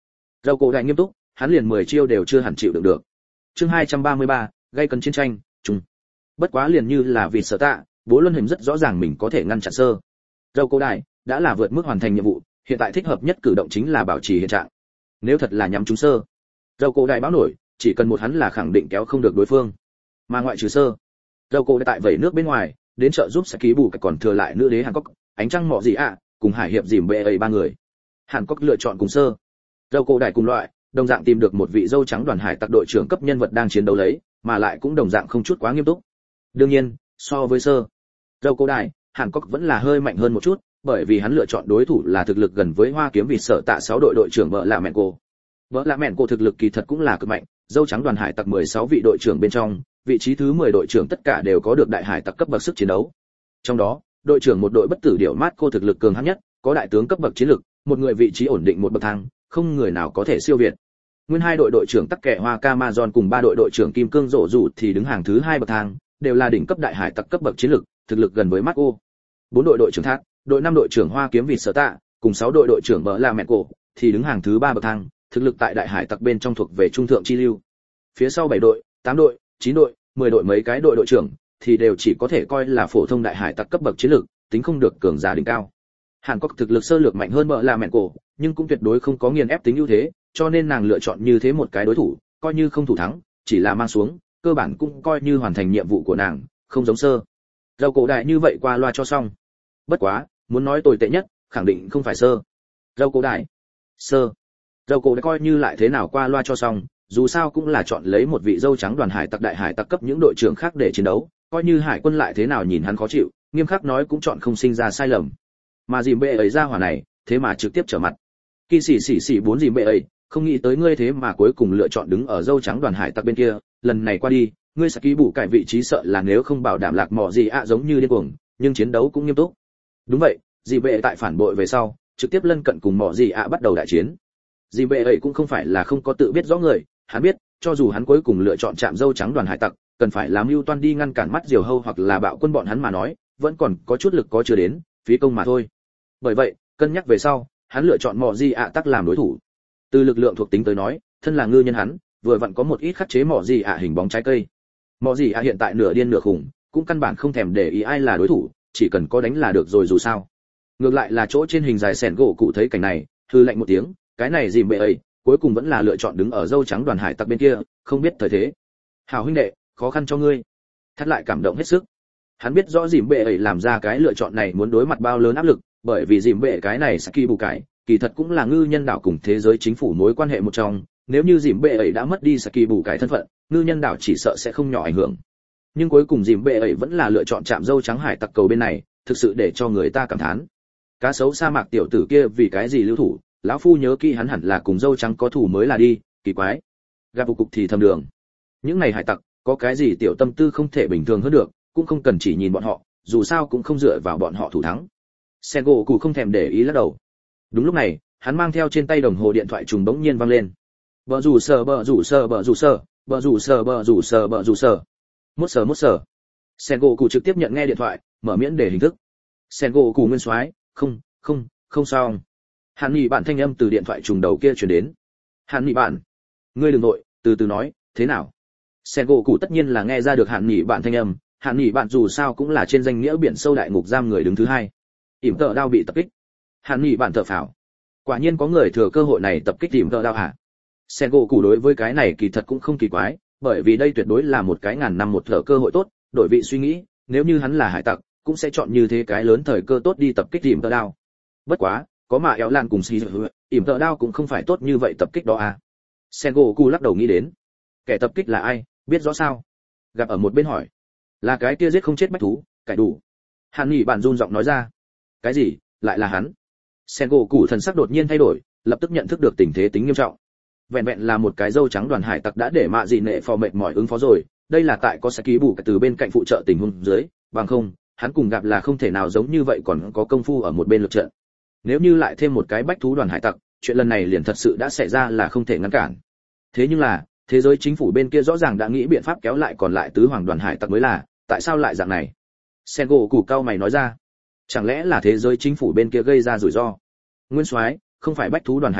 Dầu cổ đại nghiêm túc, hắn liền mười chiêu đều chưa hẳn chịu đựng được. Chương hai trăm ba mươi ba, gây cấn chiến tranh, chung. Bất quá liền như là vì sở tạ, Bố Luân Hình rất rõ ràng mình có thể ngăn chặn sơ. Dầu cổ đại đã là vượt mức hoàn thành nhiệm vụ, hiện tại thích hợp nhất cử động chính là bảo trì hiện trạng. Nếu thật là nhắm trúng sơ, dầu cổ đại báo nổi, chỉ cần một hắn là khẳng định kéo không được đối phương. Mà ngoại trừ sơ, dầu cổ đại tại vẩy nước bên ngoài, đến trợ giúp sẽ ký bù cái còn thừa lại nữ đế Hàn Quốc, ánh trăng mọ gì ạ, cùng hải hiệp dìm bệ ấy ba người. Hàn Quốc lựa chọn cùng sơ. Dầu cổ đại cùng loại, đồng dạng tìm được một vị dâu trắng đoàn hải tặc đội trưởng cấp nhân vật đang chiến đấu lấy, mà lại cũng đồng dạng không chút quá nghiêm túc. Đương nhiên, so với sơ, dầu cổ đại, Hàn Quốc vẫn là hơi mạnh hơn một chút, bởi vì hắn lựa chọn đối thủ là thực lực gần với Hoa Kiếm Vịt Sở Tạ sáu đội đội trưởng vợ là mẹn cô. Vợ là mẹn cô thực lực kỳ thật cũng là cực mạnh, dâu trắng đoàn hải tặc mười sáu vị đội trưởng bên trong, vị trí thứ mười đội trưởng tất cả đều có được đại hải tặc cấp bậc sức chiến đấu. Trong đó, đội trưởng một đội bất tử điểu mát cô thực lực cường hãn nhất, có đại tướng cấp bậc chiến lực, một người vị trí ổn định một bậc thang, không người nào có thể siêu việt. Nguyên hai đội đội trưởng tắc kẻ Hoa Camazon cùng ba đội đội trưởng Kim Cương Rổ Rủ thì đứng hàng thứ hai bậc thang, đều là đỉnh cấp đại hải tặc cấp bậc chiến lực, thực lực gần với mắt cô. Bốn đội đội trưởng thác, đội năm đội trưởng Hoa Kiếm Vịt Sở Tạ, cùng sáu đội đội trưởng bờ là mẹ cổ, thì đứng hàng thứ ba bậc thang, thực lực tại đại hải tặc bên trong thuộc về trung thượng chi lưu. Phía sau bảy đội, tám đội, chín đội, mười đội mấy cái đội đội trưởng thì đều chỉ có thể coi là phổ thông đại hải tặc cấp bậc chiến lược, tính không được cường giả đỉnh cao. Hàn Quốc thực lực sơ lược mạnh hơn bờ là mẹ cổ, nhưng cũng tuyệt đối không có nghiền ép tính ưu thế, cho nên nàng lựa chọn như thế một cái đối thủ, coi như không thủ thắng, chỉ là mang xuống, cơ bản cũng coi như hoàn thành nhiệm vụ của nàng, không giống sơ. Dầu cổ đại như vậy qua loa cho xong. Bất quá, muốn nói tồi tệ nhất, khẳng định không phải sơ. Dầu cổ đại. Sơ. Dầu cổ đại coi như lại thế nào qua loa cho xong, dù sao cũng là chọn lấy một vị dâu trắng đoàn hải tặc đại hải tặc cấp những đội trưởng khác để chiến đấu, coi như hải quân lại thế nào nhìn hắn khó chịu, nghiêm khắc nói cũng chọn không sinh ra sai lầm. Mà dìm bệ ấy ra hỏa này, thế mà trực tiếp trở mặt. Kỳ xỉ xỉ xỉ bốn dìm bệ ấy, không nghĩ tới ngươi thế mà cuối cùng lựa chọn đứng ở dâu trắng đoàn hải tặc bên kia, lần này qua đi, ngươi sẽ ký bù cải vị trí sợ là nếu không bảo đảm lạc mỏ gì ạ giống như điên cuồng, nhưng chiến đấu cũng nghiêm túc. Đúng vậy, dìm bệ tại phản bội về sau, trực tiếp lân cận cùng mỏ gì ạ bắt đầu đại chiến. Dìm bệ ấy cũng không phải là không có tự biết rõ người, hắn biết, cho dù hắn cuối cùng lựa chọn chạm dâu trắng đoàn hải tặc, cần phải làm mưu toan đi ngăn cản mắt diều hâu hoặc là bạo quân bọn hắn mà nói, vẫn còn có chút lực có chưa đến, phí công mà thôi. Bởi vậy, cân nhắc về sau, hắn lựa chọn mọ gì ạ tắc làm đối thủ. Từ lực lượng thuộc tính tới nói, thân là ngư nhân hắn, vừa vặn có một ít khắc chế mọ gì ạ hình bóng trái cây. Mọ gì ạ hiện tại nửa điên nửa khủng, cũng căn bản không thèm để ý ai là đối thủ, chỉ cần có đánh là được rồi dù sao. Ngược lại là chỗ trên hình dài sẻn gỗ cụ thấy cảnh này, hư lạnh một tiếng, cái này dìm bệ ấy, cuối cùng vẫn là lựa chọn đứng ở dâu trắng đoàn hải tặc bên kia, không biết thời thế. Hảo huynh đệ, khó khăn cho ngươi. Thắt lại cảm động hết sức. Hắn biết rõ dìm bệ ấy làm ra cái lựa chọn này muốn đối mặt bao lớn áp lực, bởi vì dìm bệ cái này Saki bù cải, kỳ thật cũng là ngư nhân đảo cùng thế giới chính phủ mối quan hệ một trong, nếu như dìm bệ ấy đã mất đi Saki bù cải thân phận, ngư nhân đảo chỉ sợ sẽ không nhỏ ảnh hưởng. Nhưng cuối cùng dìm bệ ấy vẫn là lựa chọn chạm dâu trắng hải tặc cầu bên này, thực sự để cho người ta cảm thán. Cá sấu sa mạc tiểu tử kia vì cái gì lưu thủ, lão phu nhớ kỹ hắn hẳn là cùng dâu trắng có thủ mới là đi, kỳ quái. Gặp cục thì thầm đường. Những này hải tặc, có cái gì tiểu tâm tư không thể bình thường hơn được, cũng không cần chỉ nhìn bọn họ, dù sao cũng không dựa vào bọn họ thủ thắng. Sengoku không thèm để ý lắc đầu. Đúng lúc này, hắn mang theo trên tay đồng hồ điện thoại trùng bỗng nhiên vang lên. Bờ rủ sờ bờ rủ sờ bờ rủ sờ, bờ rủ sờ bờ rủ sờ bờ rủ sờ. Mốt sờ mốt sờ. Sengoku trực tiếp nhận nghe điện thoại, mở miễn để hình thức. Sengoku nguyên soái, không, không, không sao. Hàn Nghị bạn thanh âm từ điện thoại trùng đầu kia truyền đến. Hàn Nghị bạn, ngươi đừng nội, từ từ nói, thế nào? Sengoku tất nhiên là nghe ra được Hàn Nghị bạn thanh âm, Hàn Nghị bạn dù sao cũng là trên danh nghĩa biển sâu đại ngục giam người đứng thứ hai. Ỉm tợ đao bị tập kích. Hàn Nghị bạn thở phào. Quả nhiên có người thừa cơ hội này tập kích ỉm tợ đao hả? Sengoku đối với cái này kỳ thật cũng không kỳ quái, bởi vì đây tuyệt đối là một cái ngàn năm một thở cơ hội tốt, đổi vị suy nghĩ, nếu như hắn là hải tặc, cũng sẽ chọn như thế cái lớn thời cơ tốt đi tập kích ỉm tợ đao. Bất quá, có mà éo lan cùng xì ỉm tợ đao cũng không phải tốt như vậy tập kích đó à? Sengoku lắc đầu nghĩ đến. Kẻ tập kích là ai, biết rõ sao? Gặp ở một bên hỏi. Là cái kia giết không chết bách thú, cải đủ. Hàn Nghị bạn run giọng nói ra. Cái gì, lại là hắn? Sengoku thần sắc đột nhiên thay đổi, lập tức nhận thức được tình thế tính nghiêm trọng. Vẹn vẹn là một cái dâu trắng đoàn hải tặc đã để mạ dị nệ phò mệt mỏi ứng phó rồi, đây là tại có Saki bù từ bên cạnh phụ trợ tình huống dưới, bằng không, hắn cùng gặp là không thể nào giống như vậy còn có công phu ở một bên lực trận. Nếu như lại thêm một cái bách thú đoàn hải tặc, chuyện lần này liền thật sự đã xảy ra là không thể ngăn cản. Thế nhưng là, thế giới chính phủ bên kia rõ ràng đã nghĩ biện pháp kéo lại còn lại tứ hoàng đoàn hải tặc mới là, tại sao lại dạng này? Sengoku cao mày nói ra. Chẳng lẽ là thế giới chính phủ bên kia gây ra rủi ro? Nguyên soái, không phải bách thú đoàn hải tặc,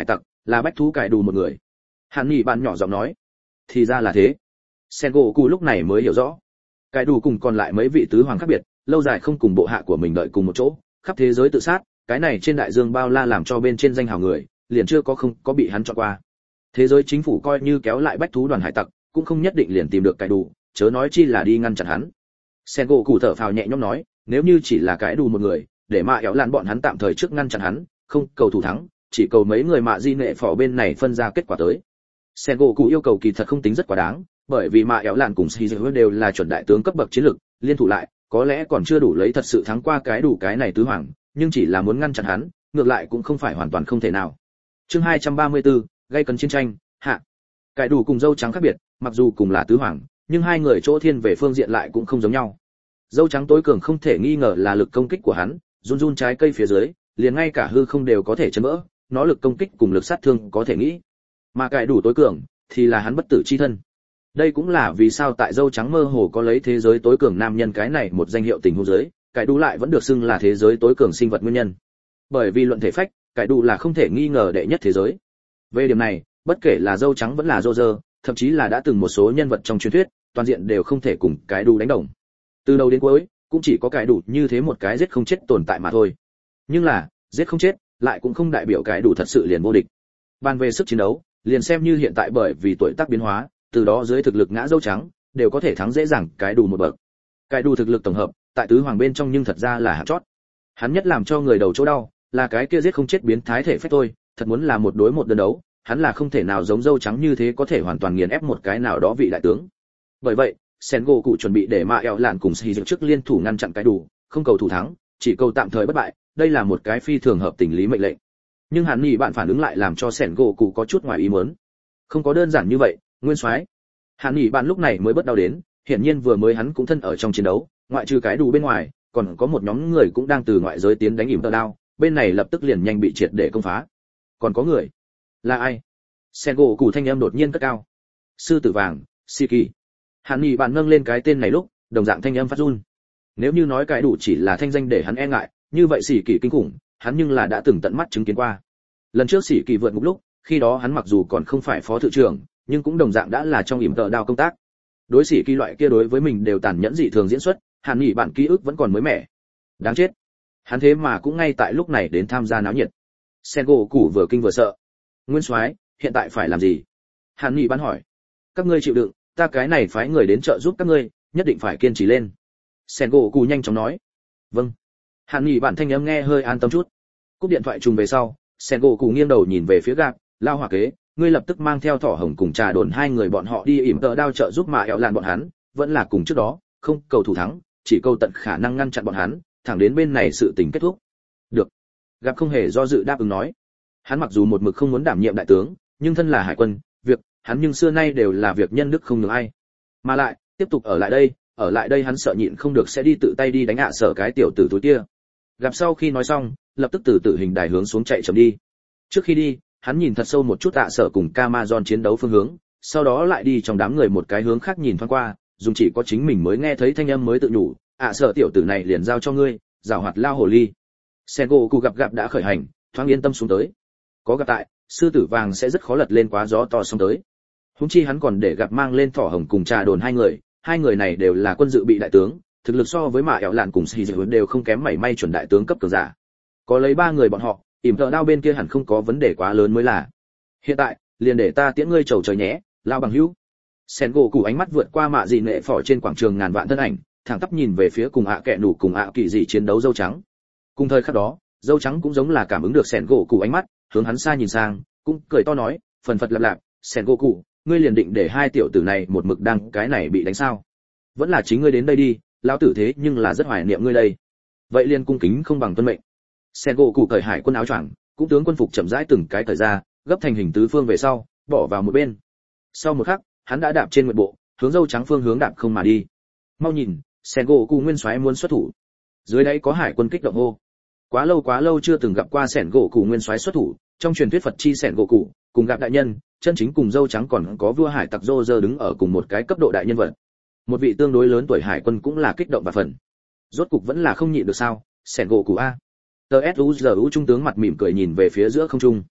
Là bách thú cải đủ một người. Hàn Nghị bạn nhỏ giọng nói. Thì ra là thế. Sengoku lúc này mới hiểu rõ. Cải đủ cùng còn lại mấy vị tứ hoàng khác biệt, lâu dài không cùng bộ hạ của mình đợi cùng một chỗ, khắp thế giới tự sát, cái này trên đại dương bao la làm cho bên trên danh hào người, liền chưa có không có bị hắn chọn qua. Thế giới chính phủ coi như kéo lại bách thú đoàn hải tặc, cũng không nhất định liền tìm được cải đủ, chớ nói chi là đi ngăn chặn hắn. Sengoku thở phào nhẹ nhõm nói, nếu như chỉ là cải đủ một người, để mà éo lạn bọn hắn tạm thời trước ngăn chặn hắn, không cầu thủ thắng, chỉ cầu mấy người mạ di nệ phò bên này phân ra kết quả tới. Sengoku yêu cầu kỳ thật không tính rất quá đáng, bởi vì mà éo lạn cùng Shizuo đều là chuẩn đại tướng cấp bậc chiến lực, liên thủ lại, có lẽ còn chưa đủ lấy thật sự thắng qua cái đủ cái này tứ hoàng, nhưng chỉ là muốn ngăn chặn hắn, ngược lại cũng không phải hoàn toàn không thể nào. Chương hai trăm ba mươi tư, gây cấn chiến tranh, hạ. Cái đủ cùng dâu trắng khác biệt, mặc dù cùng là tứ hoàng, nhưng hai người chỗ thiên về phương diện lại cũng không giống nhau. Dâu trắng tối cường không thể nghi ngờ là lực công kích của hắn, run run trái cây phía dưới, liền ngay cả hư không đều có thể chấn vỡ, nó lực công kích cùng lực sát thương có thể nghĩ. Mà cái đủ tối cường thì là hắn bất tử chi thân. Đây cũng là vì sao tại dâu trắng mơ hồ có lấy thế giới tối cường nam nhân cái này một danh hiệu tình huống giới, cái đủ lại vẫn được xưng là thế giới tối cường sinh vật nguyên nhân. Bởi vì luận thể phách, cái đủ là không thể nghi ngờ đệ nhất thế giới. Về điểm này, bất kể là dâu trắng vẫn là Roger, thậm chí là đã từng một số nhân vật trong truyền thuyết, toàn diện đều không thể cùng cái đủ đánh đồng. Từ đầu đến cuối, cũng chỉ có cái đủ như thế một cái giết không chết tồn tại mà thôi. Nhưng là, giết không chết, lại cũng không đại biểu cái đủ thật sự liền vô địch. Bàn về sức chiến đấu, liền xem như hiện tại bởi vì tuổi tác biến hóa, từ đó dưới thực lực ngã dâu trắng, đều có thể thắng dễ dàng cái đủ một bậc. Cái đủ thực lực tổng hợp, tại tứ hoàng bên trong nhưng thật ra là hạng chót. Hắn nhất làm cho người đầu chỗ đau, là cái kia giết không chết biến thái thể phách thôi, thật muốn là một đối một đơn đấu, hắn là không thể nào giống dâu trắng như thế có thể hoàn toàn nghiền ép một cái nào đó vị đại tướng. Bởi vậy, Sengoku chuẩn bị để mà eo lạn cùng Shizuo trước liên thủ ngăn chặn cái đủ, không cầu thủ thắng, chỉ cầu tạm thời bất bại, đây là một cái phi thường hợp tình lý mệnh lệnh. Nhưng hắn nhỉ bạn phản ứng lại làm cho Sengoku có chút ngoài ý muốn. Không có đơn giản như vậy, nguyên soái. Hắn nhỉ bạn lúc này mới bất đau đến, hiển nhiên vừa mới hắn cũng thân ở trong chiến đấu, ngoại trừ cái đủ bên ngoài, còn có một nhóm người cũng đang từ ngoại giới tiến đánh ỉm tơ đao, bên này lập tức liền nhanh bị triệt để công phá. Còn có người, là ai? Sengoku thanh âm đột nhiên cất cao. Sư tử vàng, Shiki. Hắn nhỉ bạn nâng lên cái tên này lúc, đồng dạng thanh âm phát run. Nếu như nói cái đủ chỉ là thanh danh để hắn e ngại, như vậy Sĩ Kỳ kinh khủng, hắn nhưng là đã từng tận mắt chứng kiến qua. Lần trước Sĩ Kỳ vượt ngục lúc, khi đó hắn mặc dù còn không phải phó thự trưởng, nhưng cũng đồng dạng đã là trong ỉm tợ đao công tác. Đối Sĩ Kỳ loại kia đối với mình đều tàn nhẫn dị thường diễn xuất, Hàn Nghị bạn ký ức vẫn còn mới mẻ. Đáng chết, hắn thế mà cũng ngay tại lúc này đến tham gia náo nhiệt. Sengoku vừa kinh vừa sợ. Nguyên soái, hiện tại phải làm gì? Hàn Nghị bạn hỏi. Các ngươi chịu đựng, ta cái này phái người đến trợ giúp các ngươi, nhất định phải kiên trì lên. Sengoku nhanh chóng nói. Vâng. Hàn Nghị bạn thanh âm nghe hơi an tâm chút. Cúp điện thoại trùng về sau, Sengoku nghiêng đầu nhìn về phía Gạc, lao hỏa kế, ngươi lập tức mang theo Thỏ Hồng cùng Trà Đồn hai người bọn họ đi ỉm tợ đao trợ giúp mà eo lạn bọn hắn, vẫn là cùng trước đó, không cầu thủ thắng, chỉ cầu tận khả năng ngăn chặn bọn hắn, thẳng đến bên này sự tình kết thúc. Được. Gạc không hề do dự đáp ứng nói. Hắn mặc dù một mực không muốn đảm nhiệm đại tướng, nhưng thân là hải quân, việc hắn nhưng xưa nay đều là việc nhân đức không nhường ai. Mà lại, tiếp tục ở lại đây, ở lại đây hắn sợ nhịn không được sẽ đi tự tay đi đánh ạ sở cái tiểu tử túi kia. Gặp sau khi nói xong, lập tức từ tử hình đài hướng xuống chạy chậm đi. Trước khi đi, hắn nhìn thật sâu một chút ạ sở cùng Camazon chiến đấu phương hướng, sau đó lại đi trong đám người một cái hướng khác nhìn thoáng qua, dùng chỉ có chính mình mới nghe thấy thanh âm mới tự nhủ, ạ sở tiểu tử này liền giao cho ngươi, giảo hoạt lao hồ ly. Sengoku gặp gặp đã khởi hành, thoáng yên tâm xuống tới. Có gặp tại, sư tử vàng sẽ rất khó lật lên quá gió to xong tới. Huống chi hắn còn để gặp mang lên Thỏ Hồng cùng Trà Đồn hai người, hai người này đều là quân dự bị đại tướng, thực lực so với Mã Éo Lạn cùng Shizuo đều không kém mảy may chuẩn đại tướng cấp cường giả. Có lấy ba người bọn họ, ỉm tợ đao bên kia hẳn không có vấn đề quá lớn mới là. Hiện tại, liền để ta tiễn ngươi chầu trời nhé, lao bằng hữu. Sengoku ánh mắt vượt qua mạ dị nệ phỏ trên quảng trường ngàn vạn thân ảnh, thẳng tắp nhìn về phía cùng ạ kẹ nủ cùng ạ kỳ dị chiến đấu dâu trắng. Cùng thời khắc đó, dâu trắng cũng giống là cảm ứng được Sengoku ánh mắt, hướng hắn xa nhìn sang, cũng cười to nói, phần phật lặp lặp, Sengoku, ngươi liền định để hai tiểu tử này một mực đang cái này bị đánh sao? Vẫn là chính ngươi đến đây đi, lão tử thế nhưng là rất hoài niệm ngươi đây. Vậy liền cung kính không bằng tuân mệnh. Sengoku cởi hải quân áo choàng, cũng tướng quân phục chậm rãi từng cái cởi ra, gấp thành hình tứ phương về sau, bỏ vào một bên. Sau một khắc, hắn đã đạp trên nguyệt bộ, hướng dâu trắng phương hướng đạp không mà đi. Mau nhìn, Sengoku nguyên soái muốn xuất thủ. Dưới đáy có hải quân kích động hô. Quá lâu quá lâu chưa từng gặp qua Sengoku nguyên soái xuất thủ, trong truyền thuyết Phật chi Sengoku, cùng gặp đại nhân, chân chính cùng dâu trắng còn có vua hải tặc Roger đứng ở cùng một cái cấp độ đại nhân vật. Một vị tương đối lớn tuổi hải quân cũng là kích động và phần. Rốt cục vẫn là không nhịn được sao, Sengoku a. tê ét u giê u trung tướng mặt mỉm cười nhìn về phía giữa không trung.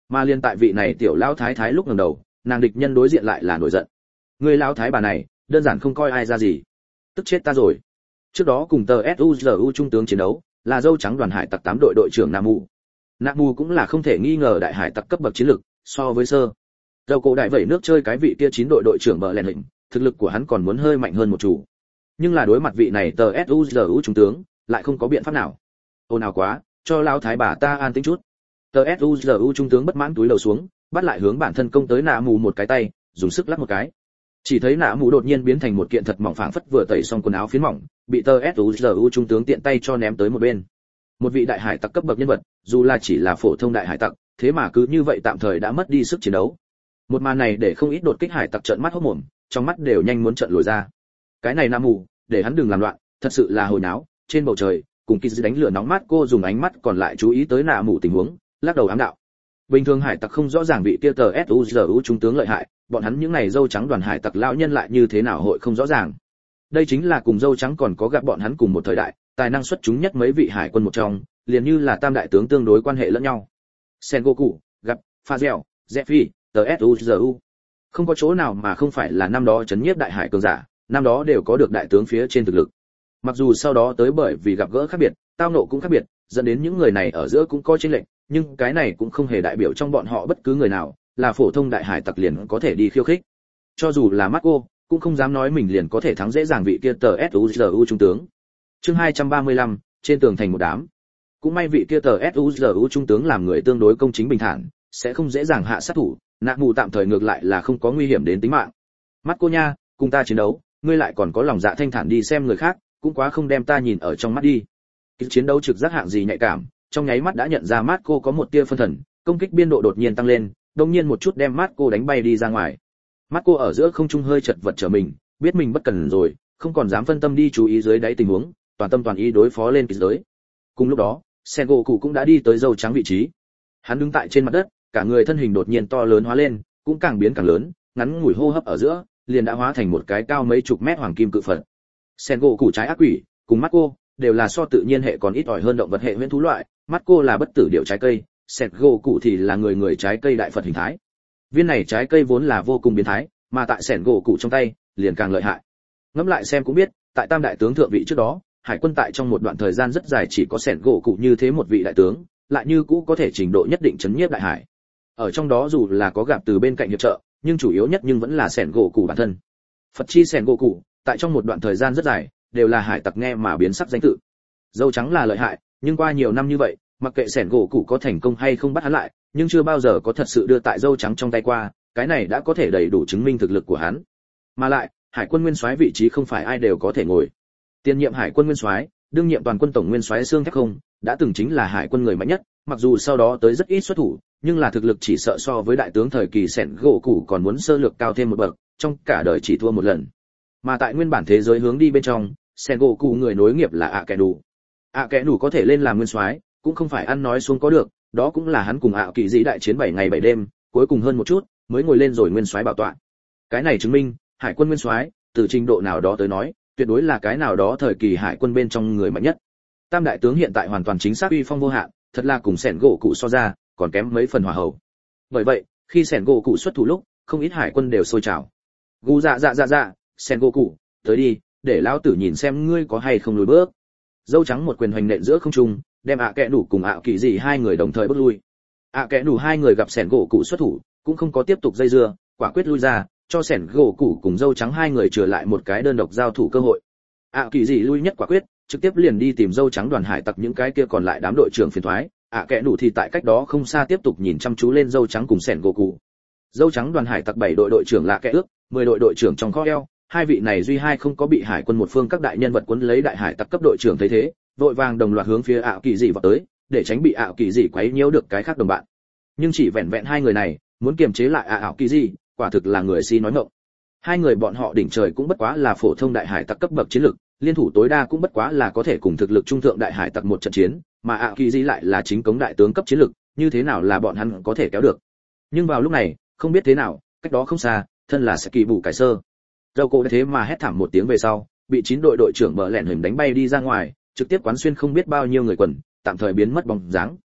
Mà liên tại vị này tiểu lão thái thái lúc ngẩng đầu, nàng địch nhân đối diện lại là nổi giận. Người lão thái bà này, đơn giản không coi ai ra gì. Tức chết ta rồi. Trước đó cùng tờ ét u giê u trung tướng chiến đấu, là dâu trắng đoàn hải tặc tám đội đội trưởng Namu. Namu cũng là không thể nghi ngờ đại hải tặc cấp bậc chiến lực, so với sơ dầu cổ đại vẩy nước chơi cái vị kia chín đội đội trưởng bờ lèn hình, thực lực của hắn còn muốn hơi mạnh hơn một chút. Nhưng là đối mặt vị này tờ ét u giê u trung tướng, lại không có biện pháp nào. Ồn ào quá, cho lão thái bà ta an tĩnh chút. tờ ét u giê u trung tướng bất mãn túi đầu xuống, bắt lại hướng bản thân công tới Namu một cái tay, dùng sức lắc một cái. Chỉ thấy Namu đột nhiên biến thành một kiện thật mỏng phảng phất vừa tẩy xong quần áo phiến mỏng, bị tờ ét u giê u trung tướng tiện tay cho ném tới một bên. Một vị đại hải tặc cấp bậc nhân vật, dù là chỉ là phổ thông đại hải tặc, thế mà cứ như vậy tạm thời đã mất đi sức chiến đấu. Một màn này để không ít đột kích hải tặc trợn mắt hốt mồm, trong mắt đều nhanh muốn trợn lồi ra. Cái này Namu, để hắn đừng làm loạn, thật sự là hồi náo. Trên bầu trời, cùng Kiz đánh lửa nóng mắt cô dùng ánh mắt còn lại chú ý tới Namu tình huống, lắc đầu ám đạo. Bình thường hải tặc không rõ ràng vị kia tờ ét u giê u trung tướng lợi hại, bọn hắn những này dâu trắng đoàn hải tặc lão nhân lại như thế nào hội không rõ ràng. Đây chính là cùng dâu trắng còn có gặp bọn hắn cùng một thời đại, tài năng xuất chúng nhất mấy vị hải quân một trong, liền như là tam đại tướng tương đối quan hệ lẫn nhau. Sengoku, gặp Fazell, Zephy, tờ ét u giê u. Không có chỗ nào mà không phải là năm đó chấn nhiếp đại hải cường giả, năm đó đều có được đại tướng phía trên thực lực. Mặc dù sau đó tới bởi vì gặp gỡ khác biệt, tao nộ cũng khác biệt, dẫn đến những người này ở giữa cũng có chênh lệch, nhưng cái này cũng không hề đại biểu trong bọn họ bất cứ người nào là phổ thông đại hải tặc liền có thể đi khiêu khích. Cho dù là Marco, cũng không dám nói mình liền có thể thắng dễ dàng vị kia tờ ét u giê u trung tướng. Chương hai trăm ba mươi lăm, trên tường thành một đám. Cũng may vị kia tờ ét u giê u trung tướng làm người tương đối công chính bình thản, sẽ không dễ dàng hạ sát thủ, nạ mù tạm thời ngược lại là không có nguy hiểm đến tính mạng. Marco nha, cùng ta chiến đấu, ngươi lại còn có lòng dạ thanh thản đi xem người khác, cũng quá không đem ta nhìn ở trong mắt đi. Cái chiến đấu trực giác hạng gì nhạy cảm, trong nháy mắt đã nhận ra Marco có một tia phân thần, công kích biên độ đột nhiên tăng lên, đột nhiên một chút đem Marco đánh bay đi ra ngoài. Marco ở giữa không trung hơi chật vật trở mình, biết mình bất cần rồi, không còn dám phân tâm đi chú ý dưới đáy tình huống, toàn tâm toàn ý đối phó lên kịch giới. Cùng lúc đó, Sengoku cũng đã đi tới dâu trắng vị trí. Hắn đứng tại trên mặt đất, cả người thân hình đột nhiên to lớn hóa lên, cũng càng biến càng lớn, ngắn ngủi hô hấp ở giữa, liền đã hóa thành một cái cao mấy chục mét hoàng kim cự phật. Sengoku trái ác quỷ, cùng Marco đều là so tự nhiên hệ còn ít ỏi hơn động vật hệ huyễn thú loại, Marco là bất tử điệu trái cây, Sengoku thì là người người trái cây đại phật hình thái. Viên này trái cây vốn là vô cùng biến thái, mà tại Sengoku trong tay, liền càng lợi hại. Ngẫm lại xem cũng biết, tại tam đại tướng thượng vị trước đó, hải quân tại trong một đoạn thời gian rất dài chỉ có Sengoku như thế một vị đại tướng, lại như cũ có thể trình độ nhất định chấn nhiếp đại hải. Ở trong đó dù là có gặp từ bên cạnh hiệp trợ, nhưng chủ yếu nhất nhưng vẫn là Sengoku bản thân. Phật chi Sengoku, tại trong một đoạn thời gian rất dài, đều là hải tặc nghe mà biến sắc danh tự. Dâu trắng là lợi hại, nhưng qua nhiều năm như vậy, mặc kệ Sengoku có thành công hay không bắt hắn lại, nhưng chưa bao giờ có thật sự đưa tại dâu trắng trong tay qua, cái này đã có thể đầy đủ chứng minh thực lực của hắn. Mà lại, hải quân nguyên soái vị trí không phải ai đều có thể ngồi. Tiền nhiệm hải quân nguyên soái, đương nhiệm toàn quân tổng nguyên soái xương thép không, đã từng chính là hải quân người mạnh nhất, mặc dù sau đó tới rất ít xuất thủ, nhưng là thực lực chỉ sợ so với đại tướng thời kỳ Sengoku còn muốn sơ lược cao thêm một bậc, trong cả đời chỉ thua một lần. Mà tại nguyên bản thế giới hướng đi bên trong, Sengoku người nối nghiệp là ạ kẻ đủ. ạ kẻ đủ có thể lên làm nguyên soái, cũng không phải ăn nói xuống có được, đó cũng là hắn cùng ạ kỳ dĩ đại chiến bảy ngày bảy đêm, cuối cùng hơn một chút mới ngồi lên rồi nguyên soái bảo tọa. Cái này chứng minh, hải quân nguyên soái, từ trình độ nào đó tới nói, tuyệt đối là cái nào đó thời kỳ hải quân bên trong người mạnh nhất. Tam đại tướng hiện tại hoàn toàn chính xác uy phong vô hạn, thật là cùng Sengoku so ra, còn kém mấy phần hòa hậu. Bởi vậy, khi Sengoku xuất thủ lúc, không ít hải quân đều sôi trào. Gu dạ dạ dạ dạ, Sengoku, tới đi, để lão tử nhìn xem ngươi có hay không lùi bước. Dâu trắng một quyền hoành nện giữa không trung, đem ạ kẽ đủ cùng ạ kỳ dị hai người đồng thời bước lui. ạ kẽ đủ hai người gặp Sengoku xuất thủ, cũng không có tiếp tục dây dưa, quả quyết lui ra, cho Sengoku cùng dâu trắng hai người trở lại một cái đơn độc giao thủ cơ hội. ạ kỳ dị lui nhất quả quyết, trực tiếp liền đi tìm dâu trắng đoàn hải tặc những cái kia còn lại đám đội trưởng phiền toái. ạ kẽ đủ thì tại cách đó không xa tiếp tục nhìn chăm chú lên dâu trắng cùng Sengoku. Dâu trắng đoàn hải tặc bảy đội đội trưởng là kẽ ước, mười đội đội trưởng trong kho eo, hai vị này duy hai không có bị hải quân một phương các đại nhân vật quấn lấy đại hải tặc cấp đội trưởng thấy thế, vội vàng đồng loạt hướng phía ạ kỳ dị vào tới, để tránh bị ạ kỳ dị quấy nhiễu được cái khác đồng bạn. Nhưng chỉ vẹn vẹn hai người này, muốn kiềm chế lại ạ kỳ dị, quả thực là người si nói ngọng. Hai người bọn họ đỉnh trời cũng bất quá là phổ thông đại hải tặc cấp bậc chiến lực, liên thủ tối đa cũng bất quá là có thể cùng thực lực trung thượng đại hải tặc một trận chiến, mà ạ kỳ dị lại là chính cống đại tướng cấp chiến lực, như thế nào là bọn hắn có thể kéo được. Nhưng vào lúc này, không biết thế nào, cách đó không xa, thân là Saki bù cải sơ. Dâu cô thế mà hét thảm một tiếng về sau, bị chín đội đội trưởng bờ lẹn hình đánh bay đi ra ngoài, trực tiếp quán xuyên không biết bao nhiêu người quần, tạm thời biến mất bóng dáng.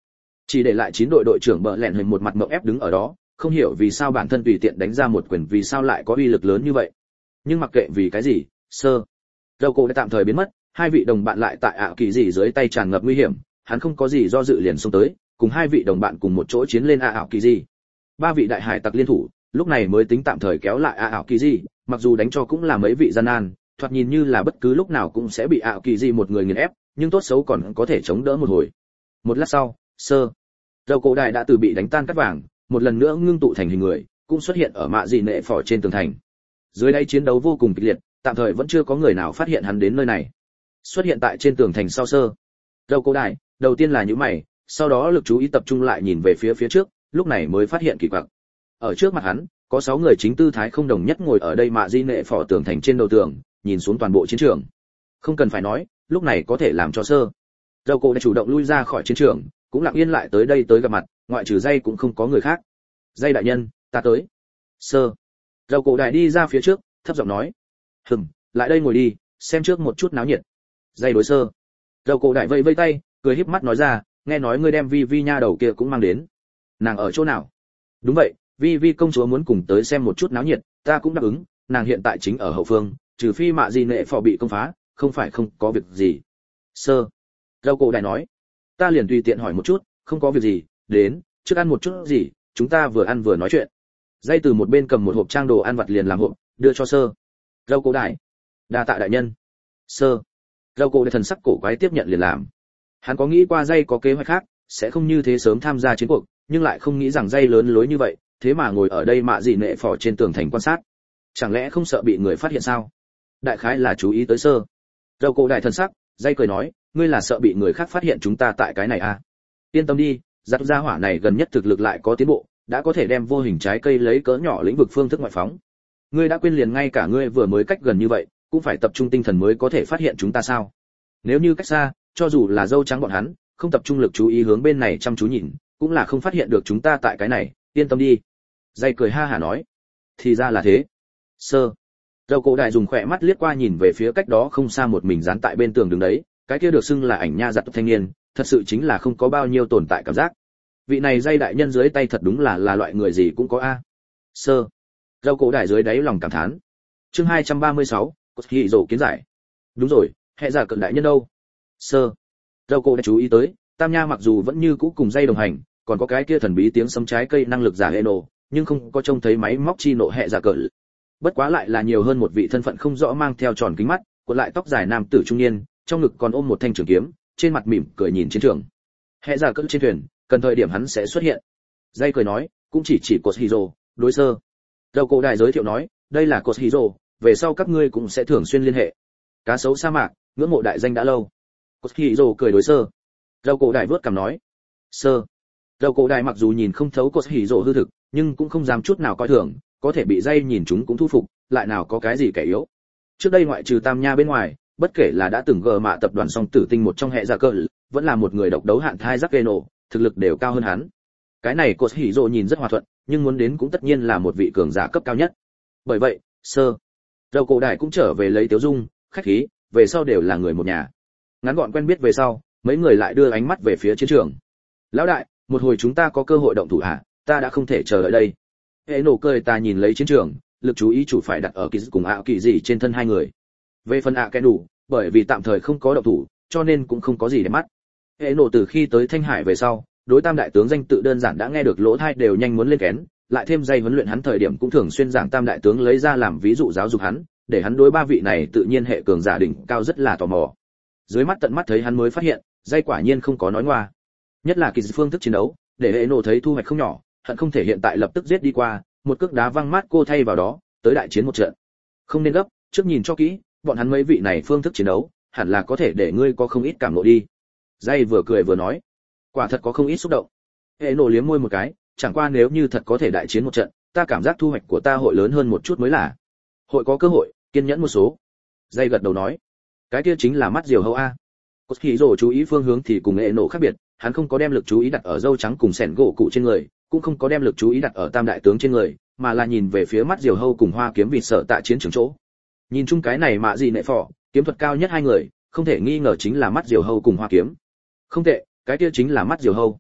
Chỉ để lại chín đội đội trưởng bợ lẹn hình một mặt mộng ép đứng ở đó, không hiểu vì sao bản thân tùy tiện đánh ra một quyền vì sao lại có uy lực lớn như vậy. Nhưng mặc kệ vì cái gì, sơ dầu cổ đã tạm thời biến mất, hai vị đồng bạn lại tại ảo kỳ gì dưới tay tràn ngập nguy hiểm, hắn không có gì do dự liền xông tới, cùng hai vị đồng bạn cùng một chỗ chiến lên ảo kỳ gì. Ba vị đại hải tặc liên thủ, lúc này mới tính tạm thời kéo lại ảo kỳ gì, mặc dù đánh cho cũng là mấy vị gian nan, thoạt nhìn như là bất cứ lúc nào cũng sẽ bị ảo kỳ gì một người nghiền ép, nhưng tốt xấu còn có thể chống đỡ một hồi. Một lát sau, sơ dầu cổ đại đã từ bị đánh tan cắt vàng, một lần nữa ngưng tụ thành hình người, cũng xuất hiện ở mạ dị nệ phò trên tường thành. Dưới đây chiến đấu vô cùng kịch liệt, tạm thời vẫn chưa có người nào phát hiện hắn đến nơi này. Xuất hiện tại trên tường thành sau sơ dầu cổ đại, đầu tiên là những mày, sau đó lực chú ý tập trung lại nhìn về phía phía trước, lúc này mới phát hiện kỳ quặc. Ở trước mặt hắn, có sáu người chính tư thái không đồng nhất ngồi ở đây mạ dị nệ phò tường thành trên đầu tường, nhìn xuống toàn bộ chiến trường. Không cần phải nói, lúc này có thể làm cho sơ dầu cổ đã chủ động lui ra khỏi chiến trường, cũng lặng yên lại tới đây tới gặp mặt, ngoại trừ dây cũng không có người khác. Dây đại nhân, ta tới. Sơ dầu cổ đại đi ra phía trước, thấp giọng nói. Hừm, lại đây ngồi đi, xem trước một chút náo nhiệt. Dây đối sơ dầu cổ đại vẫy vẫy tay, cười híp mắt nói ra, nghe nói ngươi đem vi vi nha đầu kia cũng mang đến. Nàng ở chỗ nào? Đúng vậy, vi vi công chúa muốn cùng tới xem một chút náo nhiệt, ta cũng đáp ứng, nàng hiện tại chính ở hậu phương, trừ phi mạ gì nệ phò bị công phá, không phải không có việc gì. Sơ dầu cổ đại nói. Ta liền tùy tiện hỏi một chút, không có việc gì, đến, trước ăn một chút gì, chúng ta vừa ăn vừa nói chuyện. Dây từ một bên cầm một hộp trang đồ ăn vặt liền làm hộp, đưa cho sơ dầu cổ đại. Đa tạ đại nhân. Sơ dầu cổ đại thần sắc cổ quái tiếp nhận liền làm. Hắn có nghĩ qua dây có kế hoạch khác, sẽ không như thế sớm tham gia chiến cuộc, nhưng lại không nghĩ rằng dây lớn lối như vậy, thế mà ngồi ở đây mạ dị nệ phò trên tường thành quan sát. Chẳng lẽ không sợ bị người phát hiện sao? Đại khái là chú ý tới sơ dầu cổ đại thần sắc, dây cười nói, ngươi là sợ bị người khác phát hiện chúng ta tại cái này à? Yên tâm đi, giặc gia hỏa này gần nhất thực lực lại có tiến bộ, đã có thể đem vô hình trái cây lấy cỡ nhỏ lĩnh vực phương thức ngoại phóng. Ngươi đã quên liền ngay cả ngươi vừa mới cách gần như vậy, cũng phải tập trung tinh thần mới có thể phát hiện chúng ta sao? Nếu như cách xa, cho dù là dâu trắng bọn hắn, không tập trung lực chú ý hướng bên này chăm chú nhìn, cũng là không phát hiện được chúng ta tại cái này, yên tâm đi. Dây cười ha hả nói. Thì ra là thế. Sơ dầu cổ đại dùng khỏe mắt liếc qua nhìn về phía cách đó không xa một mình dán tại bên tường đứng đấy, cái kia được xưng là ảnh nha giặt thanh niên, thật sự chính là không có bao nhiêu tồn tại cảm giác. Vị này dây đại nhân dưới tay thật đúng là là loại người gì cũng có a. Sơ dầu cổ đại dưới đáy lòng cảm thán. Chương hai trăm ba mươi sáu, cốt hỉ rồ kiến giải. Đúng rồi, hệ giả cận đại nhân đâu? Sơ dầu cổ đại chú ý tới, tam nha mặc dù vẫn như cũ cùng dây đồng hành, còn có cái kia thần bí tiếng sấm trái cây năng lực giả hệ nổ, nhưng không có trông thấy máy móc chi nộ hệ giả cận. Bất quá lại là nhiều hơn một vị thân phận không rõ mang theo tròn kính mắt, cuộn lại tóc dài nam tử trung niên, trong ngực còn ôm một thanh trường kiếm, trên mặt mỉm cười nhìn chiến trường. Hệ giả cận trên thuyền, cần thời điểm hắn sẽ xuất hiện. Dây cười nói, cũng chỉ chỉ cốt hỉ rồ, đối sơ dầu cổ đại giới thiệu nói, đây là cốt hỉ rồ, về sau các ngươi cũng sẽ thường xuyên liên hệ. Cá sấu sa mạc, ngưỡng mộ đại danh đã lâu. Cốt hỉ rồ cười đối sơ dầu cổ đại vớt cằm nói. Sơ dầu cổ đại mặc dù nhìn không thấu cốt hỉ rồ hư thực, nhưng cũng không dám chút nào coi thường, có thể bị dây nhìn chúng cũng thu phục, lại nào có cái gì kẻ yếu. Trước đây ngoại trừ tam nha bên ngoài, bất kể là đã từng gờ mạ tập đoàn song tử tinh một trong hệ giả cờ, vẫn là một người độc đấu hạn thai giác gây nổ, thực lực đều cao hơn hắn. Cái này cốt hỉ rồ nhìn rất hòa thuận, nhưng muốn đến cũng tất nhiên là một vị cường giả cấp cao nhất. Bởi vậy, sơ dầu cổ đại cũng trở về lấy tiếu dung, khách khí, về sau đều là người một nhà. Ngắn gọn quen biết về sau, mấy người lại đưa ánh mắt về phía chiến trường. Lão đại, một hồi chúng ta có cơ hội động thủ hả? Ta đã không thể chờ đợi đây. Hệ nổ cười ta nhìn lấy chiến trường, lực chú ý chủ phải đặt ở kỳ cùng ạ kỳ gì trên thân hai người. Về phần ạ kẻ đủ, bởi vì tạm thời không có động thủ, cho nên cũng không có gì để mắt. Hệ nổ từ khi tới Thanh Hải về sau, đối tam đại tướng danh tự đơn giản đã nghe được lỗ tai đều nhanh muốn lên kén, lại thêm dây huấn luyện hắn thời điểm cũng thường xuyên giảng tam đại tướng lấy ra làm ví dụ giáo dục hắn, để hắn đối ba vị này tự nhiên hệ cường giả đỉnh cao rất là tò mò. Dưới mắt tận mắt thấy hắn mới phát hiện, dây quả nhiên không có nói ngoa. Nhất là kỳ phương thức chiến đấu, để hệ nổ thấy thu hoạch không nhỏ, hận không thể hiện tại lập tức giết đi qua, một cước đá văng mát cô thay vào đó, tới đại chiến một trận. Không nên gấp, trước nhìn cho kỹ, bọn hắn mấy vị này phương thức chiến đấu, hẳn là có thể để ngươi có không ít cảm ngộ đi. Dây vừa cười vừa nói, quả thật có không ít xúc động. Hệ nổ liếm môi một cái, chẳng qua nếu như thật có thể đại chiến một trận, ta cảm giác thu hoạch của ta hội lớn hơn một chút mới là. Hội có cơ hội, kiên nhẫn một số. Dây gật đầu nói, cái kia chính là mắt diều hâu a. Cốt khí rồ chú ý phương hướng thì cùng hệ nổ khác biệt, hắn không có đem lực chú ý đặt ở dâu trắng cùng sẻn gỗ cụ trên người, cũng không có đem lực chú ý đặt ở tam đại tướng trên người, mà là nhìn về phía mắt diều hâu cùng hoa kiếm vịt sở tại chiến trường chỗ. Nhìn chung cái này mạ gì nệ phò, kiếm thuật cao nhất hai người, không thể nghi ngờ chính là mắt diều hâu cùng hoa kiếm. Không tệ, cái kia chính là mắt diều hâu.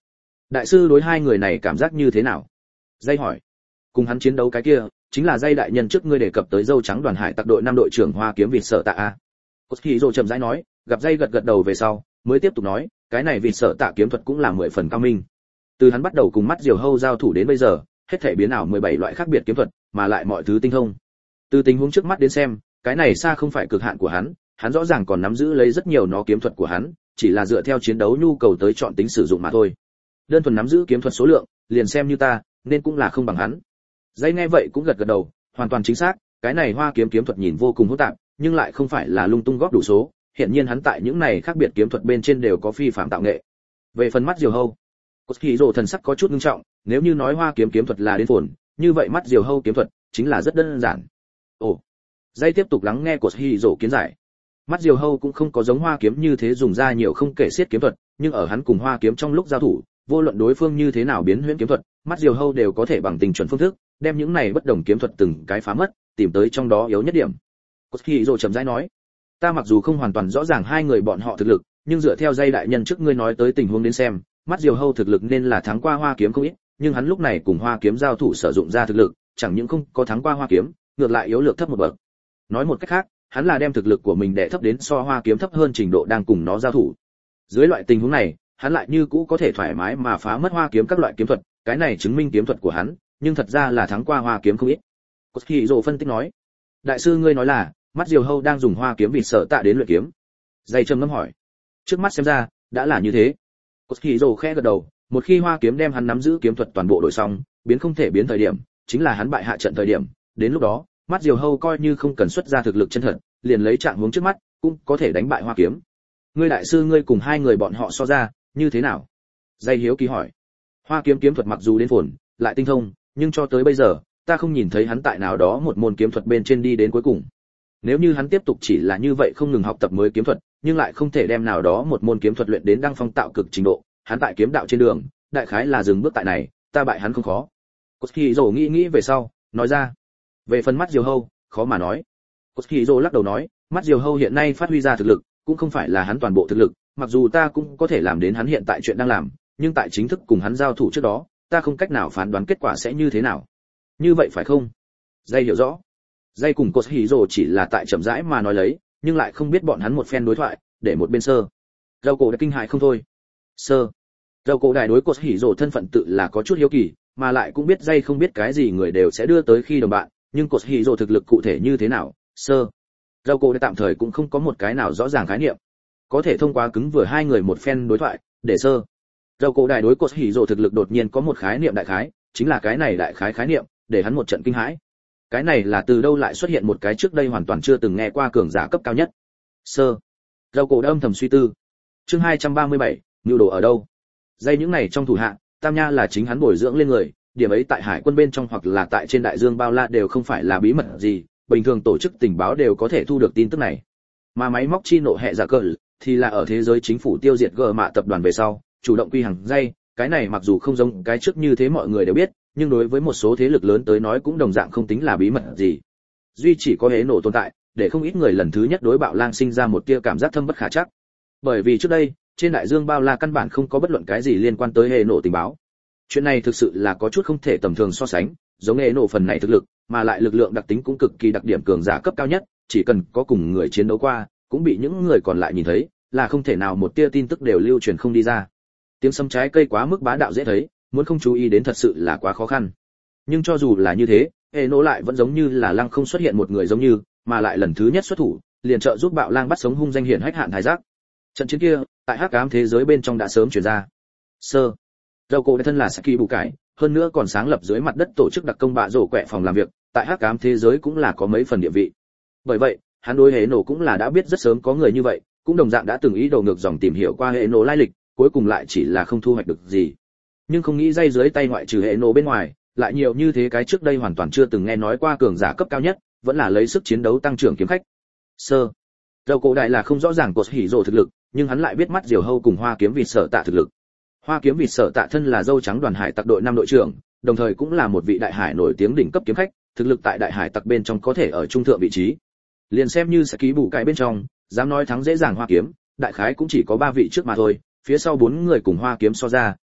Đại sư đối hai người này cảm giác như thế nào? Dây hỏi. Cùng hắn chiến đấu cái kia, chính là dây đại nhân trước ngươi đề cập tới dâu trắng đoàn hải tặc đội năm đội trưởng Hoa Kiếm Vịt Sở Tạ a. Koshiro chậm rãi nói, gặp dây gật gật đầu về sau, mới tiếp tục nói, cái này Vịt Sở Tạ kiếm thuật cũng là mười phần cao minh. Từ hắn bắt đầu cùng mắt diều hâu giao thủ đến bây giờ, hết thảy biến ảo mười bảy loại khác biệt kiếm thuật, mà lại mọi thứ tinh thông. Từ tình huống trước mắt đến xem, cái này xa không phải cực hạn của hắn, hắn rõ ràng còn nắm giữ lấy rất nhiều nó kiếm thuật của hắn, chỉ là dựa theo chiến đấu nhu cầu tới chọn tính sử dụng mà thôi. Đơn thuần nắm giữ kiếm thuật số lượng, liền xem như ta, nên cũng là không bằng hắn. Dây nghe vậy cũng gật gật đầu, hoàn toàn chính xác, cái này Hoa Kiếm kiếm thuật nhìn vô cùng hỗn tạp, nhưng lại không phải là lung tung góp đủ số, hiện nhiên hắn tại những này khác biệt kiếm thuật bên trên đều có phi phạm tạo nghệ. Về phần mắt diều hâu, Koshiro thần sắc có chút nghiêm trọng, nếu như nói Hoa Kiếm kiếm thuật là đến phồn, như vậy mắt diều hâu kiếm thuật chính là rất đơn giản. Ồ. Dây tiếp tục lắng nghe Koshiro kiến giải. Mắt diều hâu cũng không có giống Hoa Kiếm như thế dùng ra nhiều không kể xiết kiếm thuật, nhưng ở hắn cùng Hoa Kiếm trong lúc giao thủ, vô luận đối phương như thế nào biến huyễn kiếm thuật, mắt diều hâu đều có thể bằng tình chuẩn phương thức, đem những này bất đồng kiếm thuật từng cái phá mất, tìm tới trong đó yếu nhất điểm. Koshiro chậm rãi nói, ta mặc dù không hoàn toàn rõ ràng hai người bọn họ thực lực, nhưng dựa theo dây đại nhân trước ngươi nói tới tình huống đến xem, mắt diều hâu thực lực nên là thắng qua Hoa Kiếm không ít, nhưng hắn lúc này cùng Hoa Kiếm giao thủ sử dụng ra thực lực, chẳng những không có thắng qua Hoa Kiếm, ngược lại yếu lược thấp một bậc. Nói một cách khác, hắn là đem thực lực của mình đè thấp đến so Hoa Kiếm thấp hơn trình độ đang cùng nó giao thủ. Dưới loại tình huống này, hắn lại như cũ có thể thoải mái mà phá mất Hoa Kiếm các loại kiếm thuật, cái này chứng minh kiếm thuật của hắn, nhưng thật ra là thắng qua Hoa Kiếm không ít. Koshiro phân tích nói, đại sư ngươi nói là, mắt diều hâu đang dùng Hoa Kiếm Vịt Sở Tạ đến luyện kiếm. Dây trầm ngâm hỏi, trước mắt xem ra, đã là như thế. Koshiro khẽ gật đầu, một khi Hoa Kiếm đem hắn nắm giữ kiếm thuật toàn bộ đổi xong, biến không thể biến thời điểm, chính là hắn bại hạ trận thời điểm, đến lúc đó, mắt diều hâu coi như không cần xuất ra thực lực chân thật, liền lấy trạng huống trước mắt, cũng có thể đánh bại Hoa Kiếm. Ngươi đại sư ngươi cùng hai người bọn họ so ra, như thế nào? Dây hiếu kỳ hỏi. Hoa Kiếm kiếm thuật mặc dù đến phồn, lại tinh thông, nhưng cho tới bây giờ, ta không nhìn thấy hắn tại nào đó một môn kiếm thuật bên trên đi đến cuối cùng. Nếu như hắn tiếp tục chỉ là như vậy không ngừng học tập mới kiếm thuật, nhưng lại không thể đem nào đó một môn kiếm thuật luyện đến đăng phong tạo cực trình độ, hắn tại kiếm đạo trên đường, đại khái là dừng bước tại này, ta bại hắn không khó. Koshiro nghĩ nghĩ về sau, nói ra. Về phần mắt diều hâu, khó mà nói. Koshiro lắc đầu nói, mắt diều hâu hiện nay phát huy ra thực lực, cũng không phải là hắn toàn bộ thực lực, mặc dù ta cũng có thể làm đến hắn hiện tại chuyện đang làm, nhưng tại chính thức cùng hắn giao thủ trước đó, ta không cách nào phán đoán kết quả sẽ như thế nào. Như vậy phải không? Dây hiểu rõ. Dây cùng Koshiro chỉ là tại chậm rãi mà nói lấy, nhưng lại không biết bọn hắn một phen đối thoại, để một bên sơ. Râu cổ đã kinh hại không thôi. Sơ. Râu cổ đại đối Koshiro thân phận tự là có chút hiếu kỳ, mà lại cũng biết dây không biết cái gì người đều sẽ đưa tới khi đồng bạn, nhưng Koshiro thực lực cụ thể như thế nào, sơ. Râu cổ đã tạm thời cũng không có một cái nào rõ ràng khái niệm. Có thể thông qua cứng vừa hai người một phen đối thoại, để sơ. Râu cổ đại đối Koshiro thực lực đột nhiên có một khái niệm đại khái, chính là cái này đại khái khái niệm, để hắn một trận kinh hãi. Cái này là từ đâu lại xuất hiện một cái trước đây hoàn toàn chưa từng nghe qua cường giả cấp cao nhất. Sơ. Râu cổ đã âm thầm suy tư. Chương hai trăm ba mươi bảy, nhu đồ ở đâu? Dây những này trong thủ hạ, Tam Nha là chính hắn bồi dưỡng lên người, điểm ấy tại hải quân bên trong hoặc là tại trên đại dương bao la đều không phải là bí mật gì, bình thường tổ chức tình báo đều có thể thu được tin tức này. Mà máy móc chi nộ hệ giả cờ thì là ở thế giới chính phủ tiêu diệt gờ mạ tập đoàn về sau, chủ động quy hàng dây, cái này mặc dù không giống cái trước như thế mọi người đều biết, nhưng đối với một số thế lực lớn tới nói cũng đồng dạng không tính là bí mật gì. Duy chỉ có hễ nổ tồn tại, để không ít người lần thứ nhất đối bạo lang sinh ra một tia cảm giác thâm bất khả trắc. Bởi vì trước đây, trên đại dương bao la căn bản không có bất luận cái gì liên quan tới hệ nổ tình báo. Chuyện này thực sự là có chút không thể tầm thường so sánh, giống hệ nổ phần này thực lực, mà lại lực lượng đặc tính cũng cực kỳ đặc điểm cường giả cấp cao nhất, chỉ cần có cùng người chiến đấu qua, cũng bị những người còn lại nhìn thấy, là không thể nào một tia tin tức đều lưu truyền không đi ra. Tiếng sấm trái cây quá mức bá đạo dễ thấy, muốn không chú ý đến thật sự là quá khó khăn. Nhưng cho dù là như thế, hệ nổ lại vẫn giống như là lăng không xuất hiện một người giống như, mà lại lần thứ nhất xuất thủ, liền trợ giúp bạo lang bắt sống hung danh hiển hách hạn thái giác. Trận chiến kia, tại hắc ám thế giới bên trong đã sớm truyền ra. Sơ. Râu cổ đã thân là Saki bù cải, hơn nữa còn sáng lập dưới mặt đất tổ chức đặc công bạ rổ quẹ phòng làm việc, tại hắc ám thế giới cũng là có mấy phần địa vị. Bởi vậy, hắn đối hệ nổ cũng là đã biết rất sớm có người như vậy, cũng đồng dạng đã từng ý đồ ngược dòng tìm hiểu qua hệ nổ lai lịch, cuối cùng lại chỉ là không thu hoạch được gì. Nhưng không nghĩ dây dưới tay ngoại trừ hệ nổ bên ngoài, lại nhiều như thế cái trước đây hoàn toàn chưa từng nghe nói qua cường giả cấp cao nhất, vẫn là lấy sức chiến đấu tăng trưởng kiếm khách. Sơ. Râu cổ đại là không rõ ràng Koshiro thực lực, nhưng hắn lại biết mắt diều hâu cùng Hoa Kiếm Vịt Sở Tạ thực lực. Hoa Kiếm Vịt Sở Tạ thân là dâu trắng đoàn hải tặc đội năm đội trưởng, đồng thời cũng là một vị đại hải nổi tiếng đỉnh cấp kiếm khách, thực lực tại đại hải tặc bên trong có thể ở trung thượng vị trí. Liền xem như Saki bù cải bên trong, dám nói thắng dễ dàng Hoa Kiếm, đại khái cũng chỉ có ba vị trước mà thôi, phía sau bốn người cùng Hoa Kiếm so ra,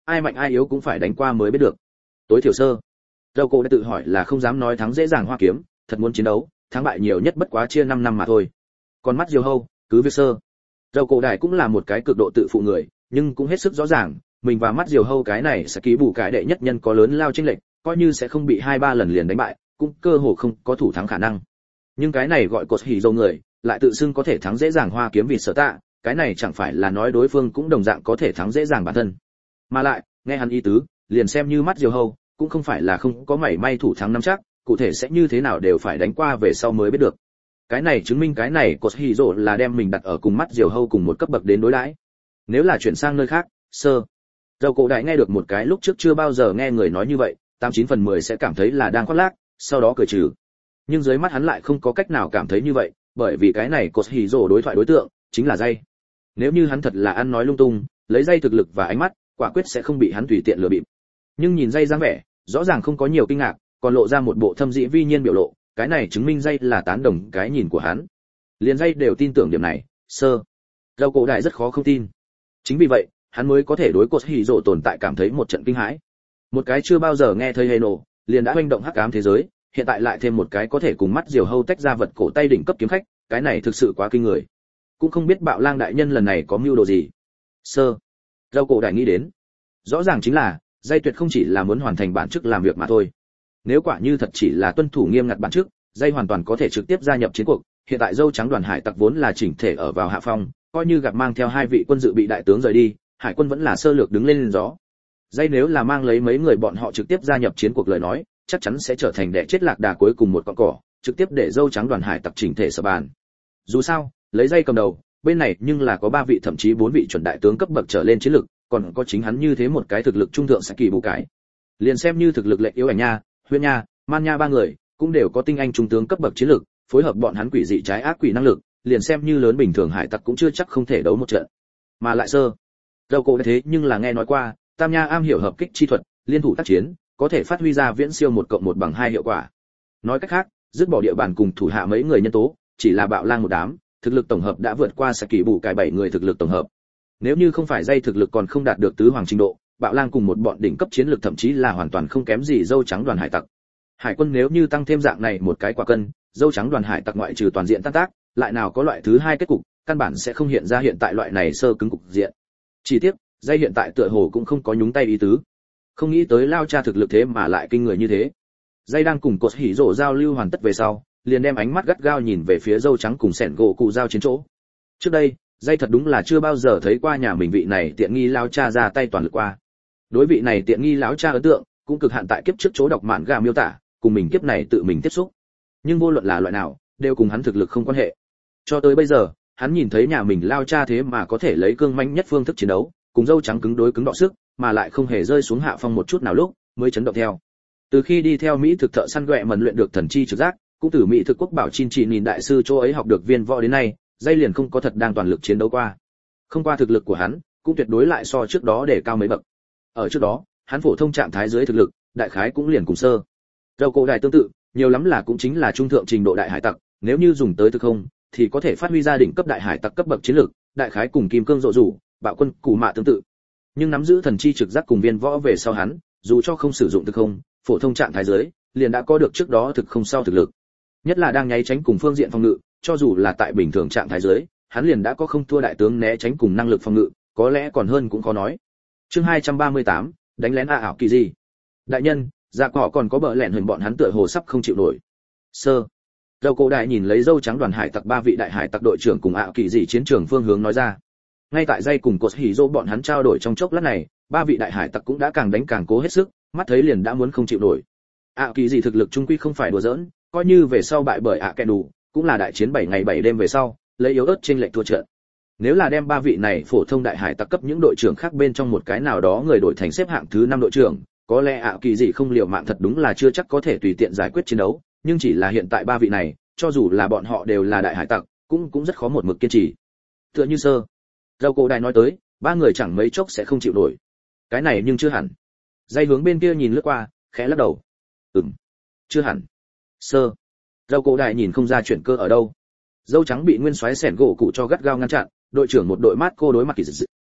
ai mạnh ai yếu cũng phải đánh qua mới biết được. Tối thiểu sơ, dầu cổ đã tự hỏi là không dám nói thắng dễ dàng hoa kiếm, thật muốn chiến đấu, thắng bại nhiều nhất bất quá chia năm năm mà thôi. Còn mắt diều hâu, cứ việc sơ. Dầu cổ đại cũng là một cái cực độ tự phụ người, nhưng cũng hết sức rõ ràng, mình và mắt diều hâu cái này sẽ ký bù cái đệ nhất nhân có lớn lao chênh lệch, coi như sẽ không bị hai ba lần liền đánh bại, cũng cơ hồ không có thủ thắng khả năng. Nhưng cái này gọi cột hỉ dầu người, lại tự xưng có thể thắng dễ dàng hoa kiếm vì sở tạ, cái này chẳng phải là nói đối phương cũng đồng dạng có thể thắng dễ dàng bản thân. Mà lại, nghe hắn ý tứ, liền xem như mắt diều hâu, cũng không phải là không có mảy may thủ thắng nắm chắc, cụ thể sẽ như thế nào đều phải đánh qua về sau mới biết được. Cái này chứng minh cái này cột hỉ dầu là đem mình đặt ở cùng mắt diều hâu cùng một cấp bậc đến đối đãi. Nếu là chuyển sang nơi khác, sơ dầu cổ đại nghe được một cái lúc trước chưa bao giờ nghe người nói như vậy, tám chín phần mười sẽ cảm thấy là đang khoác lác, sau đó cười trừ. Nhưng dưới mắt hắn lại không có cách nào cảm thấy như vậy, bởi vì cái này cột hỉ rồ đối thoại đối tượng chính là dây. Nếu như hắn thật là ăn nói lung tung, lấy dây thực lực và ánh mắt, quả quyết sẽ không bị hắn tùy tiện lừa bịp. Nhưng nhìn dây dáng vẻ, rõ ràng không có nhiều kinh ngạc, còn lộ ra một bộ thâm dĩ vi nhiên biểu lộ, cái này chứng minh dây là tán đồng cái nhìn của hắn. Liền dây đều tin tưởng điểm này, sơ dầu cổ đại rất khó không tin. Chính vì vậy, hắn mới có thể đối cột hỉ rồ tồn tại cảm thấy một trận kinh hãi. Một cái chưa bao giờ nghe thấy Heno, liền đã hoành động hắc ám thế giới, hiện tại lại thêm một cái có thể cùng mắt diều hâu tách ra vật cổ tay đỉnh cấp kiếm khách, cái này thực sự quá kinh người. Cũng không biết Bạo Lang đại nhân lần này có mưu đồ gì. Sơ, dầu cổ đại nghĩ đến, rõ ràng chính là dây tuyệt không chỉ là muốn hoàn thành bản chức làm việc mà thôi. Nếu quả như thật chỉ là tuân thủ nghiêm ngặt bản chức, dây hoàn toàn có thể trực tiếp gia nhập chiến cuộc. Hiện tại dâu trắng đoàn hải tặc vốn là chỉnh thể ở vào hạ phong, coi như gặp mang theo hai vị quân dự bị đại tướng rời đi, hải quân vẫn là sơ lược đứng lên gió. Dây nếu là mang lấy mấy người bọn họ trực tiếp gia nhập chiến cuộc lời nói, chắc chắn sẽ trở thành đẻ chết lạc đà cuối cùng một con cỏ, trực tiếp để dâu trắng đoàn hải tặc chỉnh thể sập bàn. Dù sao, lấy dây cầm đầu, bên này nhưng là có ba vị thậm chí bốn vị chuẩn đại tướng cấp bậc trở lên chiến lực, còn có chính hắn như thế một cái thực lực trung thượng sẽ kỳ bù cái. Liền xem như thực lực lệnh yếu ảnh nha, huyên nha, man nha ba người, cũng đều có tinh anh trung tướng cấp bậc chiến lực, phối hợp bọn hắn quỷ dị trái ác quỷ năng lực, liền xem như lớn bình thường hải tặc cũng chưa chắc không thể đấu một trận. Mà lại sơ, dầu cổ thế nhưng là nghe nói qua, Tam Nha am hiểu hợp kích chi thuật, liên thủ tác chiến, có thể phát huy ra viễn siêu một cộng một bằng hai hiệu quả. Nói cách khác, dứt bỏ địa bàn cùng thủ hạ mấy người nhân tố, chỉ là Bạo Lang một đám, thực lực tổng hợp đã vượt qua Saki bù cải bảy người thực lực tổng hợp. Nếu như không phải dây thực lực còn không đạt được tứ hoàng trình độ, Bạo Lang cùng một bọn đỉnh cấp chiến lực thậm chí là hoàn toàn không kém gì dâu trắng đoàn hải tặc. Hải quân nếu như tăng thêm dạng này một cái quả cân, dâu trắng đoàn hải tặc ngoại trừ toàn diện tan tác, lại nào có loại thứ hai kết cục, căn bản sẽ không hiện ra hiện tại loại này sơ cứng cục diện. Chỉ tiếc, dây hiện tại tựa hồ cũng không có nhúng tay ý tứ. Không nghĩ tới lao cha thực lực thế mà lại kinh người như thế. Dây đang cùng cột hỉ rổ giao lưu hoàn tất về sau, liền đem ánh mắt gắt gao nhìn về phía dâu trắng cùng sẻn gỗ cụ giao chiến chỗ. Trước đây, dây thật đúng là chưa bao giờ thấy qua nhà mình vị này tiện nghi lao cha ra tay toàn lực qua. Đối vị này tiện nghi lão cha ấn tượng, cũng cực hạn tại kiếp trước chỗ đọc mạn gà miêu tả, cùng mình kiếp này tự mình tiếp xúc. Nhưng vô luận là loại nào, đều cùng hắn thực lực không quan hệ. Cho tới bây giờ, hắn nhìn thấy nhà mình lao cha thế mà có thể lấy cương manh nhất phương thức chiến đấu, cùng dâu trắng cứng đối cứng đọ sức, mà lại không hề rơi xuống hạ phong một chút nào lúc, mới chấn động theo. Từ khi đi theo Mỹ thực thợ săn ghẹ mần luyện được thần chi trực giác, cũng từ Mỹ thực quốc bảo chin chỉ nhìn đại sư chỗ ấy học được viên võ đến nay, dây liền không có thật đang toàn lực chiến đấu qua. Không qua thực lực của hắn, cũng tuyệt đối lại so trước đó để cao mấy bậc. Ở trước đó, hắn phổ thông trạng thái dưới thực lực, đại khái cũng liền cùng sơ. Dầu cổ đại tương tự, nhiều lắm là cũng chính là trung thượng trình độ đại hải tặc, nếu như dùng tới thực không, thì có thể phát huy ra đỉnh cấp đại hải tặc cấp bậc chiến lược, đại khái cùng kim cương rộ rủ, bạo quân cù mạ tương tự. Nhưng nắm giữ thần chi trực giác cùng viên võ về sau hắn, dù cho không sử dụng thực không, phổ thông trạng thái dưới, liền đã có được trước đó thực không sau thực lực. Nhất là đang nháy tránh cùng phương diện phòng ngự, cho dù là tại bình thường trạng thái dưới, hắn liền đã có không thua đại tướng né tránh cùng năng lực phòng ngự, có lẽ còn hơn cũng khó nói. Chương hai trăm ba mươi tám, đánh lén a ảo kỳ gì. Đại nhân, dạ cỏ còn có bờ lẹn hình bọn hắn tựa hồ sắp không chịu nổi. Sơ, dầu cổ đại nhìn lấy dâu trắng đoàn hải tặc ba vị đại hải tặc đội trưởng cùng ảo kỳ gì chiến trường phương hướng nói ra. Ngay tại dây cùng cột hỉ dô bọn hắn trao đổi trong chốc lát này, ba vị đại hải tặc cũng đã càng đánh càng cố hết sức, mắt thấy liền đã muốn không chịu nổi. ảo kỳ gì thực lực trung quy không phải đùa giỡn, coi như về sau bại bởi ạ kẻ đủ, cũng là đại chiến bảy ngày bảy đêm về sau, lấy yếu ớt trên lệnh thua trận. Nếu là đem ba vị này phổ thông đại hải tặc cấp những đội trưởng khác bên trong một cái nào đó người đổi thành xếp hạng thứ năm đội trưởng, có lẽ ảo kỳ gì không liều mạng thật đúng là chưa chắc có thể tùy tiện giải quyết chiến đấu, nhưng chỉ là hiện tại ba vị này, cho dù là bọn họ đều là đại hải tặc, cũng cũng rất khó một mực kiên trì. Tựa như sơ, dầu cổ đại nói tới, ba người chẳng mấy chốc sẽ không chịu nổi. Cái này nhưng chưa hẳn. Dây hướng bên kia nhìn lướt qua, khẽ lắc đầu. Ừm, chưa hẳn. Sơ, dầu cổ đại nhìn không ra chuyển cơ ở đâu. Dâu trắng bị nguyên soái xẻn gỗ cụ cho gắt gao ngăn chặn, đội trưởng một đội mát cô đối mặt kỳ dị,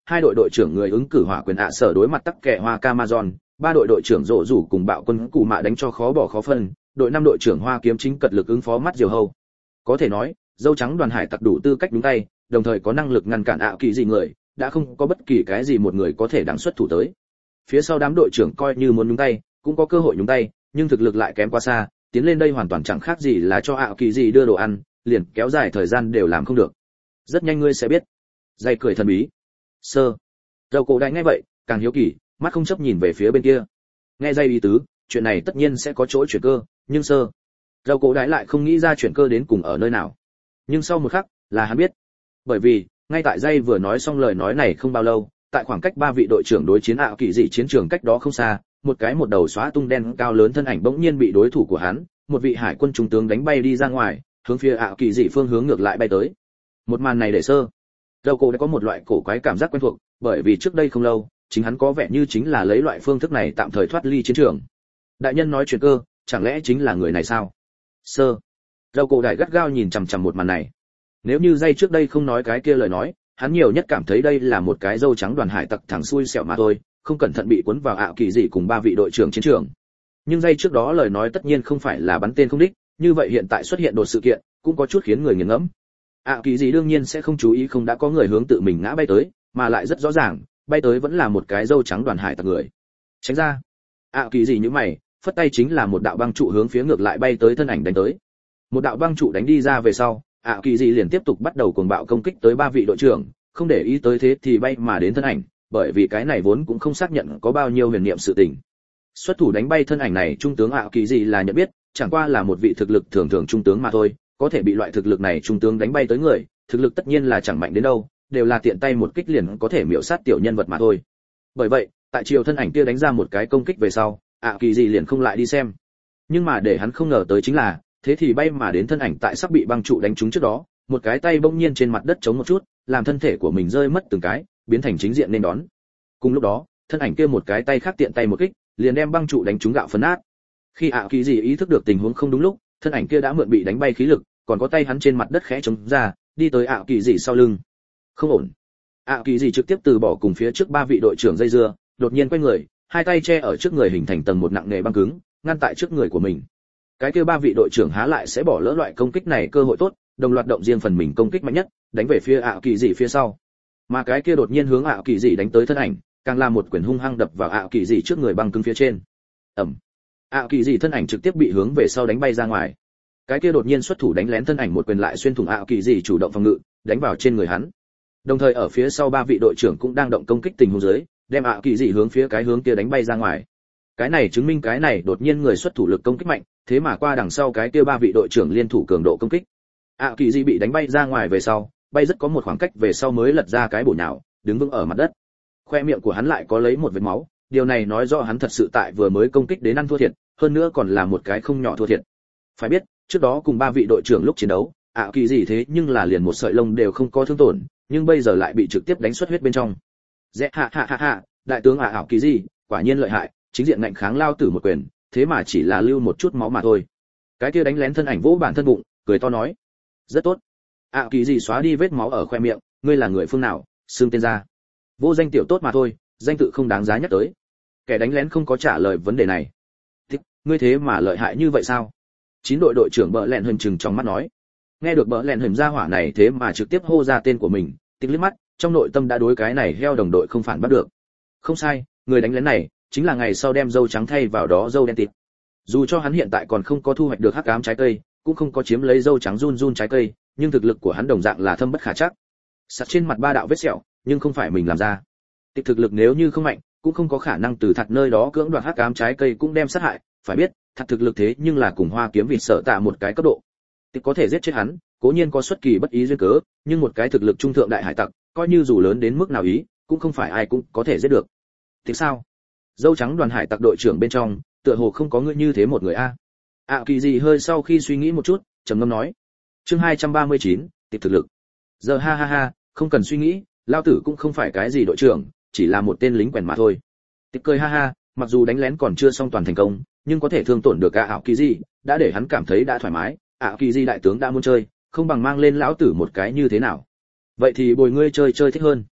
hai đội đội trưởng người ứng cử hỏa quyền ạ sở đối mặt tắc kẻ hoa Camazon, ba đội đội trưởng rộ rủ cùng bạo quân cụ mạ đánh cho khó bỏ khó phân, đội năm đội trưởng hoa kiếm chính cật lực ứng phó mắt diều hâu. Có thể nói, dâu trắng đoàn hải tặc đủ tư cách đúng tay, đồng thời có năng lực ngăn cản ạ kỳ gì người, đã không có bất kỳ cái gì một người có thể đáng xuất thủ tới. Phía sau đám đội trưởng coi như muốn nhúng tay, cũng có cơ hội nhúng tay, nhưng thực lực lại kém quá xa, tiến lên đây hoàn toàn chẳng khác gì là cho ạ kỳ gì đưa đồ ăn, liền kéo dài thời gian đều làm không được. Rất nhanh ngươi sẽ biết. Dây cười thần bí. Sơ. Dầu cổ đại nghe vậy, càng hiếu kỳ, mắt không chấp nhìn về phía bên kia. Nghe dây ý tứ, chuyện này tất nhiên sẽ có chỗ chuyển cơ, nhưng sơ. Dầu cổ đại lại không nghĩ ra chuyển cơ đến cùng ở nơi nào. Nhưng sau một khắc, là hắn biết. Bởi vì, ngay tại dây vừa nói xong lời nói này không bao lâu, tại khoảng cách ba vị đội trưởng đối chiến ạ kỳ dị chiến trường cách đó không xa, một cái một đầu xóa tung đen cao lớn thân ảnh bỗng nhiên bị đối thủ của hắn, một vị hải quân trung tướng đánh bay đi ra ngoài, hướng phía ạ kỳ dị phương hướng ngược lại bay tới. Một màn này để sơ. Dầu cổ đã có một loại cổ quái cảm giác quen thuộc, bởi vì trước đây không lâu, chính hắn có vẻ như chính là lấy loại phương thức này tạm thời thoát ly chiến trường. Đại nhân nói chuyện cơ, chẳng lẽ chính là người này sao? Sơ. Dầu cổ đại gắt gao nhìn chằm chằm một màn này. Nếu như dây trước đây không nói cái kia lời nói, hắn nhiều nhất cảm thấy đây là một cái dâu trắng đoàn hải tặc thẳng xuôi xẻo mà thôi, không cẩn thận bị cuốn vào ạ kỳ dị cùng ba vị đội trưởng chiến trường. Nhưng dây trước đó lời nói tất nhiên không phải là bắn tên không đích, như vậy hiện tại xuất hiện đột sự kiện, cũng có chút khiến người nghiền ngẫm. ạ kỳ dị đương nhiên sẽ không chú ý không đã có người hướng tự mình ngã bay tới, mà lại rất rõ ràng, bay tới vẫn là một cái dâu trắng đoàn hải tặc người. Tránh ra. ạ kỳ dị như mày, phất tay chính là một đạo băng trụ hướng phía ngược lại bay tới thân ảnh đánh tới. Một đạo băng trụ đánh đi ra về sau, ạ kỳ dị liền tiếp tục bắt đầu cuồng bạo công kích tới ba vị đội trưởng, không để ý tới thế thì bay mà đến thân ảnh, bởi vì cái này vốn cũng không xác nhận có bao nhiêu huyền niệm sự tình. Xuất thủ đánh bay thân ảnh này trung tướng ạ kỳ dị là nhận biết, chẳng qua là một vị thực lực thường thường trung tướng mà thôi, có thể bị loại thực lực này trung tướng đánh bay tới người, thực lực tất nhiên là chẳng mạnh đến đâu, đều là tiện tay một kích liền có thể miểu sát tiểu nhân vật mà thôi. Bởi vậy, tại chiều thân ảnh kia đánh ra một cái công kích về sau, ạ kỳ dị liền không lại đi xem. Nhưng mà để hắn không ngờ tới chính là, thế thì bay mà đến thân ảnh tại sắp bị băng trụ đánh trúng trước đó, một cái tay bỗng nhiên trên mặt đất chống một chút, làm thân thể của mình rơi mất từng cái, biến thành chính diện nên đón. Cùng lúc đó, thân ảnh kia một cái tay khác tiện tay một kích, liền đem băng trụ đánh trúng gạo phấn nát. Khi ạ kỳ dị ý thức được tình huống không đúng lúc, thân ảnh kia đã mượn bị đánh bay khí lực, còn có tay hắn trên mặt đất khẽ chống ra, đi tới ạ kỳ dị sau lưng. Không ổn. ạ kỳ dị trực tiếp từ bỏ cùng phía trước ba vị đội trưởng dây dưa, đột nhiên quay người, hai tay che ở trước người hình thành tầng một nặng nề băng cứng, ngăn tại trước người của mình. Cái kia ba vị đội trưởng há lại sẽ bỏ lỡ loại công kích này cơ hội tốt, đồng loạt động riêng phần mình công kích mạnh nhất, đánh về phía ạ kỳ dị phía sau. Mà cái kia đột nhiên hướng ạ kỳ dị đánh tới thân ảnh, càng là một quyền hung hăng đập vào ạ kỳ dị trước người băng cứng phía trên. Ầm. ạ kỳ dị thân ảnh trực tiếp bị hướng về sau đánh bay ra ngoài. Cái kia đột nhiên xuất thủ đánh lén thân ảnh một quyền lại xuyên thủng ạ kỳ dị chủ động phòng ngự, đánh vào trên người hắn. Đồng thời ở phía sau ba vị đội trưởng cũng đang động công kích tình huống dưới, đem ạ kỳ dị hướng phía cái hướng kia đánh bay ra ngoài. Cái này chứng minh cái này đột nhiên người xuất thủ lực công kích mạnh, thế mà qua đằng sau cái kia ba vị đội trưởng liên thủ cường độ công kích. ạ kỳ dị bị đánh bay ra ngoài về sau, bay rất có một khoảng cách về sau mới lật ra cái bổ nhào, đứng vững ở mặt đất. Khoe miệng của hắn lại có lấy một vết máu, điều này nói rõ hắn thật sự tại vừa mới công kích đến ăn thua thiệt, hơn nữa còn là một cái không nhỏ thua thiệt. Phải biết, trước đó cùng ba vị đội trưởng lúc chiến đấu, ạ kỳ dị thế nhưng là liền một sợi lông đều không có thương tổn, nhưng bây giờ lại bị trực tiếp đánh xuất huyết bên trong. Dẹ hạ hạ hạ hạ, đại tướng ạ ảo kỳ dị, quả nhiên lợi hại, chính diện ngạnh kháng lao tử một quyền, thế mà chỉ là lưu một chút máu mà thôi. Cái kia đánh lén thân ảnh vỗ bản thân bụng, cười to nói, rất tốt. ạ kỳ dị xóa đi vết máu ở khoe miệng, ngươi là người phương nào, xưng tên ra. Vô danh tiểu tốt mà thôi, danh tự không đáng giá nhắc tới. Kẻ đánh lén không có trả lời vấn đề này. Thích, ngươi thế mà lợi hại như vậy sao? Chín đội đội trưởng bợ lẹn hờn chừng trong mắt nói. Nghe được bợ lẹn hờn ra hỏa này thế mà trực tiếp hô ra tên của mình, tích liếc mắt, trong nội tâm đã đối cái này heo đồng đội không phản bắt được. Không sai, người đánh lén này chính là ngày sau đem dâu trắng thay vào đó dâu đen tịt. Dù cho hắn hiện tại còn không có thu hoạch được hắc ám trái cây, cũng không có chiếm lấy dâu trắng run run trái cây, nhưng thực lực của hắn đồng dạng là thâm bất khả trắc. Sặc trên mặt ba đạo vết sẹo, nhưng không phải mình làm ra. Tịch thực lực nếu như không mạnh, cũng không có khả năng từ thật nơi đó cưỡng đoạt hắc ám trái cây cũng đem sát hại, phải biết, thật thực lực thế nhưng là cùng Hoa Kiếm Vịt sợ tạ một cái cấp độ. Tịch có thể giết chết hắn, cố nhiên có xuất kỳ bất ý duyên cớ, nhưng một cái thực lực trung thượng đại hải tặc, coi như dù lớn đến mức nào ý, cũng không phải ai cũng có thể giết được. Tịch sao? Dâu trắng đoàn hải tặc đội trưởng bên trong, tựa hồ không có người như thế một người a. ạ kỳ gì hơi sau khi suy nghĩ một chút, trầm ngâm nói. Chương hai trăm ba mươi chín, tịch thực lực. Giờ ha ha ha, không cần suy nghĩ, lao tử cũng không phải cái gì đội trưởng, chỉ là một tên lính quèn mà thôi. Tịch cười ha ha, mặc dù đánh lén còn chưa xong toàn thành công, nhưng có thể thương tổn được cả ảo kỳ gì, đã để hắn cảm thấy đã thoải mái. ảo kỳ gì đại tướng đã muốn chơi, không bằng mang lên lão tử một cái như thế nào. Vậy thì bồi ngươi chơi chơi thích hơn.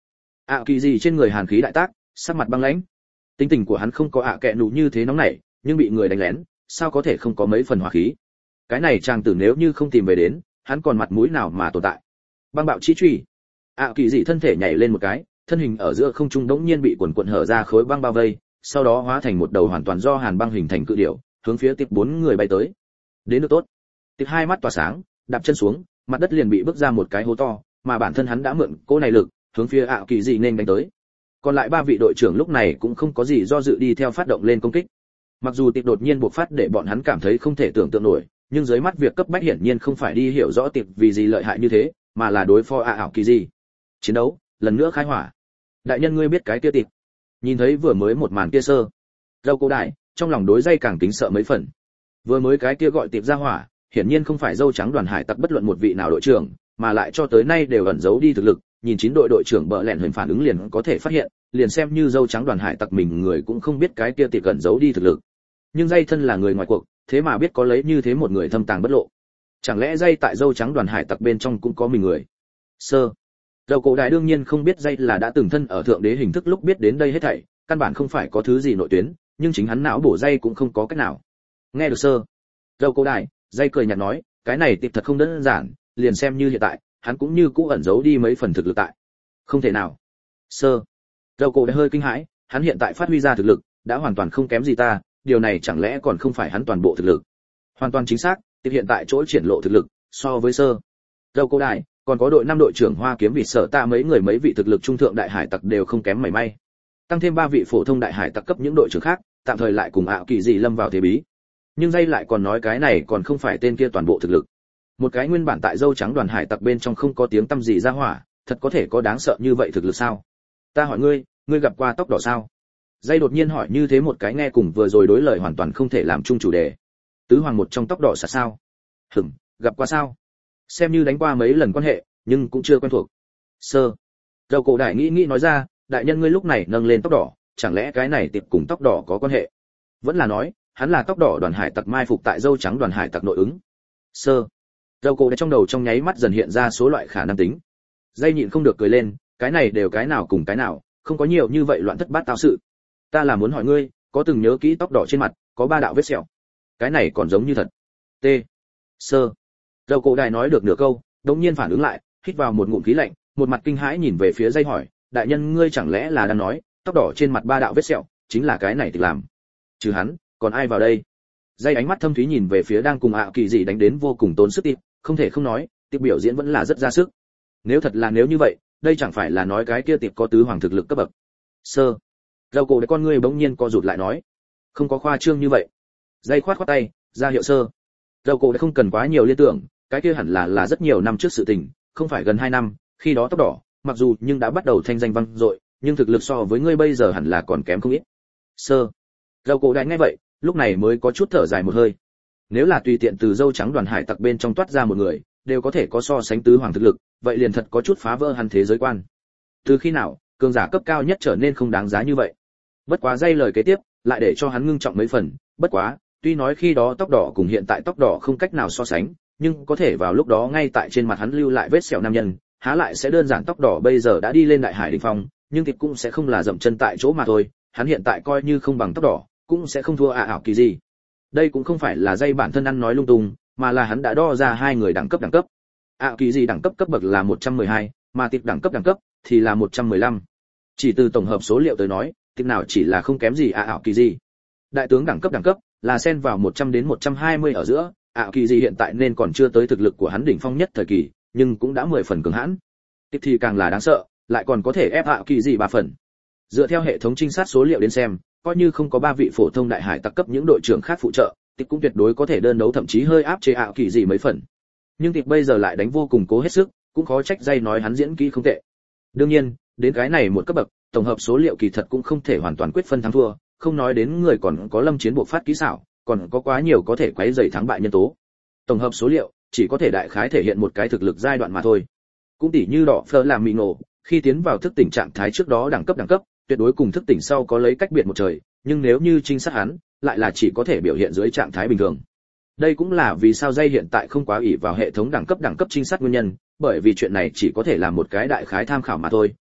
ạ kỳ gì trên người hàn khí đại tác, sắc mặt băng lãnh. Tính tình của hắn không có ạ kệ nụ như thế nóng nảy, nhưng bị người đánh lén, sao có thể không có mấy phần hỏa khí. Cái này chàng tử nếu như không tìm về đến, hắn còn mặt mũi nào mà tồn tại. Băng bạo chi truy. ạ kỳ gì thân thể nhảy lên một cái, thân hình ở giữa không trung đống nhiên bị quần quần hở ra khối băng bao vây, sau đó hóa thành một đầu hoàn toàn do hàn băng hình thành cự điểu, hướng phía tiếp bốn người bay tới. Đến được tốt. Tiếp hai mắt tỏa sáng, đạp chân xuống, mặt đất liền bị bước ra một cái hố to, mà bản thân hắn đã mượn cỗ này lực, hướng phía ạ kỳ gì nên đánh tới. Còn lại ba vị đội trưởng lúc này cũng không có gì do dự đi theo phát động lên công kích. Mặc dù tiệp đột nhiên bộc phát để bọn hắn cảm thấy không thể tưởng tượng nổi, nhưng dưới mắt việc cấp bách hiển nhiên không phải đi hiểu rõ tiệp vì gì lợi hại như thế, mà là đối phó ạ ảo kỳ gì. Chiến đấu lần nữa khai hỏa. Đại nhân ngươi biết cái kia tiệp. Nhìn thấy vừa mới một màn kia sơ, Dâu Cô Đại trong lòng đối dây càng kính sợ mấy phần. Vừa mới cái kia gọi tiệp ra hỏa, hiển nhiên không phải dâu trắng đoàn hải tặc bất luận một vị nào đội trưởng, mà lại cho tới nay đều ẩn giấu đi thực lực, nhìn chín đội đội trưởng bợ lẹn hình phản ứng liền có thể phát hiện, liền xem như dâu trắng đoàn hải tặc mình người cũng không biết cái kia tiệp ẩn giấu đi thực lực. Nhưng dây thân là người ngoài cuộc, thế mà biết có lấy như thế một người thâm tàng bất lộ. Chẳng lẽ dây tại dâu trắng đoàn hải tặc bên trong cũng có mình người? Sơ. Dâu Cổ Đại đương nhiên không biết dây là đã từng thân ở thượng đế hình thức lúc biết đến đây hết thảy, căn bản không phải có thứ gì nội tuyến, nhưng chính hắn não bổ dây cũng không có cách nào. Nghe được sơ. Dâu Cổ Đại, dây cười nhạt nói, cái này tiệp thật không đơn giản, liền xem như hiện tại, hắn cũng như cũ ẩn giấu đi mấy phần thực lực tại. Không thể nào. Sơ. Dâu Cổ Đại hơi kinh hãi, hắn hiện tại phát huy ra thực lực, đã hoàn toàn không kém gì ta, điều này chẳng lẽ còn không phải hắn toàn bộ thực lực? Hoàn toàn chính xác, tiệp hiện tại chỗ triển lộ thực lực, so với sơ. Dâu Cổ Đại, còn có đội năm đội trưởng Hoa Kiếm Vịt Sở ta mấy người mấy vị thực lực trung thượng đại hải tặc đều không kém mảy may. Tăng thêm ba vị phổ thông đại hải tặc cấp những đội trưởng khác, tạm thời lại cùng ảo kỳ gì lâm vào thế bí. Nhưng dây lại còn nói cái này còn không phải tên kia toàn bộ thực lực. Một cái nguyên bản tại dâu trắng đoàn hải tặc bên trong không có tiếng tăm gì ra hỏa, thật có thể có đáng sợ như vậy thực lực sao? Ta hỏi ngươi, ngươi gặp qua tóc đỏ sao? Dây đột nhiên hỏi như thế một cái nghe cùng vừa rồi đối lời hoàn toàn không thể làm chung chủ đề. Tứ hoàng một trong tóc đỏ sạt sao? Hửm, gặp qua sao? Xem như đánh qua mấy lần quan hệ, nhưng cũng chưa quen thuộc. Sơ. Dâu Cổ Đại nghĩ nghĩ nói ra, đại nhân ngươi lúc này nâng lên tóc đỏ, chẳng lẽ cái này tiệp cùng tóc đỏ có quan hệ? Vẫn là nói, hắn là tóc đỏ đoàn hải tặc mai phục tại dâu trắng đoàn hải tặc nội ứng. Sơ. Dâu Cổ Đại trong đầu trong nháy mắt dần hiện ra số loại khả năng tính. Dây nhịn không được cười lên, cái này đều cái nào cùng cái nào, không có nhiều như vậy loạn thất bát tao sự. Ta là muốn hỏi ngươi, có từng nhớ kỹ tóc đỏ trên mặt có ba đạo vết sẹo? Cái này còn giống như thật. T. Sơ. Dâu Cổ Đại nói được nửa câu, đột nhiên phản ứng lại, hít vào một ngụm khí lạnh, một mặt kinh hãi nhìn về phía dây hỏi, đại nhân ngươi chẳng lẽ là đang nói, tóc đỏ trên mặt ba đạo vết sẹo, chính là cái này thì làm? Trừ hắn, còn ai vào đây? Dây ánh mắt thâm thúy nhìn về phía đang cùng ảo kỳ gì đánh đến vô cùng tốn sức tiệp, không thể không nói, tiệp biểu diễn vẫn là rất ra sức. Nếu thật là nếu như vậy, đây chẳng phải là nói cái kia tiệp có tứ hoàng thực lực cấp bậc. Sơ. Dâu Cổ Đại con ngươi bỗng nhiên co rụt lại nói, không có khoa trương như vậy. Dây khoát khoát tay, ra hiệu sơ. Dâu Cổ Đại không cần quá nhiều liên tưởng, cái kia hẳn là là rất nhiều năm trước sự tình, không phải gần hai năm, khi đó tóc đỏ, mặc dù nhưng đã bắt đầu thanh danh vang dội, nhưng thực lực so với ngươi bây giờ hẳn là còn kém không ít. Sơ. Dâu Cổ Đại nghe vậy, lúc này mới có chút thở dài một hơi. Nếu là tùy tiện từ dâu trắng đoàn hải tặc bên trong toát ra một người, đều có thể có so sánh tứ hoàng thực lực, vậy liền thật có chút phá vỡ hắn thế giới quan. Từ khi nào, cường giả cấp cao nhất trở nên không đáng giá như vậy? Bất quá dây lời kế tiếp, lại để cho hắn ngưng trọng mấy phần, bất quá, tuy nói khi đó tóc đỏ cùng hiện tại tóc đỏ không cách nào so sánh, nhưng có thể vào lúc đó ngay tại trên mặt hắn lưu lại vết sẹo nam nhân, há lại sẽ đơn giản tóc đỏ bây giờ đã đi lên đại hải đỉnh phong, nhưng tiệp cũng sẽ không là dậm chân tại chỗ mà thôi, hắn hiện tại coi như không bằng tóc đỏ, cũng sẽ không thua ạ ảo kỳ gì. Đây cũng không phải là dây bản thân ăn nói lung tung, mà là hắn đã đo ra hai người đẳng cấp đẳng cấp. ảo kỳ gì đẳng cấp cấp bậc là một trăm mười hai, mà tiệp đẳng cấp đẳng cấp thì là một trăm mười lăm. Chỉ từ tổng hợp số liệu tới nói, tiệp nào chỉ là không kém gì ạ ảo kỳ gì. Đại tướng đẳng cấp đẳng cấp là xen vào một trăm đến một trăm hai mươi ở giữa, ảo kỳ gì hiện tại nên còn chưa tới thực lực của hắn đỉnh phong nhất thời kỳ, nhưng cũng đã mười phần cường hãn. Tiếp thì càng là đáng sợ, lại còn có thể ép ảo kỳ gì ba phần. Dựa theo hệ thống trinh sát số liệu đến xem, coi như không có ba vị phổ thông đại hải tặc cấp những đội trưởng khác phụ trợ, Tiếp cũng tuyệt đối có thể đơn đấu thậm chí hơi áp chế ảo kỳ gì mấy phần. Nhưng Tiếp bây giờ lại đánh vô cùng cố hết sức, cũng khó trách dây nói hắn diễn kỹ không tệ. Đương nhiên, đến cái này một cấp bậc, tổng hợp số liệu kỳ thật cũng không thể hoàn toàn quyết phân thắng thua, không nói đến người còn có lâm chiến bộ phát kỹ xảo, còn có quá nhiều có thể quấy rầy thắng bại nhân tố. Tổng hợp số liệu chỉ có thể đại khái thể hiện một cái thực lực giai đoạn mà thôi. Cũng tỉ như đỏ phơ làm mị ngộ, khi tiến vào thức tỉnh trạng thái trước đó đẳng cấp đẳng cấp, tuyệt đối cùng thức tỉnh sau có lấy cách biệt một trời, nhưng nếu như trinh sát hắn, lại là chỉ có thể biểu hiện dưới trạng thái bình thường. Đây cũng là vì sao dây hiện tại không quá ỷ vào hệ thống đẳng cấp đẳng cấp trinh sát nguyên nhân, bởi vì chuyện này chỉ có thể là một cái đại khái tham khảo mà thôi,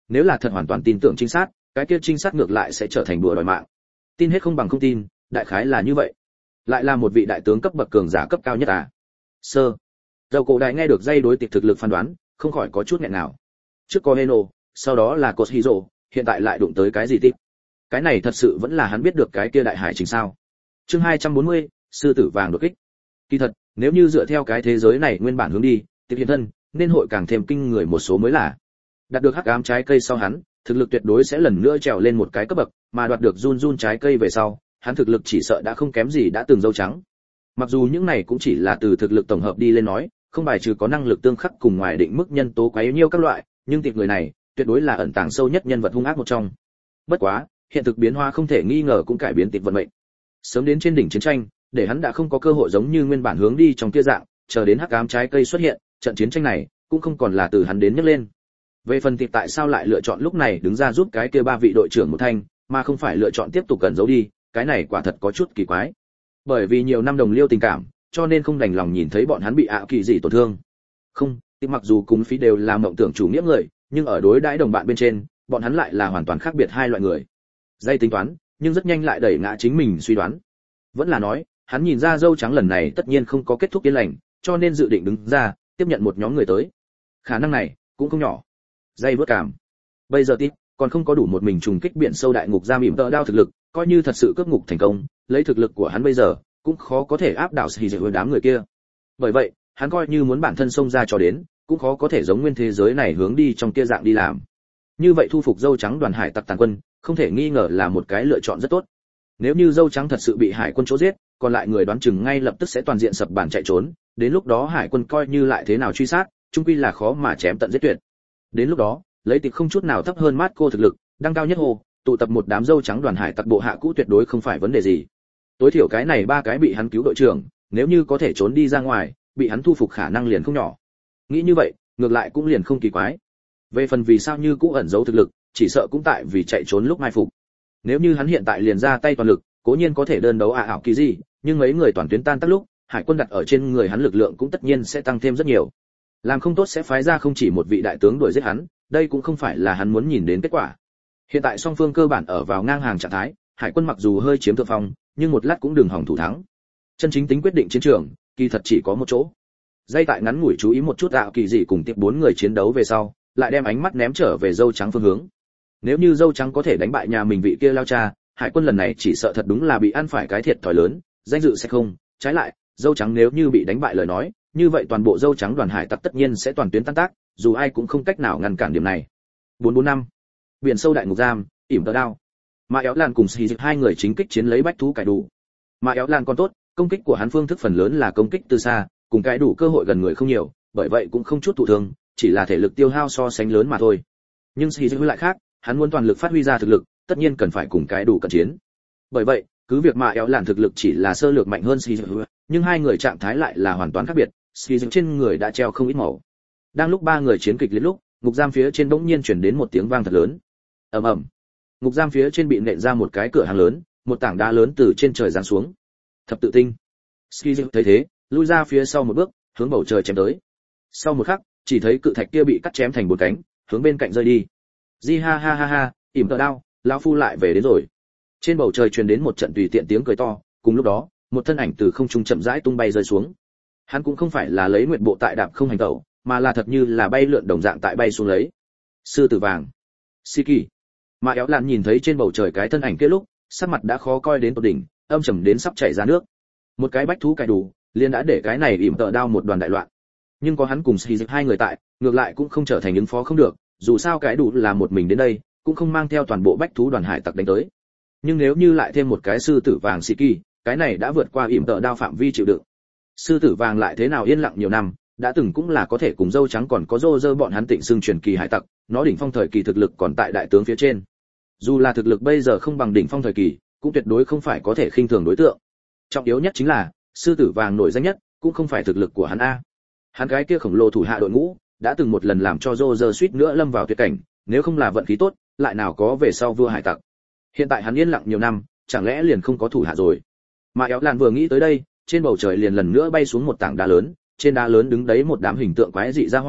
nếu là thật hoàn toàn tin tưởng trinh sát, cái kia trinh sát ngược lại sẽ trở thành đùa đòi mạng. Tin hết không bằng không tin, đại khái là như vậy. Lại là một vị đại tướng cấp bậc cường giả cấp cao nhất à? Sơ. Dầu cổ đại nghe được dây đối tịch thực lực phán đoán, không khỏi có chút nghẹn nào. Trước có Heno, sau đó là Koshiro, hiện tại lại đụng tới cái gì tip? Cái này thật sự vẫn là hắn biết được cái kia đại hải chính sao? Chương hai trăm bốn mươi, sư tử vàng đột kích. Kỳ thật, nếu như dựa theo cái thế giới này nguyên bản hướng đi, tiếp hiện thân, nên hội càng thêm kinh người một số mới là. Đạt được hắc ám trái cây sau hắn, thực lực tuyệt đối sẽ lần nữa trèo lên một cái cấp bậc, mà đoạt được run run trái cây về sau, hắn thực lực chỉ sợ đã không kém gì đã từng dâu trắng. Mặc dù những này cũng chỉ là từ thực lực tổng hợp đi lên nói, không bài trừ có năng lực tương khắc cùng ngoài định mức nhân tố quấy nhiêu các loại, nhưng tịp người này, tuyệt đối là ẩn tàng sâu nhất nhân vật hung ác một trong. Bất quá, hiện thực biến hóa không thể nghi ngờ cũng cải biến tịp vận mệnh. Sớm đến trên đỉnh chiến tranh, để hắn đã không có cơ hội giống như nguyên bản hướng đi trong kia dạng, chờ đến hắc ám trái cây xuất hiện, trận chiến tranh này cũng không còn là từ hắn đến nhấc lên. Về phần tịp tại sao lại lựa chọn lúc này đứng ra giúp cái kia ba vị đội trưởng một thanh, mà không phải lựa chọn tiếp tục cẩn giấu đi, cái này quả thật có chút kỳ quái. Bởi vì nhiều năm đồng liêu tình cảm, cho nên không đành lòng nhìn thấy bọn hắn bị ạ kỳ gì tổn thương. Không, tịp mặc dù cùng phí đều là mộng tưởng chủ nghĩa người, nhưng ở đối đãi đồng bạn bên trên, bọn hắn lại là hoàn toàn khác biệt hai loại người. Dây tính toán, nhưng rất nhanh lại đẩy ngã chính mình suy đoán. Vẫn là nói, hắn nhìn ra dâu trắng lần này tất nhiên không có kết thúc yên lành, cho nên dự định đứng ra, tiếp nhận một nhóm người tới. Khả năng này cũng không nhỏ. Dây vớt cảm. Bây giờ tít còn không có đủ một mình trùng kích biển sâu đại ngục giam ỉm tợ đao thực lực, coi như thật sự cướp ngục thành công, lấy thực lực của hắn bây giờ, cũng khó có thể áp đảo xì dịu đám người kia. Bởi vậy, hắn coi như muốn bản thân xông ra cho đến, cũng khó có thể giống nguyên thế giới này hướng đi trong kia dạng đi làm. Như vậy thu phục dâu trắng đoàn hải tặc tàn quân, không thể nghi ngờ là một cái lựa chọn rất tốt. Nếu như dâu trắng thật sự bị hải quân chỗ giết, còn lại người đoán chừng ngay lập tức sẽ toàn diện sập bản chạy trốn, đến lúc đó hải quân coi như lại thế nào truy sát, chung quy là khó mà chém tận giết tuyệt. Đến lúc đó, lấy tịch không chút nào thấp hơn mát cô thực lực, đăng cao nhất hồ, tụ tập một đám dâu trắng đoàn hải tặc bộ hạ cũ tuyệt đối không phải vấn đề gì. Tối thiểu cái này ba cái bị hắn cứu đội trưởng, nếu như có thể trốn đi ra ngoài, bị hắn thu phục khả năng liền không nhỏ. Nghĩ như vậy, ngược lại cũng liền không kỳ quái. Về phần vì sao như cũ ẩn giấu thực lực, chỉ sợ cũng tại vì chạy trốn lúc mai phục. Nếu như hắn hiện tại liền ra tay toàn lực, cố nhiên có thể đơn đấu ả ảo kỳ gì, nhưng mấy người toàn tuyến tan tác lúc, hải quân đặt ở trên người hắn lực lượng cũng tất nhiên sẽ tăng thêm rất nhiều. Làm không tốt sẽ phái ra không chỉ một vị đại tướng đuổi giết hắn, đây cũng không phải là hắn muốn nhìn đến kết quả. Hiện tại song phương cơ bản ở vào ngang hàng trạng thái, hải quân mặc dù hơi chiếm thượng phong, nhưng một lát cũng đừng hỏng thủ thắng. Chân chính tính quyết định chiến trường, kỳ thật chỉ có một chỗ. Dây tại ngắn ngủi chú ý một chút ảo kỳ gì cùng tiếp bốn người chiến đấu về sau, lại đem ánh mắt ném trở về dâu trắng phương hướng. Nếu như dâu trắng có thể đánh bại nhà mình vị kia lao cha, hải quân lần này chỉ sợ thật đúng là bị ăn phải cái thiệt thòi lớn, danh dự sẽ không, trái lại, dâu trắng nếu như bị đánh bại lời nói, như vậy toàn bộ dâu trắng đoàn hải tặc tất nhiên sẽ toàn tuyến tan tác, dù ai cũng không cách nào ngăn cản điểm này. bốn bốn năm Biển sâu đại ngục giam, ỉm tờ đao. Mà Éo Lan cùng Xì Dịch hai người chính kích chiến lấy bách thú cải đủ. Mà Éo Lan còn tốt, công kích của hắn phương thức phần lớn là công kích từ xa, cùng cái đủ cơ hội gần người không nhiều, bởi vậy cũng không chút thụ thương, chỉ là thể lực tiêu hao so sánh lớn mà thôi. Nhưng Xì Dịch lại khác, hắn muốn toàn lực phát huy ra thực lực, tất nhiên cần phải cùng cái đủ cận chiến. Bởi vậy, cứ việc mà Éo Lan thực lực chỉ là sơ lược mạnh hơn Xì Dịch, nhưng hai người trạng thái lại là hoàn toàn khác biệt, Xì Dịch trên người đã treo không ít màu. Đang lúc ba người chiến kịch liệt lúc, ngục giam phía trên bỗng nhiên truyền đến một tiếng vang thật lớn. Ầm ầm. Ngục giam phía trên bị nện ra một cái cửa hàng lớn, một tảng đá lớn từ trên trời giáng xuống. Thập tự tinh. Skizu thấy thế, lui ra phía sau một bước, hướng bầu trời chém tới. Sau một khắc, chỉ thấy cự thạch kia bị cắt chém thành bốn cánh, hướng bên cạnh rơi đi. Di ha ha ha ha, ỉm tờ đao, lão phu lại về đến rồi. Trên bầu trời truyền đến một trận tùy tiện tiếng cười to, cùng lúc đó, một thân ảnh từ không trung chậm rãi tung bay rơi xuống. Hắn cũng không phải là lấy nguyệt bộ tại đạp không hành tẩu, mà là thật như là bay lượn đồng dạng tại bay xuống lấy. Sư tử vàng. Siki. Mà Éo Lan nhìn thấy trên bầu trời cái thân ảnh kia lúc, sắc mặt đã khó coi đến tột đỉnh, âm trầm đến sắp chảy ra nước. Một cái bách thú cải đủ, liền đã để cái này ỉm tợ đao một đoàn đại loạn. Nhưng có hắn cùng Xì Dịch hai người tại, ngược lại cũng không trở thành ứng phó không được, dù sao cái đủ là một mình đến đây, cũng không mang theo toàn bộ bách thú đoàn hải tặc đánh tới. Nhưng nếu như lại thêm một cái sư tử vàng Siki, cái này đã vượt qua ỉm tợ đao phạm vi chịu đựng. Sư tử vàng lại thế nào yên lặng nhiều năm, đã từng cũng là có thể cùng dâu trắng còn có rô rơ bọn hắn tịnh xưng truyền kỳ hải tặc, nó đỉnh phong thời kỳ thực lực còn tại đại tướng phía trên. Dù là thực lực bây giờ không bằng đỉnh phong thời kỳ, cũng tuyệt đối không phải có thể khinh thường đối tượng. Trọng yếu nhất chính là, sư tử vàng nổi danh nhất, cũng không phải thực lực của hắn a. Hắn cái kia khổng lồ thủ hạ đội ngũ, đã từng một lần làm cho Roger suýt nữa lâm vào tuyệt cảnh, nếu không là vận khí tốt, lại nào có về sau vua hải tặc. Hiện tại hắn yên lặng nhiều năm, chẳng lẽ liền không có thủ hạ rồi? Mà Éo Lan vừa nghĩ tới đây, trên bầu trời liền lần nữa bay xuống một tảng đá lớn, trên đá lớn đứng đấy một đám hình tượng quái dị ra hỏa,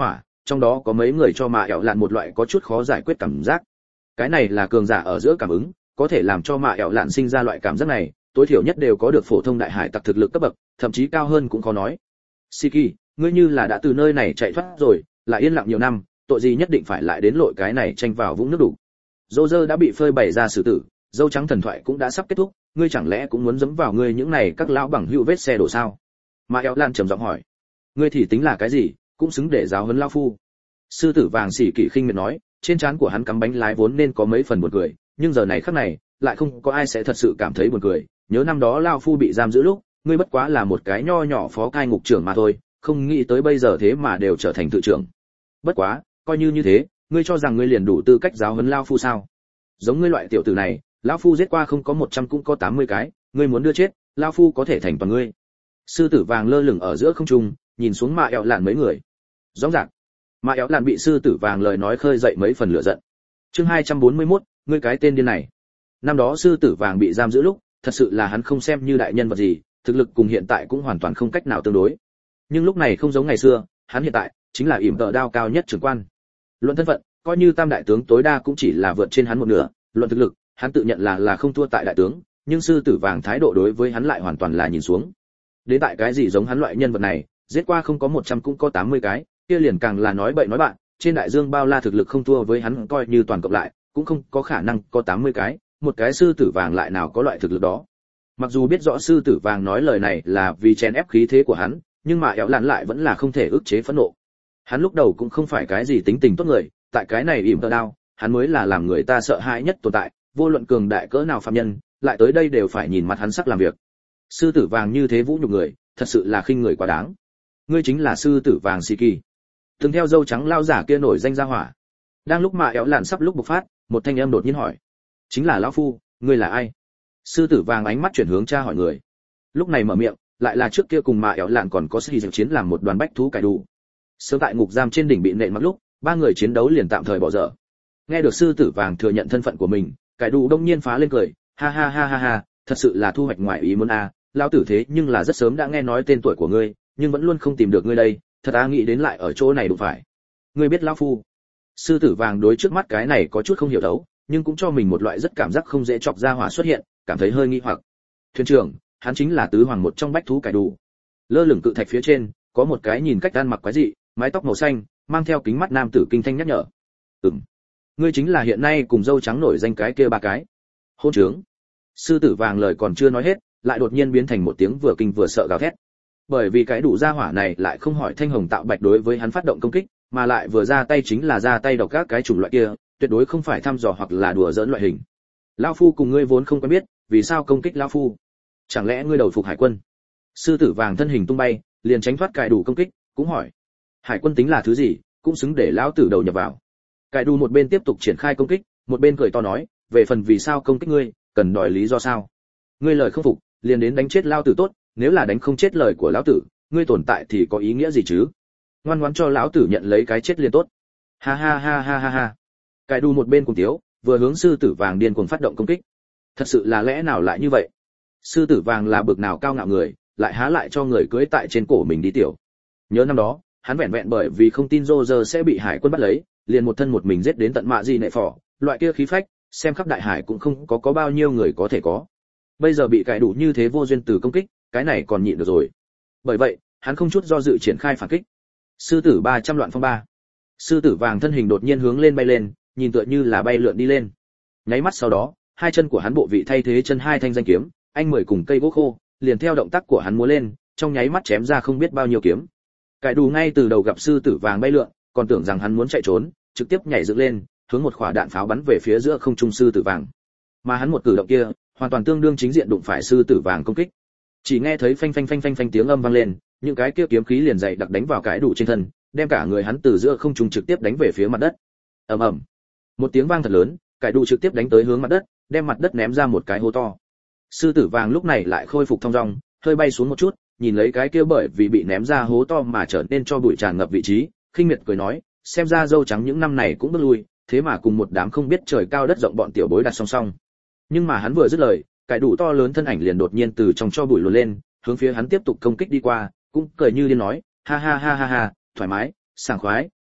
trong đó có mấy người cho mạ ẻo lạn một loại có chút khó giải quyết cảm giác. Cái này là cường giả ở giữa cảm ứng, có thể làm cho mạ ẻo lạn sinh ra loại cảm giác này, tối thiểu nhất đều có được phổ thông đại hải tặc thực lực cấp bậc, thậm chí cao hơn cũng khó nói. Siki, ngươi như là đã từ nơi này chạy thoát rồi, lại yên lặng nhiều năm, tội gì nhất định phải lại đến lội cái này tranh vào vũng nước đủ. Roger đã bị phơi bày ra xử tử, dâu trắng thần thoại cũng đã sắp kết thúc, ngươi chẳng lẽ cũng muốn dẫm vào ngươi những này các lão bằng hữu vết xe đổ sao? Mà Eo Lan trầm giọng hỏi, ngươi thì tính là cái gì, cũng xứng để giáo huấn lão phu? Sư tử vàng xỉ kỵ khinh miệt nói, trên trán của hắn cắm bánh lái vốn nên có mấy phần buồn cười, nhưng giờ này khắc này, lại không có ai sẽ thật sự cảm thấy buồn cười. Nhớ năm đó lão phu bị giam giữ lúc, ngươi bất quá là một cái nho nhỏ phó cai ngục trưởng mà thôi, không nghĩ tới bây giờ thế mà đều trở thành tự trưởng. Bất quá, coi như như thế, ngươi cho rằng ngươi liền đủ tư cách giáo huấn lão phu sao? Giống ngươi loại tiểu tử này, lão phu giết qua không có một trăm cũng có tám mươi cái, ngươi muốn đưa chết, lão phu có thể thành toàn ngươi. Sư tử vàng lơ lửng ở giữa không trung, nhìn xuống Mạ Eo Lạn mấy người. Rõ ràng, Mạ Eo Lạn bị sư tử vàng lời nói khơi dậy mấy phần lửa giận. Chương hai trăm bốn mươi mốt, ngươi cái tên điên này. Năm đó sư tử vàng bị giam giữ lúc, thật sự là hắn không xem như đại nhân vật gì, thực lực cùng hiện tại cũng hoàn toàn không cách nào tương đối. Nhưng lúc này không giống ngày xưa, hắn hiện tại chính là ỉm tợ đao cao nhất trưởng quan. Luận thân phận, coi như tam đại tướng tối đa cũng chỉ là vượt trên hắn một nửa, luận thực lực, hắn tự nhận là là không thua tại đại tướng, nhưng sư tử vàng thái độ đối với hắn lại hoàn toàn là nhìn xuống. Đến tại cái gì giống hắn loại nhân vật này, giết qua không có một trăm cũng có tám mươi cái, kia liền càng là nói bậy nói bạn, trên đại dương bao la thực lực không thua với hắn coi như toàn cộng lại, cũng không có khả năng có tám mươi cái, một cái sư tử vàng lại nào có loại thực lực đó. Mặc dù biết rõ sư tử vàng nói lời này là vì chèn ép khí thế của hắn, nhưng mà Éo Lạn lại vẫn là không thể ức chế phẫn nộ. Hắn lúc đầu cũng không phải cái gì tính tình tốt người, tại cái này ỉm tơ đao, hắn mới là làm người ta sợ hãi nhất tồn tại, vô luận cường đại cỡ nào phạm nhân, lại tới đây đều phải nhìn mặt hắn sắc làm việc. Sư tử vàng như thế vũ nhục người, thật sự là khinh người quá đáng. Ngươi chính là sư tử vàng Siki. Từng theo dâu trắng lao giả kia nổi danh ra hỏa. Đang lúc mà Éo Lạn sắp lúc bộc phát, một thanh âm đột nhiên hỏi, chính là lão phu, ngươi là ai? Sư tử vàng ánh mắt chuyển hướng cha hỏi người. Lúc này mở miệng, lại là trước kia cùng mà Éo Lạn còn có sự dự chiến làm một đoàn bách thú cải đủ. Sớm tại ngục giam trên đỉnh bị nện mặc lúc, ba người chiến đấu liền tạm thời bỏ dở. Nghe được sư tử vàng thừa nhận thân phận của mình, cải đủ đông nhiên phá lên cười, ha ha ha ha ha, thật sự là thu hoạch ngoài ý muốn a, à, lão tử thế nhưng là rất sớm đã nghe nói tên tuổi của ngươi, nhưng vẫn luôn không tìm được ngươi đây, thật a nghĩ đến lại ở chỗ này đụng phải. Ngươi biết lão phu? Sư tử vàng đối trước mắt cái này có chút không hiểu đấu, nhưng cũng cho mình một loại rất cảm giác không dễ chọc ra hỏa xuất hiện, cảm thấy hơi nghi hoặc. Thuyền trưởng, hắn chính là tứ hoàng một trong bách thú cải đủ. Lơ lửng cự thạch phía trên, có một cái nhìn cách ăn mặc quái dị, mái tóc màu xanh, mang theo kính mắt nam tử kinh thanh nhắc nhở. Ừm, ngươi chính là hiện nay cùng dâu trắng nổi danh cái kia ba cái. Hôn trướng. Sư tử vàng lời còn chưa nói hết, lại đột nhiên biến thành một tiếng vừa kinh vừa sợ gào thét. Bởi vì cái đủ gia hỏa này lại không hỏi thanh hồng tạo bạch đối với hắn phát động công kích, mà lại vừa ra tay chính là ra tay độc các cái chủng loại kia, tuyệt đối không phải thăm dò hoặc là đùa giỡn loại hình. Lão phu cùng ngươi vốn không quen biết, vì sao công kích lão phu? Chẳng lẽ ngươi đầu phục hải quân? Sư tử vàng thân hình tung bay, liền tránh thoát cài đủ công kích, cũng hỏi: hải quân tính là thứ gì, cũng xứng để lão tử đầu nhập vào. Cài đủ một bên tiếp tục triển khai công kích, một bên cười to nói: về phần vì sao công kích ngươi, cần đòi lý do sao? Ngươi lời không phục, liền đến đánh chết lão tử tốt, nếu là đánh không chết lời của lão tử, ngươi tồn tại thì có ý nghĩa gì chứ? Ngoan ngoãn cho lão tử nhận lấy cái chết liền tốt. Ha ha ha ha ha ha. Cài đủ một bên cùng tiếu, vừa hướng sư tử vàng điên cuồng phát động công kích. Thật sự là lẽ nào lại như vậy? Sư tử vàng là bực nào cao ngạo người, lại há lại cho người cưỡi tại trên cổ mình đi tiểu. Nhớ năm đó, hắn vẹn vẹn bởi vì không tin Roger sẽ bị hải quân bắt lấy, liền một thân một mình giết đến tận mạ gì nệ phỏ, loại kia khí phách, xem khắp đại hải cũng không có có bao nhiêu người có thể có. Bây giờ bị cài đủ như thế vô duyên từ công kích, cái này còn nhịn được rồi. Bởi vậy, hắn không chút do dự triển khai phản kích. Sư tử ba trăm loạn phong ba. Sư tử vàng thân hình đột nhiên hướng lên bay lên, nhìn tựa như là bay lượn đi lên. Nháy mắt sau đó, hai chân của hắn bộ vị thay thế chân hai thanh danh kiếm, anh mười cùng cây gỗ khô, liền theo động tác của hắn múa lên, trong nháy mắt chém ra không biết bao nhiêu kiếm. Cải đủ ngay từ đầu gặp sư tử vàng bay lượn, còn tưởng rằng hắn muốn chạy trốn, trực tiếp nhảy dựng lên, hướng một quả đạn pháo bắn về phía giữa không trung sư tử vàng. Mà hắn một cử động kia, hoàn toàn tương đương chính diện đụng phải sư tử vàng công kích. Chỉ nghe thấy phanh phanh phanh phanh phanh tiếng âm vang lên, những cái kia kiếm khí liền dày đặc đánh vào cái đủ trên thân, đem cả người hắn từ giữa không trung trực tiếp đánh về phía mặt đất. Ầm ầm. Một tiếng vang thật lớn, cái đủ trực tiếp đánh tới hướng mặt đất, đem mặt đất ném ra một cái hố to. Sư tử vàng lúc này lại khôi phục thong dong, hơi bay xuống một chút, nhìn lấy cái kia bởi vì bị ném ra hố to mà trở nên cho bụi tràn ngập vị trí, khinh miệt cười nói, xem ra dâu trắng những năm này cũng bước lui, thế mà cùng một đám không biết trời cao đất rộng bọn tiểu bối đặt song song. Nhưng mà hắn vừa dứt lời, cái đủ to lớn thân ảnh liền đột nhiên từ trong cho bụi luồn lên, hướng phía hắn tiếp tục công kích đi qua, cũng cười như điên nói, ha ha ha ha ha, thoải mái, sảng khoái,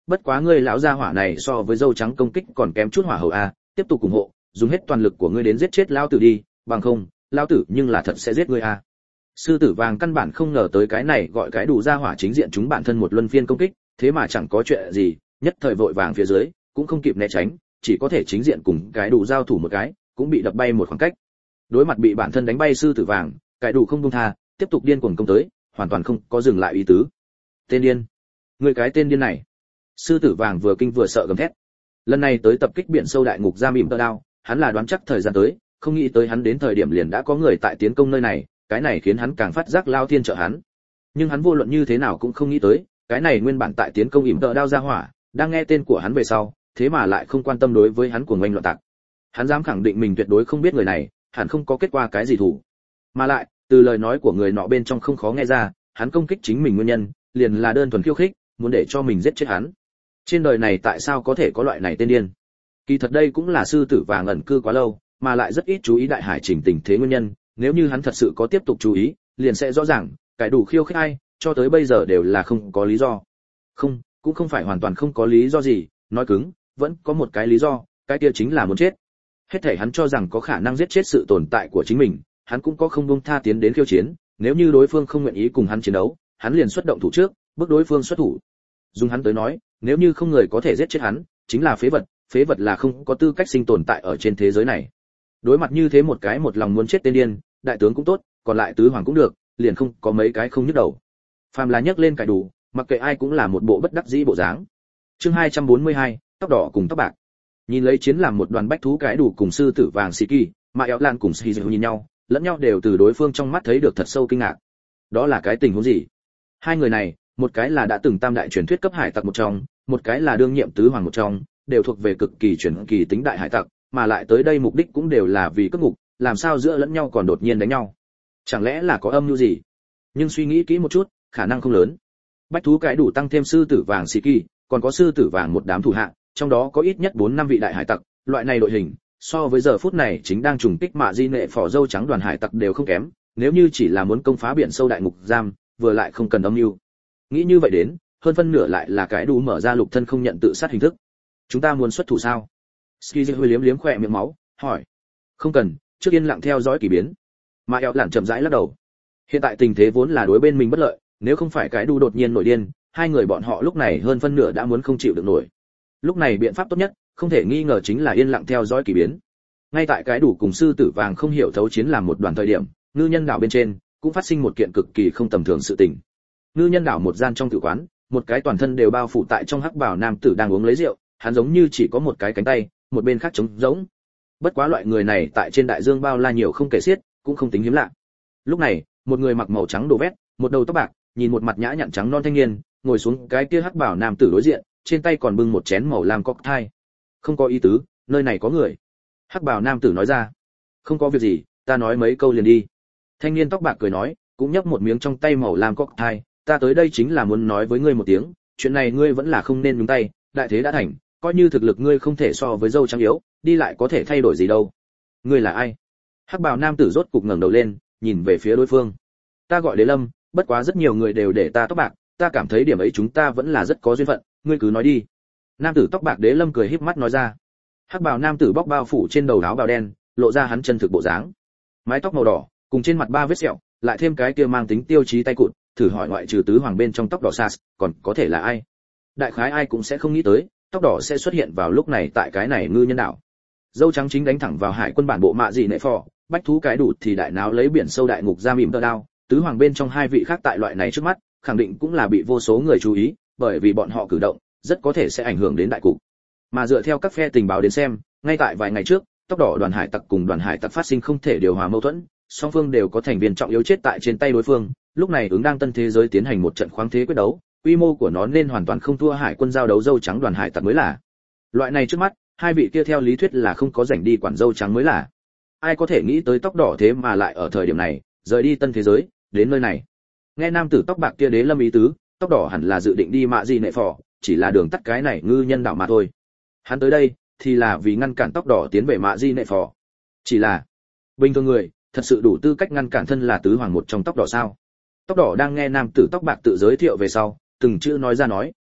bất quá ngươi lão gia hỏa này so với dâu trắng công kích còn kém chút hỏa hậu a, tiếp tục ủng hộ, dùng hết toàn lực của ngươi đến giết chết lão tử đi, bằng không, lão tử nhưng là thật sẽ giết ngươi a. Sư tử vàng căn bản không ngờ tới cái này gọi cái đủ gia hỏa chính diện chúng bản thân một luân phiên công kích, thế mà chẳng có chuyện gì, nhất thời vội vàng phía dưới, cũng không kịp né tránh, chỉ có thể chính diện cùng cái đủ giao thủ một cái, cũng bị đập bay một khoảng cách. Đối mặt bị bản thân đánh bay sư tử vàng, cái đủ không buông tha, tiếp tục điên cuồng công tới, hoàn toàn không có dừng lại ý tứ. Tên điên, người cái tên điên này. Sư tử vàng vừa kinh vừa sợ gầm thét. Lần này tới tập kích biển sâu đại ngục giam ỉm tơ đao, hắn là đoán chắc thời gian tới, không nghĩ tới hắn đến thời điểm liền đã có người tại tiến công nơi này, cái này khiến hắn càng phát giác lao thiên trợ hắn. Nhưng hắn vô luận như thế nào cũng không nghĩ tới, cái này nguyên bản tại tiến công ỉm tơ đao ra hỏa, đang nghe tên của hắn về sau, thế mà lại không quan tâm đối với hắn của ngoanh loạn tạc. Hắn dám khẳng định mình tuyệt đối không biết người này, hẳn không có kết quả cái gì thủ. Mà lại, từ lời nói của người nọ bên trong không khó nghe ra, hắn công kích chính mình nguyên nhân, liền là đơn thuần khiêu khích, muốn để cho mình giết chết hắn. Trên đời này tại sao có thể có loại này tên điên? Kỳ thật đây cũng là sư tử vàng ẩn cư quá lâu, mà lại rất ít chú ý đại hải chỉnh tình thế nguyên nhân, nếu như hắn thật sự có tiếp tục chú ý, liền sẽ rõ ràng, cái đủ khiêu khích ai, cho tới bây giờ đều là không có lý do. Không, cũng không phải hoàn toàn không có lý do gì, nói cứng, vẫn có một cái lý do, cái kia chính là muốn chết. Hết thảy hắn cho rằng có khả năng giết chết sự tồn tại của chính mình, hắn cũng có không buông tha tiến đến khiêu chiến, nếu như đối phương không nguyện ý cùng hắn chiến đấu, hắn liền xuất động thủ trước, bước đối phương xuất thủ. Dùng hắn tới nói, nếu như không người có thể giết chết hắn, chính là phế vật, phế vật là không có tư cách sinh tồn tại ở trên thế giới này. Đối mặt như thế một cái một lòng muốn chết tên điên, đại tướng cũng tốt, còn lại tứ hoàng cũng được, liền không có mấy cái không nhức đầu. Phàm là nhấc lên cải đủ, mặc kệ ai cũng là một bộ bất đắc dĩ bộ dáng. Chương hai trăm bốn mươi hai, tóc đỏ cùng tóc bạc. Nhìn lấy chiến làm một đoàn bách thú cái đủ cùng sư tử vàng Siki, mà Éo Lan cùng Shizu nhìn nhau, lẫn nhau đều từ đối phương trong mắt thấy được thật sâu kinh ngạc. Đó là cái tình huống gì? Hai người này, một cái là đã từng tam đại truyền thuyết cấp hải tặc một trong, một cái là đương nhiệm tứ hoàng một trong, đều thuộc về cực kỳ truyền kỳ tính đại hải tặc, mà lại tới đây mục đích cũng đều là vì cướp ngục, làm sao giữa lẫn nhau còn đột nhiên đánh nhau? Chẳng lẽ là có âm mưu gì? Nhưng suy nghĩ kỹ một chút, khả năng không lớn. Bách thú cái đủ tăng thêm sư tử vàng Siki, còn có sư tử vàng một đám thủ hạ, trong đó có ít nhất bốn năm vị đại hải tặc, loại này đội hình, so với giờ phút này chính đang trùng kích mạ di nệ phò dâu trắng đoàn hải tặc đều không kém, nếu như chỉ là muốn công phá biển sâu đại ngục giam, vừa lại không cần âm mưu. Nghĩ như vậy đến, hơn phân nửa lại là cái đủ mở ra lục thân không nhận tự sát hình thức. Chúng ta muốn xuất thủ sao? Skizy hơi liếm liếm khỏe miệng máu, hỏi. Không cần, trước yên lặng theo dõi kỳ biến. Mà Éo Lạn chậm rãi lắc đầu. Hiện tại tình thế vốn là đối bên mình bất lợi, nếu không phải cái đủ đột nhiên nổi điên, hai người bọn họ lúc này hơn phân nửa đã muốn không chịu được nổi. Lúc này biện pháp tốt nhất, không thể nghi ngờ chính là yên lặng theo dõi kỳ biến. Ngay tại cái đủ cùng sư tử vàng không hiểu thấu chiến làm một đoàn thời điểm, ngư nhân đảo bên trên cũng phát sinh một kiện cực kỳ không tầm thường sự tình. Ngư nhân đảo một gian trong tử quán, một cái toàn thân đều bao phủ tại trong hắc bào nam tử đang uống lấy rượu, hắn giống như chỉ có một cái cánh tay, một bên khác trống rỗng. Bất quá loại người này tại trên đại dương bao la nhiều không kể xiết, cũng không tính hiếm lạ. Lúc này, một người mặc màu trắng đồ vest, một đầu tóc bạc, nhìn một mặt nhã nhặn trắng non thanh niên, ngồi xuống cái kia hắc bào nam tử đối diện, trên tay còn bưng một chén màu lam cocktail. Không có ý tứ, nơi này có người. Hắc bào nam tử nói ra. Không có việc gì, ta nói mấy câu liền đi. Thanh niên tóc bạc cười nói, cũng nhấp một miếng trong tay màu lam cocktail, ta tới đây chính là muốn nói với ngươi một tiếng, chuyện này ngươi vẫn là không nên nhúng tay, đại thế đã thành, coi như thực lực ngươi không thể so với dâu trắng yếu, đi lại có thể thay đổi gì đâu. Ngươi là ai? Hắc bào nam tử rốt cục ngẩng đầu lên, nhìn về phía đối phương. Ta gọi Đế Lâm, bất quá rất nhiều người đều để ta tóc bạc, ta cảm thấy điểm ấy chúng ta vẫn là rất có duyên phận, ngươi cứ nói đi. Nam tử tóc bạc Đế Lâm cười híp mắt nói ra. Hắc bào nam tử bóc bao phủ trên đầu áo bào đen, lộ ra hắn chân thực bộ dáng. Mái tóc màu đỏ, cùng trên mặt ba vết sẹo, lại thêm cái kia mang tính tiêu chí tay cụt, thử hỏi ngoại trừ tứ hoàng bên trong tóc đỏ Sas, còn có thể là ai? Đại khái ai cũng sẽ không nghĩ tới, tóc đỏ sẽ xuất hiện vào lúc này tại cái này ngư nhân đảo. Dâu trắng chính đánh thẳng vào hải quân bản bộ mạ dị nệ phò, bách thú cái đủ thì đại náo lấy biển sâu đại ngục giam ỉm tơ đao, tứ hoàng bên trong hai vị khác tại loại này trước mắt, khẳng định cũng là bị vô số người chú ý, bởi vì bọn họ cử động rất có thể sẽ ảnh hưởng đến đại cục. Mà dựa theo các phe tình báo đến xem, ngay tại vài ngày trước, tóc đỏ đoàn hải tặc cùng đoàn hải tặc phát sinh không thể điều hòa mâu thuẫn, song phương đều có thành viên trọng yếu chết tại trên tay đối phương, lúc này ứng đang tân thế giới tiến hành một trận khoáng thế quyết đấu, quy mô của nó nên hoàn toàn không thua hải quân giao đấu dâu trắng đoàn hải tặc mới là. Loại này trước mắt, hai vị kia theo lý thuyết là không có rảnh đi quản dâu trắng mới là. Ai có thể nghĩ tới tóc đỏ thế mà lại ở thời điểm này rời đi tân thế giới, đến nơi này. Nghe nam tử tóc bạc kia Đế Lâm ý tứ, tóc đỏ hẳn là dự định đi mạ gì nệ phò, chỉ là đường tắt cái này ngư nhân đảo mà thôi. Hắn tới đây thì là vì ngăn cản tóc đỏ tiến về mạ di nệ phò. Chỉ là bình thường người thật sự đủ tư cách ngăn cản thân là tứ hoàng một trong tóc đỏ sao? Tóc đỏ đang nghe nam tử tóc bạc tự giới thiệu về sau, từng chữ nói ra nói,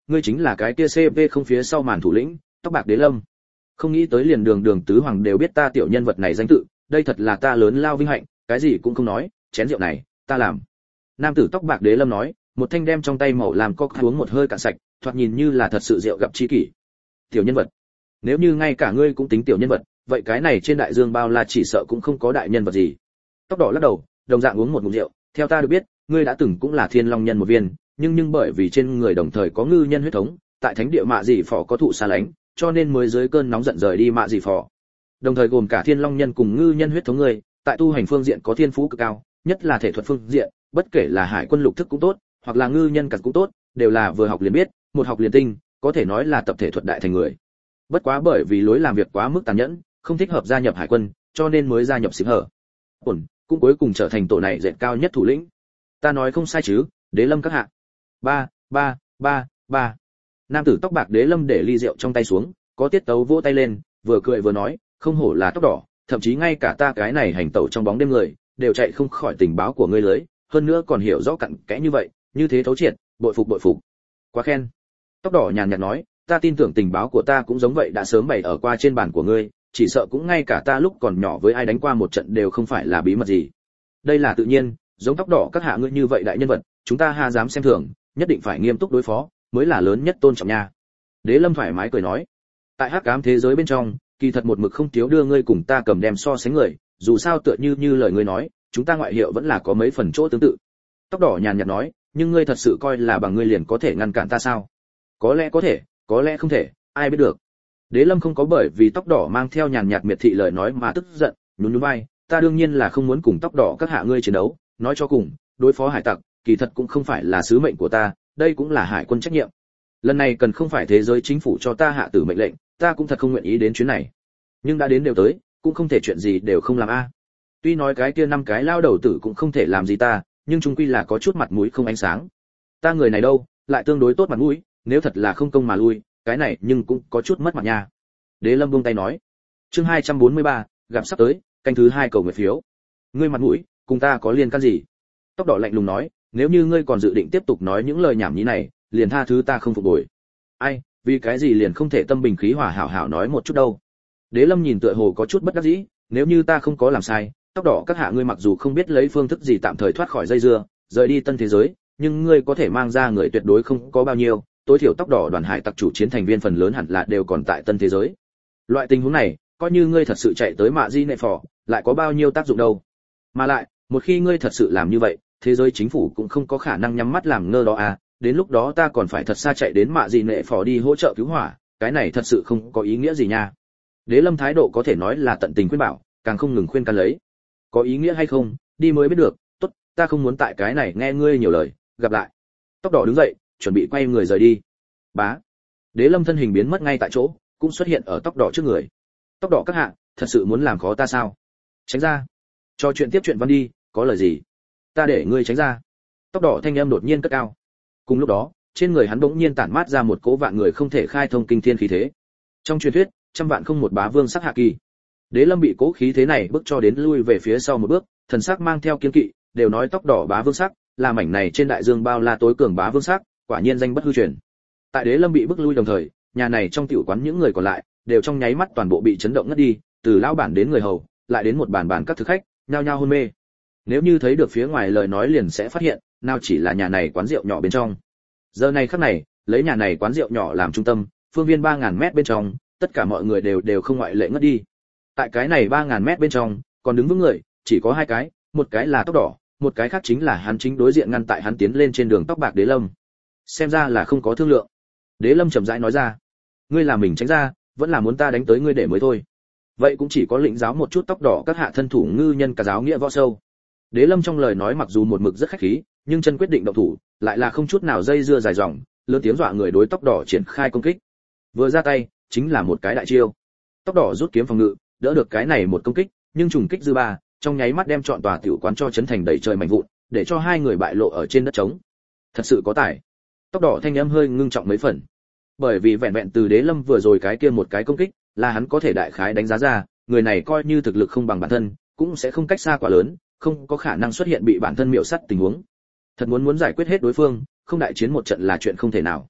ngươi chính là cái kia xê pê không phía sau màn thủ lĩnh, tóc bạc Đế Lâm. Không nghĩ tới liền đường đường tứ hoàng đều biết ta tiểu nhân vật này danh tự, đây thật là ta lớn lao vinh hạnh, cái gì cũng không nói, chén rượu này, ta làm. Nam tử tóc bạc Đế Lâm nói, một thanh đem trong tay màu làm cốc uống một hơi cạn sạch, thoạt nhìn như là thật sự rượu gặp chi kỷ. Tiểu nhân vật, nếu như ngay cả ngươi cũng tính tiểu nhân vật, vậy cái này trên đại dương bao la chỉ sợ cũng không có đại nhân vật gì. Tóc đỏ lắc đầu, đồng dạng uống một ngụm rượu, theo ta được biết, ngươi đã từng cũng là thiên long nhân một viên, nhưng nhưng bởi vì trên người đồng thời có ngư nhân huyết thống, tại thánh địa mạ dị phò có thụ xa lánh, cho nên mới dưới cơn nóng giận rời đi mạ dị phò. Đồng thời gồm cả thiên long nhân cùng ngư nhân huyết thống người, tại tu hành phương diện có thiên phú cực cao, nhất là thể thuật phương diện, bất kể là hải quân lục thức cũng tốt, hoặc là ngư nhân cật cũng tốt, đều là vừa học liền biết, một học liền tinh, có thể nói là tập thể thuật đại thành người. Bất quá bởi vì lối làm việc quá mức tàn nhẫn, không thích hợp gia nhập hải quân, cho nên mới gia nhập xính hở. Ổn, cũng cuối cùng trở thành tổ này dệt cao nhất thủ lĩnh. Ta nói không sai chứ, Đế Lâm các hạ. Ba, ba, ba, ba. Nam tử tóc bạc Đế Lâm để ly rượu trong tay xuống, có tiết tấu vỗ tay lên, vừa cười vừa nói, không hổ là tóc đỏ, thậm chí ngay cả ta cái này hành tẩu trong bóng đêm người, đều chạy không khỏi tình báo của ngươi lưới, hơn nữa còn hiểu rõ cặn kẽ như vậy, như thế thấu triệt, bội phục bội phục. Quá khen. Tóc đỏ nhàn nhạt nói, ta tin tưởng tình báo của ta cũng giống vậy đã sớm bày ở qua trên bàn của ngươi, chỉ sợ cũng ngay cả ta lúc còn nhỏ với ai đánh qua một trận đều không phải là bí mật gì. Đây là tự nhiên, giống tóc đỏ các hạ ngươi như vậy đại nhân vật, chúng ta ha dám xem thường, nhất định phải nghiêm túc đối phó, mới là lớn nhất tôn trọng nha. Đế Lâm thoải mái cười nói, tại hắc ám thế giới bên trong, kỳ thật một mực không thiếu đưa ngươi cùng ta cầm đem so sánh người, dù sao tựa như như lời ngươi nói, chúng ta ngoại hiệu vẫn là có mấy phần chỗ tương tự. Tóc đỏ nhàn nhạt nói, nhưng ngươi thật sự coi là bằng ngươi liền có thể ngăn cản ta sao? Có lẽ có thể, có lẽ không thể, ai biết được. Đế Lâm không có bởi vì tóc đỏ mang theo nhàn nhạt miệt thị lời nói mà tức giận, nhún nhún vai, ta đương nhiên là không muốn cùng tóc đỏ các hạ ngươi chiến đấu, nói cho cùng, đối phó hải tặc, kỳ thật cũng không phải là sứ mệnh của ta, đây cũng là hải quân trách nhiệm. Lần này cần không phải thế giới chính phủ cho ta hạ tử mệnh lệnh, ta cũng thật không nguyện ý đến chuyến này. Nhưng đã đến đều tới, cũng không thể chuyện gì đều không làm a. Tuy nói cái kia năm cái lao đầu tử cũng không thể làm gì ta, nhưng chung quy là có chút mặt mũi không ánh sáng. Ta người này đâu, lại tương đối tốt mặt mũi, nếu thật là không công mà lui, cái này nhưng cũng có chút mất mặt nha. Đế Lâm buông tay nói. Chương hai trăm bốn mươi ba, gặp sắp tới, canh thứ hai cầu nguyện phiếu. Ngươi mặt mũi, cùng ta có liên can gì? Tóc đỏ lạnh lùng nói, nếu như ngươi còn dự định tiếp tục nói những lời nhảm nhí này, liền tha thứ ta không phục bồi. Ai, vì cái gì liền không thể tâm bình khí hòa hảo hảo nói một chút đâu? Đế Lâm nhìn tựa hồ có chút bất đắc dĩ, nếu như ta không có làm sai, tóc đỏ các hạ ngươi mặc dù không biết lấy phương thức gì tạm thời thoát khỏi dây dưa, rời đi tân thế giới, nhưng ngươi có thể mang ra người tuyệt đối không có bao nhiêu, tối thiểu tóc đỏ đoàn hải tặc chủ chiến thành viên phần lớn hẳn là đều còn tại tân thế giới. Loại tình huống này, coi như ngươi thật sự chạy tới mạ di nệ phò, lại có bao nhiêu tác dụng đâu? Mà lại, một khi ngươi thật sự làm như vậy, thế giới chính phủ cũng không có khả năng nhắm mắt làm ngơ đó à, đến lúc đó ta còn phải thật xa chạy đến mạ di nệ phò đi hỗ trợ cứu hỏa, cái này thật sự không có ý nghĩa gì nha. Đế Lâm thái độ có thể nói là tận tình khuyên bảo, càng không ngừng khuyên can lấy. Có ý nghĩa hay không, đi mới biết được, tốt, ta không muốn tại cái này nghe ngươi nhiều lời, gặp lại. Tóc đỏ đứng dậy, chuẩn bị quay người rời đi. Bá. Đế Lâm thân hình biến mất ngay tại chỗ, cũng xuất hiện ở tóc đỏ trước người. Tóc đỏ các hạ, thật sự muốn làm khó ta sao? Tránh ra. Cho chuyện tiếp chuyện văn đi, có lời gì? Ta để ngươi tránh ra. Tóc đỏ thanh âm đột nhiên cất cao. Cùng lúc đó, trên người hắn bỗng nhiên tản mát ra một cỗ vạn người không thể khai thông kinh thiên khí thế. Trong truyền thuyết, trăm vạn không một bá vương sắc hạ kỳ. Đế Lâm bị cỗ khí thế này bước cho đến lui về phía sau một bước, thần sắc mang theo kiên kỵ, đều nói tóc đỏ bá vương sắc, là mảnh này trên đại dương bao la tối cường bá vương sắc, quả nhiên danh bất hư truyền. Tại Đế Lâm bị bước lui đồng thời, nhà này trong tiểu quán những người còn lại đều trong nháy mắt toàn bộ bị chấn động ngất đi, từ lão bản đến người hầu, lại đến một bàn bàn các thực khách, nhao nhao hôn mê. Nếu như thấy được phía ngoài lời nói liền sẽ phát hiện, nào chỉ là nhà này quán rượu nhỏ bên trong. Giờ này khắc này, lấy nhà này quán rượu nhỏ làm trung tâm, phương viên ba nghìn mét bên trong, tất cả mọi người đều đều không ngoại lệ ngất đi. Tại cái này ba nghìn mét bên trong, còn đứng vững người, chỉ có hai cái, một cái là tóc đỏ, một cái khác chính là hắn chính đối diện ngăn tại hắn tiến lên trên đường tóc bạc Đế Lâm. Xem ra là không có thương lượng. Đế Lâm chậm rãi nói ra, ngươi làm mình tránh ra, vẫn là muốn ta đánh tới ngươi để mới thôi. Vậy cũng chỉ có lĩnh giáo một chút tóc đỏ các hạ thân thủ ngư nhân cả giáo nghĩa võ sâu. Đế Lâm trong lời nói mặc dù một mực rất khách khí, nhưng chân quyết định động thủ, lại là không chút nào dây dưa dài dòng, lớn tiếng dọa người đối tóc đỏ triển khai công kích. Vừa ra tay, chính là một cái đại chiêu. Tóc đỏ rút kiếm phòng ngự, đỡ được cái này một công kích, nhưng trùng kích dư ba, trong nháy mắt đem trọn tòa tiểu quán cho chấn thành đầy trời mảnh vụn, để cho hai người bại lộ ở trên đất trống. Thật sự có tài. Tóc đỏ thanh âm hơi ngưng trọng mấy phần. Bởi vì vẹn vẹn từ Đế Lâm vừa rồi cái kia một cái công kích, là hắn có thể đại khái đánh giá ra, người này coi như thực lực không bằng bản thân, cũng sẽ không cách xa quá lớn, không có khả năng xuất hiện bị bản thân miểu sát tình huống. Thật muốn muốn giải quyết hết đối phương, không đại chiến một trận là chuyện không thể nào.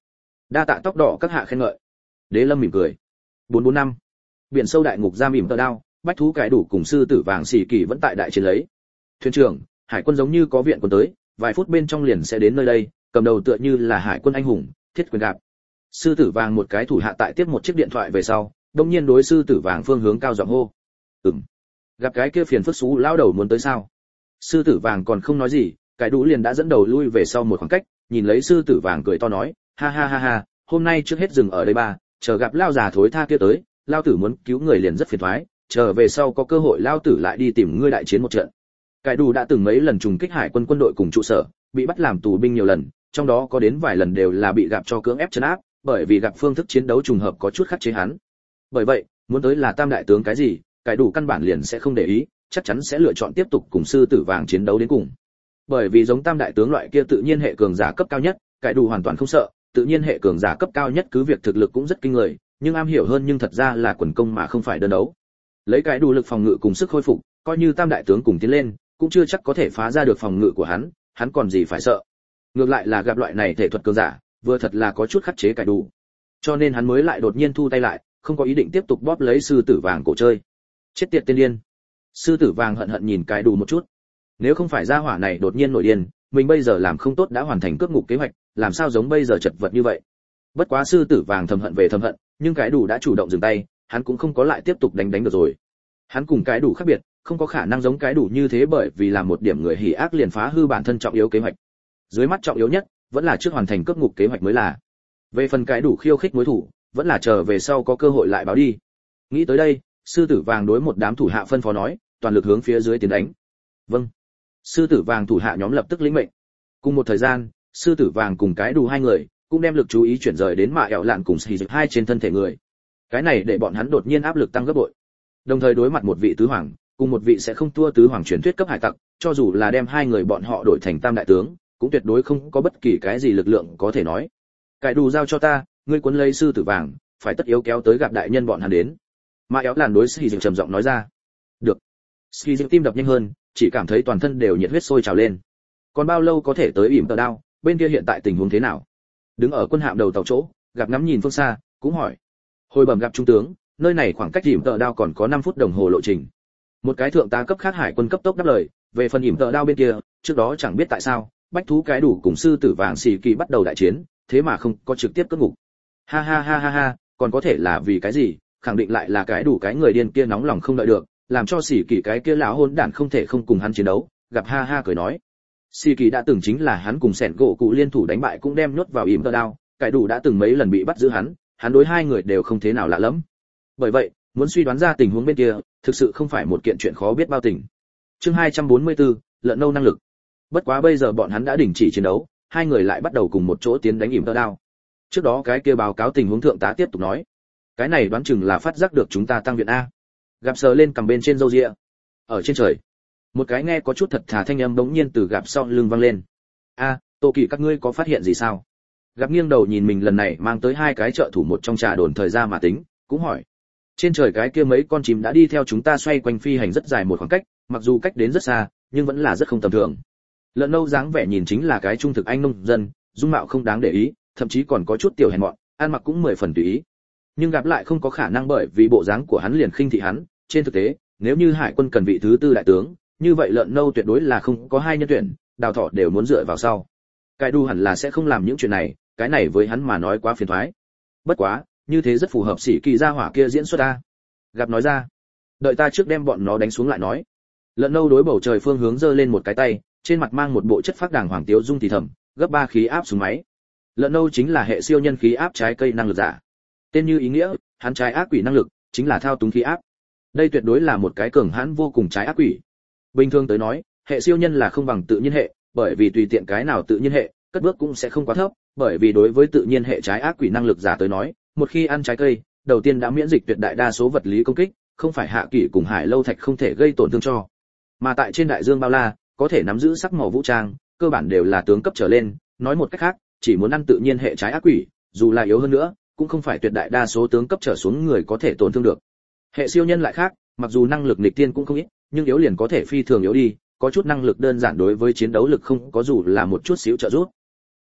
Đa tạ tóc đỏ các hạ khen ngợi. Đế Lâm mỉm cười. bốn bốn năm. Biển sâu đại ngục giam ỉm tờ đao, bách thú cái đủ cùng sư tử vàng xì kỳ vẫn tại đại chiến lấy. Thuyền trưởng, hải quân giống như có viện quân tới, vài phút bên trong liền sẽ đến nơi đây, cầm đầu tựa như là hải quân anh hùng, Thiết Quyền gặp. Sư tử vàng một cái thủ hạ tại tiếp một chiếc điện thoại về sau, đột nhiên đối sư tử vàng phương hướng cao giọng hô. Ừm. Gặp cái kia phiền phức xú lão đầu muốn tới sao? Sư tử vàng còn không nói gì, cái đủ liền đã dẫn đầu lui về sau một khoảng cách, nhìn lấy sư tử vàng cười to nói, ha ha ha ha, hôm nay trước hết dừng ở đây ba, chờ gặp lao già thối tha kia tới, lao tử muốn cứu người liền rất phiền toái, chờ về sau có cơ hội lao tử lại đi tìm ngươi đại chiến một trận. Cái đủ đã từng mấy lần trùng kích hải quân quân đội cùng trụ sở, bị bắt làm tù binh nhiều lần, trong đó có đến vài lần đều là bị gặp cho cưỡng ép trấn áp, bởi vì gặp phương thức chiến đấu trùng hợp có chút khắc chế hắn. Bởi vậy, muốn tới là tam đại tướng cái gì, cái đủ căn bản liền sẽ không để ý, chắc chắn sẽ lựa chọn tiếp tục cùng sư tử vàng chiến đấu đến cùng. Bởi vì giống tam đại tướng loại kia tự nhiên hệ cường giả cấp cao nhất, cái đủ hoàn toàn không sợ, tự nhiên hệ cường giả cấp cao nhất cứ việc thực lực cũng rất kinh người, nhưng am hiểu hơn nhưng thật ra là quần công mà không phải đơn đấu. Lấy cái đủ lực phòng ngự cùng sức khôi phục, coi như tam đại tướng cùng tiến lên, cũng chưa chắc có thể phá ra được phòng ngự của hắn, hắn còn gì phải sợ. Ngược lại là gặp loại này thể thuật cường giả, vừa thật là có chút khắc chế cái đủ. Cho nên hắn mới lại đột nhiên thu tay lại, không có ý định tiếp tục bóp lấy sư tử vàng cổ chơi. Chết tiệt tiên điên. Sư tử vàng hận hận nhìn cái đủ một chút. Nếu không phải gia hỏa này đột nhiên nổi điên, mình bây giờ làm không tốt đã hoàn thành cướp ngục kế hoạch, làm sao giống bây giờ chật vật như vậy. Bất quá sư tử vàng thầm hận về thầm hận, nhưng cái đủ đã chủ động dừng tay, hắn cũng không có lại tiếp tục đánh đánh được rồi. Hắn cùng cái đủ khác biệt, không có khả năng giống cái đủ như thế bởi vì làm một điểm người hỉ ác liền phá hư bản thân trọng yếu kế hoạch. Dưới mắt trọng yếu nhất vẫn là trước hoàn thành cướp ngục kế hoạch mới là. Về phần cái đủ khiêu khích mối thủ, vẫn là chờ về sau có cơ hội lại báo đi. Nghĩ tới đây, sư tử vàng đối một đám thủ hạ phân phó nói, toàn lực hướng phía dưới tiến đánh. Vâng. Sư tử vàng thủ hạ nhóm lập tức lĩnh mệnh. Cùng một thời gian, sư tử vàng cùng cái đủ hai người cũng đem lực chú ý chuyển rời đến mạ ẻo lạn cùng xì dịch hai trên thân thể người. Cái này để bọn hắn đột nhiên áp lực tăng gấp bội. Đồng thời đối mặt một vị tứ hoàng, cùng một vị sẽ không thua tứ hoàng truyền thuyết cấp hải tặc, cho dù là đem hai người bọn họ đổi thành tam đại tướng, cũng tuyệt đối không có bất kỳ cái gì lực lượng có thể nói. Cái đủ giao cho ta, ngươi cuốn lấy sư tử vàng, phải tất yếu kéo tới gặp đại nhân bọn hắn đến. Mạ ẻo lạn đối xì dịch trầm giọng nói ra. Được. Xì dịch tim đập nhanh hơn, chỉ cảm thấy toàn thân đều nhiệt huyết sôi trào lên. Còn bao lâu có thể tới ỉm tờ đao, bên kia hiện tại tình huống thế nào? Đứng ở quân hạm đầu tàu chỗ, gặp ngắm nhìn phương xa, cũng hỏi. Hồi bẩm gặp trung tướng, nơi này khoảng cách ỉm tờ đao còn có năm phút đồng hồ lộ trình. Một cái thượng tá cấp khác hải quân cấp tốc đáp lời, về phần ỉm tờ đao bên kia, trước đó chẳng biết tại sao, bách thú cái đủ cùng sư tử vàng xì kỳ bắt đầu đại chiến, thế mà không có trực tiếp cất ngục. Ha ha ha ha ha, còn có thể là vì cái gì? Khẳng định lại là cái đủ cái người điên kia nóng lòng không đợi được, làm cho xì kỳ cái kia lão hỗn đản không thể không cùng hắn chiến đấu. Gặp ha ha cười nói. Xì kỳ đã từng chính là hắn cùng sẻn gỗ cụ liên thủ đánh bại cũng đem nhốt vào ỉm tờ đao, cái đủ đã từng mấy lần bị bắt giữ hắn, hắn đối hai người đều không thế nào lạ lẫm. Bởi vậy, muốn suy đoán ra tình huống bên kia, thực sự không phải một kiện chuyện khó biết bao tình. Chương hai trăm bốn mươi tư, lợn nâu năng lực. Bất quá bây giờ bọn hắn đã đình chỉ chiến đấu, hai người lại bắt đầu cùng một chỗ tiến đánh ỉm tờ đao. Trước đó cái kia báo cáo tình huống thượng tá tiếp tục nói, cái này đoán chừng là phát giác được chúng ta tăng viện a. Gặp sờ lên cầm bên trên râu ria. Ở trên trời, một cái nghe có chút thật thà thanh âm bỗng nhiên từ gặp sau lưng vang lên. A, Tô Kỳ các ngươi có phát hiện gì sao? Gặp nghiêng đầu nhìn mình lần này mang tới hai cái trợ thủ một trong trà đồn thời gian mà tính, cũng hỏi. Trên trời cái kia mấy con chim đã đi theo chúng ta xoay quanh phi hành rất dài một khoảng cách, mặc dù cách đến rất xa, nhưng vẫn là rất không tầm thường. Lợn nâu dáng vẻ nhìn chính là cái trung thực anh nông dân, dung mạo không đáng để ý, thậm chí còn có chút tiểu hèn mọn, ăn mặc cũng mười phần tùy ý. Nhưng gặp lại không có khả năng bởi vì bộ dáng của hắn liền khinh thị hắn, trên thực tế, nếu như hải quân cần vị thứ tư đại tướng, như vậy lợn nâu tuyệt đối là không có hai nhân tuyển, đào thọ đều muốn dựa vào sau. Cái đu hẳn là sẽ không làm những chuyện này, cái này với hắn mà nói quá phiền toái. Bất quá, như thế rất phù hợp sĩ kỳ gia hỏa kia diễn xuất ta. Gặp nói ra, đợi ta trước đem bọn nó đánh xuống lại nói. Lợn nâu đối bầu trời phương hướng giơ lên một cái tay, trên mặt mang một bộ chất phác đàng hoàng tiếu dung thì thầm, gấp ba khí áp xuống máy. Lợn nâu chính là hệ siêu nhân khí áp trái cây năng lực giả. Tên như ý nghĩa, hắn trái ác quỷ năng lực chính là thao túng khí áp. Đây tuyệt đối là một cái cường hãn vô cùng trái ác quỷ. Bình thường tới nói, hệ siêu nhân là không bằng tự nhiên hệ, bởi vì tùy tiện cái nào tự nhiên hệ, cất bước cũng sẽ không quá thấp, bởi vì đối với tự nhiên hệ trái ác quỷ năng lực giả tới nói, một khi ăn trái cây, đầu tiên đã miễn dịch tuyệt đại đa số vật lý công kích, không phải hạ kỷ cùng hải lâu thạch không thể gây tổn thương cho. Mà tại trên đại dương bao la, có thể nắm giữ sắc màu vũ trang, cơ bản đều là tướng cấp trở lên, nói một cách khác, chỉ muốn ăn tự nhiên hệ trái ác quỷ, dù là yếu hơn nữa, cũng không phải tuyệt đại đa số tướng cấp trở xuống người có thể tổn thương được. Hệ siêu nhân lại khác, mặc dù năng lực nghịch tiên cũng không ít, nhưng yếu liền có thể phi thường yếu đi, có chút năng lực đơn giản đối với chiến đấu lực không có dù là một chút xíu trợ giúp.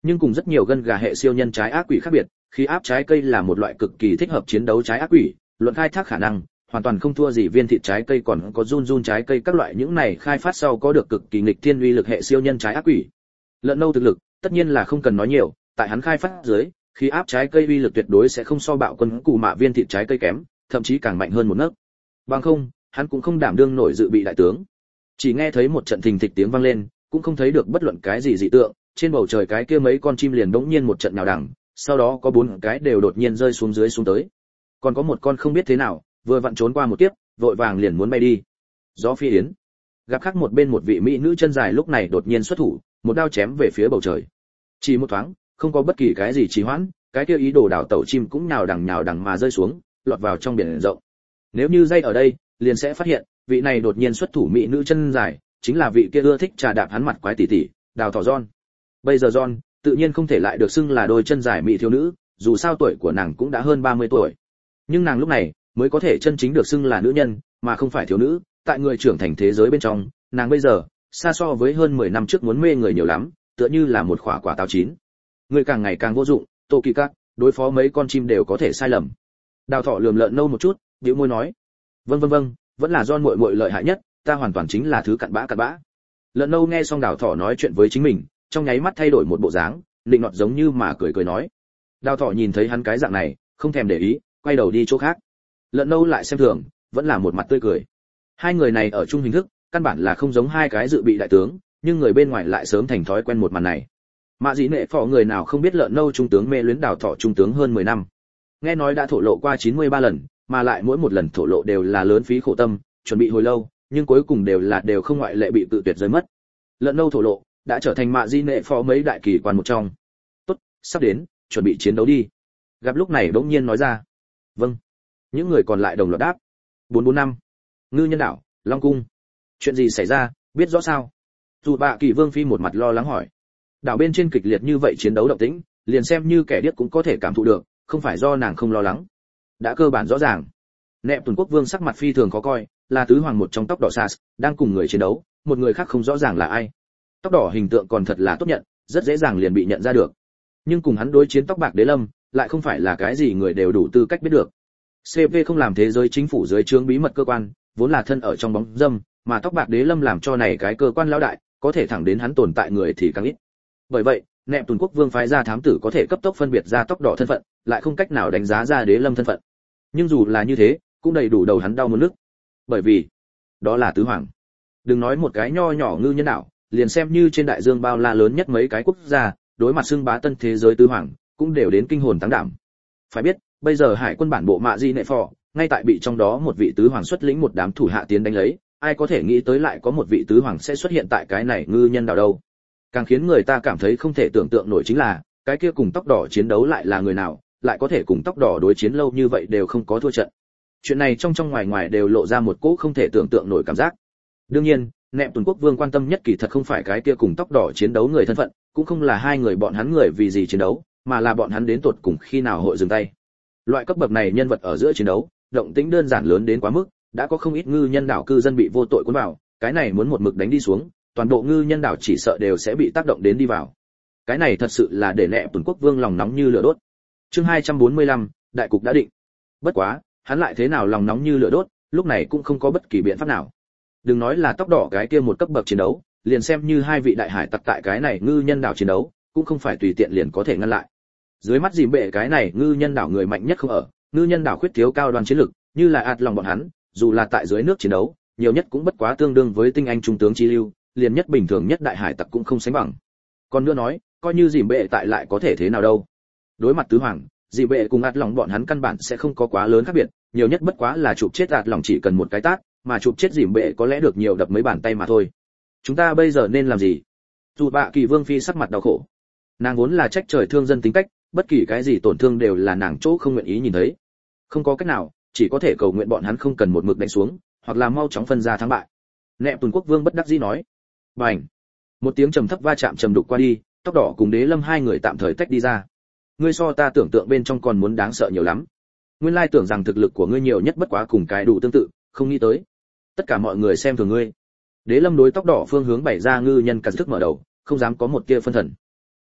Nhưng cùng rất nhiều gân gà hệ siêu nhân trái ác quỷ khác biệt, khí áp trái cây là một loại cực kỳ thích hợp chiến đấu trái ác quỷ, luận khai thác khả năng, hoàn toàn không thua gì viên thịt trái cây còn có run run trái cây các loại những này khai phát sau có được cực kỳ nghịch thiên uy lực hệ siêu nhân trái ác quỷ. Lợn nâu thực lực, tất nhiên là không cần nói nhiều, tại hắn khai phát dưới, khí áp trái cây uy lực tuyệt đối sẽ không so bạo quân cụ mạ viên thịt trái cây kém, thậm chí càng mạnh hơn một nấc. Bằng không, hắn cũng không đảm đương nổi dự bị đại tướng. Chỉ nghe thấy một trận thình thịch tiếng vang lên, cũng không thấy được bất luận cái gì dị tượng, trên bầu trời cái kia mấy con chim liền đống nhiên một trận nhào đằng, sau đó có bốn cái đều đột nhiên rơi xuống dưới xuống tới. Còn có một con không biết thế nào, vừa vặn trốn qua một tiếp, vội vàng liền muốn bay đi. Gió phi yến. Gặp khác một bên một vị mỹ nữ chân dài lúc này đột nhiên xuất thủ, một đao chém về phía bầu trời. Chỉ một thoáng, không có bất kỳ cái gì trì hoãn, cái kia ý đồ đảo tẩu chim cũng nhào đằng nhào đằng mà rơi xuống, lọt vào trong biển rộng. Nếu như dây ở đây, liền sẽ phát hiện, vị này đột nhiên xuất thủ mỹ nữ chân dài, chính là vị kia ưa thích trà đạp hắn mặt quái tỷ tỷ, Đào Thỏ John. Bây giờ John, tự nhiên không thể lại được xưng là đôi chân dài mỹ thiếu nữ, dù sao tuổi của nàng cũng đã hơn ba mươi tuổi. Nhưng nàng lúc này mới có thể chân chính được xưng là nữ nhân, mà không phải thiếu nữ, tại người trưởng thành thế giới bên trong, nàng bây giờ, xa so với hơn mười năm trước muốn mê người nhiều lắm, tựa như là một quả quả táo chín. Người càng ngày càng vô dụng, Tô Kỳ Các, đối phó mấy con chim đều có thể sai lầm. Đào Thỏ lườm lợn nâu một chút, bĩu môi nói: "Vâng vâng vâng, vẫn là John muội muội lợi hại nhất, ta hoàn toàn chính là thứ cặn bã cặn bã." Lợn nâu nghe xong Đào Thỏ nói chuyện với chính mình, trong nháy mắt thay đổi một bộ dáng, định nọt giống như mà cười cười nói. Đào Thỏ nhìn thấy hắn cái dạng này, không thèm để ý, quay đầu đi chỗ khác. Lợn nâu lại xem thường, vẫn là một mặt tươi cười. Hai người này ở chung hình thức, căn bản là không giống hai cái dự bị đại tướng, nhưng người bên ngoài lại sớm thành thói quen một màn này. Mạ Dĩ Nệ Phò người nào không biết lợn nâu trung tướng mê luyến Đào Thỏ trung tướng hơn mười năm. Nghe nói đã thổ lộ qua chín mươi ba lần, mà lại mỗi một lần thổ lộ đều là lớn phí khổ tâm, chuẩn bị hồi lâu, nhưng cuối cùng đều là đều không ngoại lệ bị tự tuyệt rơi mất. Lợn nâu thổ lộ đã trở thành Mạ Dĩ Nệ Phò mấy đại kỳ quan một trong. Tốt, sắp đến, chuẩn bị chiến đấu đi. Gặp lúc này đống nhiên nói ra. Vâng. Những người còn lại đồng loạt đáp. bốn bốn năm. Ngư Nhân đảo, Long cung. Chuyện gì xảy ra, biết rõ sao? Dù Bạ Kỳ Vương phi một mặt lo lắng hỏi. Đảo bên trên kịch liệt như vậy chiến đấu động tĩnh, liền xem như kẻ điếc cũng có thể cảm thụ được, không phải do nàng không lo lắng. Đã cơ bản rõ ràng. Nẹp Tuần Quốc Vương sắc mặt phi thường khó coi, là tứ hoàng một trong tóc đỏ Sas, đang cùng người chiến đấu, một người khác không rõ ràng là ai. Tóc đỏ hình tượng còn thật là tốt nhận, rất dễ dàng liền bị nhận ra được. Nhưng cùng hắn đối chiến tóc bạc Đế Lâm, lại không phải là cái gì người đều đủ tư cách biết được. xê vê không làm thế giới chính phủ dưới trướng bí mật cơ quan, vốn là thân ở trong bóng dâm, mà tóc bạc Đế Lâm làm cho này cái cơ quan lão đại, có thể thẳng đến hắn tồn tại người thì càng ít. Bởi vậy, Nẹp Tuần Quốc Vương phái ra thám tử có thể cấp tốc phân biệt ra tóc đỏ thân phận, lại không cách nào đánh giá ra Đế Lâm thân phận. Nhưng dù là như thế, cũng đầy đủ đầu hắn đau muốn nức. Bởi vì, đó là tứ hoàng. Đừng nói một cái nho nhỏ Ngư Nhân đảo, liền xem như trên đại dương bao la lớn nhất mấy cái quốc gia, đối mặt xưng bá tân thế giới tứ hoàng, cũng đều đến kinh hồn táng đảm. Phải biết, bây giờ hải quân bản bộ Mạ Dĩ Nệ Phò, ngay tại bị trong đó một vị tứ hoàng xuất lĩnh một đám thủ hạ tiến đánh lấy, ai có thể nghĩ tới lại có một vị tứ hoàng sẽ xuất hiện tại cái này Ngư Nhân đảo đâu. Càng khiến người ta cảm thấy không thể tưởng tượng nổi chính là, cái kia cùng tóc đỏ chiến đấu lại là người nào, lại có thể cùng tóc đỏ đối chiến lâu như vậy đều không có thua trận. Chuyện này trong trong ngoài ngoài đều lộ ra một cỗ không thể tưởng tượng nổi cảm giác. Đương nhiên, Nẹp Tuần Quốc Vương quan tâm nhất kỳ thật không phải cái kia cùng tóc đỏ chiến đấu người thân phận, cũng không là hai người bọn hắn người vì gì chiến đấu, mà là bọn hắn đến tột cùng khi nào hội dừng tay. Loại cấp bậc này nhân vật ở giữa chiến đấu, động tĩnh đơn giản lớn đến quá mức, đã có không ít Ngư Nhân đảo cư dân bị vô tội cuốn vào, cái này muốn một mực đánh đi xuống, toàn bộ Ngư Nhân đảo chỉ sợ đều sẽ bị tác động đến đi vào. Cái này thật sự là để Nẹp Tuần Quốc Vương lòng nóng như lửa đốt. Chương hai trăm bốn mươi lăm, đại cục đã định. Bất quá, hắn lại thế nào lòng nóng như lửa đốt, lúc này cũng không có bất kỳ biện pháp nào. Đừng nói là tóc đỏ cái kia một cấp bậc chiến đấu, liền xem như hai vị đại hải tặc tại cái này Ngư Nhân đảo chiến đấu, cũng không phải tùy tiện liền có thể ngăn lại. Dưới mắt dìm bệ cái này Ngư Nhân đảo người mạnh nhất không ở, Ngư Nhân đảo khuyết thiếu cao đoan chiến lực, như là ạt lòng bọn hắn, dù là tại dưới nước chiến đấu, nhiều nhất cũng bất quá tương đương với tinh anh trung tướng chi lưu, liền nhất bình thường nhất đại hải tặc cũng không sánh bằng. Còn nữa nói, coi như dìm bệ tại lại có thể thế nào đâu. Đối mặt tứ hoàng, dìm bệ cùng ạt lòng bọn hắn căn bản sẽ không có quá lớn khác biệt, nhiều nhất bất quá là chụp chết ạt lòng chỉ cần một cái tát, mà chụp chết dìm bệ có lẽ được nhiều đập mấy bàn tay mà thôi. Chúng ta bây giờ nên làm gì? Dù Bạ Kỳ Vương phi sắc mặt đau khổ. Nàng vốn là trách trời thương dân tính cách, bất kỳ cái gì tổn thương đều là nàng chỗ không nguyện ý nhìn thấy. Không có cách nào, chỉ có thể cầu nguyện bọn hắn không cần một mực đánh xuống, hoặc là mau chóng phân ra thắng bại. Nẹp Tuần Quốc Vương bất đắc dĩ nói. Bành! Một tiếng trầm thấp va chạm trầm đục qua đi, tóc đỏ cùng Đế Lâm hai người tạm thời tách đi ra. Ngươi so ta tưởng tượng bên trong còn muốn đáng sợ nhiều lắm. Nguyên lai tưởng rằng thực lực của ngươi nhiều nhất bất quá cùng cái đủ tương tự, không nghĩ tới. Tất cả mọi người xem thường ngươi. Đế Lâm đối tóc đỏ phương hướng bày ra Ngư Nhân cắn thức mở đầu, không dám có một tia phân thần.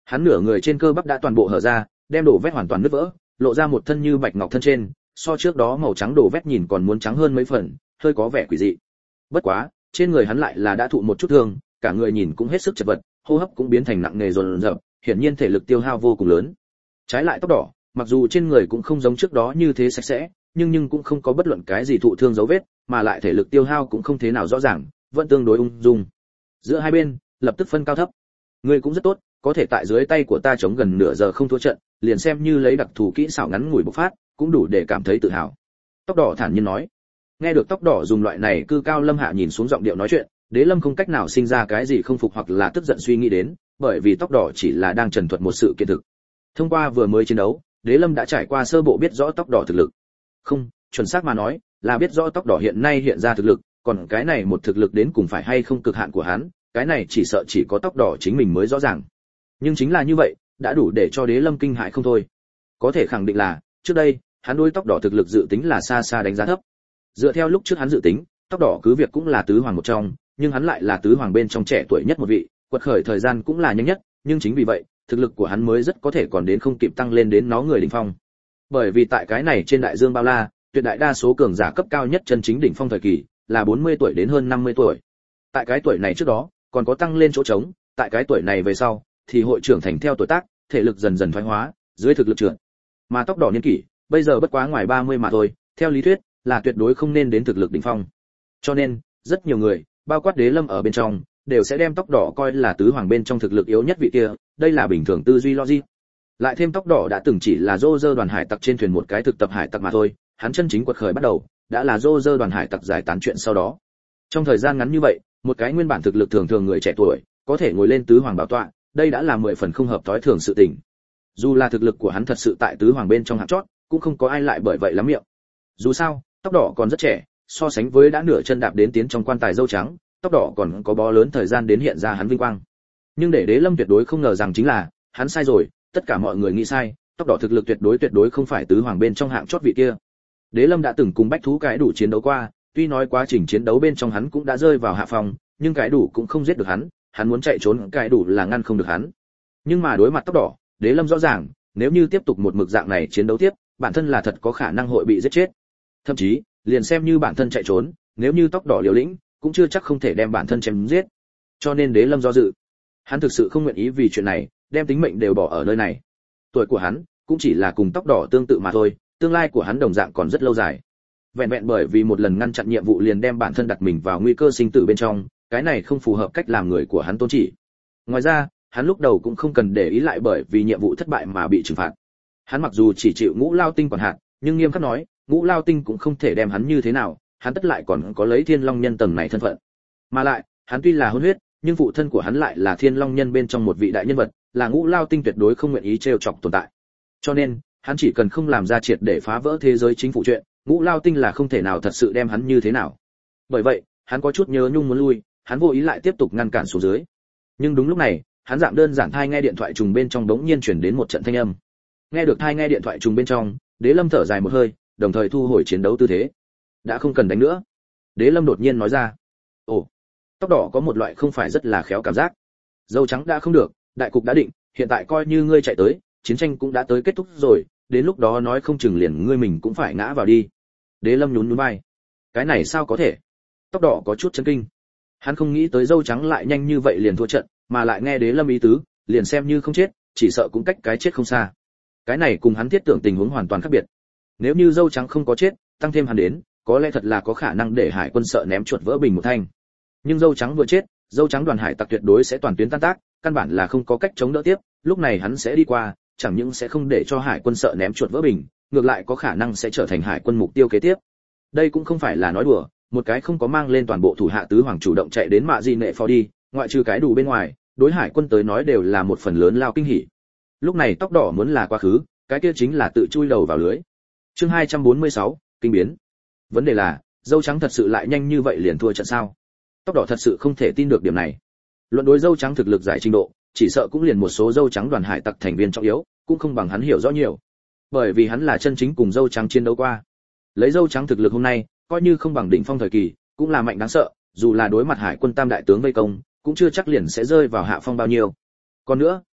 Hắn nửa người trên cơ bắp đã toàn bộ hở ra, đem đổ vét hoàn toàn nứt vỡ, lộ ra một thân như bạch ngọc thân trên, so trước đó màu trắng đổ vét nhìn còn muốn trắng hơn mấy phần, hơi có vẻ quỷ dị. Bất quá, trên người hắn lại là đã thụ một chút thương, cả người nhìn cũng hết sức chật vật, hô hấp cũng biến thành nặng nề dồn dập, hiển nhiên thể lực tiêu hao vô cùng lớn. Trái lại tóc đỏ, mặc dù trên người cũng không giống trước đó như thế sạch sẽ, nhưng nhưng cũng không có bất luận cái gì thụ thương dấu vết, mà lại thể lực tiêu hao cũng không thế nào rõ ràng, vẫn tương đối ung dung. Giữa hai bên, lập tức phân cao thấp. Ngươi cũng rất tốt, có thể tại dưới tay của ta chống gần nửa giờ không thua trận, liền xem như lấy đặc thù kỹ xảo ngắn ngủi bộc phát, cũng đủ để cảm thấy tự hào. Tóc đỏ thản nhiên nói. Nghe được tóc đỏ dùng loại này cư cao lâm hạ nhìn xuống giọng điệu nói chuyện, Đế Lâm không cách nào sinh ra cái gì không phục hoặc là tức giận suy nghĩ đến, bởi vì tóc đỏ chỉ là đang trần thuật một sự kiện thực. Thông qua vừa mới chiến đấu, Đế Lâm đã trải qua sơ bộ biết rõ tóc đỏ thực lực. Không, chuẩn xác mà nói, là biết rõ tóc đỏ hiện nay hiện ra thực lực, còn cái này một thực lực đến cùng phải hay không cực hạn của hắn, cái này chỉ sợ chỉ có tóc đỏ chính mình mới rõ ràng. Nhưng chính là như vậy, đã đủ để cho Đế Lâm kinh hãi không thôi. Có thể khẳng định là, trước đây, hắn đối tóc đỏ thực lực dự tính là xa xa đánh giá thấp. Dựa theo lúc trước hắn dự tính, tóc đỏ cứ việc cũng là tứ hoàng một trong, nhưng hắn lại là tứ hoàng bên trong trẻ tuổi nhất một vị, quật khởi thời gian cũng là nhanh nhất, nhưng chính vì vậy, thực lực của hắn mới rất có thể còn đến không kịp tăng lên đến nó người đỉnh phong. Bởi vì tại cái này trên đại dương bao la, tuyệt đại đa số cường giả cấp cao nhất chân chính đỉnh phong thời kỳ là bốn mươi tuổi đến hơn năm mươi tuổi. Tại cái tuổi này trước đó, còn có tăng lên chỗ trống, tại cái tuổi này về sau, thì hội trưởng thành theo tuổi tác, thể lực dần dần thoái hóa, dưới thực lực trượt. Mà tóc đỏ niên kỷ, bây giờ bất quá ngoài ba mươi mà thôi, theo lý thuyết, là tuyệt đối không nên đến thực lực đỉnh phong. Cho nên, rất nhiều người, bao quát Đế Lâm ở bên trong, đều sẽ đem tóc đỏ coi là tứ hoàng bên trong thực lực yếu nhất vị kia, đây là bình thường tư duy logic. Lại thêm tóc đỏ đã từng chỉ là Roger đoàn hải tặc trên thuyền một cái thực tập hải tặc mà thôi, hắn chân chính quật khởi bắt đầu, đã là Roger đoàn hải tặc giải tán chuyện sau đó. Trong thời gian ngắn như vậy, một cái nguyên bản thực lực thường thường người trẻ tuổi, có thể ngồi lên tứ hoàng bảo tọa, đây đã là mười phần không hợp tối thường sự tình. Dù là thực lực của hắn thật sự tại tứ hoàng bên trong hạng chót, cũng không có ai lại bởi vậy lắm miệng. Dù sao, tóc đỏ còn rất trẻ, so sánh với đã nửa chân đạp đến tiến trong quan tài dâu trắng, tóc đỏ còn có bó lớn thời gian đến hiện ra hắn vinh quang. Nhưng để Đế Lâm tuyệt đối không ngờ rằng chính là, hắn sai rồi, tất cả mọi người nghĩ sai, tóc đỏ thực lực tuyệt đối tuyệt đối không phải tứ hoàng bên trong hạng chót vị kia. Đế Lâm đã từng cùng bách thú cái đủ chiến đấu qua, tuy nói quá trình chiến đấu bên trong hắn cũng đã rơi vào hạ phòng, nhưng cái đủ cũng không giết được hắn, hắn muốn chạy trốn cái đủ là ngăn không được hắn. Nhưng mà đối mặt tóc đỏ, Đế Lâm rõ ràng, nếu như tiếp tục một mực dạng này chiến đấu tiếp, bản thân là thật có khả năng hội bị giết chết. Thậm chí, liền xem như bản thân chạy trốn, nếu như tóc đỏ liều lĩnh, cũng chưa chắc không thể đem bản thân chém giết. Cho nên Đế Lâm do dự. Hắn thực sự không nguyện ý vì chuyện này, đem tính mệnh đều bỏ ở nơi này. Tuổi của hắn cũng chỉ là cùng tóc đỏ tương tự mà thôi, tương lai của hắn đồng dạng còn rất lâu dài. Vẹn vẹn bởi vì một lần ngăn chặn nhiệm vụ liền đem bản thân đặt mình vào nguy cơ sinh tử bên trong, cái này không phù hợp cách làm người của hắn tôn chỉ. Ngoài ra, hắn lúc đầu cũng không cần để ý lại bởi vì nhiệm vụ thất bại mà bị trừng phạt. Hắn mặc dù chỉ chịu Ngũ Lao Tinh quản hạt, nhưng nghiêm khắc nói, Ngũ Lao Tinh cũng không thể đem hắn như thế nào, hắn tất lại còn có lấy Thiên Long Nhân tầng này thân phận. Mà lại, hắn tuy là hôn huyết, nhưng phụ thân của hắn lại là Thiên Long Nhân bên trong một vị đại nhân vật, là Ngũ Lao Tinh tuyệt đối không nguyện ý trêu chọc tồn tại. Cho nên, hắn chỉ cần không làm ra triệt để phá vỡ thế giới chính phủ chuyện, Ngũ Lao Tinh là không thể nào thật sự đem hắn như thế nào. Bởi vậy, hắn có chút nhớ nhung muốn lui, hắn vô ý lại tiếp tục ngăn cản xuống dưới. Nhưng đúng lúc này, hắn dạng đơn giản thai nghe điện thoại trùng bên trong đống nhiên chuyển đến một trận thanh âm. Nghe được thai nghe điện thoại trùng bên trong, Đế Lâm thở dài một hơi, đồng thời thu hồi chiến đấu tư thế. Đã không cần đánh nữa. Đế Lâm đột nhiên nói ra. Ồ, tóc đỏ có một loại không phải rất là khéo cảm giác. Dâu trắng đã không được, đại cục đã định, hiện tại coi như ngươi chạy tới, chiến tranh cũng đã tới kết thúc rồi, đến lúc đó nói không chừng liền ngươi mình cũng phải ngã vào đi. Đế Lâm nhún nhún vai. Cái này sao có thể? Tóc đỏ có chút chấn kinh. Hắn không nghĩ tới dâu trắng lại nhanh như vậy liền thua trận, mà lại nghe Đế Lâm ý tứ, liền xem như không chết, chỉ sợ cũng cách cái chết không xa. Cái này cùng hắn thiết tưởng tình huống hoàn toàn khác biệt. Nếu như dâu trắng không có chết, tăng thêm hắn đến, có lẽ thật là có khả năng để hải quân sợ ném chuột vỡ bình một thanh. Nhưng dâu trắng vừa chết, dâu trắng đoàn hải tặc tuyệt đối sẽ toàn tuyến tan tác, căn bản là không có cách chống đỡ tiếp, lúc này hắn sẽ đi qua, chẳng những sẽ không để cho hải quân sợ ném chuột vỡ bình, ngược lại có khả năng sẽ trở thành hải quân mục tiêu kế tiếp. Đây cũng không phải là nói đùa, một cái không có mang lên toàn bộ thủ hạ tứ hoàng chủ động chạy đến mạ gì nệ phò đi, ngoại trừ cái đủ bên ngoài, đối hải quân tới nói đều là một phần lớn lao kinh hỉ. Lúc này tóc đỏ muốn là quá khứ, cái kia chính là tự chui đầu vào lưới. Chương hai trăm bốn mươi sáu, kinh biến. Vấn đề là, dâu trắng thật sự lại nhanh như vậy liền thua trận sao? Tóc đỏ thật sự không thể tin được điểm này. Luận đối dâu trắng thực lực giải trình độ, chỉ sợ cũng liền một số dâu trắng đoàn hải tặc thành viên trọng yếu, cũng không bằng hắn hiểu rõ nhiều. Bởi vì hắn là chân chính cùng dâu trắng chiến đấu qua. Lấy dâu trắng thực lực hôm nay, coi như không bằng đỉnh phong thời kỳ, cũng là mạnh đáng sợ, dù là đối mặt hải quân tam đại tướng vây công, cũng chưa chắc liền sẽ rơi vào hạ phong bao nhiêu. Còn nữa,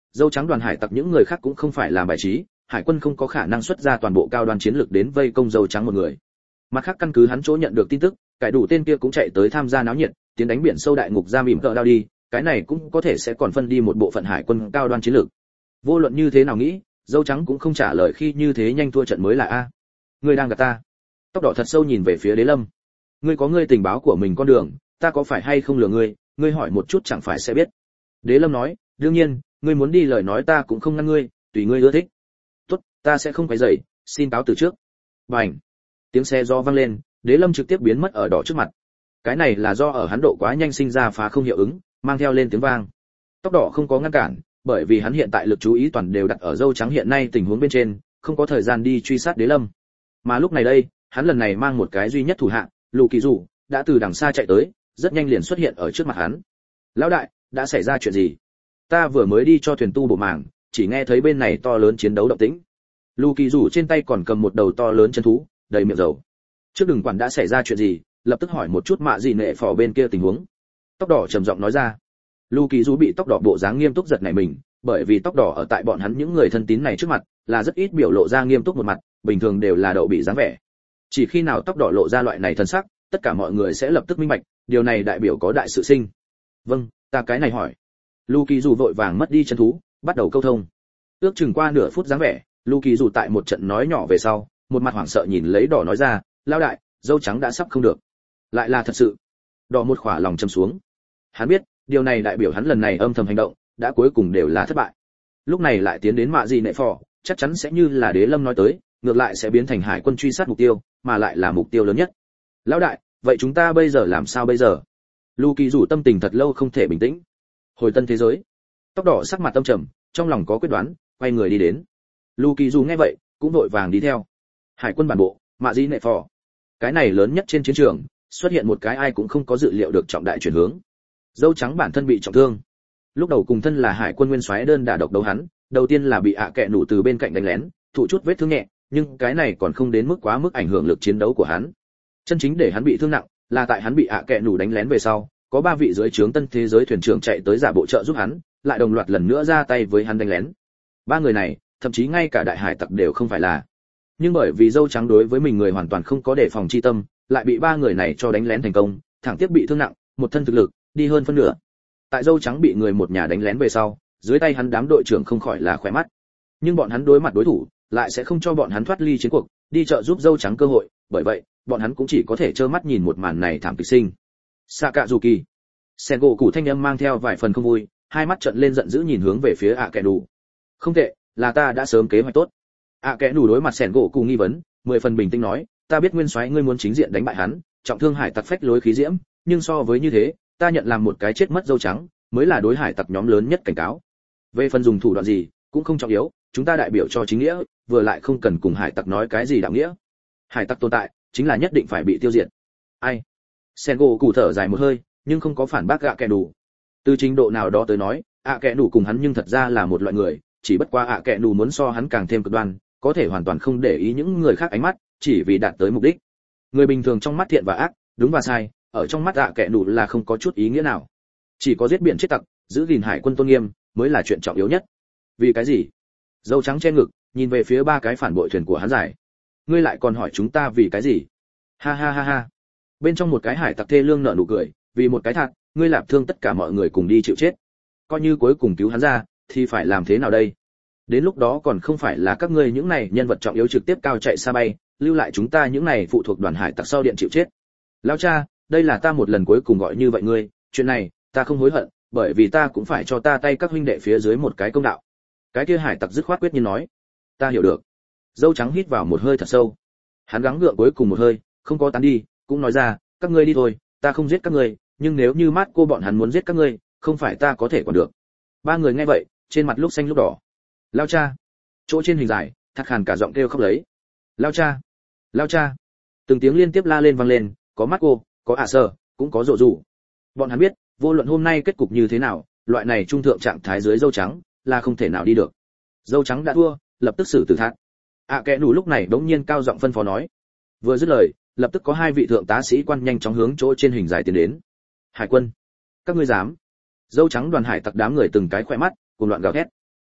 dâu trắng đoàn hải tặc những người khác cũng không phải làm bài trí, hải quân không có khả năng xuất ra toàn bộ cao đoàn chiến lược đến vây công dâu trắng một người. Mặt khác căn cứ hắn chỗ nhận được tin tức, cải đủ tên kia cũng chạy tới tham gia náo nhiệt, tiến đánh biển sâu đại ngục giam mỉm cỡ đao đi, cái này cũng có thể sẽ còn phân đi một bộ phận hải quân cao đoan chiến lược. Vô luận như thế nào nghĩ, dâu trắng cũng không trả lời khi như thế nhanh thua trận mới là a. Ngươi đang gạt ta. Tóc đỏ thật sâu nhìn về phía Đế Lâm. Ngươi có ngươi tình báo của mình con đường, ta có phải hay không lừa ngươi, ngươi hỏi một chút chẳng phải sẽ biết. Đế Lâm nói, đương nhiên, ngươi muốn đi lời nói ta cũng không ngăn ngươi, tùy ngươi ưa thích. Tốt, ta sẽ không quấy rầy, xin cáo từ trước. Bành. Tiếng xe do vang lên, Đế Lâm trực tiếp biến mất ở đỏ trước mặt. Cái này là do ở hắn độ quá nhanh sinh ra phá không hiệu ứng, mang theo lên tiếng vang. Tóc đỏ không có ngăn cản, bởi vì hắn hiện tại lực chú ý toàn đều đặt ở dâu trắng hiện nay tình huống bên trên, không có thời gian đi truy sát Đế Lâm. Mà lúc này đây, hắn lần này mang một cái duy nhất thủ hạ, Lù Kỳ Dụ, đã từ đằng xa chạy tới, rất nhanh liền xuất hiện ở trước mặt hắn. Lão đại, đã xảy ra chuyện gì? Ta vừa mới đi cho thuyền tu bộ màng, chỉ nghe thấy bên này to lớn chiến đấu động tĩnh. Lù Kỳ Dụ trên tay còn cầm một đầu to lớn chân thú, đầy miệng dầu. Trước đừng quản đã xảy ra chuyện gì, lập tức hỏi một chút mạ gì nệ phò bên kia tình huống. Tóc đỏ trầm giọng nói ra. Lù Kỳ Dụ bị tóc đỏ bộ dáng nghiêm túc giật nảy mình, bởi vì tóc đỏ ở tại bọn hắn những người thân tín này trước mặt, là rất ít biểu lộ ra nghiêm túc một mặt, bình thường đều là đậu bị dáng vẻ. Chỉ khi nào tóc đỏ lộ ra loại này thân sắc, tất cả mọi người sẽ lập tức minh bạch, điều này đại biểu có đại sự sinh. Vâng, ta cái này hỏi. Lù Kỳ Dụ vội vàng mất đi chân thú, bắt đầu câu thông. Ước chừng qua nửa phút dáng vẻ, Lù Kỳ Dụ tại một trận nói nhỏ về sau, một mặt hoảng sợ nhìn lấy đỏ nói ra, lão đại, dâu trắng đã sắp không được. Lại là thật sự. Đỏ một khỏa lòng châm xuống. Hắn biết, điều này đại biểu hắn lần này âm thầm hành động, đã cuối cùng đều là thất bại. Lúc này lại tiến đến mạ gì nệ phò, chắc chắn sẽ như là Đế Lâm nói tới, ngược lại sẽ biến thành hải quân truy sát mục tiêu, mà lại là mục tiêu lớn nhất. Lão đại, vậy chúng ta bây giờ làm sao bây giờ? Lù Kỳ Dụ tâm tình thật lâu không thể bình tĩnh. Hồi tân thế giới. Tóc đỏ sắc mặt tâm trầm, trong lòng có quyết đoán, quay người đi đến. Lù Kỳ Dụ nghe vậy, cũng vội vàng đi theo. Hải quân bản bộ, mạ gì nệ phò. Cái này lớn nhất trên chiến trường, xuất hiện một cái ai cũng không có dự liệu được trọng đại chuyển hướng. Dâu trắng bản thân bị trọng thương. Lúc đầu cùng thân là hải quân nguyên soái đơn đả độc đấu hắn, đầu tiên là bị ạ à kẹ nủ từ bên cạnh đánh lén, thụ chút vết thương nhẹ, nhưng cái này còn không đến mức quá mức ảnh hưởng lực chiến đấu của hắn. Chân chính để hắn bị thương nặng, là tại hắn bị ạ à kẹ nủ đánh lén về sau, có ba vị dưới trướng tân thế giới thuyền trưởng chạy tới giả bộ trợ giúp hắn, lại đồng loạt lần nữa ra tay với hắn đánh lén. Ba người này, thậm chí ngay cả đại hải tặc đều không phải là. Nhưng bởi vì dâu trắng đối với mình người hoàn toàn không có đề phòng chi tâm, lại bị ba người này cho đánh lén thành công, thẳng tiếp bị thương nặng, một thân thực lực đi hơn phân nửa. Tại dâu trắng bị người một nhà đánh lén về sau, dưới tay hắn đám đội trưởng không khỏi là khỏe mắt. Nhưng bọn hắn đối mặt đối thủ, lại sẽ không cho bọn hắn thoát ly chiến cuộc, đi trợ giúp dâu trắng cơ hội, bởi vậy, bọn hắn cũng chỉ có thể trơ mắt nhìn một màn này thảm kịch sinh. Sakazuki. Sengoku thanh âm mang theo vài phần không vui, hai mắt trợn lên giận dữ nhìn hướng về phía ạ kẻ đủ. Không tệ, là ta đã sớm kế hoạch tốt. ạ kẻ đủ đối mặt Sengoku nghi vấn, mười phần bình tĩnh nói, ta biết nguyên soái ngươi muốn chính diện đánh bại hắn, trọng thương hải tặc phách lối khí diễm, nhưng so với như thế, ta nhận làm một cái chết mất dâu trắng, mới là đối hải tặc nhóm lớn nhất cảnh cáo. Về phần dùng thủ đoạn gì, cũng không trọng yếu, chúng ta đại biểu cho chính nghĩa, vừa lại không cần cùng hải tặc nói cái gì đạo nghĩa. Hải tặc tồn tại, chính là nhất định phải bị tiêu diệt. Ai? Sengoku thở dài một hơi, nhưng không có phản bác ạ kẻ đủ. Từ trình độ nào đó tới nói, ạ kẻ đủ cùng hắn nhưng thật ra là một loại người, chỉ bất quá ạ kẻ đủ muốn so hắn càng thêm cực đoan, có thể hoàn toàn không để ý những người khác ánh mắt, chỉ vì đạt tới mục đích. Người bình thường trong mắt thiện và ác, đúng và sai, ở trong mắt ạ kẻ đủ là không có chút ý nghĩa nào. Chỉ có giết biển chết tặc, giữ gìn hải quân tôn nghiêm mới là chuyện trọng yếu nhất. Vì cái gì? Dâu trắng che ngực, nhìn về phía ba cái phản bội thuyền của hắn giải. Ngươi lại còn hỏi chúng ta vì cái gì? Ha ha ha ha. Bên trong một cái hải tặc thê lương nở nụ cười, vì một cái thạc, ngươi lạp thương tất cả mọi người cùng đi chịu chết. Coi như cuối cùng cứu hắn ra, thì phải làm thế nào đây? Đến lúc đó còn không phải là các ngươi những này nhân vật trọng yếu trực tiếp cao chạy xa bay, lưu lại chúng ta những này phụ thuộc đoàn hải tặc sau điện chịu chết. Lão cha, đây là ta một lần cuối cùng gọi như vậy ngươi, chuyện này ta không hối hận, bởi vì ta cũng phải cho ta tay các huynh đệ phía dưới một cái công đạo. Cái kia hải tặc dứt khoát quyết nhiên nói, ta hiểu được. Dâu trắng hít vào một hơi thật sâu, hắn gắng gượng cuối cùng một hơi, không có tán đi, cũng nói ra, các ngươi đi thôi, ta không giết các ngươi, nhưng nếu như mát cô bọn hắn muốn giết các ngươi, không phải ta có thể quản được. Ba người nghe vậy, trên mặt lúc xanh lúc đỏ. Lao cha. Chỗ trên hình dài, Thạc Hàn cả giọng kêu khóc lấy. Lao cha, lao cha. Từng tiếng liên tiếp la lên vang lên, có mắt cô, có ả sơ, cũng có rộ rủ. Bọn hắn biết, vô luận hôm nay kết cục như thế nào, loại này trung thượng trạng thái dưới dâu trắng là không thể nào đi được. Dâu trắng đã thua, lập tức xử tử thác. ạ kẽ nủ lúc này đống nhiên cao giọng phân phó nói. Vừa dứt lời, lập tức có hai vị thượng tá sĩ quan nhanh chóng hướng chỗ trên hình dài tiến đến. Hải quân, các ngươi dám? Dâu trắng đoàn hải tặc đám người từng cái khỏe mắt, cùng loạn gào thét.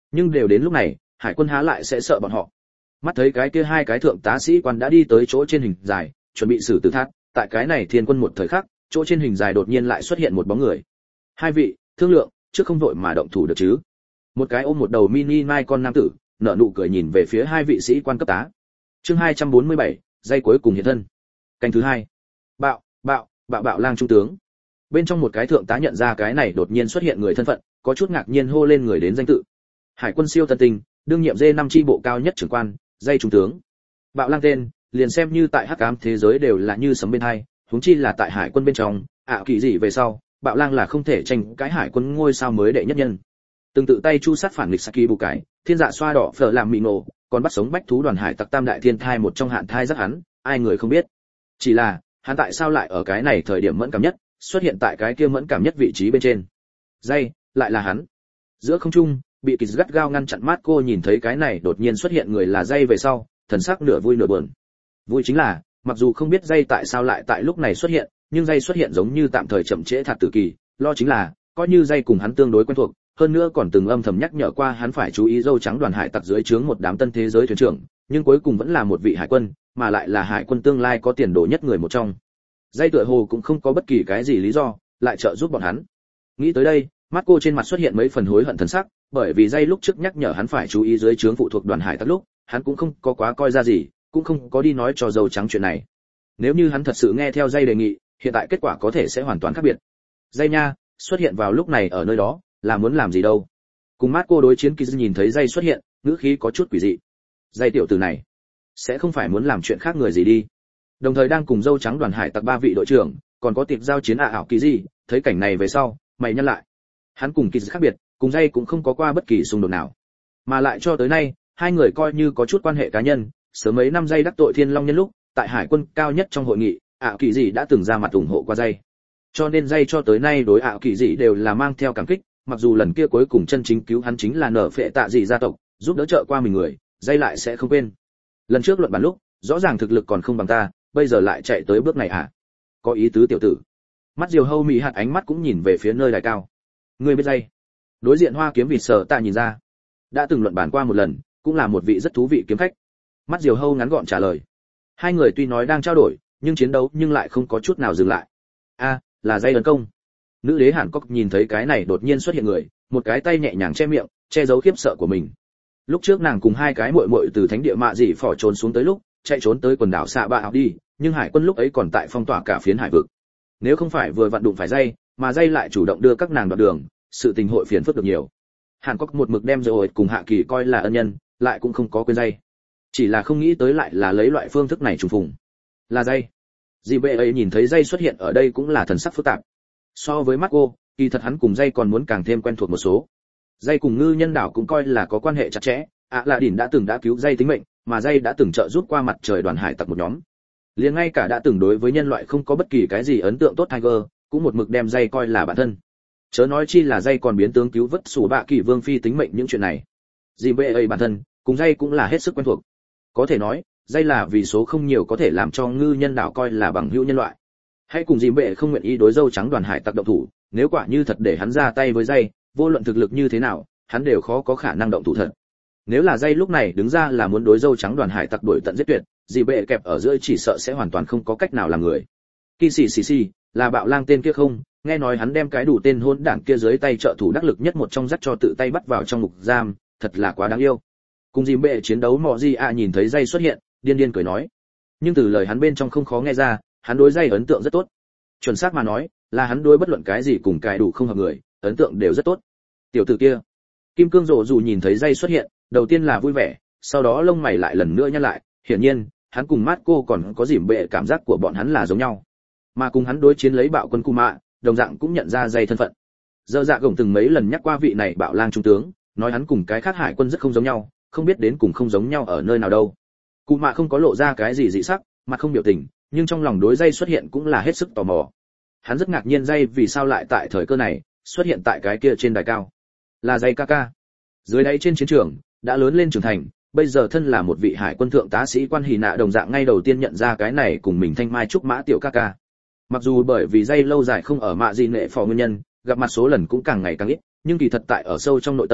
Nhưng đều đến lúc này, hải quân há lại sẽ sợ bọn họ. Mắt thấy cái kia hai cái thượng tá sĩ quan đã đi tới chỗ trên hình dài, chuẩn bị xử tử thác, tại cái này thiên quân một thời khắc, chỗ trên hình dài đột nhiên lại xuất hiện một bóng người. Hai vị, thương lượng, trước không vội mà động thủ được chứ? Một cái ôm một đầu mini mai con nam tử, nở nụ cười nhìn về phía hai vị sĩ quan cấp tá. Chương hai trăm bốn mươi bảy, dây cuối cùng hiện thân. Canh thứ hai. Bạo, bạo, bạo bạo lang trung tướng. Bên trong một cái thượng tá nhận ra cái này đột nhiên xuất hiện người thân phận, có chút ngạc nhiên hô lên người đến danh tự. Hải quân siêu tân tinh, đương nhiệm dê năm chi bộ cao nhất trưởng quan, dây trung tướng. Bạo lang tên, liền xem như tại hắc ám thế giới đều là như sấm bên hai, huống chi là tại hải quân bên trong, ạ kỳ gì về sau, bạo lang là không thể tranh cái hải quân ngôi sao mới đệ nhất nhân. Từng tự tay chu sát phản nghịch Saki bù cái, thiên dạ xoa đỏ phở làm mị nổ, còn bắt sống bách thú đoàn hải tặc tam đại thiên thai một trong hạn thai rất hắn, ai người không biết. Chỉ là, hắn tại sao lại ở cái này thời điểm mẫn cảm nhất, xuất hiện tại cái kia mẫn cảm nhất vị trí bên trên. Dây, lại là hắn. Giữa không trung, bị kỳ gắt gao ngăn chặn mắt cô nhìn thấy cái này đột nhiên xuất hiện người là dây về sau, thần sắc nửa vui nửa buồn. Vui chính là, mặc dù không biết dây tại sao lại tại lúc này xuất hiện, nhưng dây xuất hiện giống như tạm thời chậm trễ Thạt Tử Kỳ, lo chính là, coi như dây cùng hắn tương đối quen thuộc, hơn nữa còn từng âm thầm nhắc nhở qua hắn phải chú ý dâu trắng đoàn hải tặc dưới trướng một đám tân thế giới thuyền trưởng, nhưng cuối cùng vẫn là một vị hải quân, mà lại là hải quân tương lai có tiền đồ nhất người một trong. Dây tựa hồ cũng không có bất kỳ cái gì lý do, lại trợ giúp bọn hắn. Nghĩ tới đây, mắt cô trên mặt xuất hiện mấy phần hối hận thần sắc, bởi vì dây lúc trước nhắc nhở hắn phải chú ý dưới trướng phụ thuộc đoàn hải tặc lúc, hắn cũng không có quá coi ra gì, cũng không có đi nói cho dâu trắng chuyện này. Nếu như hắn thật sự nghe theo dây đề nghị, hiện tại kết quả có thể sẽ hoàn toàn khác biệt. Dây nha, xuất hiện vào lúc này ở nơi đó, là muốn làm gì đâu? Cùng mắt cô đối chiến Kiz nhìn thấy dây xuất hiện, ngữ khí có chút quỷ dị. Dây tiểu tử này, sẽ không phải muốn làm chuyện khác người gì đi? Đồng thời đang cùng dâu trắng đoàn hải tặc ba vị đội trưởng, còn có tiệc giao chiến ạ ảo kỳ gì, thấy cảnh này về sau, mày nhăn lại. Hắn cùng Kiz khác biệt, cùng dây cũng không có qua bất kỳ xung đột nào, mà lại cho tới nay, hai người coi như có chút quan hệ cá nhân. Sớm mấy năm dây đắc tội Thiên Long nhân lúc, tại hải quân cao nhất trong hội nghị, ạ kỳ gì đã từng ra mặt ủng hộ qua dây. Cho nên dây cho tới nay đối ạ kỳ gì đều là mang theo cảm kích, mặc dù lần kia cuối cùng chân chính cứu hắn chính là nở phệ tạ gì gia tộc, giúp đỡ trợ qua mình người, dây lại sẽ không quên. Lần trước luận bàn lúc, rõ ràng thực lực còn không bằng ta, bây giờ lại chạy tới bước này à? Có ý tứ tiểu tử. Mắt Diều Hâu mỹ hạt ánh mắt cũng nhìn về phía nơi đài cao. Ngươi biết dây? Đối diện Hoa Kiếm Vịt Sở ta nhìn ra, đã từng luận bàn qua một lần, cũng là một vị rất thú vị kiếm khách. Mắt Diều Hâu ngắn gọn trả lời. Hai người tuy nói đang trao đổi, nhưng chiến đấu nhưng lại không có chút nào dừng lại. A, là dây tấn công. Nữ đế Hàn Quốc nhìn thấy cái này đột nhiên xuất hiện người, một cái tay nhẹ nhàng che miệng, che giấu khiếp sợ của mình. Lúc trước nàng cùng hai cái muội muội từ thánh địa mạ dị phỏ trốn xuống tới lúc, chạy trốn tới quần đảo Sạ Bạ học đi, nhưng hải quân lúc ấy còn tại phong tỏa cả phiến hải vực. Nếu không phải vừa vặn đụng phải dây, mà dây lại chủ động đưa các nàng đoạn đường, sự tình hội phiền phức được nhiều. Hàn Quốc một mực đem rồi cùng Hạ Kỳ coi là ân nhân, lại cũng không có quên dây. Chỉ là không nghĩ tới lại là lấy loại phương thức này trùng phùng. Là dây. Dì bệ ấy nhìn thấy dây xuất hiện ở đây cũng là thần sắc phức tạp. So với mắt cô, kỳ thật hắn cùng dây còn muốn càng thêm quen thuộc một số. Dây cùng ngư nhân đảo cũng coi là có quan hệ chặt chẽ, ạ là đỉnh đã từng đã cứu dây tính mệnh, mà dây đã từng trợ giúp qua mặt trời đoàn hải tặc một nhóm. Liền ngay cả đã từng đối với nhân loại không có bất kỳ cái gì ấn tượng tốt Tiger, cũng một mực đem dây coi là bản thân. Chớ nói chi là dây còn biến tướng cứu vớt sủ bạ kỳ vương phi tính mệnh những chuyện này. Dì bệ ấy bản thân, cùng dây cũng là hết sức quen thuộc. Có thể nói, dây là vì số không nhiều có thể làm cho ngư nhân đảo coi là bằng hữu nhân loại. Hãy cùng dì bệ không nguyện ý đối dâu trắng đoàn hải tặc động thủ, nếu quả như thật để hắn ra tay với dây, vô luận thực lực như thế nào, hắn đều khó có khả năng động thủ thật. Nếu là dây lúc này đứng ra là muốn đối dâu trắng đoàn hải tặc đuổi tận giết tuyệt, dì bệ kẹp ở giữa chỉ sợ sẽ hoàn toàn không có cách nào làm người. Kỳ xì xì xì, là bạo lang tên kia không? Nghe nói hắn đem cái đủ tên hôn đảng kia dưới tay trợ thủ đắc lực nhất một trong dắt cho tự tay bắt vào trong ngục giam, thật là quá đáng yêu. Cùng dì bệ chiến đấu mọ gì ạ nhìn thấy dây xuất hiện, điên điên cười nói. Nhưng từ lời hắn bên trong không khó nghe ra, hắn đối dây ấn tượng rất tốt. Chuẩn xác mà nói, là hắn đối bất luận cái gì cùng cái đủ không hợp người, ấn tượng đều rất tốt. Tiểu tử kia, Kim Cương Rồ dù nhìn thấy dây xuất hiện, đầu tiên là vui vẻ, sau đó lông mày lại lần nữa nhăn lại, hiển nhiên, hắn cùng Mát cô còn có dìm bệ cảm giác của bọn hắn là giống nhau. Mà cùng hắn đối chiến lấy bạo quân Kuma, đồng dạng cũng nhận ra dây thân phận. Dơ Dạ Gồng từng mấy lần nhắc qua vị này bạo lang trung tướng, nói hắn cùng cái khác hải quân rất không giống nhau, không biết đến cùng không giống nhau ở nơi nào đâu. Kuma không có lộ ra cái gì dị sắc, mặt không biểu tình, nhưng trong lòng đối dây xuất hiện cũng là hết sức tò mò. Hắn rất ngạc nhiên dây vì sao lại tại thời cơ này xuất hiện tại cái kia trên đài cao. Là dây ca ca. Dưới đáy trên chiến trường, đã lớn lên trưởng thành, bây giờ thân là một vị hải quân thượng tá sĩ quan hỉ nạ đồng dạng ngay đầu tiên nhận ra cái này cùng mình thanh mai trúc mã tiểu ca ca. Mặc dù bởi vì dây lâu dài không ở mạ gì nệ phò nguyên nhân, gặp mặt số lần cũng càng ngày càng ít, nhưng kỳ thật tại ở sâu trong nội tâm,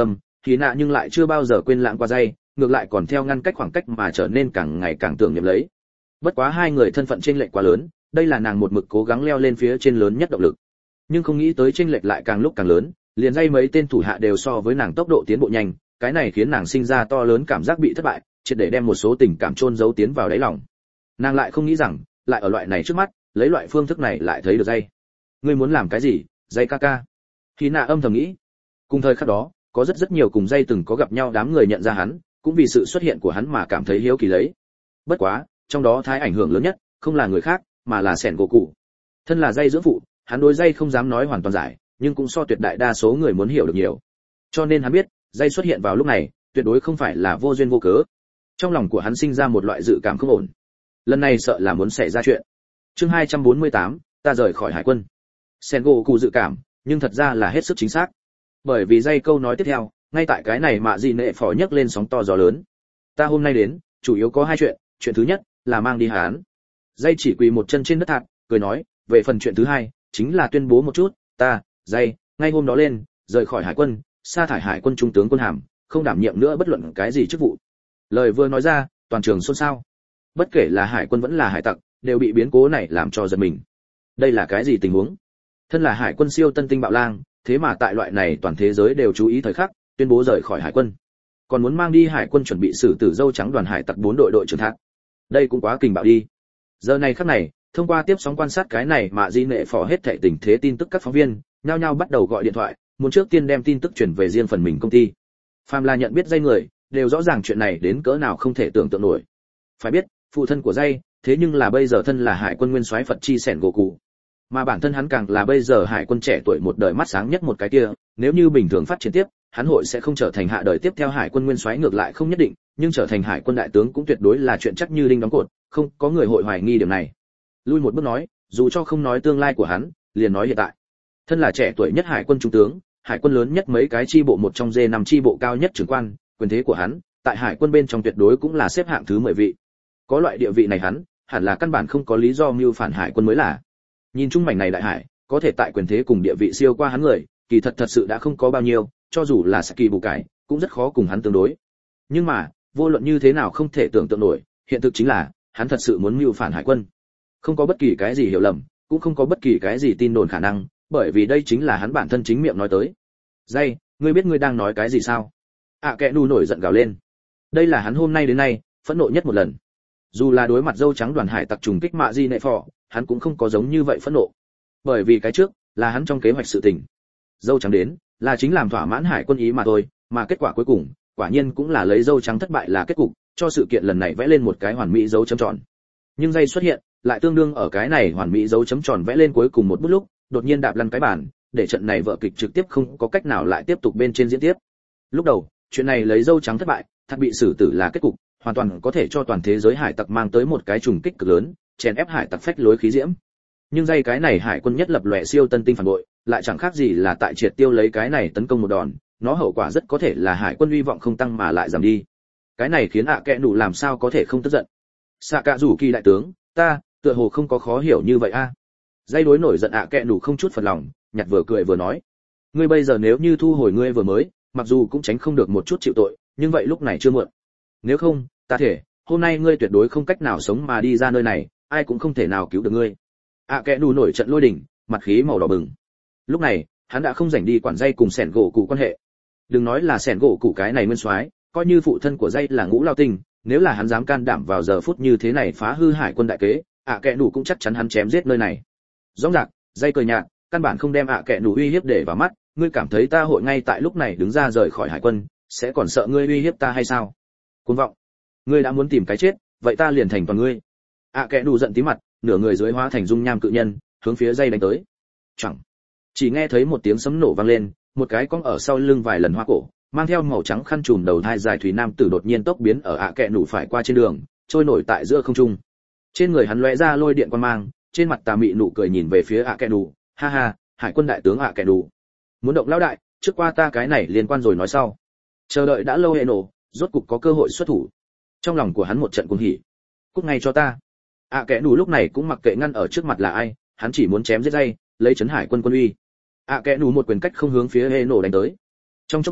Thì nạ nhưng lại chưa bao giờ quên lãng qua dây, ngược lại còn theo ngăn cách khoảng cách mà trở nên càng ngày càng tưởng niệm lấy. Bất quá hai người thân phận chênh lệch quá lớn, đây là nàng một mực cố gắng leo lên phía trên lớn nhất động lực. Nhưng không nghĩ tới chênh lệch lại càng lúc càng lớn, liền dây mấy tên thủ hạ đều so với nàng tốc độ tiến bộ nhanh, cái này khiến nàng sinh ra to lớn cảm giác bị thất bại, triệt để đem một số tình cảm chôn giấu tiến vào đáy lòng. Nàng lại không nghĩ rằng, lại ở loại này trước mắt, lấy loại phương thức này lại thấy được dây. Ngươi muốn làm cái gì, dây ca ca? Khi nạ âm thầm nghĩ. Cùng thời khắc đó, có rất rất nhiều cùng dây từng có gặp nhau đám người nhận ra hắn, cũng vì sự xuất hiện của hắn mà cảm thấy hiếu kỳ lấy. Bất quá, trong đó thái ảnh hưởng lớn nhất, không là người khác, mà là Sẻn gỗ cụ. Thân là dây dưỡng phụ, hắn đối dây không dám nói hoàn toàn giải, nhưng cũng so tuyệt đại đa số người muốn hiểu được nhiều. Cho nên hắn biết, dây xuất hiện vào lúc này, tuyệt đối không phải là vô duyên vô cớ. Trong lòng của hắn sinh ra một loại dự cảm không ổn. Lần này sợ là muốn xảy ra chuyện. Chương hai trăm bốn mươi tám, ta rời khỏi hải quân. Sẻn gỗ cụ dự cảm, nhưng thật ra là hết sức chính xác. Bởi vì dây câu nói tiếp theo, ngay tại cái này mạ gì nệ phò nhấc lên sóng to gió lớn. Ta hôm nay đến, chủ yếu có hai chuyện, chuyện thứ nhất là mang đi hắn. Dây chỉ quỳ một chân trên đất thạc, cười nói, về phần chuyện thứ hai, chính là tuyên bố một chút, ta, dây, ngay hôm đó lên, rời khỏi hải quân, sa thải hải quân trung tướng quân hàm, không đảm nhiệm nữa bất luận cái gì chức vụ. Lời vừa nói ra, toàn trường xôn xao. Bất kể là hải quân vẫn là hải tặc, đều bị biến cố này làm cho giật mình. Đây là cái gì tình huống? Thân là hải quân siêu tân tinh bạo lang, thế mà tại loại này toàn thế giới đều chú ý thời khắc, tuyên bố rời khỏi hải quân. Còn muốn mang đi hải quân chuẩn bị xử tử dâu trắng đoàn hải tặc bốn đội đội trưởng thác. Đây cũng quá kinh bạo đi. Giờ này khắc này, thông qua tiếp sóng quan sát cái này mà di nệ phò hết thảy tình thế tin tức các phóng viên, nhao nhao bắt đầu gọi điện thoại, muốn trước tiên đem tin tức chuyển về riêng phần mình công ty. Phàm là nhận biết dây người, đều rõ ràng chuyện này đến cỡ nào không thể tưởng tượng nổi. Phải biết, phụ thân của dây, thế nhưng là bây giờ thân là hải quân nguyên soái Phật chi Sẻn gỗ cụ. Mà bản thân hắn càng là bây giờ hải quân trẻ tuổi một đời mắt sáng nhất một cái kia, nếu như bình thường phát triển tiếp, hắn hội sẽ không trở thành hạ đời tiếp theo hải quân nguyên soái ngược lại không nhất định, nhưng trở thành hải quân đại tướng cũng tuyệt đối là chuyện chắc như đinh đóng cột, không có người hội hoài nghi điểm này. Lui một bước nói, dù cho không nói tương lai của hắn, liền nói hiện tại. Thân là trẻ tuổi nhất hải quân trung tướng, hải quân lớn nhất mấy cái chi bộ một trong dê năm chi bộ cao nhất trưởng quan, quyền thế của hắn, tại hải quân bên trong tuyệt đối cũng là xếp hạng thứ mười vị. Có loại địa vị này hắn, hẳn là căn bản không có lý do mưu phản hải quân mới là. Nhìn chung mảnh này đại hải, có thể tại quyền thế cùng địa vị siêu qua hắn người, kỳ thật thật sự đã không có bao nhiêu, cho dù là Saki bù cải, cũng rất khó cùng hắn tương đối. Nhưng mà, vô luận như thế nào không thể tưởng tượng nổi, hiện thực chính là, hắn thật sự muốn mưu phản hải quân. Không có bất kỳ cái gì hiểu lầm, cũng không có bất kỳ cái gì tin đồn khả năng, bởi vì đây chính là hắn bản thân chính miệng nói tới. Dây, ngươi biết ngươi đang nói cái gì sao? À kẻ đu nổi giận gào lên. Đây là hắn hôm nay đến nay, phẫn nộ nhất một lần. Dù là đối mặt dâu trắng đoàn hải tặc trùng kích mạ di nệ phò, hắn cũng không có giống như vậy phẫn nộ. Bởi vì cái trước, là hắn trong kế hoạch sự tình. Dâu trắng đến, là chính làm thỏa mãn hải quân ý mà thôi, mà kết quả cuối cùng, quả nhiên cũng là lấy dâu trắng thất bại là kết cục, cho sự kiện lần này vẽ lên một cái hoàn mỹ dấu chấm tròn. Nhưng dây xuất hiện, lại tương đương ở cái này hoàn mỹ dấu chấm tròn vẽ lên cuối cùng một bút lúc, đột nhiên đạp lăn cái bàn, để trận này vở kịch trực tiếp không có cách nào lại tiếp tục bên trên diễn tiếp. Lúc đầu, chuyện này lấy dâu trắng thất bại, thật bị xử tử là kết cục, hoàn toàn có thể cho toàn thế giới hải tặc mang tới một cái trùng kích cực lớn, chèn ép hải tặc phách lối khí diễm. Nhưng dây cái này hải quân nhất lập lòe siêu tân tinh phản bội, lại chẳng khác gì là tại triệt tiêu lấy cái này tấn công một đòn, nó hậu quả rất có thể là hải quân uy vọng không tăng mà lại giảm đi. Cái này khiến ạ kẽ đủ làm sao có thể không tức giận. Xạ cạ rủ kỳ đại tướng, ta, tựa hồ không có khó hiểu như vậy a. À. Dây đối nổi giận ạ kẽ đủ không chút phật lòng, nhặt vừa cười vừa nói. Ngươi bây giờ nếu như thu hồi ngươi vừa mới, mặc dù cũng tránh không được một chút chịu tội, nhưng vậy lúc này chưa muộn. Nếu không, ta thể, hôm nay ngươi tuyệt đối không cách nào sống mà đi ra nơi này, ai cũng không thể nào cứu được ngươi. ạ kẽ đủ nổi trận lôi đình, mặt khí màu đỏ bừng. Lúc này, hắn đã không rảnh đi quản dây cùng Sẻn gỗ cụ quan hệ. Đừng nói là Sẻn gỗ cụ cái này nguyên soái, coi như phụ thân của dây là Ngũ Lao Tinh, nếu là hắn dám can đảm vào giờ phút như thế này phá hư hải quân đại kế, ạ kẽ đủ cũng chắc chắn hắn chém giết nơi này. Rõ ràng, dây cười nhạt, căn bản không đem ạ kẽ đủ uy hiếp để vào mắt, ngươi cảm thấy ta hội ngay tại lúc này đứng ra rời khỏi hải quân, sẽ còn sợ ngươi uy hiếp ta hay sao? Cuồng vọng, ngươi đã muốn tìm cái chết, vậy ta liền thành toàn ngươi. ạ kẽ đủ giận tí mặt, nửa người dưới hóa thành dung nham cự nhân, hướng phía dây đánh tới. Chẳng, chỉ nghe thấy một tiếng sấm nổ vang lên, một cái cong ở sau lưng vài lần hoa cổ, mang theo màu trắng khăn trùm đầu thai dài thủy nam tử đột nhiên tốc biến ở ạ kẽ đủ phải qua trên đường, trôi nổi tại giữa không trung. Trên người hắn lóe ra lôi điện quang mang, trên mặt tà mị nụ cười nhìn về phía ạ kẽ đủ, ha ha, hải quân đại tướng ạ kẽ đủ, muốn động lão đại, trước qua ta cái này liên quan rồi nói sau. Chờ đợi đã lâu hệ nổ, rốt cục có cơ hội xuất thủ. Trong lòng của hắn một trận cuồng hỉ. Cút ngay cho ta. ạ kẽ đủ lúc này cũng mặc kệ ngăn ở trước mặt là ai, hắn chỉ muốn chém giết dây, lấy chấn hải quân quân uy. ạ kẽ đủ một quyền cách không hướng phía hệ nổ đánh tới. Trong chốc lát,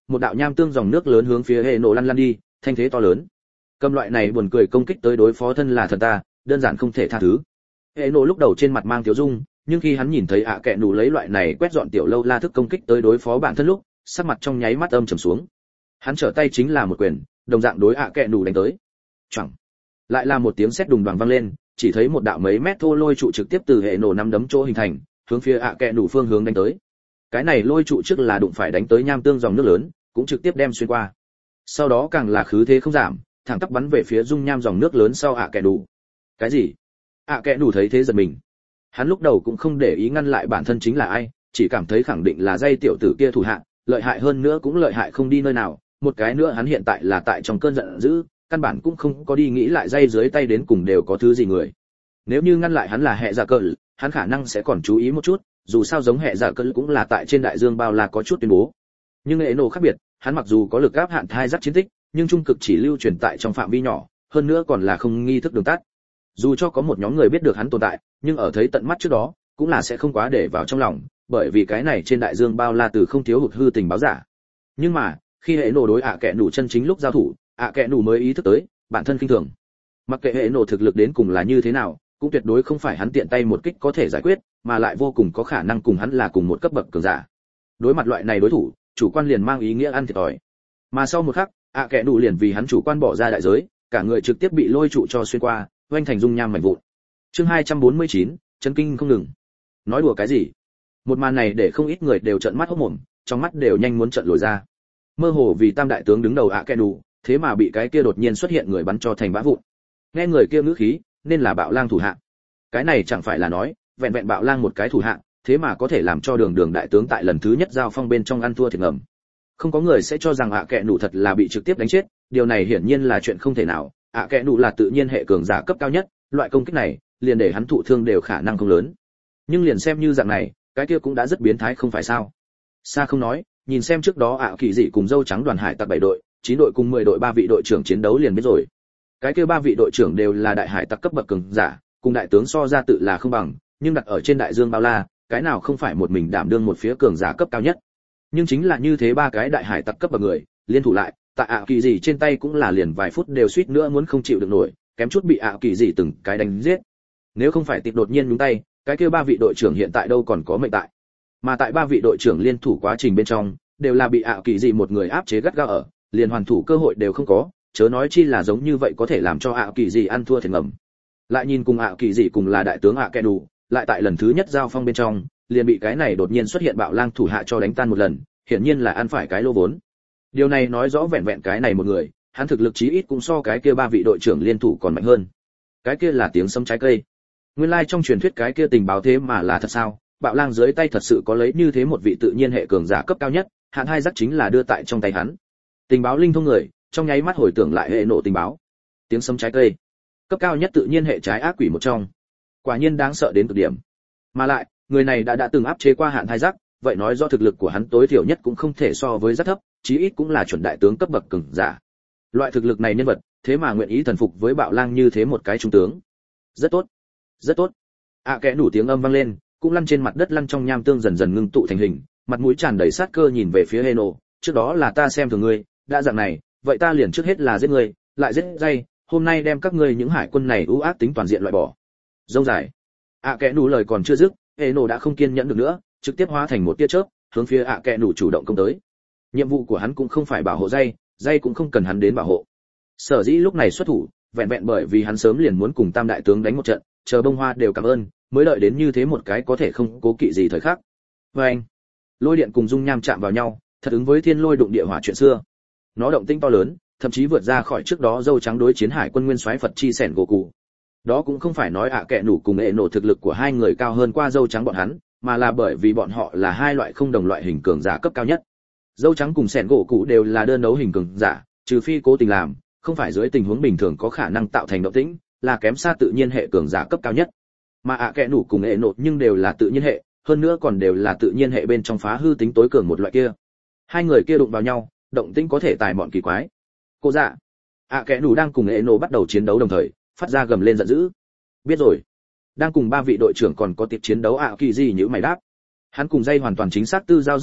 một đạo nham tương dòng nước lớn hướng phía hệ nổ lăn lăn đi, thanh thế to lớn. Cầm loại này buồn cười công kích tới đối phó thân là thần ta, đơn giản không thể tha thứ. Hệ nổ lúc đầu trên mặt mang tiểu dung, nhưng khi hắn nhìn thấy ạ kẹ nủ lấy loại này quét dọn tiểu lâu la thức công kích tới đối phó bản thân lúc, sắc mặt trong nháy mắt âm trầm xuống. Hắn trở tay chính là một quyền, đồng dạng đối ạ kẹ nủ đánh tới. Choảng. Lại là một tiếng sét đùng đoàng vang lên, chỉ thấy một đạo mấy mét thô lôi trụ trực tiếp từ hệ nổ năm đấm chỗ hình thành, hướng phía ạ kẹ nủ phương hướng đánh tới. Cái này lôi trụ trước là đụng phải đánh tới nham tương dòng nước lớn, cũng trực tiếp đem xuyên qua. Sau đó càng là khứ thế không giảm, thẳng tắp bắn về phía dung nham dòng nước lớn sau ạ kẹ nủ. Cái gì? ạ kẹ nủ thấy thế giật mình. Hắn lúc đầu cũng không để ý ngăn lại bản thân chính là ai, chỉ cảm thấy khẳng định là dây tiểu tử kia thủ hạ, lợi hại hơn nữa cũng lợi hại không đi nơi nào, một cái nữa hắn hiện tại là tại trong cơn giận dữ, căn bản cũng không có đi nghĩ lại dây dưới tay đến cùng đều có thứ gì người. Nếu như ngăn lại hắn là hệ giả cờ, hắn khả năng sẽ còn chú ý một chút, dù sao giống hệ giả cờ cũng là tại trên đại dương bao la có chút tuyên bố. Nhưng hệ nổ khác biệt, hắn mặc dù có lực áp hạn thai giác chiến tích, nhưng trung cực chỉ lưu truyền tại trong phạm vi nhỏ, hơn nữa còn là không nghi thức đường tắt. Dù cho có một nhóm người biết được hắn tồn tại, nhưng ở thấy tận mắt trước đó, cũng là sẽ không quá để vào trong lòng, bởi vì cái này trên đại dương bao la từ không thiếu hụt hư tình báo giả. Nhưng mà, khi hệ nổ đối ạ kẹ nủ chân chính lúc giao thủ, ạ kẹ nủ mới ý thức tới, bản thân kinh thường. Mặc kệ hệ nổ thực lực đến cùng là như thế nào, cũng tuyệt đối không phải hắn tiện tay một kích có thể giải quyết, mà lại vô cùng có khả năng cùng hắn là cùng một cấp bậc cường giả. Đối mặt loại này đối thủ, chủ quan liền mang ý nghĩa ăn thiệt thòi. Mà sau một khắc, ạ kẹ nủ liền vì hắn chủ quan bỏ ra đại giới, cả người trực tiếp bị lôi trụ cho xuyên qua, oanh thành dung nham mảnh vụn. Chương hai trăm bốn mươi chín, chấn kinh không ngừng. Nói đùa cái gì? Một màn này để không ít người đều trợn mắt hốt mồm, trong mắt đều nhanh muốn trợn lồi ra. Mơ hồ vì tam đại tướng đứng đầu ạ kẹ nủ, thế mà bị cái kia đột nhiên xuất hiện người bắn cho thành bã vụn. Nghe người kia ngữ khí, nên là bạo lang thủ hạ. Cái này chẳng phải là nói, vẹn vẹn bạo lang một cái thủ hạ, thế mà có thể làm cho đường đường đại tướng tại lần thứ nhất giao phong bên trong ăn thua thiệt ngầm. Không có người sẽ cho rằng ạ kẹ nủ thật là bị trực tiếp đánh chết, điều này hiển nhiên là chuyện không thể nào. ạ kẹ nủ là tự nhiên hệ cường giả cấp cao nhất, loại công kích này liền để hắn thụ thương đều khả năng không lớn. Nhưng liền xem như dạng này, cái kia cũng đã rất biến thái không phải sao? Xa không nói, nhìn xem trước đó ạ kỳ dị cùng dâu trắng đoàn hải tặc bảy đội, chín đội cùng mười đội ba vị đội trưởng chiến đấu liền biết rồi. Cái kia ba vị đội trưởng đều là đại hải tặc cấp bậc cường giả, cùng đại tướng so ra tự là không bằng, nhưng đặt ở trên đại dương bao la, cái nào không phải một mình đảm đương một phía cường giả cấp cao nhất. Nhưng chính là như thế ba cái đại hải tặc cấp bậc người, liên thủ lại, tại ạ kỳ dị trên tay cũng là liền vài phút đều suýt nữa muốn không chịu được nổi, kém chút bị ạ kỳ dị từng cái đánh giết. Nếu không phải tịp đột nhiên nhúng tay, cái kia ba vị đội trưởng hiện tại đâu còn có mệnh tại. Mà tại ba vị đội trưởng liên thủ quá trình bên trong, đều là bị ạ kỳ dị một người áp chế gắt gao ở, liền hoàn thủ cơ hội đều không có, chớ nói chi là giống như vậy có thể làm cho ạ kỳ dị ăn thua thiệt ngầm. Lại nhìn cùng ạ kỳ dị cùng là đại tướng ạ kẹ đủ, lại tại lần thứ nhất giao phong bên trong, liền bị cái này đột nhiên xuất hiện bạo lang thủ hạ cho đánh tan một lần, hiển nhiên là ăn phải cái lô vốn. Điều này nói rõ vẹn vẹn cái này một người, hắn thực lực chí ít cũng so cái kia ba vị đội trưởng liên thủ còn mạnh hơn. Cái kia là tiếng sấm trái cây. Nguyên lai like trong truyền thuyết cái kia tình báo thế mà là thật sao? Bạo lang dưới tay thật sự có lấy như thế một vị tự nhiên hệ cường giả cấp cao nhất, hạn hai giác chính là đưa tại trong tay hắn. Tình báo linh thông người, trong nháy mắt hồi tưởng lại hệ nộ tình báo. Tiếng sấm trái cây, cấp cao nhất tự nhiên hệ trái ác quỷ một trong. Quả nhiên đáng sợ đến cực điểm. Mà lại, người này đã đã từng áp chế qua hạn hai giác, vậy nói do thực lực của hắn tối thiểu nhất cũng không thể so với rất thấp, chí ít cũng là chuẩn đại tướng cấp bậc cường giả. Loại thực lực này nhân vật, thế mà nguyện ý thần phục với bạo lang như thế một cái trung tướng. Rất tốt, rất tốt. ạ à, kẽ đủ tiếng âm vang lên, cũng lăn trên mặt đất lăn trong nham tương dần dần ngưng tụ thành hình, mặt mũi tràn đầy sát cơ nhìn về phía Heno, trước đó là ta xem thường ngươi, đã dạng này, vậy ta liền trước hết là giết ngươi, lại giết dây, hôm nay đem các ngươi những hải quân này ưu ác tính toàn diện loại bỏ. Rông dài. ạ à, kẽ đủ lời còn chưa dứt, Heno đã không kiên nhẫn được nữa, trực tiếp hóa thành một tia chớp, hướng phía ạ à, kẽ đủ chủ động công tới. Nhiệm vụ của hắn cũng không phải bảo hộ dây, dây cũng không cần hắn đến bảo hộ. Sở dĩ lúc này xuất thủ, vẹn vẹn bởi vì hắn sớm liền muốn cùng Tam đại tướng đánh một trận, chờ bông hoa đều cảm ơn, mới đợi đến như thế một cái có thể không cố kỵ gì thời khắc. Và anh, lôi điện cùng dung nham chạm vào nhau, thật ứng với thiên lôi đụng địa hỏa chuyện xưa. Nó động tĩnh to lớn, thậm chí vượt ra khỏi trước đó dâu trắng đối chiến hải quân nguyên soái Phật chi sẻn gỗ cụ. Đó cũng không phải nói ạ à kệ nủ cùng ệ nổ thực lực của hai người cao hơn qua dâu trắng bọn hắn, mà là bởi vì bọn họ là hai loại không đồng loại hình cường giả cấp cao nhất. Dâu trắng cùng sẻn gỗ cụ đều là đơn đấu hình cường giả, trừ phi cố tình làm, không phải dưới tình huống bình thường có khả năng tạo thành động tĩnh, là kém xa tự nhiên hệ cường giả cấp cao nhất. Mà ạ à kệ nủ cùng ệ nổ nhưng đều là tự nhiên hệ, hơn nữa còn đều là tự nhiên hệ bên trong phá hư tính tối cường một loại kia. Hai người kia đụng vào nhau, động tĩnh có thể tài mọn kỳ quái. Cô dạ, ạ à kệ nủ đang cùng ệ nổ bắt đầu chiến đấu đồng thời, phát ra gầm lên giận dữ. Biết rồi. Đang cùng ba vị đội trưởng còn có tiệp chiến đấu ạ kỳ gì như mày đáp. Hắn cùng dây hoàn toàn chính xác tư giao rất tốt,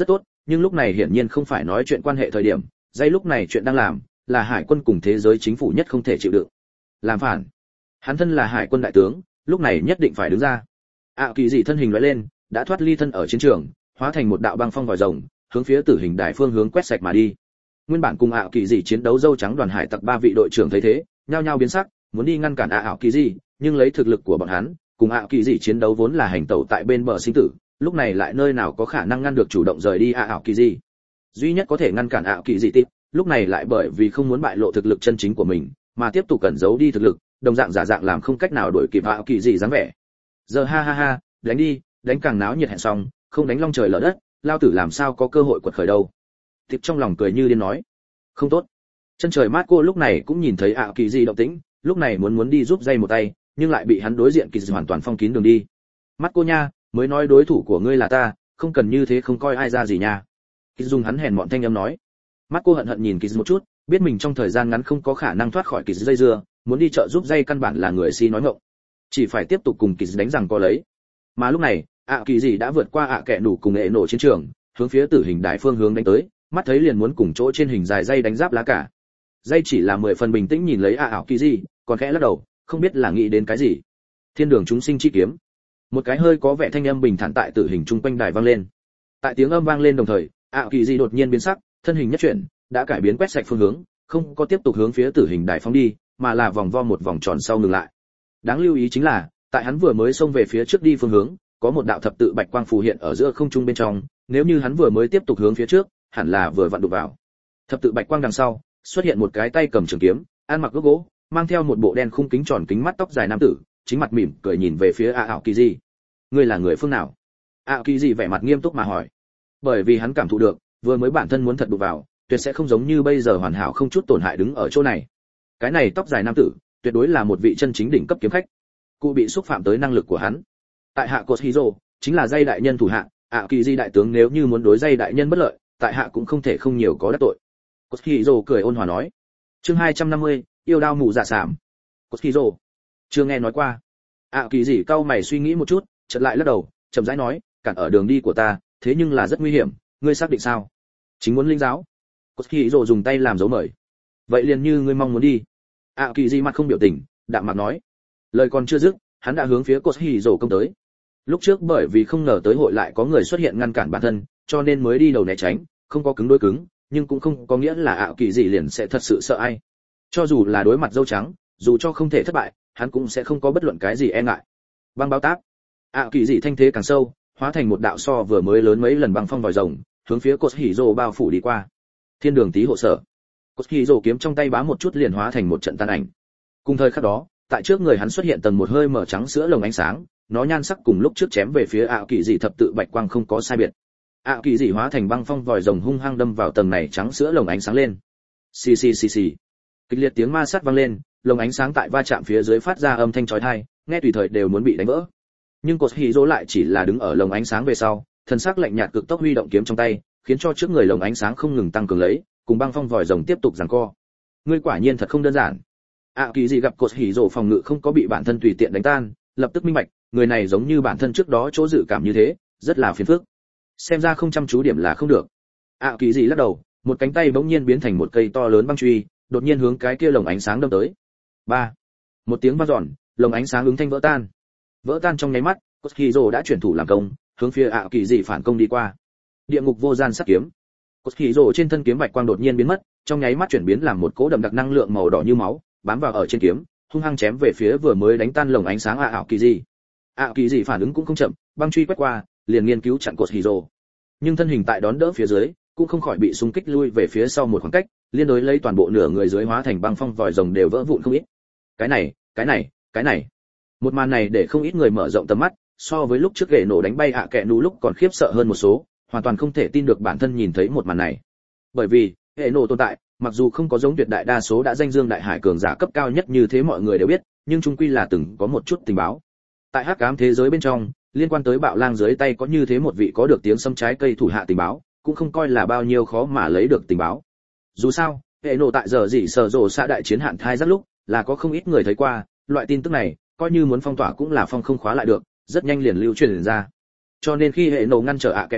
nhưng lúc này hiển nhiên không phải nói chuyện quan hệ thời điểm, dây lúc này chuyện đang làm là hải quân cùng thế giới chính phủ nhất không thể chịu đựng. Làm phản. Hắn thân là hải quân đại tướng, lúc này nhất định phải đứng ra. ạ kỳ dị thân hình lóe lên, đã thoát ly thân ở chiến trường, hóa thành một đạo băng phong vòi rồng, hướng phía tử hình đài phương hướng quét sạch mà đi. Nguyên bản cùng ạ kỳ dị chiến đấu dâu trắng đoàn hải tặc ba vị đội trưởng thấy thế, nhao nhao biến sắc, muốn đi ngăn cản ạ kỳ dị, nhưng lấy thực lực của bọn hắn, cùng ạ kỳ dị chiến đấu vốn là hành tẩu tại bên bờ sinh tử, lúc này lại nơi nào có khả năng ngăn được chủ động rời đi ạ kỳ dị. Duy nhất có thể ngăn cản ạ kỳ dị tiếp, lúc này lại bởi vì không muốn bại lộ thực lực chân chính của mình, mà tiếp tục cẩn giấu đi thực lực, đồng dạng giả dạng làm không cách nào đuổi kịp ạ kỳ dị dáng vẻ. Giờ ha ha ha, đánh đi, đánh càng náo nhiệt hẹn xong, không đánh long trời lở đất, lao tử làm sao có cơ hội quật khởi đâu. Tiếp trong lòng cười như điên nói, không tốt. Chân trời mát cô lúc này cũng nhìn thấy ạ kỳ dị động tĩnh, lúc này muốn muốn đi giúp dây một tay, nhưng lại bị hắn đối diện kỳ dị hoàn toàn phong kín đường đi. Mắt cô nha, mới nói đối thủ của ngươi là ta, không cần như thế không coi ai ra gì nha. Kỳ dùng hắn hèn mọn thanh âm nói. Mắt cô hận hận nhìn kỳ một chút, biết mình trong thời gian ngắn không có khả năng thoát khỏi kỳ dây dưa, muốn đi chợ giúp dây căn bản là người si nói ngọng, chỉ phải tiếp tục cùng kỳ đánh rằng co lấy. Mà lúc này ạ kỳ dị đã vượt qua ạ kẹ nủ cùng nghệ nổ chiến trường, hướng phía tử hình đài phương hướng đánh tới, mắt thấy liền muốn cùng chỗ trên hình dài dây đánh giáp lá cả. Dây chỉ là mười phần bình tĩnh nhìn lấy ạ ảo kỳ dị, còn khẽ lắc đầu, không biết là nghĩ đến cái gì. Thiên đường chúng sinh chi kiếm. Một cái hơi có vẻ thanh âm bình thản tại tử hình trung quanh đài vang lên. Tại tiếng âm vang lên đồng thời, ạ kỳ dị đột nhiên biến sắc, thân hình nhất chuyển, đã cải biến quét sạch phương hướng, không có tiếp tục hướng phía tử hình đài phóng đi, mà là vòng vo một vòng tròn sau ngừng lại. Đáng lưu ý chính là, tại hắn vừa mới xông về phía trước đi phương hướng, có một đạo thập tự bạch quang phù hiện ở giữa không trung bên trong, nếu như hắn vừa mới tiếp tục hướng phía trước, hẳn là vừa vặn đụng vào. Thập tự bạch quang đằng sau, xuất hiện một cái tay cầm trường kiếm, ăn mặc gốc gỗ, mang theo một bộ đen khung kính tròn kính mắt tóc dài nam tử, chính mặt mỉm cười nhìn về phía A ảo kỳ dị. Ngươi là người phương nào? A kỳ dị vẻ mặt nghiêm túc mà hỏi. Bởi vì hắn cảm thụ được, vừa mới bản thân muốn thật đụng vào, tuyệt sẽ không giống như bây giờ hoàn hảo không chút tổn hại đứng ở chỗ này. Cái này tóc dài nam tử, tuyệt đối là một vị chân chính đỉnh cấp kiếm khách. Cụ bị xúc phạm tới năng lực của hắn. Tại hạ Koshiro, chính là dây đại nhân thủ hạ, ạ kỳ di đại tướng nếu như muốn đối dây đại nhân bất lợi, tại hạ cũng không thể không nhiều có đắc tội. Koshiro cười ôn hòa nói. Chương hai trăm năm mươi, yêu đao mù dạ sảm. Koshiro, chưa nghe nói qua. ạ kỳ di cau mày suy nghĩ một chút, chợt lại lắc đầu, chậm rãi nói, cản ở đường đi của ta, thế nhưng là rất nguy hiểm, ngươi xác định sao? Chính muốn linh giáo. Koshiro dùng tay làm dấu mời. Vậy liền như ngươi mong muốn đi. ạ kỳ di mặt không biểu tình, đạm mặt nói. Lời còn chưa dứt, hắn đã hướng phía Koshiro công tới. Lúc trước bởi vì không ngờ tới hội lại có người xuất hiện ngăn cản bản thân, cho nên mới đi đầu né tránh, không có cứng đối cứng, nhưng cũng không có nghĩa là ạ kỳ dị liền sẽ thật sự sợ ai. Cho dù là đối mặt dâu trắng, dù cho không thể thất bại, hắn cũng sẽ không có bất luận cái gì e ngại. Băng báo táp. ạ kỳ dị thanh thế càng sâu, hóa thành một đạo so vừa mới lớn mấy lần băng phong vòi rồng, hướng phía Koshiro bao phủ đi qua. Thiên đường tí hộ sở. Koshiro kiếm trong tay bá một chút liền hóa thành một trận tan ảnh. Cùng thời khắc đó, tại trước người hắn xuất hiện tầng một hơi mở trắng sữa lồng ánh sáng, nó nhan sắc cùng lúc trước chém về phía ạ kỳ dị thập tự bạch quang không có sai biệt. ạ kỳ dị hóa thành băng phong vòi rồng hung hăng đâm vào tầng này trắng sữa lồng ánh sáng lên. Xì xì xì xì. Kịch liệt tiếng ma sát vang lên, lồng ánh sáng tại va chạm phía dưới phát ra âm thanh chói tai, nghe tùy thời đều muốn bị đánh vỡ. Nhưng Koshiro lại chỉ là đứng ở lồng ánh sáng về sau, thân sắc lạnh nhạt cực tốc huy động kiếm trong tay, khiến cho trước người lồng ánh sáng không ngừng tăng cường lấy, cùng băng phong vòi rồng tiếp tục giằng co. Ngươi quả nhiên thật không đơn giản. ạ kỳ dị gặp Koshiro phòng ngự không có bị bản thân tùy tiện đánh tan, lập tức minh bạch, người này giống như bản thân trước đó chỗ dự cảm như thế, rất là phiền phức. Xem ra không chăm chú điểm là không được. ạ kỳ dị lắc đầu, một cánh tay bỗng nhiên biến thành một cây to lớn băng chùy, đột nhiên hướng cái kia lồng ánh sáng đâm tới. Ba. Một tiếng vang dọn, lồng ánh sáng ứng thanh vỡ tan. Vỡ tan trong nháy mắt, Koshiro đã chuyển thủ làm công, hướng phía ạ kỳ dị phản công đi qua. Địa ngục vô gian sát kiếm. Koshiro trên thân kiếm bạch quang đột nhiên biến mất, trong nháy mắt chuyển biến làm một cỗ đậm đặc năng lượng màu đỏ như máu, bám vào ở trên kiếm, hung hăng chém về phía vừa mới đánh tan lồng ánh sáng ạ ảo kỳ dị. ạ kỳ dị phản ứng cũng không chậm, băng truy quét qua, liền nghiên cứu chặn Koshiro. Nhưng thân hình tại đón đỡ phía dưới, cũng không khỏi bị xung kích lui về phía sau một khoảng cách, liên đối lấy toàn bộ nửa người dưới hóa thành băng phong vòi rồng đều vỡ vụn không ít. Cái này, cái này, cái này. Một màn này để không ít người mở rộng tầm mắt, so với lúc trước ghệ nổ đánh bay ạ kẹ nú lúc còn khiếp sợ hơn một số, hoàn toàn không thể tin được bản thân nhìn thấy một màn này. Bởi vì, ghệ nổ tồn tại, mặc dù không có giống tuyệt đại đa số đã danh dương đại hải cường giả cấp cao nhất như thế mọi người đều biết, nhưng chung quy là từng có một chút tình báo. Tại hắc ám thế giới bên trong, liên quan tới bạo lang dưới tay có như thế một vị có được tiếng sấm trái cây thủ hạ tình báo, cũng không coi là bao nhiêu khó mà lấy được tình báo. Dù sao, hệ nổ tại giờ gì sở rồ xã đại chiến hạn thai rất lúc, là có không ít người thấy qua, loại tin tức này, coi như muốn phong tỏa cũng là phong không khóa lại được, rất nhanh liền lưu truyền ra. Cho nên khi hệ nổ ngăn trở ạ kẻ đủ,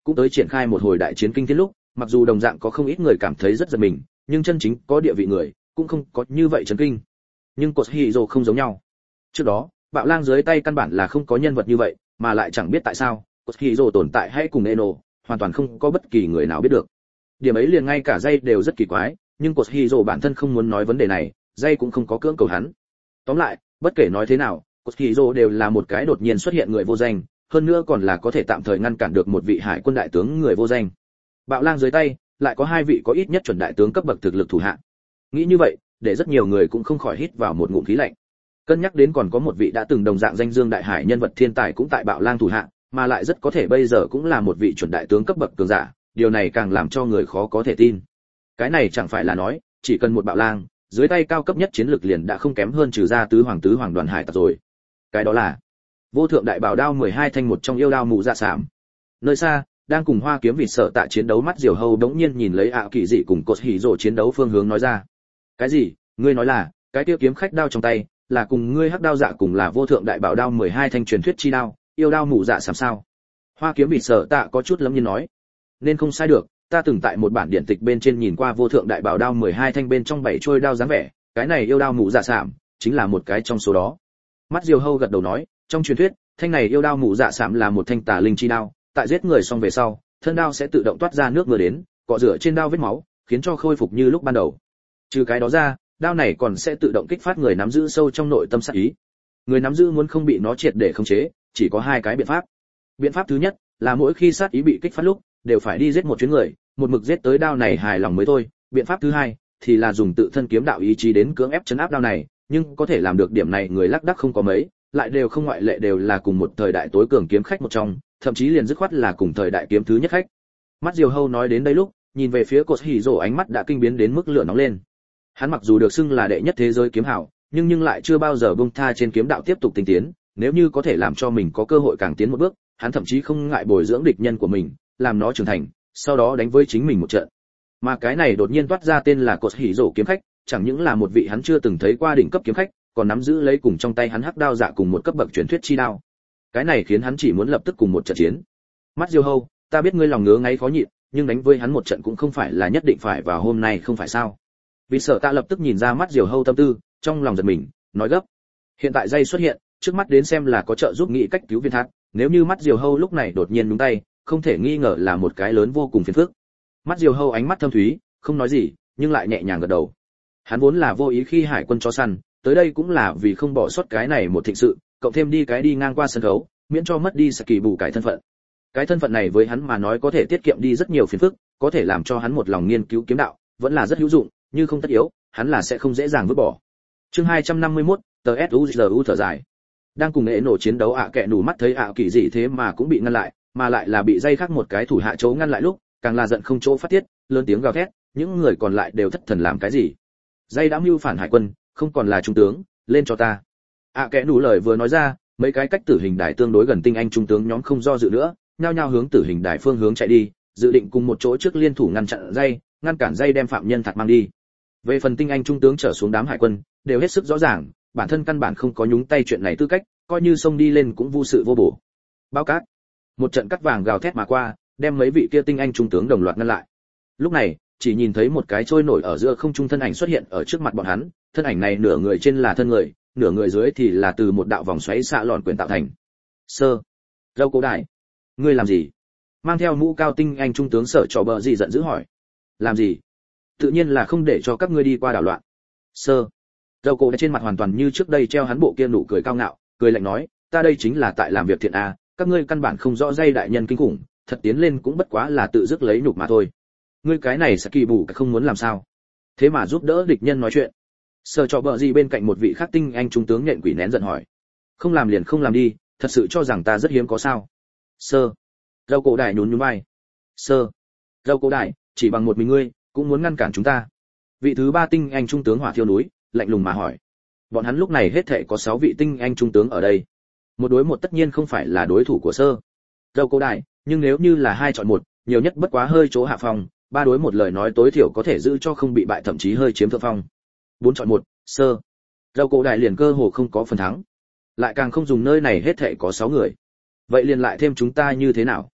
cũng tới triển khai một hồi đại chiến kinh thiên lúc, mặc dù đồng dạng có không ít người cảm thấy rất giật mình, nhưng chân chính có địa vị người cũng không có như vậy chấn kinh. Nhưng cột Hiro không giống nhau. Trước đó, Bạo Lang dưới tay căn bản là không có nhân vật như vậy, mà lại chẳng biết tại sao, cột Hiro tồn tại hay cùng Eno, hoàn toàn không có bất kỳ người nào biết được. Điểm ấy liền ngay cả Dây đều rất kỳ quái, nhưng cột Hiro bản thân không muốn nói vấn đề này, Dây cũng không có cưỡng cầu hắn. Tóm lại, bất kể nói thế nào, cột Hiro đều là một cái đột nhiên xuất hiện người vô danh, hơn nữa còn là có thể tạm thời ngăn cản được một vị hải quân đại tướng người vô danh. Bạo Lang dưới tay lại có hai vị có ít nhất chuẩn đại tướng cấp bậc thực lực thủ hạ. Nghĩ như vậy, để rất nhiều người cũng không khỏi hít vào một ngụm khí lạnh. Cân nhắc đến còn có một vị đã từng đồng dạng danh dương đại hải nhân vật thiên tài cũng tại Bạo Lang thủ hạ, mà lại rất có thể bây giờ cũng là một vị chuẩn đại tướng cấp bậc cường giả, điều này càng làm cho người khó có thể tin. Cái này chẳng phải là nói, chỉ cần một Bạo Lang, dưới tay cao cấp nhất chiến lược liền đã không kém hơn trừ ra tứ hoàng tứ hoàng đoàn hải tặc rồi. Cái đó là Vô Thượng Đại Bảo Đao mười hai thanh một trong yêu đao mụ dạ sảm. Nơi xa, đang cùng Hoa Kiếm Vịt Sở Tạ chiến đấu Mắt Diều Hâu đống nhiên nhìn lấy ạ kỳ dị cùng cột hỉ rồ chiến đấu phương hướng nói ra. Cái gì? Ngươi nói là, cái tiêu kiếm khách đao trong tay, là cùng ngươi hắc đao dạ cùng là Vô Thượng Đại Bảo Đao mười hai thanh truyền thuyết chi đao, yêu đao mụ dạ sảm sao? Hoa Kiếm Vịt Sở Tạ có chút lấm nhiên nói. Nên không sai được, ta từng tại một bản điển tịch bên trên nhìn qua Vô Thượng Đại Bảo Đao mười hai thanh bên trong bảy trôi đao dáng vẻ, cái này yêu đao mụ dạ sảm chính là một cái trong số đó. Mắt Diều Hâu gật đầu nói, trong truyền thuyết, thanh này yêu đao mụ dạ sảm là một thanh tà linh chi đao, tại giết người xong về sau, thân đao sẽ tự động toát ra nước mưa đến, cọ rửa trên đao vết máu, khiến cho khôi phục như lúc ban đầu. Trừ cái đó ra, đao này còn sẽ tự động kích phát người nắm giữ sâu trong nội tâm sát ý. Người nắm giữ muốn không bị nó triệt để khống chế, chỉ có hai cái biện pháp. Biện pháp thứ nhất là mỗi khi sát ý bị kích phát lúc, đều phải đi giết một chuyến người, một mực giết tới đao này hài lòng mới thôi. Biện pháp thứ hai thì là dùng tự thân kiếm đạo ý chí đến cưỡng ép chấn áp đao này, nhưng có thể làm được điểm này người lác đác không có mấy, lại đều không ngoại lệ đều là cùng một thời đại tối cường kiếm khách một trong, thậm chí liền dứt khoát là cùng thời đại kiếm thứ nhất khách. Mắt Diều Hâu nói đến đây lúc, nhìn về phía cột hỉ rồ ánh mắt đã kinh biến đến mức lửa nóng lên. Hắn mặc dù được xưng là đệ nhất thế giới kiếm hảo, nhưng nhưng lại chưa bao giờ buông tha trên kiếm đạo tiếp tục tinh tiến, nếu như có thể làm cho mình có cơ hội càng tiến một bước, hắn thậm chí không ngại bồi dưỡng địch nhân của mình, làm nó trưởng thành, sau đó đánh với chính mình một trận. Mà cái này đột nhiên toát ra tên là cột hỉ rồ kiếm khách, chẳng những là một vị hắn chưa từng thấy qua đỉnh cấp kiếm khách, còn nắm giữ lấy cùng trong tay hắn hắc đao dạ cùng một cấp bậc truyền thuyết chi đao. Cái này khiến hắn chỉ muốn lập tức cùng một trận chiến. Mắt Diều Hâu, ta biết ngươi lòng ngứa ngáy khó nhịn, nhưng đánh với hắn một trận cũng không phải là nhất định phải vào hôm nay không phải sao? Vì sợ ta lập tức nhìn ra Mắt Diều Hâu tâm tư, trong lòng giật mình, nói gấp. Hiện tại dây xuất hiện, trước mắt đến xem là có trợ giúp nghĩ cách cứu viên thác, nếu như Mắt Diều Hâu lúc này đột nhiên nhúng tay, không thể nghi ngờ là một cái lớn vô cùng phiền phức. Mắt Diều Hâu ánh mắt thâm thúy, không nói gì, nhưng lại nhẹ nhàng gật đầu. Hắn vốn là vô ý khi hải quân chó săn, tới đây cũng là vì không bỏ sót cái này một thịnh sự, cộng thêm đi cái đi ngang qua sân khấu, miễn cho mất đi Saki bù cải thân phận. Cái thân phận này với hắn mà nói có thể tiết kiệm đi rất nhiều phiền phức, có thể làm cho hắn một lòng nghiên cứu kiếm đạo, vẫn là rất hữu dụng, như không tất yếu, hắn là sẽ không dễ dàng vứt bỏ. Chương hai trăm năm mươi mốt, tờ suzu thở dài. Đang cùng nghệ nổ chiến đấu ạ à kẹ nủ mắt thấy ạ kỳ dị thế mà cũng bị ngăn lại, mà lại là bị dây khác một cái thủ hạ chỗ ngăn lại lúc, càng là giận không chỗ phát tiết, lớn tiếng gào thét, những người còn lại đều thất thần làm cái gì? Dây đã mưu phản hải quân, không còn là trung tướng, lên cho ta. ạ à kẹ nủ lời vừa nói ra, mấy cái cách tử hình đài tương đối gần tinh anh trung tướng nhóm không do dự nữa, nhao nhao hướng tử hình đài phương hướng chạy đi, dự định cùng một chỗ trước liên thủ ngăn chặn dây, ngăn cản dây đem phạm nhân thật mang đi. Về phần tinh anh trung tướng trở xuống đám hải quân, đều hết sức rõ ràng, bản thân căn bản không có nhúng tay chuyện này tư cách, coi như xông đi lên cũng vô sự vô bổ. Bao cát, một trận cắt vàng gào thét mà qua, đem mấy vị kia tinh anh trung tướng đồng loạt ngăn lại. Lúc này, chỉ nhìn thấy một cái trôi nổi ở giữa không trung thân ảnh xuất hiện ở trước mặt bọn hắn, thân ảnh này nửa người trên là thân người, nửa người dưới thì là từ một đạo vòng xoáy xạ lọn quyền tạo thành. Sơ, Râu Cổ Đại, ngươi làm gì? Mang theo mũ cao tinh anh trung tướng Sở Trò Bờ gì giận dữ hỏi. Làm gì? Tự nhiên là không để cho các ngươi đi qua đảo loạn. Sơ, Râu Cổ Đại trên mặt hoàn toàn như trước đây treo hắn bộ kia nụ cười cao ngạo, cười lạnh nói, ta đây chính là tại làm việc thiện a, các ngươi căn bản không rõ dây đại nhân kinh khủng, thật tiến lên cũng bất quá là tự dứt lấy nhục mà thôi. Ngươi cái này sẽ kỳ bù không muốn làm sao? Thế mà giúp đỡ địch nhân nói chuyện. Sở Trò Bờ gì bên cạnh một vị khác tinh anh trung tướng nhện quỷ nén giận hỏi. Không làm liền không làm đi, thật sự cho rằng ta rất hiếm có sao? Sơ, Râu Cổ Đại nhún nhún vai. Sơ, Râu Cổ Đại, chỉ bằng một mình ngươi cũng muốn ngăn cản chúng ta? Vị thứ ba tinh anh trung tướng Hỏa Thiêu núi lạnh lùng mà hỏi. Bọn hắn lúc này hết thảy có sáu vị tinh anh trung tướng ở đây. Một đối một tất nhiên không phải là đối thủ của Sơ, Râu Cổ Đại, nhưng nếu như là hai chọn một, nhiều nhất bất quá hơi chỗ hạ phong, ba đối một lời nói tối thiểu có thể giữ cho không bị bại thậm chí hơi chiếm thượng phong. Bốn chọn một, Sơ, Râu Cổ Đại liền cơ hồ không có phần thắng. Lại càng không dùng nơi này hết thảy có sáu người. Vậy liền lại thêm chúng ta như thế nào?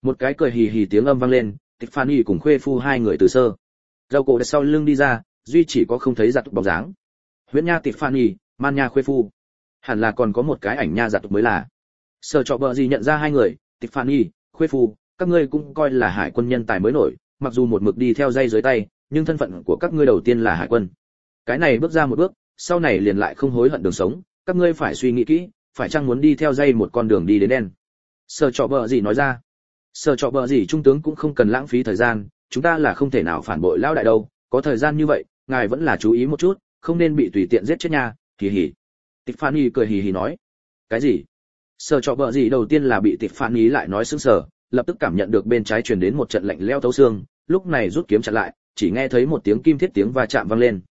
Một cái cười hì hì tiếng âm vang lên, Tiffany cùng khuê phu hai người từ sơ dầu cổ sau lưng đi ra, duy chỉ có không thấy giặt bóng dáng. Huyễn Nha Tiffany, Man Nha khuê phu, hẳn là còn có một cái ảnh nha giặt mới là. Sở Trọ Bờ gì nhận ra hai người, Tiffany, khuê phu, các ngươi cũng coi là hải quân nhân tài mới nổi, mặc dù một mực đi theo dây dưới tay, nhưng thân phận của các ngươi đầu tiên là hải quân. Cái này bước ra một bước, sau này liền lại không hối hận đường sống, các ngươi phải suy nghĩ kỹ, phải chăng muốn đi theo dây một con đường đi đến đen. Sở Trọ Bờ gì nói ra. Sở Trọ Bờ gì trung tướng cũng không cần lãng phí thời gian, chúng ta là không thể nào phản bội lão đại đâu, có thời gian như vậy, ngài vẫn là chú ý một chút, không nên bị tùy tiện giết chết nha. Hì hì. Tiffany cười hì hì nói. Cái gì? Sở Trọ Bờ gì đầu tiên là bị Tiffany lại nói sững sờ, lập tức cảm nhận được bên trái truyền đến một trận lạnh lẽo thấu xương, lúc này rút kiếm chặn lại, chỉ nghe thấy một tiếng kim thiết tiếng va chạm vang lên.